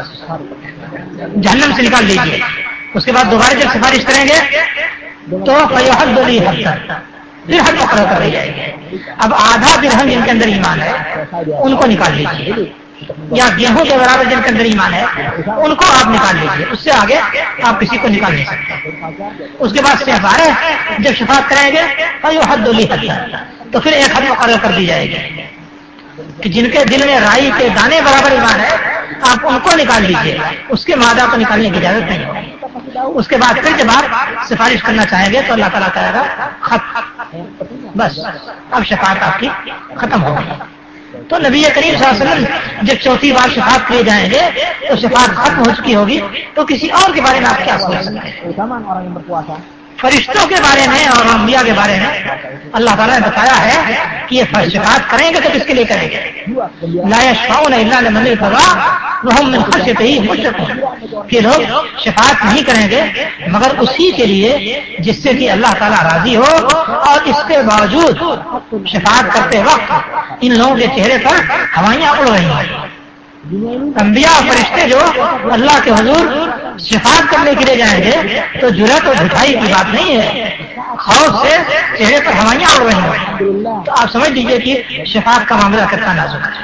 جہنم سے نکال لیجیے۔ اس کے بعد دوبارہ جب سفارش کریں گے تو فَيُحَدُّ لِي حَدًّا، پھر حد مقرر کر دی جائے گی۔ اب آدھا درہم جن کے اندر ایمان ہے ان کو نکال لیجیے، یا گیہوں کے برابر جن کے اندر ایمان ہے ان کو آپ نکال لیجیے، اس سے آگے آپ کسی کو نکال نہیں سکتے۔ اس کے بعد سفارہ جب شفاعت کریں گے فَيُحَدُّ لِي حَدًّا، تو پھر ایک حد مقرر کر دی جائے گی کہ جن کے دل میں رائی کے دانے برابر ایمان ہے آپ ان کو نکال لیجیے، اس کے مادہ کو نکالنے کی اجازت نہیں ہوگی۔ اس کے بعد پھر جب آپ سفارش کرنا چاہیں گے تو اللہ تعالیٰ کہے گا خط، بس اب شفاعت آپ کی ختم ہو گئی۔ تو نبی کریم صلی اللہ علیہ وسلم جب چوتھی بار شفاعت کیے جائیں گے تو شفاعت ختم ہو چکی ہوگی، تو کسی اور کے بارے میں آپ کیا سوچ سکتے ہیں؟ فرشتوں کے بارے میں اور انبیاء کے بارے میں اللہ تعالیٰ نے بتایا ہے کہ یہ شفاعت کریں گے تو کس کے لیے کریں گے؟ لا یشفعون الا لمن ارتضى وهم من خشیتہ مشفقون، کہ لوگ شفاعت نہیں کریں گے مگر اسی کے لیے جس سے کہ اللہ تعالیٰ راضی ہو، اور اس کے باوجود شفاعت کرتے وقت ان لوگوں کے چہرے پر ہوائیاں اڑ رہی ہیں۔ انبیاء اور فرشتے جو اللہ کے حضور شفاعت کرنے کے لیے جائیں گے تو جرأت اور جھٹائی کی بات نہیں ہے، خوف سے چہرے پر ہوائیاں اڑ رہی ہیں۔ تو آپ سمجھ لیجیے کہ شفاعت کا معاملہ کتنا نازک ہے۔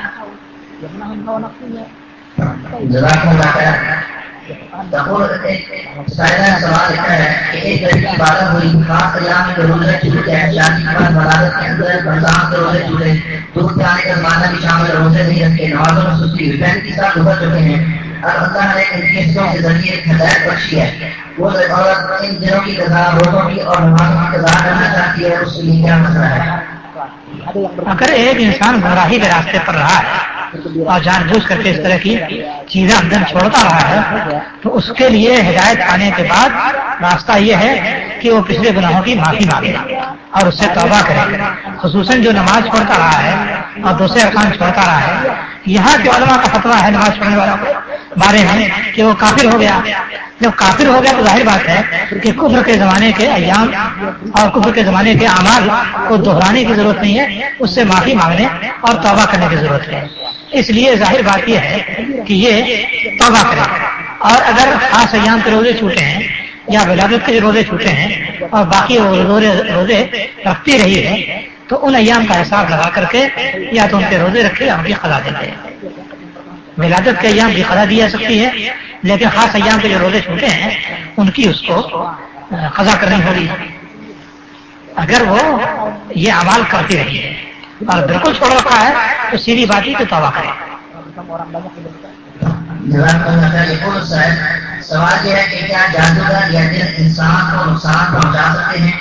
سوال لکھا ہے کہ ایک لڑکی کی عبادت ہوئی، خاص ایام کے روزے چھوٹے، شادی کے بعد ولادت کے اندر رمضان کے روزے چھوٹے، دودھ پلانے کا زمانہ بھی شامل روزے نہیں رکھے، نمازوں میں سستی ہوئی، 35 سال گزر چکے ہیں، اور اللہ نے ان قسطوں کے ذریعے ایک ہدایت بخشی ہے، وہ عورت ان دنوں کی قضا روزوں کی اور نمازوں کی قضا کرنا چاہتی ہے، اس کے لیے کیا مسئلہ ہے؟ اگر ایک انسان گمراہی کے راستے پر رہا ہے اور جان بوجھ کر کے اس طرح کی چیزیں اندر چھوڑتا رہا ہے تو اس کے لیے ہدایت پانے کے بعد راستہ یہ ہے کہ وہ پچھلے گناہوں کی معافی مانگے اور اس سے توبہ کرے، خصوصاً جو نماز چھوڑتا رہا ہے اور دوسرے ارکان چھوڑتا رہا ہے۔ یہاں کے علماء کا فتویٰ ہے نماز چھوڑنے والوں کے بارے میں کہ وہ کافر ہو گیا۔ جب کافر ہو گیا تو ظاہر بات ہے کہ کفر کے زمانے کے ایام اور کفر کے زمانے کے اعمال کو دہرانے کی ضرورت نہیں ہے، اس سے معافی مانگنے اور توبہ کرنے کی ضرورت ہے۔ اس لیے ظاہر بات یہ ہے کہ یہ توبہ کرے، اور اگر خاص ایام کے روزے چھوٹے ہیں یا ولادت کے روزے چھوٹے ہیں اور باقی روزے رکھتی رہی ہے تو ان ایام کا حساب لگا کر کے یا تو ان کے روزے رکھے یا ان کی قضا دیتے ہیں۔ ولادت کے ایام کی قضا دی جا سکتی ہے، لیکن خاص ایام کے جو روزے چھوٹے ہیں ان کی اس کو قضا کرنی ہوگی اگر وہ یہ اعمال کرتی رہی ہے، اور بالکل چھوڑ رکھا ہے تو سیدھی بات ہی تو توبہ کرے۔ سوال یہ ہے کہ کیا جادوگر یا جن انسان کو نقصان پہنچا سکتے ہیں؟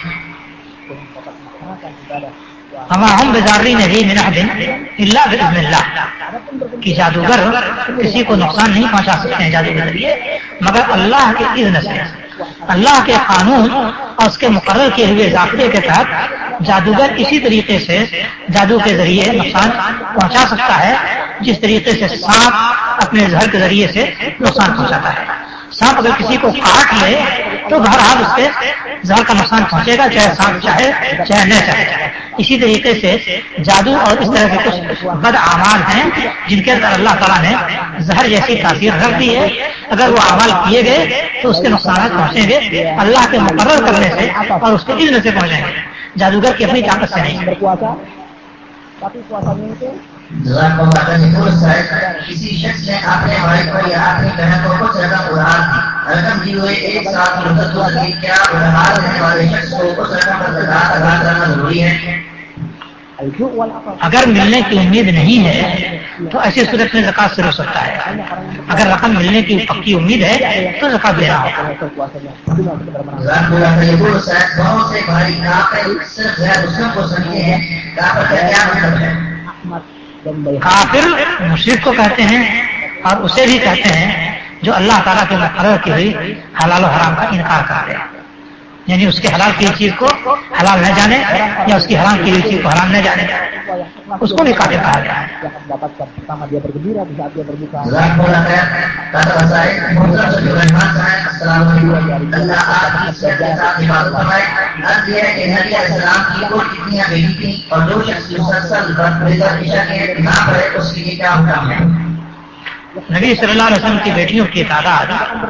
ہم بزاری نہیں من احد الا باذن اللہ، کہ جادوگر کسی کو نقصان نہیں پہنچا سکتے ہیں جادو کے ذریعے مگر اللہ کے اذن سے، اللہ کے قانون اور اس کے مقرر کیے ہوئے ضابطے کے تحت جادوگر اسی طریقے سے جادو کے ذریعے نقصان پہنچا سکتا ہے جس طریقے سے سانپ اپنے زہر کے ذریعے سے نقصان پہنچاتا ہے۔ سانپ اگر کسی کو کاٹ لے تو بہرحال اس کے زہر کا نقصان پہنچے گا، چاہے سانپ چاہے چاہے نہ چاہے۔ اسی طریقے سے جادو اور اس طرح کے کچھ بد اعمال ہیں جن کے اندر اللہ تعالیٰ نے زہر جیسی تاثیر رکھ دی ہے، اگر وہ اعمال کیے گئے تو اس کے نقصانات پہنچیں گے اللہ کے مقرر کرنے سے اور اس کے اذن سے پہنچیں گے، جادوگر کی اپنی طاقت سے نہیں۔ کسی شخص نے اپنے بھائی کو یا اپنی بہن کو کچھ رقم ادھار دی، رقم دی ہوئے ایک ساتھ مدت گزر گئی، کیا ادھار دینے والے شخص کو اس رقم پر زکات ادا کرنا ضروری ہے؟ اگر ملنے کی امید نہیں ہے تو ایسی صورت میں زکات سے رک سکتا ہے، اگر رقم ملنے کی پکی امید ہے تو زکات دینا ہوگا۔ بہت سے بھائی صرف غیر مسلم کو سمجھتے ہیں، کافر کا کیا مطلب ہے؟ کافر مشرک کو کہتے ہیں اور اسے بھی کہتے ہیں جو اللہ تعالیٰ کے مقرر کی ہوئی حلال و حرام کا انکار کرتے ہیں، یعنی اس کے حلال کی چیز کو حلال نہ جانے یا اس کی حرام کی ہوئی چیز کو حرام نہ جانے، اس کو بھی کافر کہا گیا ہے۔ نبی صلی اللہ علیہ وسلم کی بیٹیوں کی تعداد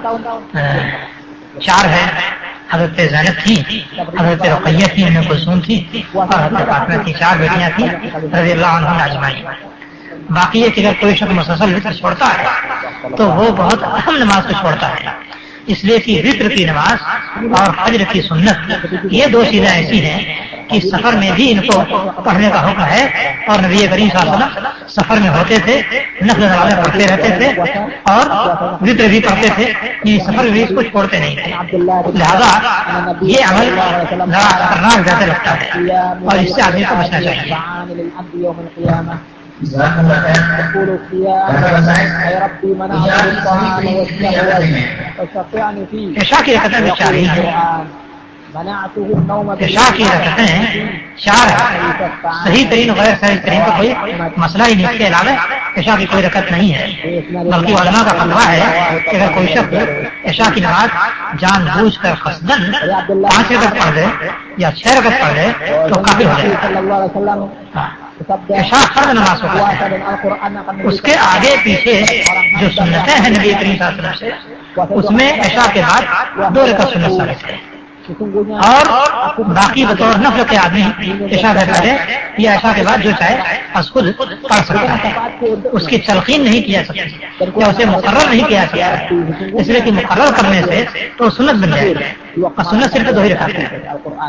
4 ہے۔ حضرت زینب تھی، حضرت رقیہ تھی، ام کلثوم تھی اور حضرت فاطمہ تھی، 4 بیٹیاں تھیں رضی اللہ عنہن اجمعین۔ باقی یہ کہ اگر کوئی شخص مسلسل وطر چھوڑتا ہے تو وہ بہت اہم نماز کو چھوڑتا ہے، اس لیے کہ وطر کی نماز اور فجر کی سنت یہ 2 چیزیں ایسی ہیں کہ سفر میں بھی ان کو پڑھنے کا حکم ہے، اور نبی کریم صلی اللہ علیہ وسلم سفر میں ہوتے تھے، نفل نمازیں پڑھتے رہتے تھے اور وطر بھی پڑھتے تھے، یعنی سفر میں بھی اس کو چھوڑتے نہیں تھے، لہذا یہ عمل ذرا خطرناک زیادہ لگتا ہے اور اس سے آدمی کو بچنا چاہیے۔ يقول الصيام أي ربي منعني الطعام والشهوة فاستطعني فيه. عشاء کی رکعتیں بھی 4 ہی ہیں. منعته النوم عشاء کی رکعتیں 4 ہیں. صحیح ترین غیر صحیح ترین کا کوئی مسئلہ ہی نہیں. اس کے علاوہ عشاء کی کوئی رکعت نہیں ہے. بلکہ علماء کا فتویٰ ہے کہ اگر کوئی شخص عشاء کی نماز جان بوجھ کر قصدن 5 رکعت پڑھ دے یا 6 رکعت پڑھ دے تو کافی ہو جائے. عشاء فرض نماز ہوتا ہے. اس کے آگے پیچھے جو سنتیں ہیں نبی کریم صلی اللہ علیہ وسلم سے, اس میں عشاء کے بعد 2 رکعت سنت ثابت ہے. اور باقی بطور نفل کے آدمی عشاء سے پہلے یا عشاء کے بعد جو چاہے از خود پڑھ سکتا ہے. اس کی تلقین نہیں کیا سکتی یا اسے مقرر نہیں کیا سکتا ہے, اس لیے کہ مقرر کرنے سے تو سنت بن جائے گی. اور سنت صرف 2 ہی رکعت ہے.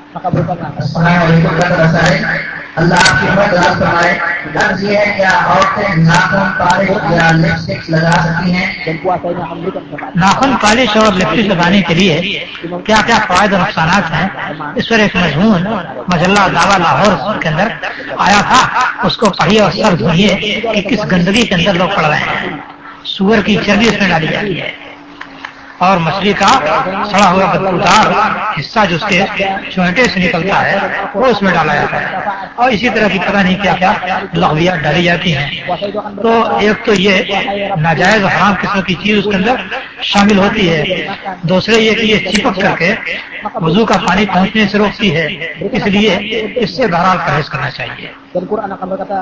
اللہ آپ کی مدد فرمائے. عرض یہ ہے کیا عورتیں ناخن پالش یا لپسٹک لگا سکتی ہیں؟ ناخن پالش اور لپسٹک لگانے کے لیے کیا کیا فوائد اور نقصانات ہیں, اس پر ایک مضمون مجلہ دعویٰ لاہور کے اندر آیا تھا. اس کو پڑھیے اور سر دھوئیے کہ کس گندگی کے اندر لوگ پڑ رہے ہیں. سور کی چربی اس میں ڈالی جاتی ہے اور مچھلی کا سڑا ہوا بدبودار حصہ جو اس کے چونٹے سے نکلتا ہے وہ اس میں ڈالا جاتا ہے. اور اسی طرح کی پتہ نہیں کیا کیا لغویات ڈالی جاتی ہیں. تو ایک تو یہ ناجائز حرام قسم کی چیز اس کے اندر شامل ہوتی ہے. دوسرے یہ کہ یہ چپک کر کے وضو کا پانی پہنچنے سے روکتی ہے, اس لیے اس سے بہرحال پرہیز کرنا چاہیے. Quran akan berkata,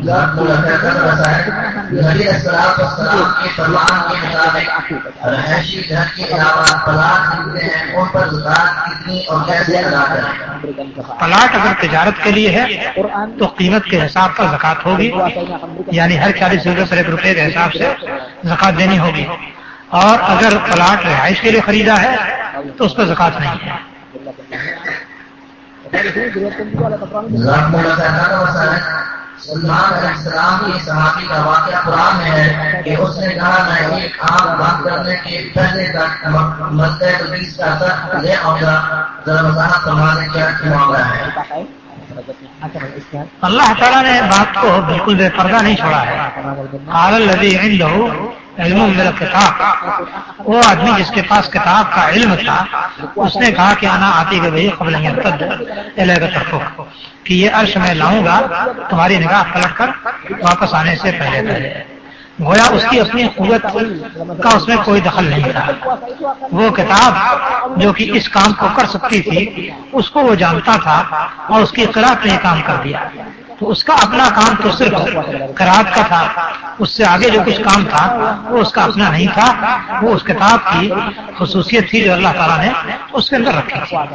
نبی السلام کے فرمان کے مطابق رہائشی گھر کے علاوہ پلاٹ خریدتے ہیں, ان پر زکات کتنی اور کیسے ادا کریں؟ پلاٹ اگر تجارت کے لیے ہے تو قیمت کے حساب پر زکات ہوگی, یعنی ہر 40 روپے پر 1 روپے کے حساب سے زکات دینی ہوگی. اور اگر پلاٹ رہائش کے لیے خریدا ہے تو اس پر زکات نہیں ہے. سلمان علیہ السلام کی صحابی کا واقعہ قرآن میں ہے کہ اس نے کہا میں ایک آنکھ بند کرنے کے پہلے تک مدہ 20 کا تک لے آؤں گا. ذرا وضاحت فرمانے کیا معاملہ ہے. اللہ تعالیٰ نے بات کو بالکل بے پردہ نہیں چھوڑا ہے. قال الذی عنده علم من الکتاب, وہ آدمی جس کے پاس کتاب کا علم تھا اس نے کہا کہ انا آتی کے بھائی قبل ان يرتد الیک طرفک, کہ یہ عرش میں لاؤں گا تمہاری نگاہ پلٹ کر واپس آنے سے پہلے. گویا اس کی اپنی قوت کا اس میں کوئی دخل نہیں تھا. وہ کتاب جو کہ اس کام کو کر سکتی تھی اس کو وہ جانتا تھا اور اس کی قرات نے یہ کام کر دیا. تو اس کا اپنا کام تو صرف قرات کا تھا, اس سے آگے جو کچھ کام تھا وہ اس کا اپنا نہیں تھا. وہ اس کتاب کی خصوصیت تھی جو اللہ تعالیٰ نے اس کے اندر رکھی تھی.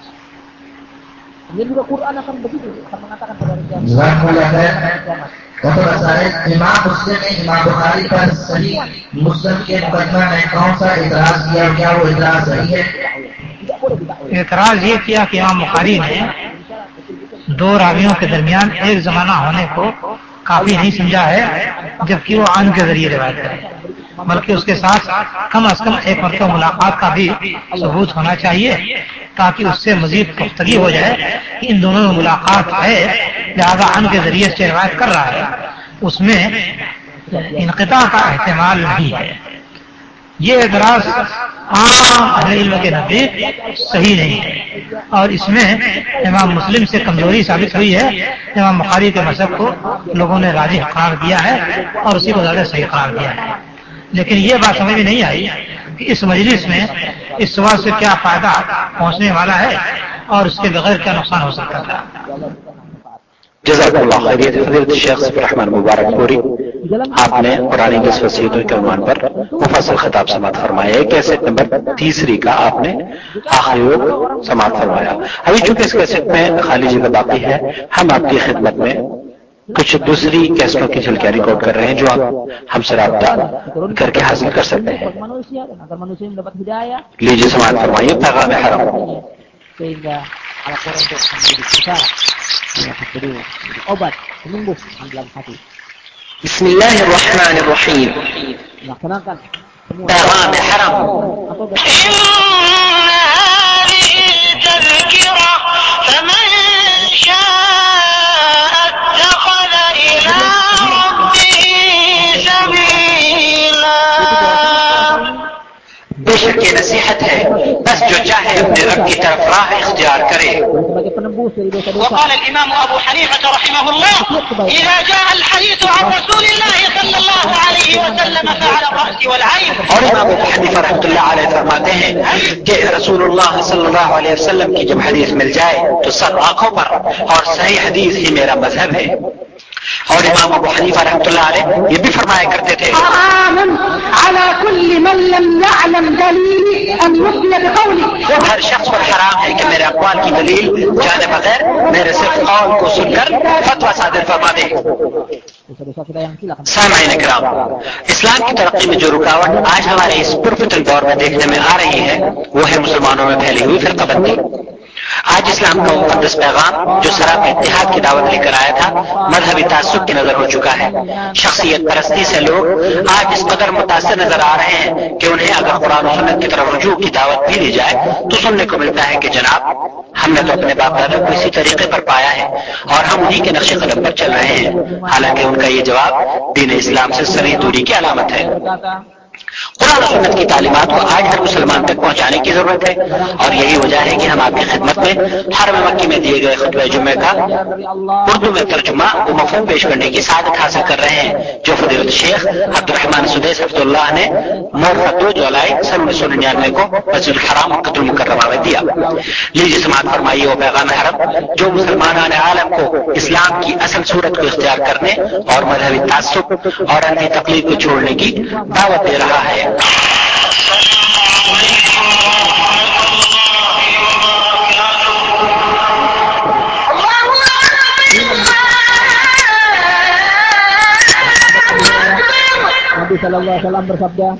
Ini juga Quran akan begitu, akan mengatakan kepada امام مسلم نے امام بخاری پر صحیح مسلم کے مقدمہ میں کون سا اعتراض کیا, کیا وہ اعتراض صحیح ہے؟ اعتراض یہ کیا کہ امام بخاری نے 2 راویوں کے درمیان ایک زمانہ ہونے کو کافی نہیں سمجھا ہے جبکہ وہ عن کے ذریعے روایت کرے, بلکہ اس کے ساتھ کم از کم ایک مرتبہ ملاقات کا بھی ثبوت ہونا چاہیے تاکہ اس سے مزید پختگی ہو جائے کہ ان دونوں میں ملاقات ہے, لہذا عن کے ذریعے سے روایت کر رہا ہے. اس میں انقطاع کا احتمال نہیں ہے. یہ اعتراض عام اہل علم کے نزدیک صحیح نہیں ہے اور اس میں امام مسلم سے کمزوری ثابت ہوئی ہے. امام بخاری کے مذہب کو لوگوں نے راجح قرار دیا ہے اور اسی کو زیادہ صحیح قرار دیا ہے. لیکن یہ بات سمجھ میں نہیں آئی کہ اس مجلس میں اس سوال سے کیا فائدہ پہنچنے والا ہے اور اس کے بغیر کیا نقصان ہو سکتا تھا. جزاک اللہ خیر. فضیلت الشیخ صفی الرحمن مبارک پوری, آپ نے قرآن 10 وصیتوں کے عنوان پر مفصل خطاب سماعت فرمایا ہے. کیسٹ نمبر 30 کا آپ نے آخری وقت سماعت فرمایا. ابھی چونکہ اس کیسٹ میں خالی جگہ باقی ہے, ہم آپ کی خدمت میں کچھ دوسری کیسٹوں کی جھلکیاں ریکارڈ کر رہے ہیں جو آپ ہم سے رابطہ کر کے حاصل کر سکتے ہیں. لیجیے سماعت فرمائیے پیغام حرم. بسم اللہ الرحمن الرحیم. پیغام حرم. فمن شاء اتخذ إلى لیے نصیحت ہے بس جو چاہے اپنے رب کی طرف راہ اختیار کرے. وقال الإمام أبو حنيفة رحمه الله إذا جاء الحديث عن رسول الله صلى الله عليه وسلم فعلى الرأس والعين. اور امام ابو حنیفہ رحمۃ اللہ علیہ فرماتے ہیں کہ رسول اللہ صلی اللہ علیہ وسلم کی جب حدیث مل جائے تو سب آنکھوں پر، اور صحیح حدیث ہی میرا مذہب ہے. اور امام ابو حنیفہ رحمۃ اللہ علیہ یہ بھی فرمایا کرتے تھے ہر شخص پر حرام ہے کہ میرے اقوال کی دلیل جانے بغیر میرے صرف قول کو سن کر فتویٰ صادر فرما دے. سامعین کرام، اسلام کی ترقی میں جو رکاوٹ آج ہمارے اس پرفتن دور میں دیکھنے میں آ رہی ہے وہ ہے مسلمانوں میں پھیلی ہوئی فرقہ بندی. آج اسلام کا مقدس پیغام جو سراپا اتحاد کی دعوت لے کر آیا تھا مذہبی تعصب کی نظر ہو چکا ہے. شخصیت پرستی سے لوگ آج اس قدر متاثر نظر آ رہے ہیں کہ انہیں اگر قرآن و سنت کی طرف رجوع کی دعوت بھی دی جائے تو سننے کو ملتا ہے کہ جناب ہم نے تو اپنے باپ دادا کو اسی طریقے پر پایا ہے اور ہم انہی کے نقش قدم پر چل رہے ہیں. حالانکہ ان کا یہ جواب دین اسلام سے صریح دوری کی علامت ہے. قرآن و سنت کی تعلیمات کو آج ہر مسلمان تک پہنچانے کی ضرورت ہے، اور یہی وجہ ہے کہ ہم آپ کی خدمت میں حرم مکی میں دیے گئے خطبہ جمعہ کا اردو میں ترجمہ و مفہوم پیش کرنے کی سعادت حاصل کر رہے ہیں جو فضیلت شیخ عبد الرحمن سدیس حفظ اللہ نے مورخ 2 جولائی سن 1999 کو مسجد الحرام مکۃ المکرمہ میں دیا. لیجیے سماعت فرمائیے وہ پیغام حرم جو مسلمان عالم کو اسلام کی اصل صورت کو اختیار کرنے اور مذہبی تعصب اور انہی تقلید کو چھوڑنے کی دعوت دے رہا ہے. Nabi sallallahu alaihi wasallam bersabda,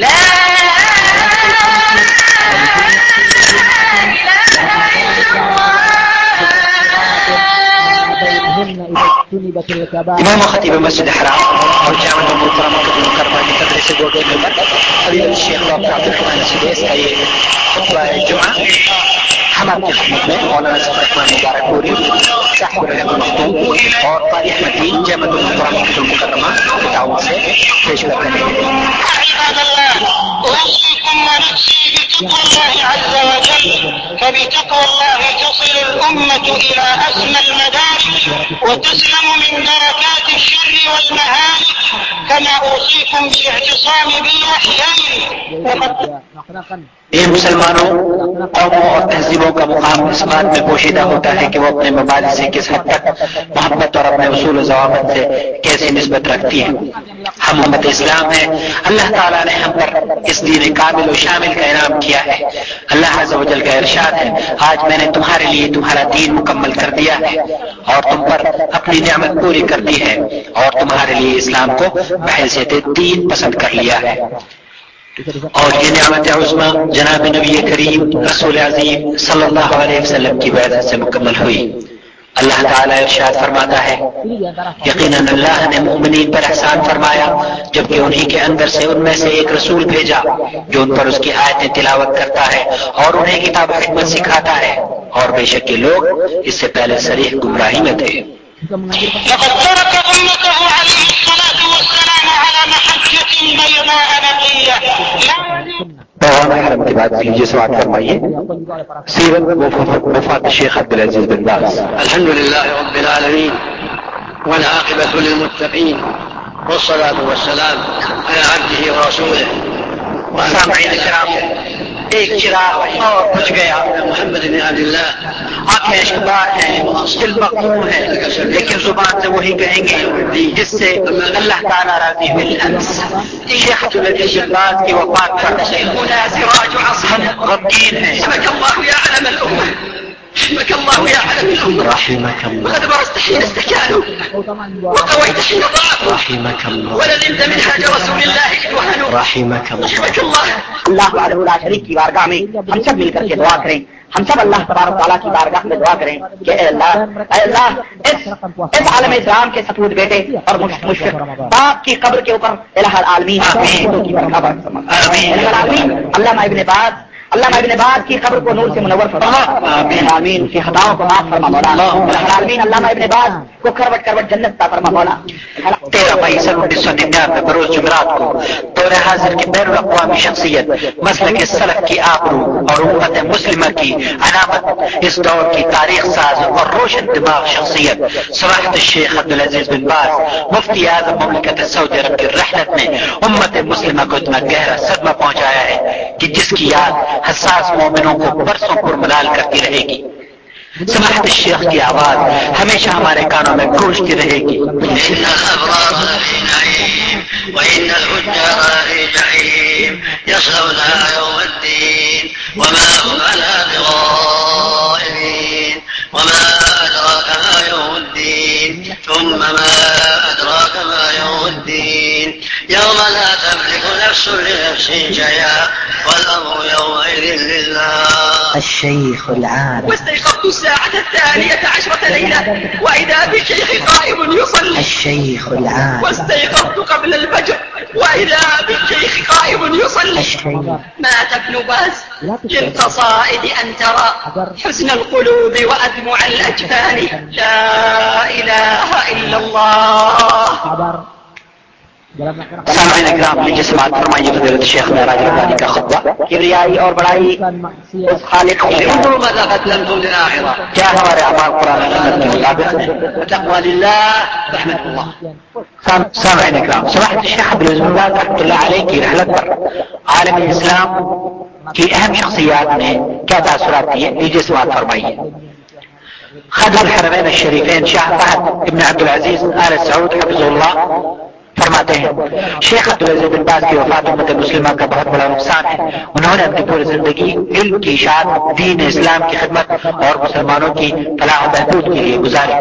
امام خطیب مسجد حرام اور جامع محترمہ مکرمہ کی تدریس گوگے میں فضیلت شیخ ڈاکٹر عبد الرحمن سدیس کا یہ خطبہ جمعہ ہم آپ کی خدمت میں مولانا ظفر رحمان مبارک پوری صاحب الرحمۃ المختوم اور قاری احمد دین جامع محترمہ مکرمہ کی تعاون سے پیش کر رہے ہیں. أوصيكم ونفسي بتقوى الله عز وجل، فبتقوى الله تصل الأمة إلى أسمى المدارك وتسلم من دركات الشر والمهالك، كما أوصيكم بالاعتصام بالوحيين. یہ مسلمانوں، قوموں اور تہذیبوں کا مقام اس بات میں پوشیدہ ہوتا ہے کہ وہ اپنے مبادئ سے کس حد تک محبت اور اپنے اصول و ضوابط سے کیسی نسبت رکھتی ہیں. ہم امت اسلام ہیں. اللہ تعالیٰ نے ہم پر اس دین کامل و شامل کا انعام کیا ہے. اللہ عز و جل کا ارشاد ہے آج میں نے تمہارے لیے تمہارا دین مکمل کر دیا ہے اور تم پر اپنی نعمت پوری کر دی ہے اور تمہارے لیے اسلام کو بحیثیت دین پسند کر لیا ہے. اور یہ نعمت عظمی جناب نبی کریم رسول عظیم صلی اللہ علیہ وسلم کی بعثت سے مکمل ہوئی. اللہ تعالیٰ ارشاد فرماتا ہے یقیناً اللہ نے مومنین پر احسان فرمایا جبکہ انہی کے اندر سے ان میں سے ایک رسول بھیجا جو ان پر اس کی آیتیں تلاوت کرتا ہے اور انہیں کتاب و حکمت سکھاتا ہے اور بے شک یہ لوگ اس سے پہلے صریح گمراہی میں تھے. لقد ترك أمته عليه الصلاة والسلام على محجة بيضاء نقية. پیغام حرم کی بات کیجیے. سوال فرمائیے سیرت وفات شیخ عبدالعزیز بن باز. الحمد لله رب العالمين والعاقبة للمتقين والصلاة والسلام على عبده ورسوله. سامعین کرام، ایک چراغ اور بجھ گیا. محمد بن عبد الله آنکھیں اشکبار ہیں، دل مقبول ہے، لیکن زبان سے وہی کہیں گے جس سے اللہ تعالیٰ راضی ہوئے. شیخ عبدالعزیز بن باز کی وفات پر ہم غمگین ہیں. رحمك الله يا علم الأمة رحمك الله وقد برزت حين استكانوا وقويت حين ضعفوا رحمك الله ولزمت منهاج رسول الله إذ وهنوا رحمك الله. رحمك الله. اللہ وحدہ لا شریک کی بارگاہ میں ہم سب مل کر کے دعا کریں. ہم سب اللہ تبارک تعالیٰ کی بارگاہ میں دعا کریں کہ اے اللہ اس عالم اسلام کے سپود بیٹے اور مشفق باپ کی قبر کے اوپر الہ العالمین علامہ ابن باز علامہ ابن باز کی قبر کو نور سے منور فرما آمین کی خطاؤں کو معاف فرما مولا آمین علامہ ابن باز کو کروٹ کروٹ جنت عطا فرما مولا 13 مئی سن 1999 بروز جمعرات کو دور حاضر کی بین الاقوامی شخصیت مسلک سلف کی آبرو اور امت مسلمہ کی علامت اس دور کی تاریخ ساز اور روشن دماغ شخصیت سماحت الشیخ عبدالعزیز بن باز مفتی اعظم مملکت سعودی عرب کی رحلت میں امت مسلمہ کو اتنا گہرا صدمہ پہنچایا ہے کہ جس کی یاد حساس مومنوں کو برسوں پر ملال کرتی رہے گی. سماحت الشیخ کی آواز ہمیشہ ہمارے کانوں میں گونجتی رہے گی. ان الابرار لفی نعیم وان الفجار لفی جحیم یصلونها یوم الدین وما هم عنها بغائبین وما ادراک ما یوم الدین ثم ما ادراک ما یوم الدین یوم لا تملک نفس لنفس شیئا والامر یومئذ للہ. الشيخ العارف. واستيقظت الساعة 12 ليلة وإذا بالشيخ قائم يصلي. الشيخ العارف. واستيقظت قبل الفجر وإذا بالشيخ قائم يصلي. مات ابن باز للقصائد أن ترى حزن القلوب وأدمع الأجفان لا إله إلا الله. سامعین اکرام لیجیے سماعت فرمائیے فضیلت شیخ معراج ربانی کا خطبہ. کبریائی اور بڑائی اس خالق کی کیا ہمارے اعمال قرآن و سنت کے مطابق تقوى لله رحمة الله. سامعین اکرام سماحت الشیخ عبدالعزیز بن باز رحمۃ اللہ علیہ کی رحلت پر عالم اسلام کی اہم شخصیات نے کیا تاثرات دیے لیجیے سماعت فرمائیے. خادم الحرمین الشریفین شاہ فہد ابن عبدالعزیز آل سعود حفظ اللہ فرماتے ہیں شیخ عبدالعزیز بن باز کی وفات امت مسلمہ کا بہت بڑا نقصان ہے. انہوں نے اپنی پوری زندگی علم کی اشاعت دین اسلام کی خدمت اور مسلمانوں کی فلاح و بہبود کے لیے گزاری.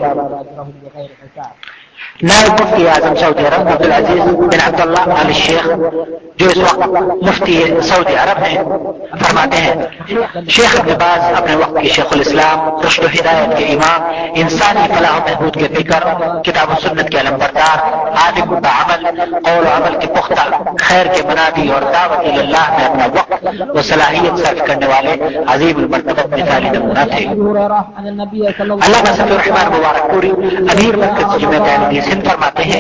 نائب مفتی اعظم سعودی عرب عبدالعزیز بن عبداللہ آل شیخ جو اس وقت مفتی سعودی عرب ہیں فرماتے ہیں شیخ ابن باز اپنے وقت کے شیخ الاسلام رشد و ہدایت کے امام انسانی فلاح و بہبود کے فکر کتاب و سنت کے علم بردار عالم بعمل قول و عمل کے پختہ خیر کے منادی اور دعوت اللہ میں اپنا وقت و صلاحیت صرف کرنے والے عظیم المرتبہ مثالی نمونہ تھے. علامہ صفی الرحمن مبارک پوری امیر مرکز جمعیت اہل سندھ فرماتے ہیں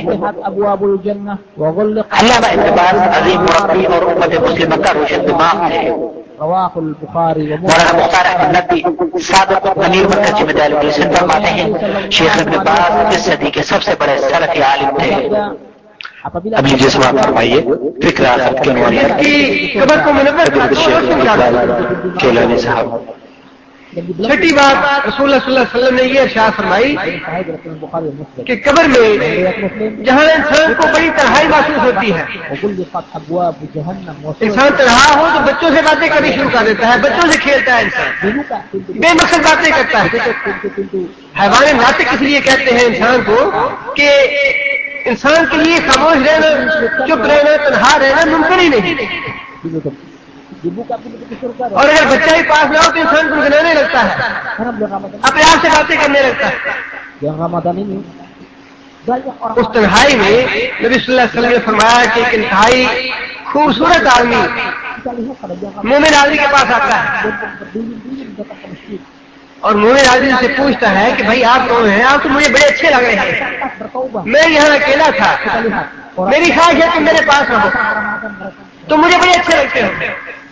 علامہ ابن باز عظیم مربی اور امت مسلمہ کا روشن دماغ تھے. مولانا مختار احمد ندوی سابق امیر مرکز جمعیت اہل سندھ فرماتے ہیں شیخ ابن باز اس صدی کے سب سے بڑے سلفی عالم تھے. اب لیجیے سماعت فرمائیے فکر آخرت کے عنوان کیلانی صاحب. چھٹی بات رسول اللہ صلی اللہ علیہ وسلم نے یہ ارشاد فرمائی کہ قبر میں جہاں انسان کو بڑی تنہائی محسوس ہوتی ہے انسان تنہا ہو تو بچوں سے باتیں کرنی شروع کر دیتا ہے بچوں سے کھیلتا ہے انسان بے مقصد باتیں کرتا ہے. حیوان ناطق اس لیے کہتے ہیں انسان کو کہ انسان کے لیے خاموش رہنا چپ رہنا تنہا رہنا ممکن ہی نہیں. اور اگر بچہ ہی پاس نہ ہو تو انسان کو گنانے لگتا ہے اپنے آپ سے باتیں کرنے لگتا ہے. اس تنہائی میں نبی صلی اللہ علیہ وسلم نے فرمایا کہ ایک انتہائی خوبصورت آدمی مومن آدمی کے پاس آتا ہے اور مومن آدمی سے پوچھتا ہے کہ بھائی آپ کون ہیں؟ آپ تو مجھے بڑے اچھے لگ رہے ہیں, میں یہاں اکیلا تھا, میری خواہش ہے کہ میرے پاس رہو, تو مجھے بڑے اچھے لگتے ہو.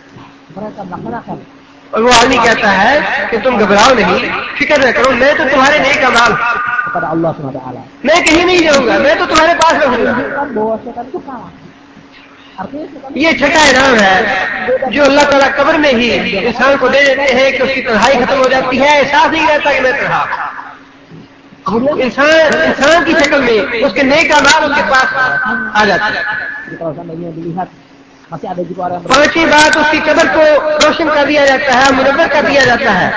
اور وہ آدمی کہتا ہے کہ تم گھبراؤ نہیں, فکر نہ کرو, میں تو تمہارے نیک اعمال, میں کہیں نہیں جاؤں گا, میں تو تمہارے پاس رہوں گا. یہ چھٹا انعام ہے جو اللہ تعالیٰ قبر میں ہی انسان کو دے دیتے ہیں کہ اس کی تنہائی ختم ہو جاتی ہے, احساس نہیں رہتا کہ میں تنہا. انسان کی شکل میں اس کے نیک اعمال اس کے پاس آ جاتے ہیں. پانچویں بات, اس کی قبر کو روشن کر دیا جاتا ہے, منور کر دیا جاتا ہے.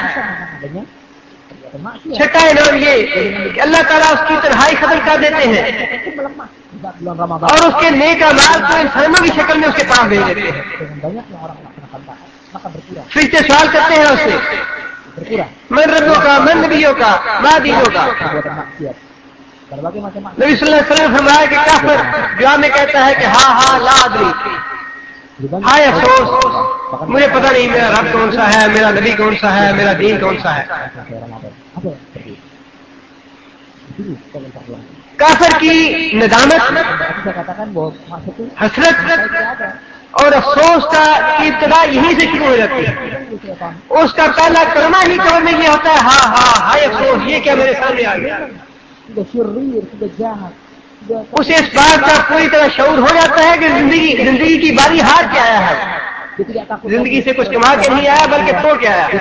چھٹا انعام یہ کہ اللہ تعالیٰ اس کی تنہائی ختم کر دیتے ہیں اور اس کے نیک اعمال کو انسانوں کی شکل میں اس کے پاس بھیج دیتے ہیں. فرشتے سوال کرتے ہیں اس سے, من ربوں کا, من نبیوں کا, ما دینوں کا. نبی صلی اللہ علیہ وسلم نے فرمایا کہ کافر جواب میں کہتا ہے کہ ہاں ہاں لا ادری, ہائے افسوس مجھے پتہ نہیں میرا رب کون سا ہے، میرا نبی کون سا ہے، میرا دین کون سا ہے. کافر کی ندامت، حسرت اور افسوس کا ابتدا یہیں سے شروع ہو جاتی ہے. اس کا پہلا کلمہ ہی قبر میں یہ ہوتا ہے، ہاں ہاں ہائے افسوس یہ کیا میرے سامنے آ گیا. اسے اس بات کا پوری طرح شعور ہو جاتا ہے کہ زندگی کی باری ہار کے آیا ہے، زندگی سے کچھ کما کے نہیں آیا بلکہ توڑ کے آیا.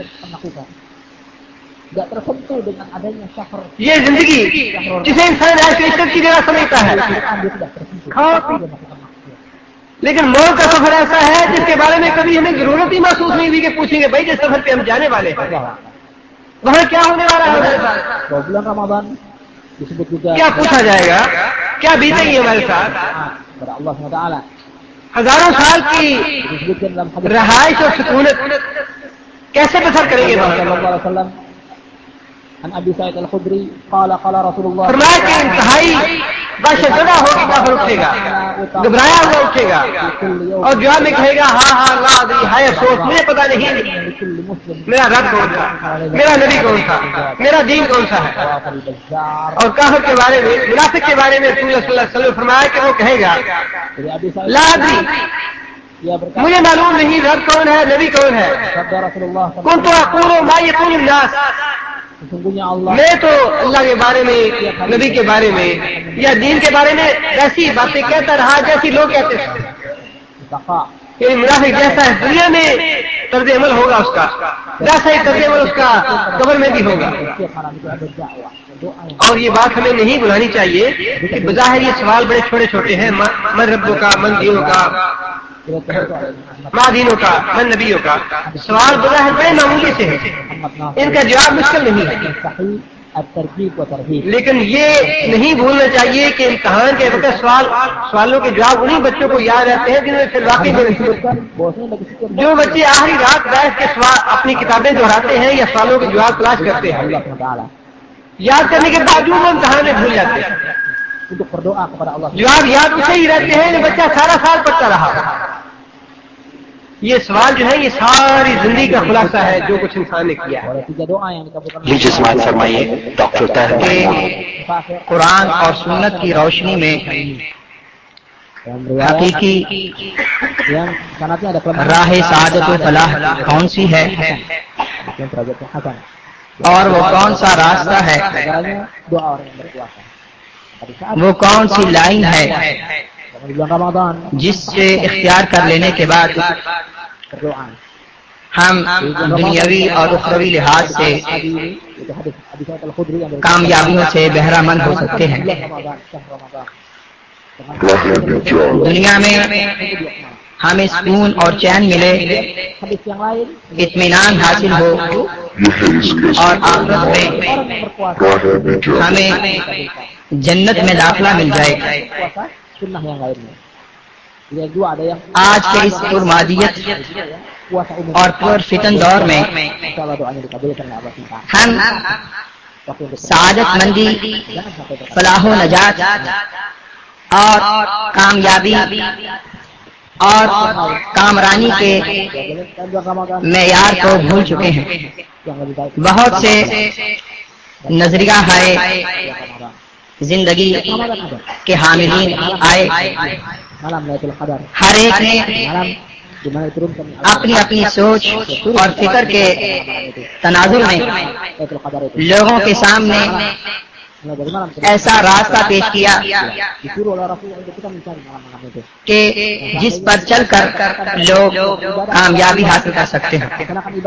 یہ زندگی جسے انسان عشرت کی جگہ سمجھتا ہے، لیکن موت کا سفر ایسا ہے جس کے بارے میں کبھی ہمیں ضرورت ہی محسوس نہیں ہوئی کہ پوچھیں گے بھائی جس سفر پہ ہم جانے والے ہیں وہاں کیا ہونے والا ہے ہمارے ساتھ، کیا پوچھا جائے گا، کیا بیتے گی ہمارے ساتھ. ہزاروں سال کی رہائش اور سکونت کیسے بسر کریں گے وہاں. فرمایا کہ انتہائی باشدہ ہوگی کافر اٹھے گا، گھبرایا ہوا اٹھے گا اور جواب میں کہے گا ہاں ہاں اللہ ادری ہائے افسوس مجھے پتا نہیں میرا رب کون تھا، میرا نبی کون تھا، میرا دین کون سا ہے. اور کافر کے بارے میں، منافق کے بارے میں رسول اللہ صلی اللہ علیہ وسلم فرمایا کہ وہ کہے گا لا ادری مجھے معلوم نہیں رب کون ہے، نبی کون ہے. کن تو اقول ما یقول الناس، میں تو اللہ کے بارے میں، نبی کے بارے میں یا دین کے بارے میں ایسی باتیں کہتا رہا جیسی لوگ کہتے تھے. یعنی منافق جیسا ہے دنیا میں طرز عمل ہوگا اس کا، ویسا ہی طرز عمل اس کا قبر میں بھی ہوگا. اور یہ بات ہمیں نہیں بھلانے چاہیے کہ بظاہر یہ سوال بڑے چھوٹے چھوٹے ہیں، من ربوں کا، من دینوں کا، ماں دینوں کا، من نبیوں کا. سوال بظاہر بڑے معمولی سے ہیں، ان کا جواب مشکل نہیں ہے، لیکن یہ نہیں بھولنا چاہیے کہ امتحان کے وقت سوالوں کے جواب انہیں بچوں کو یاد رہتے ہیں جنہوں نے پھر واقعی میں جو بچے آخری رات بیٹھ کے اپنی کتابیں دہراتے ہیں یا سوالوں کے جواب تلاش کرتے ہیں، یاد کرنے کے باوجود وہ امتحان میں بھول جاتے ہیں. جواب یاد اسے ہی رہتے ہیں جو بچہ سارا سال پڑھتا رہا. یہ سوال جو ہے یہ ساری زندگی کا خلاصہ ہے جو کچھ انسان نے کیا ہے. لیجیے سماعت فرمائیے ڈاکٹر قرآن اور سنت کی روشنی میں حقیقی راہ سعادت و فلاح کون سی ہے اور وہ کون سا راستہ ہے، وہ کون سی لائن ہے جس سے اختیار کر لینے کے بعد ہم دنیاوی اور اخروی لحاظ سے کامیابیوں سے بہرہ مند ہو سکتے ہیں. دنیا میں ہمیں سکون اور چین ملے، اطمینان حاصل ہو اور آخرت میں ہمیں جنت میں داخلہ مل جائے. آج کے اس پرمادیت اور پر فتن دور میں ہم سعادت مندی، فلاح و نجات اور کامیابی اور کامرانی کے معیار کو بھول چکے ہیں. بہت سے نظریہ ہے زندگی کے حاملین آئے، ہر ایک نے اپنی اپنی سوچ اور فکر کے تناظر میں لوگوں کے سامنے ایسا راستہ پیش کیا کہ جس پر چل کر لوگ کامیابی حاصل کر سکتے ہیں.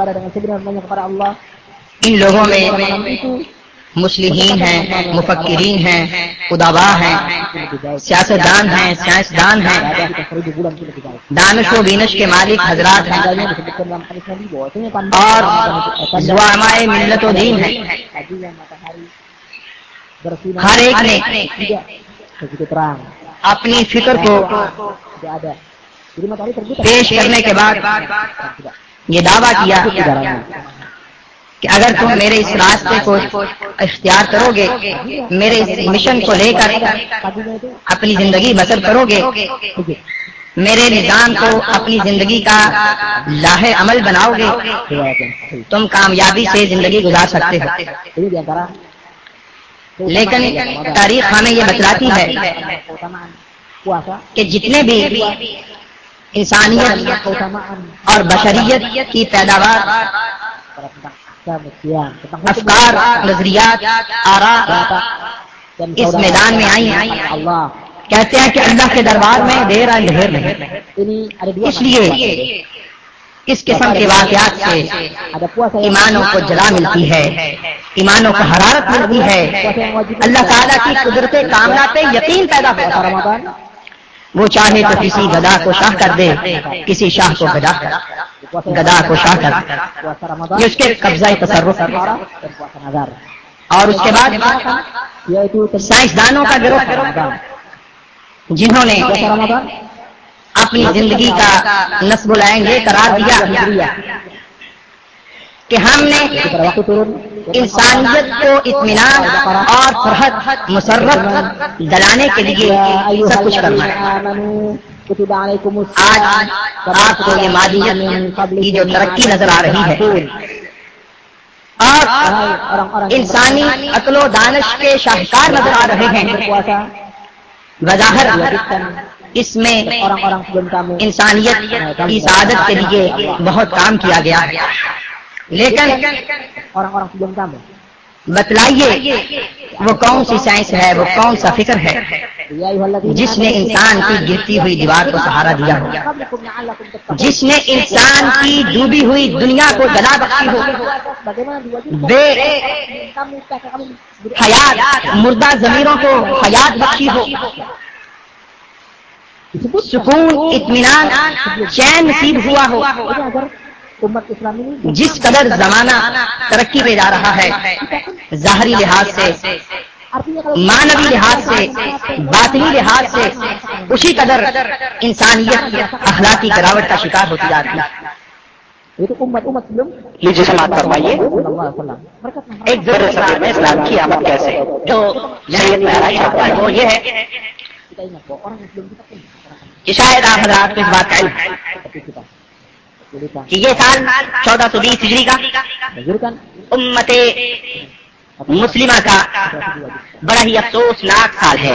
ان لوگوں میں مصلحین ہیں، مفکرین ہیں، ادبا ہیں، سیاستدان ہیں، سائنسدان ہیں، دانش و بینش کے مالک حضرات ہیں اور زعمائے ملت و دین ہیں. ہر ایک نے اپنی فکر کو پیش کرنے کے بعد یہ دعویٰ کیا کہ اگر تم میرے اس راستے کو اختیار کرو گے، میرے اس مشن کو لے کر اپنی زندگی بسر کرو گے میرے نظام کو اپنی زندگی کا لاہ عمل بناؤ گے تم کامیابی سے زندگی گزار سکتے ہو. لیکن تاریخ ہمیں یہ بتلاتی ہے کہ جتنے بھی انسانیت اور بشریت کی پیداوار افکار نظریات آراء اس میدان میں آئی ہیں کہتے ہیں کہ اللہ کے دربار میں دیر اندھیر نہیں. اس لیے اس قسم کے واقعات سے ایمانوں کو جلا ملتی ہے ایمانوں کو حرارت ملتی ہے اللہ تعالیٰ کی قدرت کاملہ پہ یقین پیدا ہوتا ہے. وہ چاہے تو کسی گدا کو شاہ کر دے کسی شاہ کو گدا کو شاہ کر دے یہ اس کے قبضہ تصرف اور اس کے بعد سائنسدانوں کا گروہ جنہوں نے اپنی زندگی کا نصب العین قرار دیا کہ ہم نے انسانیت کو اطمینان اور فرحت مسرت دلانے کے لیے سب کچھ کرنا ہے. آج آپ کو یہ مادیت کی جو ترقی نظر آ رہی ہے اور انسانی عقل و دانش کے شاہکار نظر آ رہے ہیں بظاہر اس میں انسانیت کی سعادت کے لیے بہت کام کیا گیا ہے. لیکن بتلائیے وہ کون سی سائنس ہے وہ کون سا فکر ہے جس نے انسان کی گرتی ہوئی دیوار کو سہارا دیا ہو جس نے انسان کی ڈوبی ہوئی دنیا کو جلا بخشی ہو بے حیات مردہ ضمیروں کو حیات بخشی ہو سکون اطمینان چین نصیب ہوا ہو. جس قدر زمانہ ترقی پہ جا رہا ہے ظاہری لحاظ سے معنوی لحاظ سے باطنی لحاظ سے اسی قدر انسانیت اخلاقی گراوٹ کا شکار ہوتی جا رہی ہے. لیجیے سماعت فرمائیے ایک ذرا سا میں اسلام کی آمد کیسے جو شریعت میں آرائی چاہتا ہے وہ یہ ہے کہ شاید آپ حضرات کو اس بات کا علم ہے کہ یہ سال 1420 ہجری کا امت مسلمہ کا بڑا ہی افسوسناک سال ہے.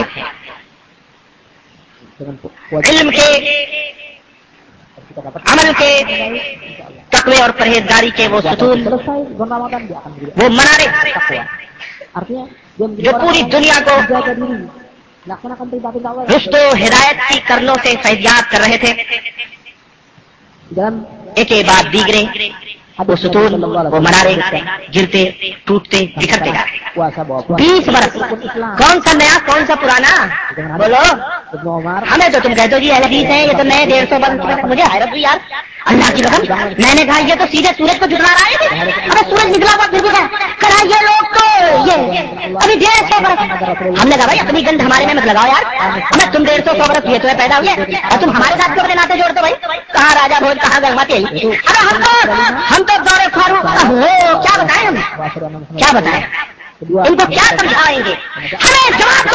علم کے عمل کے تقوی اور پرہیزگاری کے وہ ستون وہ منارے جو پوری دنیا کو رشت و ہدایت کی کرنوں سے فیضیاب کر رہے تھے ایک کے بعد دیگرے وہ ستون وہ منارے گرتے ٹوٹتے بکھرتے جا رہے. 20 برس کون سا نیا کون سا پرانا بولو ہمیں تو تم کہتے ہو جی اہل حدیث ہیں یہ تو نئے 150 برس مجھے حیرت ہوئی یار اللہ کی قسم میں نے کہا یہ تو سیدھے سورج کو جھٹلا رہا ہے ارے سورج نکلا ہوا پھر بھی کرا یہ لوگ تو یہ ابھی 150 برس ہم نے کہا بھائی اپنی گند ہمارے میں مت لگاؤ یار ہمیں تم 150 برس یہ تو پیدا ہوئے اور تم ہمارے ساتھ کیوں ناطے جوڑتے بھائی کہاں راجا بھوج کہاں گنگا تیل ارے ہم تو دور فاروق کیا بتائیں ہم کیا بتائیں ان کو کیا سمجھائیں گے ہمیں جواب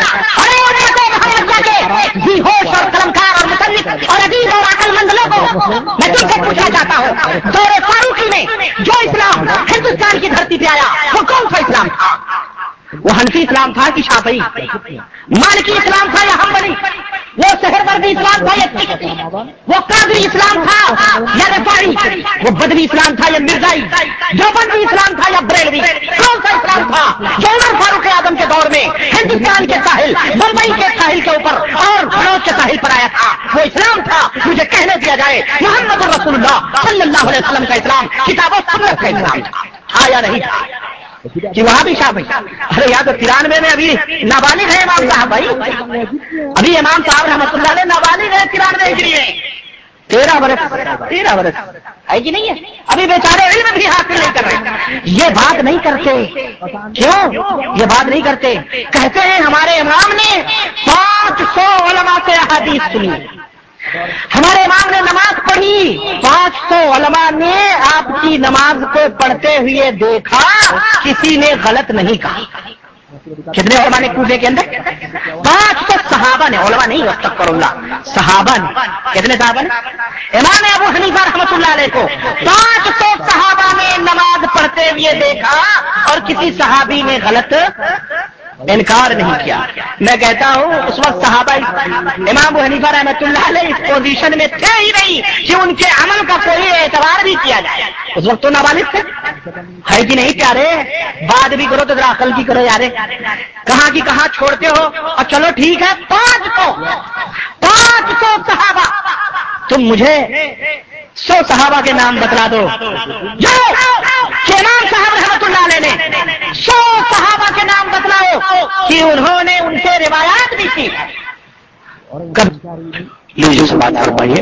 جی ہوش اور قلمکار اور مصنف اور ادیب اور عقل مند لوگوں میں تم سے پوچھنا چاہتا ہوں دور فاروقی میں جو اسلام ہندوستان کی دھرتی پہ آیا وہ کون سا اسلام تھا؟ وہ حنفی اسلام تھا کہ شافعی مالکی اسلام تھا یا حنبلی وہ سہروردی اسلام تھا یا چشتی وہ قادری اسلام تھا یا رفاعی وہ بدوی اسلام تھا یا مرزائی دیوبندی اسلام تھا یا بریلوی کون سا اسلام تھا جو عمر فاروق اعظم کے دور میں ہندوستان کے ساحل ممبئی کے ساحل کے اوپر اور فروغ کے ساحل پر آیا تھا؟ وہ اسلام تھا مجھے کہنے دیا جائے محمد رسول اللہ صلی اللہ علیہ وسلم کا اسلام کتاب و سنت کا اسلام تھا آیا نہیں تھا کہ وہاں بھی شاہ بھائی ارے یاد 93 میں ابھی نابالغ ہے امام صاحب بھائی ابھی امام صاحب رحمۃ اللہ علیہ نابالغ ہے 93 ہجری میں 13 برس ہے کہ نہیں ہے ابھی بیچارے علم بھی حاصل نہیں کر رہے. یہ بات نہیں کرتے کیوں یہ بات نہیں کرتے کہتے ہیں ہمارے امام نے 500 علماء سے احادیث سنی ہمارے امام نے نماز پڑھی 500 علماء نے آپ کی نماز کو پڑھتے ہوئے دیکھا کسی نے غلط نہیں کہا کتنے علماء نے کوفے کے اندر 500 صحابہ نے، علماء نہیں استغفراللہ، صحابہ نے. کتنے صحابہ نے؟ امام ابو حنیفہ رحمۃ اللہ علیہ کو 500 صحابہ نے نماز پڑھتے ہوئے دیکھا اور کسی صحابی نے غلط انکار نہیں کیا. میں کہتا ہوں اس وقت صحابہ امام ابو حنیفہ رحمۃ اللہ علیہ اس پوزیشن میں تھے ہی نہیں کہ ان کے عمل کا کوئی اعتبار بھی کیا جائے. اس وقت تو نابالغ تھے، ہے کہ نہیں پیارے؟ بات بھی کرو تو ذرا عقل کی کرو یارے. کہاں کی کہاں چھوڑتے ہو. اور چلو ٹھیک ہے 500 صحابہ، تم مجھے 100 صحابہ کے نام بتلا دو جو امام صاحب رحمۃ اللہ علیہ نے 100 صحابہ کے نام بتلاؤ کہ انہوں نے ان سے روایات بھی کی. لیجیے سماعت فرمائیے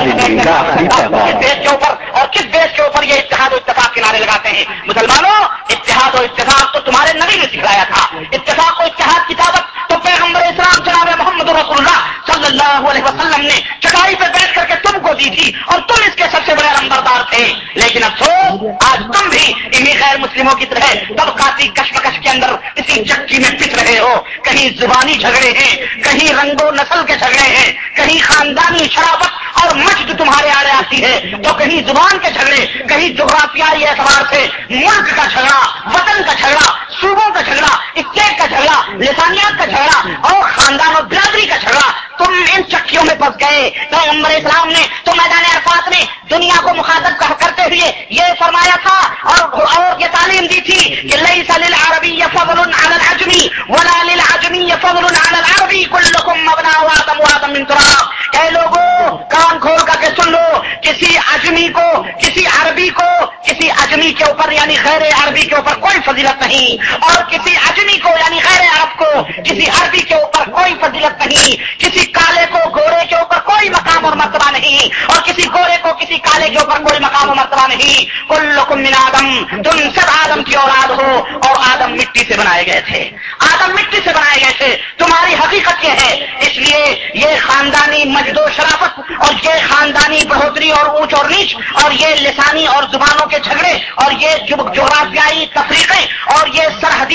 اور کس دیش کے اوپر یہ اتحاد و اتفاق کے نعرے لگاتے ہیں. مسلمانوں، اتحاد و اتفاق تو تمہارے نبی نے سکھلایا تھا. اتفاق و اتحاد کی دعوت تو پیغمبر اسلام جناب محمد رسول اللہ صلی اللہ علیہ وسلم نے چٹائی پہ بیٹھ کر کے تم کو دی تھی اور تم اس کے سب سے بڑے نمبردار تھے. لیکن افسوس آج تم بھی انہی غیر مسلموں کی طرح طبقاتی کشمکش کے اندر اسی چکی میں پس رہے ہو. کہیں زبانی جھگڑے ہیں، کہیں رنگ و نسل کے جھگڑے ہیں، کہیں خاندانی شرافت اور مجد تمہارے آڑے آتی ہے تو کہیں زبان کے جھگڑے، کہیں جغرافیائی اعتبار سے ملک کا جھگڑا، وطن کا جھگڑا، صوبوں کا جھگڑا، اسٹیٹ کا جھگڑا، لسانیات کا جھگڑا اور خاندان اور برادری کا جھگڑا. تم ان چکیوں میں پھنس گئے. پیغمبر اسلام نے تو میدان عرفات میں دنیا کو مخاطب کرتے ہوئے یہ فرمایا تھا اور یہ تعلیم دی تھی کہ لیس للعربی فضل علی العجمی ولا للعجمی فضل علی العربی کلکم ابناء آدم وآدم من تراب. اے لوگوں کان کھول کر کے سن لو، کسی عجمی کو، کسی عربی کو، کسی عجمی کے اوپر یعنی غیر عربی کے اوپر کوئی فضیلت نہیں، اور کسی عجمی کو یعنی غیر عرب کو کسی عربی کے اوپر کوئی فضیلت نہیں. کسی کالے کو گورے کے اوپر کوئی مقام اور مرتبہ نہیں، اور کسی گورے کو کسی کالے کے اوپر کوئی مقام اور مرتبہ نہیں. کلکم من آدم، تم سب آدم کی اولاد ہو اور آدم مٹی سے بنائے گئے تھے. آدم مٹی سے بنائے گئے تھے. تمہاری حقیقت یہ ہے. اس لیے یہ خاندانی مجد و شرافت اور یہ خاندانی بڑھوتری اور اونچ اور نیچ اور یہ لسانی اور زبانوں کے جھگڑے اور یہ جغرافیائی تفریقیں اور یہ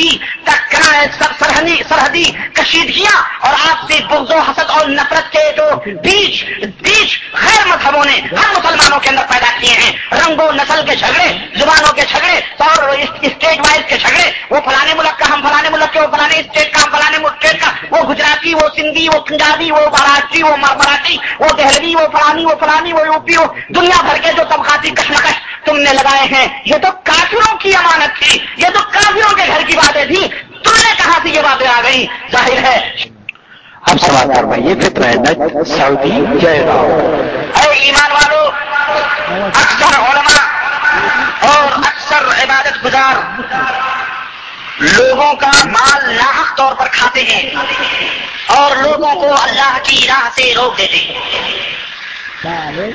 سرحدی کشیدگیاں اور آپسی بغض و حسد اور نفرت کے جو بیچ غیر مذہبوں نے ہر مسلمانوں کے اندر پیدا کیے ہیں. رنگ و نسل کے جھگڑے، زبانوں کے جھگڑے اور اسٹیٹ وائز کے جھگڑے، وہ فلانے ملک کا ہم فلانے ملک کے، وہ فلانے اسٹیٹ کا ہم فلانے اسٹیٹ کا، وہ گجراتی، وہ سندھی، وہ پنجابی، وہ مہاراشٹری، وہ مراٹھی، وہ دہلوی، وہ فلانی، وہ یوپی، وہ دنیا بھر کے جو طبقاتی کشمکش تم نے لگائے ہیں، یہ تو کافروں کی امانت تھی، یہ تو کافروں کے گھر کی باتیں تھی. تم نے کہاں سے یہ باتیں آ گئی؟ ظاہر ہے اب سوال فرمائیے فتنہ نجد سعودی جائے گا. اے ایمان والو، اکثر علماء اور اکثر عبادت گزار لوگوں کا مال ناحق طور پر کھاتے ہیں اور لوگوں کو اللہ کی راہ سے روک دیتے ہیں.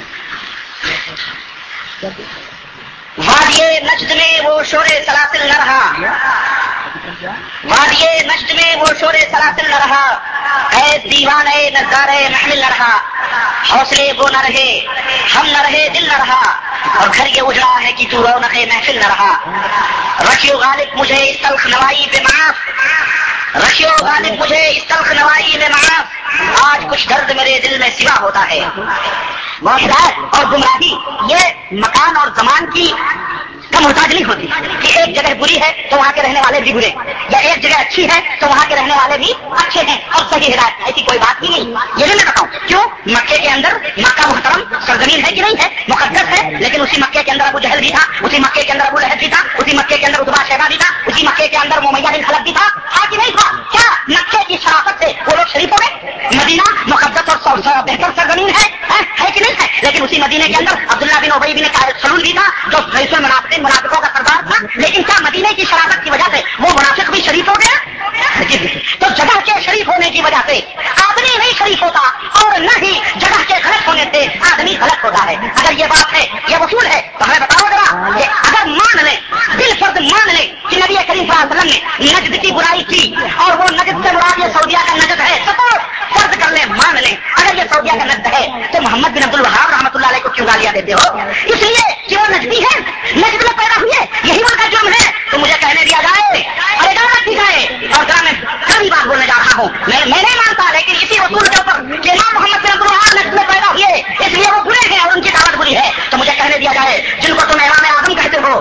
وادی نجد میں وہ شور سلاسل نہ رہا، وادی نجد میں وہ شور سلاسل نہ رہا، اے دیوانے نظارے محمل نہ رہا، حوصلے وہ نہ رہے، ہم نہ رہے، دل نہ رہا، اور گھر یہ اجڑا ہے کہ تو رونق محفل نہ رہا. رکھیو غالب مجھے اس تلخ نوائی پہ معاف، رکھیو غالب مجھے اس تلخ نوائی میں معاف. آج کچھ درد میرے دل میں سوا ہوتا ہے. ہدایت اور گمراہی یہ مکان اور زمان کی کا محتاج نہیں ہوتی کہ ایک جگہ بری ہے تو وہاں کے رہنے والے بھی برے، یا ایک جگہ اچھی ہے تو وہاں کے رہنے والے بھی اچھے ہیں اور صحیح ہدایت. ایسی کوئی بات ہی نہیں. یہ بھی میں بتاؤں کیوں مکے کے اندر مکہ محترم سرزمین ہے کہ نہیں ہے، مقدس ہے، لیکن اسی مکے کے اندر ابو جہل بھی تھا، اسی مکے کے اندر ابو لہب بھی تھا، اسی مکے کے اندر عتبہ شیبہ بھی تھا، اسی مکے کے اندر امیہ بن خلف بھی تھا کہ نہیں تھا؟ کیا مکے کی شرافت سے وہ لوگ شریف ہو گئے؟ مدینہ مقدس اور بہتر سرزمین ہے کہ نہیں ہے؟ لیکن اسی مدینے کے اندر عبداللہ بن ابی بن سلول بھی تھا جو رئیس منافقوں کا سردار تھا. لیکن کیا مدینے کی شرافت کی وجہ سے وہ منافق بھی شریف ہو گیا؟ تو جگہ کے شریف ہونے کی وجہ سے آدمی نہیں شریف ہوتا اور نہ ہی جگہ کے غلط ہونے سے آدمی غلط ہوتا ہے. اگر یہ بات ہے، یہ اصول ہے تو ہمیں بتاؤ ذرا کہ اگر مان لیں، دل فرد مان لیں کہ نبی کریم صلی اللہ علیہ وسلم نے نجد کی برائی کی اور وہ نجد سے مراد یہ سعودیہ کا نجد ہے، سپورٹ فرض کر لیں، مان لیں اگر یہ سعودیہ کا نجد ہے تو محمد بن عبد الوہاب رحمۃ اللہ علیہ کو کیوں گالیاں دیتے ہو؟ اس لیے کہ وہ نجدی ہے، نجد میں پیدا ہوئے، یہی ان کا جرم ہے. تو مجھے کہنے دیا جائے اور اجازت دی جائے اور گرام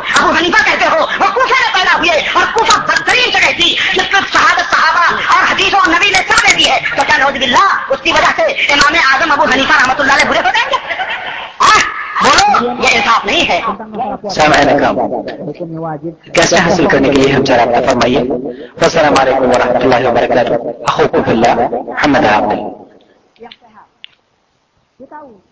ابو حنیفہ کہتے ہو وہ کوفہ میں پیدا ہوئے اور کوفہ بدترین جگہ تھی جس میں شہادت صحابہ اور حدیث اور نبی نے سب دے دی ہے، تو کیا نعوذ باللہ اس کی وجہ سے امام اعظم ابو حنیفہ رحمۃ اللہ علیہ برے ہو جائیں گے؟ بولو، یہ انصاف نہیں ہے۔ سامعین کرام، کیسے حاصل کرنے کے لیے ہم سے رابطہ فرمائیے۔ السلام علیکم ورحمۃ اللہ وبرکاتہ۔ اخوکم فی اللہ محمد عابد۔